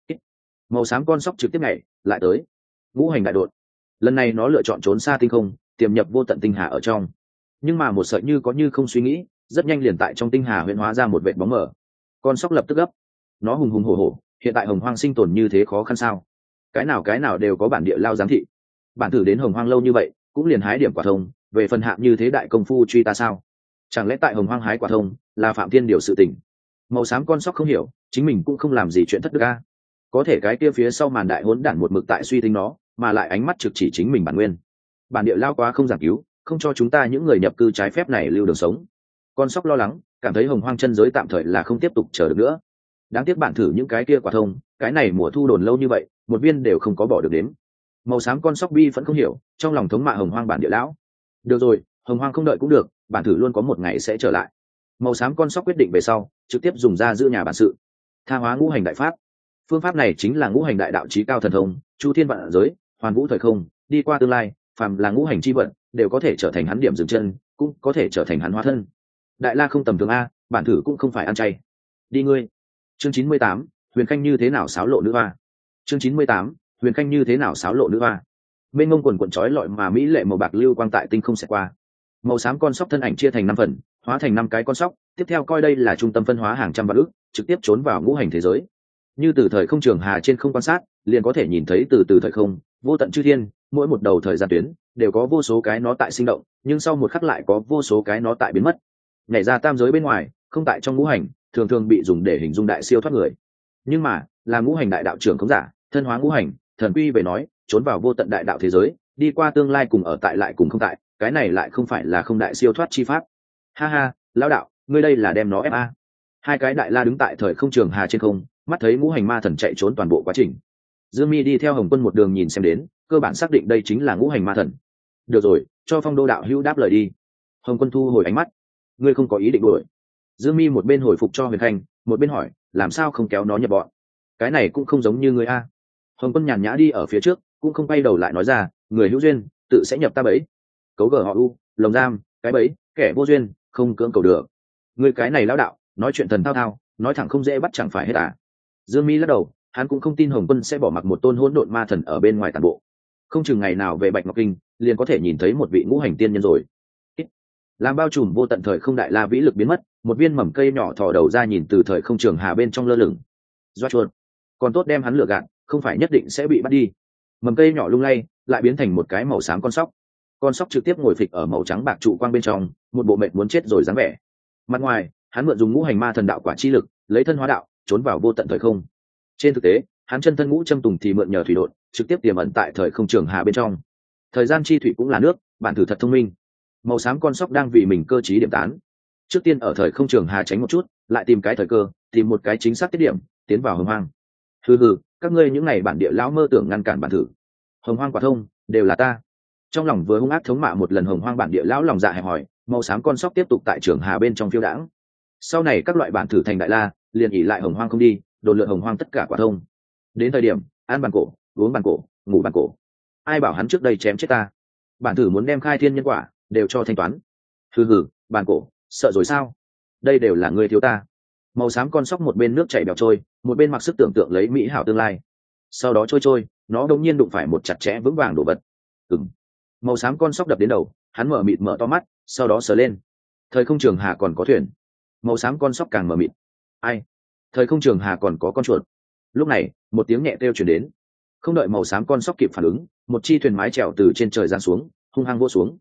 Màu xám con sóc trực tiếp nhảy lại tới. Ngũ hành đại đột. Lần này nó lựa chọn trốn xa tinh không, tiềm nhập vô tận tinh hà ở trong. Nhưng mà một sợi như có như không suy nghĩ, rất nhanh liền tại trong tinh hà huyễn hóa ra một vệt bóng mờ. Con sóc lập tức gấp. Nó hùng hùng hổ hổ, hiện tại hồng hoang sinh tồn như thế khó khăn sao? Cái nào cái nào đều có bản địa lao giám thị. Bản thử đến hồng hoang lâu như vậy, cũng liền hái điểm quả thông, về phần hạng như thế đại công phu truy ta sao? Chẳng lẽ tại hồng hoang hái quả thông là phạm thiên điều sự tình? Màu xám con sóc không hiểu, chính mình cũng không làm gì chuyện thất đức a. Có thể cái kia phía sau màn đại hỗn đản một mực tại suy tính nó, mà lại ánh mắt trực chỉ chính mình bản nguyên. Bản địa lao quá không giảng cứu, không cho chúng ta những người nhập cư trái phép này lưu đường sống. Con sóc lo lắng, cảm thấy hồng hoang chân giới tạm thời là không tiếp tục chờ được nữa. Đáng tiếc bản thử những cái kia quả thông, cái này mùa thu đồn lâu như vậy, một viên đều không có bỏ được đếm. Màu xám con sóc bi vẫn không hiểu, trong lòng thống mạ hồng hoang bản địa lão. Được rồi, hồng hoang không đợi cũng được, bản thử luôn có một ngày sẽ trở lại. Màu xám con sóc quyết định về sau, trực tiếp dùng ra giữ nhà bản sự, tha hóa ngũ hành đại pháp. Phương pháp này chính là ngũ hành đại đạo chí cao thần thông, chu thiên vạn giới, hoàn vũ thời không, đi qua tương lai, phàm là ngũ hành chi vận, đều có thể trở thành hắn điểm dừng chân, cũng có thể trở thành hắn hóa thân. Đại la không tầm thường a, bản thử cũng không phải ăn chay. Đi ngươi. Chương chín mươi tám, huyền khanh như thế nào xáo lộ nữ hoa. Chương chín mươi tám, huyền khanh như thế nào xáo lộ nữ hoa. Bên ngông quần quần trói lọi mà mỹ lệ màu bạc lưu quang tại tinh không sẽ qua. Màu xám con sóc thân ảnh chia thành năm phần, hóa thành năm cái con sóc, tiếp theo coi đây là trung tâm phân hóa hàng trăm vạn ức, trực tiếp trốn vào ngũ hành thế giới. Như từ thời không trường hà trên không quan sát, liền có thể nhìn thấy từ từ thời không, vô tận chư thiên, mỗi một đầu thời gian tuyến đều có vô số cái nó tại sinh động, nhưng sau một khắc lại có vô số cái nó tại biến mất. Nhảy ra tam giới bên ngoài, không tại trong ngũ hành, thường thường bị dùng để hình dung đại siêu thoát người. Nhưng mà, là ngũ hành đại đạo trưởng không giả, thân hóa ngũ hành, thần quy về nói, trốn vào vô tận đại đạo thế giới, đi qua tương lai cùng ở tại lại cùng không tại, cái này lại không phải là không đại siêu thoát chi pháp. Ha ha, lão đạo, ngươi đây là đem nó ép a. Hai cái đại la đứng tại thời không trường hà trên không, mắt thấy ngũ hành ma thần chạy trốn toàn bộ quá trình. Dương Mi đi theo Hồng Quân một đường nhìn xem đến, cơ bản xác định đây chính là ngũ hành ma thần. Được rồi, cho Phong Đô đạo hữu đáp lời đi. Hồng Quân thu hồi ánh mắt. Ngươi không có ý định đuổi. Dương Mi một bên hồi phục cho Huyền Khanh, một bên hỏi, làm sao không kéo nó nhập bọn? Cái này cũng không giống như ngươi a. Hồng Quân nhàn nhã đi ở phía trước, cũng không quay đầu lại nói ra, người hữu duyên tự sẽ nhập ta bẫy. Cấu gở họ u, lồng giam, cái bẫy, kẻ vô duyên không cưỡng cầu được. Ngươi cái này lão đạo, nói chuyện thần thao thao, nói thẳng không dễ bắt chẳng phải hết à? Dương Mi lắc đầu, hắn cũng không tin Hồng Quân sẽ bỏ mặc một tôn hỗn độn ma thần ở bên ngoài tàn bộ. Không chừng ngày nào về Bạch Ngọc Kinh, liền có thể nhìn thấy một vị ngũ hành tiên nhân rồi. Làm bao trùm vô tận thời không đại la vĩ lực biến mất, một viên mầm cây nhỏ thò đầu ra nhìn từ thời không trường hà bên trong lơ lửng. Doa chuột, còn tốt đem hắn lừa gạt, không phải nhất định sẽ bị bắt đi. Mầm cây nhỏ lung lay, lại biến thành một cái màu xám con sóc. Con sóc trực tiếp ngồi phịch ở màu trắng bạc trụ quang bên trong, một bộ mệt muốn chết rồi dáng vẻ. Mặt ngoài, hắn mượn dùng ngũ hành ma thần đạo quả chi lực, lấy thân hóa đạo, trốn vào vô tận thời không. Trên thực tế, hắn chân thân ngũ châm tùng thì mượn nhờ thủy độn, trực tiếp tiềm ẩn tại thời không trường hà bên trong. Thời gian chi thủy cũng là nước, bản thử thật thông minh. Màu xám con sóc đang vì mình cơ trí điểm tán. Trước tiên ở thời không trường hà tránh một chút, lại tìm cái thời cơ, tìm một cái chính xác tiết điểm, tiến vào hồng hoang. Hừ hừ, các ngươi những này bản địa lão mơ tưởng ngăn cản bản thử. Hồng hoang quả thông, đều là ta. Trong lòng vừa hung ác thống mạ một lần hồng hoang bản địa lão lòng dạ hẹp hòi, màu xám con sóc tiếp tục tại trường hà bên trong phiêu đãng. Sau này các loại bản thử thành đại la, liền ỉ lại hồng hoang không đi, đồn lượn hồng hoang tất cả quả thông. Đến thời điểm, ăn bàn cổ, uống bàn cổ, ngủ bàn cổ. Ai bảo hắn trước đây chém chết ta? Bản thử muốn đem khai thiên nhân quả, đều cho thanh toán. Hừ hừ, bàn cổ, sợ rồi sao? Đây đều là người thiếu ta. Màu xám con sóc một bên nước chảy bèo trôi, một bên mặc sức tưởng tượng lấy mỹ hảo tương lai. Sau đó trôi trôi, nó đột nhiên đụng phải một chặt chẽ vững vàng đồ vật. Ừm. Màu xám con sóc đập đến đầu, hắn mở mịt mở to mắt, sau đó sờ lên. Thời không trường hà còn có thuyền. Màu xám con sóc càng mở mịt. Ai? Thời không trường hà còn có con chuột. Lúc này, một tiếng nhẹ kêu truyền đến. Không đợi màu xám con sóc kịp phản ứng, một chi thuyền mái chèo từ trên trời giáng xuống, hung hăng vỗ xuống.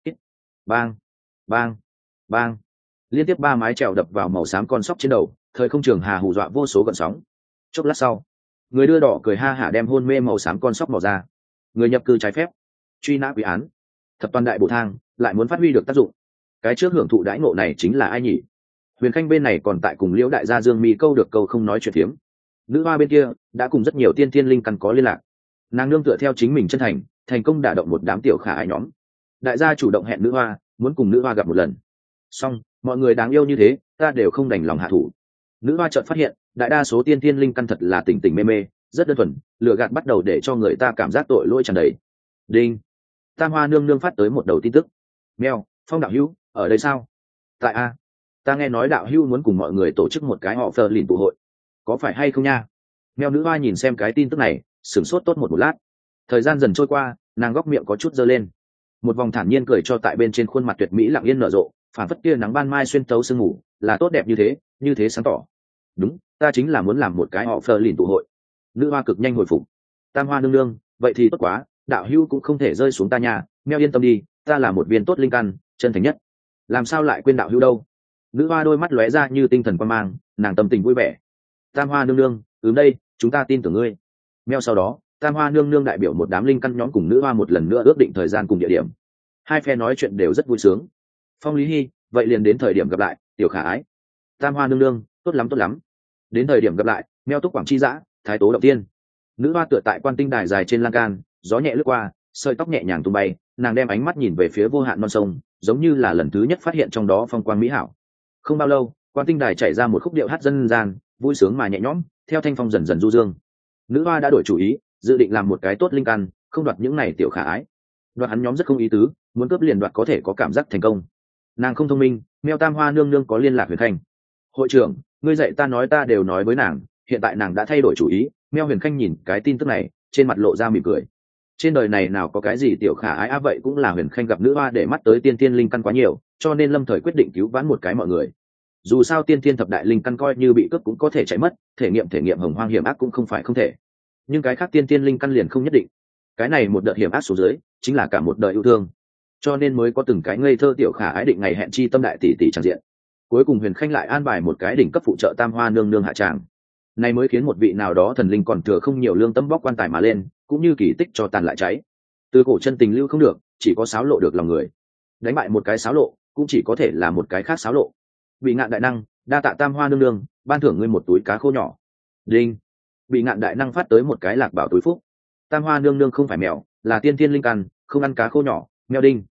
Bang, bang, bang, liên tiếp ba mái chèo đập vào màu xám con sóc trên đầu, thời không trường hà hù dọa vô số gợn sóng. Chốc lát sau, người đưa đỏ cười ha hả đem hôn mê màu xám con sóc bỏ ra. Người nhập cư trái phép, truy nã quý án, thập toàn đại bổ thang, lại muốn phát huy được tác dụng. Cái trước hưởng thụ đãi ngộ này chính là ai nhỉ? Huyền Khanh bên này còn tại cùng Liễu đại gia Dương Mi câu được câu không nói chuyện phiếm. Nữ hoa bên kia đã cùng rất nhiều tiên tiên linh căn có liên lạc. Nàng nương tựa theo chính mình chân thành, thành công đả động một đám tiểu khả ái nhóm. Đại gia chủ động hẹn nữ hoa, muốn cùng nữ hoa gặp một lần. Song mọi người đáng yêu như thế, ta đều không đành lòng hạ thủ. Nữ hoa chợt phát hiện, đại đa số tiên tiên linh căn thật là tỉnh tỉnh mê mê, rất đơn thuần, lừa gạt bắt đầu để cho người ta cảm giác tội lỗi tràn đầy. Đinh, Tam Hoa nương nương phát tới một đầu tin tức. Mèo, Phong đạo hữu ở đây sao? Tại a, ta nghe nói đạo hữu muốn cùng mọi người tổ chức một cái họ phờ lìn tụ hội, có phải hay không nha? Mèo nữ hoa nhìn xem cái tin tức này, sửng sốt tốt một một lát. Thời gian dần trôi qua, nàng góc miệng có chút dơ lên, một vòng thản nhiên cười cho tại bên trên khuôn mặt tuyệt mỹ lặng yên nở rộ, phản phất tia nắng ban mai xuyên tấu sương ngủ, là tốt đẹp như thế, như thế sáng tỏ. Đúng, ta chính là muốn làm một cái họ phờ lìn tụ hội. Nữ hoa cực nhanh hồi phục. Tam Hoa nương nương, vậy thì tốt quá, đạo hữu cũng không thể rơi xuống ta nhà, meo yên tâm đi, ta là một viên tốt linh căn, chân thành nhất. Làm sao lại quên đạo hữu đâu? Nữ hoa đôi mắt lóe ra như tinh thần quan mang, nàng tâm tình vui vẻ. Tam Hoa nương nương, từ đây, chúng ta tin tưởng ngươi. Meo sau đó, Tam Hoa nương nương đại biểu một đám linh căn nhóm cùng nữ hoa một lần nữa ước định thời gian cùng địa điểm. Hai phe nói chuyện đều rất vui sướng. Phong Lý Hy, vậy liền đến thời điểm gặp lại, tiểu khả ái. Tam Hoa nương nương, tốt lắm tốt lắm. Đến thời điểm gặp lại, Meo túc quảng chi dã, thái tố động tiên. Nữ hoa tựa tại quan tinh đài dài trên lan can, gió nhẹ lướt qua, sợi tóc nhẹ nhàng tung bay, nàng đem ánh mắt nhìn về phía vô hạn non sông, giống như là lần thứ nhất phát hiện trong đó phong quang mỹ hảo. Không bao lâu, quan tinh đài chảy ra một khúc điệu hát dân gian, vui sướng mà nhẹ nhõm, theo thanh phong dần dần du dương. Nữ hoa đã đổi chủ ý, dự định làm một cái tốt linh căn, không đoạt những này tiểu khả ái. Đoạt hắn nhóm rất không ý tứ, muốn cướp liền đoạt có thể có cảm giác thành công. Nàng không thông minh, Meo Tam Hoa nương nương có liên lạc Huyền Khanh. Hội trưởng, ngươi dạy ta nói ta đều nói với nàng, hiện tại nàng đã thay đổi chủ ý. Meo Huyền Khanh nhìn cái tin tức này, trên mặt lộ ra mỉm cười. Trên đời này nào có cái gì tiểu khả ái á, vậy cũng là Huyền Khanh gặp nữ hoa để mắt tới tiên tiên linh căn quá nhiều, cho nên lâm thời quyết định cứu vãn một cái mọi người. Dù sao tiên tiên thập đại linh căn coi như bị cướp cũng có thể chạy mất, thể nghiệm thể nghiệm hồng hoang hiểm ác cũng không phải không thể. Nhưng cái khác tiên tiên linh căn liền không nhất định. Cái này một đợt hiểm ác xuống dưới, chính là cả một đời yêu thương. Cho nên mới có từng cái ngây thơ tiểu khả ái định ngày hẹn chi tâm đại tỷ tỷ tràn diện. Cuối cùng Huyền Khanh lại an bài một cái đỉnh cấp phụ trợ Tam Hoa nương nương hạ tràng. Này mới khiến một vị nào đó thần linh còn thừa không nhiều lương tâm bóc quan tài mà lên, cũng như kỳ tích cho tàn lại cháy. Từ cổ chân tình lưu không được, chỉ có sáo lộ được lòng người. Đánh bại một cái sáo lộ, cũng chỉ có thể là một cái khác sáo lộ. Bị ngạn đại năng, đa tạ Tam Hoa nương nương, ban thưởng ngươi một túi cá khô nhỏ. Đinh. Bị ngạn đại năng phát tới một cái lạc bảo túi phúc. Tam Hoa nương nương không phải mèo, là tiên tiên linh căn, không ăn cá khô nhỏ. Mèo đinh.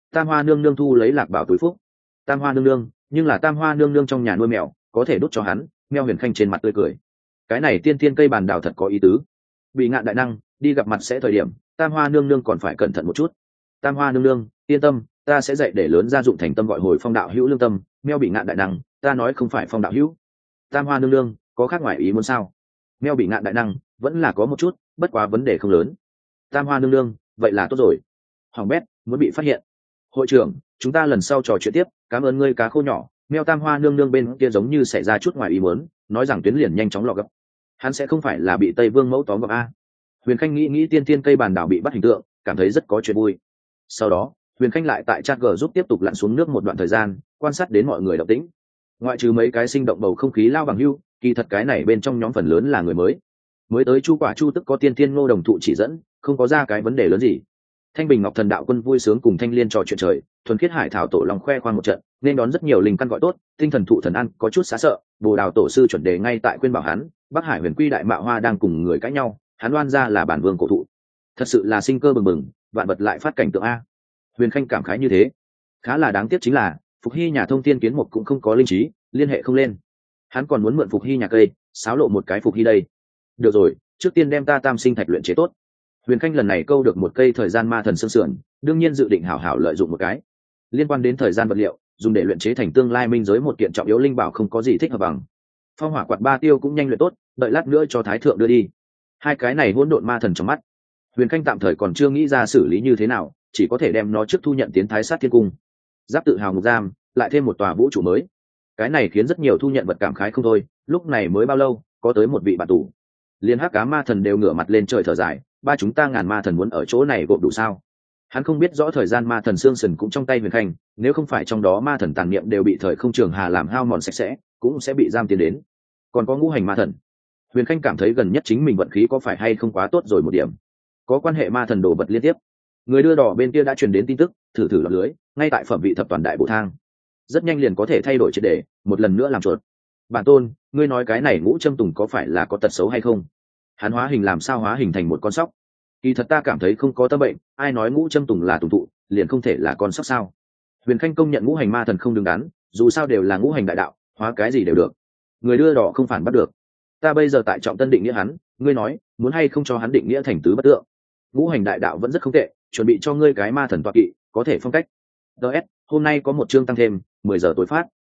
Tam Hoa nương nương thu lấy lạc bảo túi phúc. Tam Hoa nương nương, nhưng là Tam Hoa nương nương trong nhà nuôi mèo, có thể đút cho hắn. Meo Huyền Khanh trên mặt tươi cười. Cái này tiên tiên cây bàn đào thật có ý tứ. Bị ngạn đại năng đi gặp mặt sẽ thời điểm, Tam Hoa nương nương còn phải cẩn thận một chút. Tam Hoa nương nương, yên tâm, ta sẽ dạy để lớn gia dụng thành tâm gọi hồi Phong đạo hữu lương tâm. Meo bị ngạn đại năng, ta nói không phải Phong đạo hữu. Tam Hoa nương nương, có khác ngoài ý muốn sao? Meo bị ngạn đại năng, vẫn là có một chút, bất quá vấn đề không lớn. Tam Hoa nương nương, vậy là tốt rồi. Hoàng bét muốn bị phát hiện. Hội trưởng, chúng ta lần sau trò chuyện tiếp, cảm ơn ngươi cá khô nhỏ. Meo Tam Hoa nương nương bên kia giống như xảy ra chút ngoài ý muốn, nói rằng tuyến liền nhanh chóng lọ gấp. Hắn sẽ không phải là bị Tây Vương mẫu tóm vào a? Huyền Khanh nghĩ nghĩ tiên tiên cây bàn đảo bị bắt hình tượng, cảm thấy rất có chuyện vui. Sau đó, Huyền Khanh lại tại chat g giúp tiếp tục lặn xuống nước một đoạn thời gian, quan sát đến mọi người động tĩnh. Ngoại trừ mấy cái sinh động bầu không khí lao bằng hưu, kỳ thật cái này bên trong nhóm phần lớn là người mới. Mới tới Chu Quả Chu tức có tiên tiên ngô đồng thụ chỉ dẫn, không có ra cái vấn đề lớn gì. Thanh Bình Ngọc Thần Đạo Quân vui sướng cùng Thanh Liên trò chuyện trời, thuần khiết hải thảo tổ lòng khoe khoang một trận, nên đón rất nhiều linh căn gọi tốt, tinh thần thụ thần ăn có chút xá sợ, Bồ Đào tổ sư chuẩn đề ngay tại khuyên bảo hắn, Bắc Hải Huyền Quy đại mạo hoa đang cùng người cãi nhau, hắn oan ra là bản vương cổ thụ. Thật sự là sinh cơ bừng bừng, vạn vật lại phát cảnh tượng a. Huyền Khanh cảm khái như thế. Khá là đáng tiếc chính là, Phục Hy nhà thông tiên kiến một cũng không có linh trí, liên hệ không lên. Hắn còn muốn mượn Phục Hy nhà cây, xáo lộ một cái Phục Hy đây. Được rồi, trước tiên đem ta tam sinh thạch luyện chế tốt. Huyền Khanh lần này câu được một cây thời gian ma thần xương sườn, đương nhiên dự định hảo hảo lợi dụng một cái. Liên quan đến thời gian vật liệu, dùng để luyện chế thành tương lai minh giới một kiện trọng yếu linh bảo không có gì thích hợp bằng. Phong hỏa quạt ba tiêu cũng nhanh luyện tốt, đợi lát nữa cho thái thượng đưa đi. Hai cái này hỗn độn ma thần trong mắt. Huyền Khanh tạm thời còn chưa nghĩ ra xử lý như thế nào, chỉ có thể đem nó trước thu nhận tiến Thái Sát Thiên Cung. Giáp tự hào ngục giam, lại thêm một tòa vũ trụ mới. Cái này khiến rất nhiều thu nhận vật cảm khái không thôi, lúc này mới bao lâu, có tới một vị bạn tù. Liên Hắc Cá ma thần đều ngửa mặt lên trời thở dài, ba chúng ta ngàn ma thần muốn ở chỗ này gộp đủ sao? Hắn không biết rõ thời gian ma thần xương sần cũng trong tay Huyền Khanh, nếu không phải trong đó ma thần tàn niệm đều bị thời không trường hà làm hao mòn sạch sẽ, cũng sẽ bị giam tiến đến. Còn có ngũ hành ma thần. Huyền Khanh cảm thấy gần nhất chính mình vận khí có phải hay không quá tốt rồi một điểm. Có quan hệ ma thần đồ vật liên tiếp. Người đưa đỏ bên kia đã truyền đến tin tức, thử thử lọt lưới, ngay tại phẩm vị thập toàn đại bộ thang. Rất nhanh liền có thể thay đổi triệt để, một lần nữa làm chuột. Bản tôn, ngươi nói cái này Ngũ Châm Tùng có phải là có tật xấu hay không? Hắn hóa hình làm sao hóa hình thành một con sóc? Kỳ thật ta cảm thấy không có tâm bệnh, ai nói Ngũ Châm Tùng là tùng thụ, liền không thể là con sóc sao? Huyền Khanh công nhận ngũ hành ma thần không đứng đắn, dù sao đều là ngũ hành đại đạo, hóa cái gì đều được. Người đưa đỏ không phản bắt được. Ta bây giờ tại trọng tân định nghĩa hắn, ngươi nói, muốn hay không cho hắn định nghĩa thành tứ bất tượng? Ngũ hành đại đạo vẫn rất không tệ, chuẩn bị cho ngươi cái ma thần toa kỵ, có thể phong cách. ds hôm nay có một chương tăng thêm, mười giờ tối phát.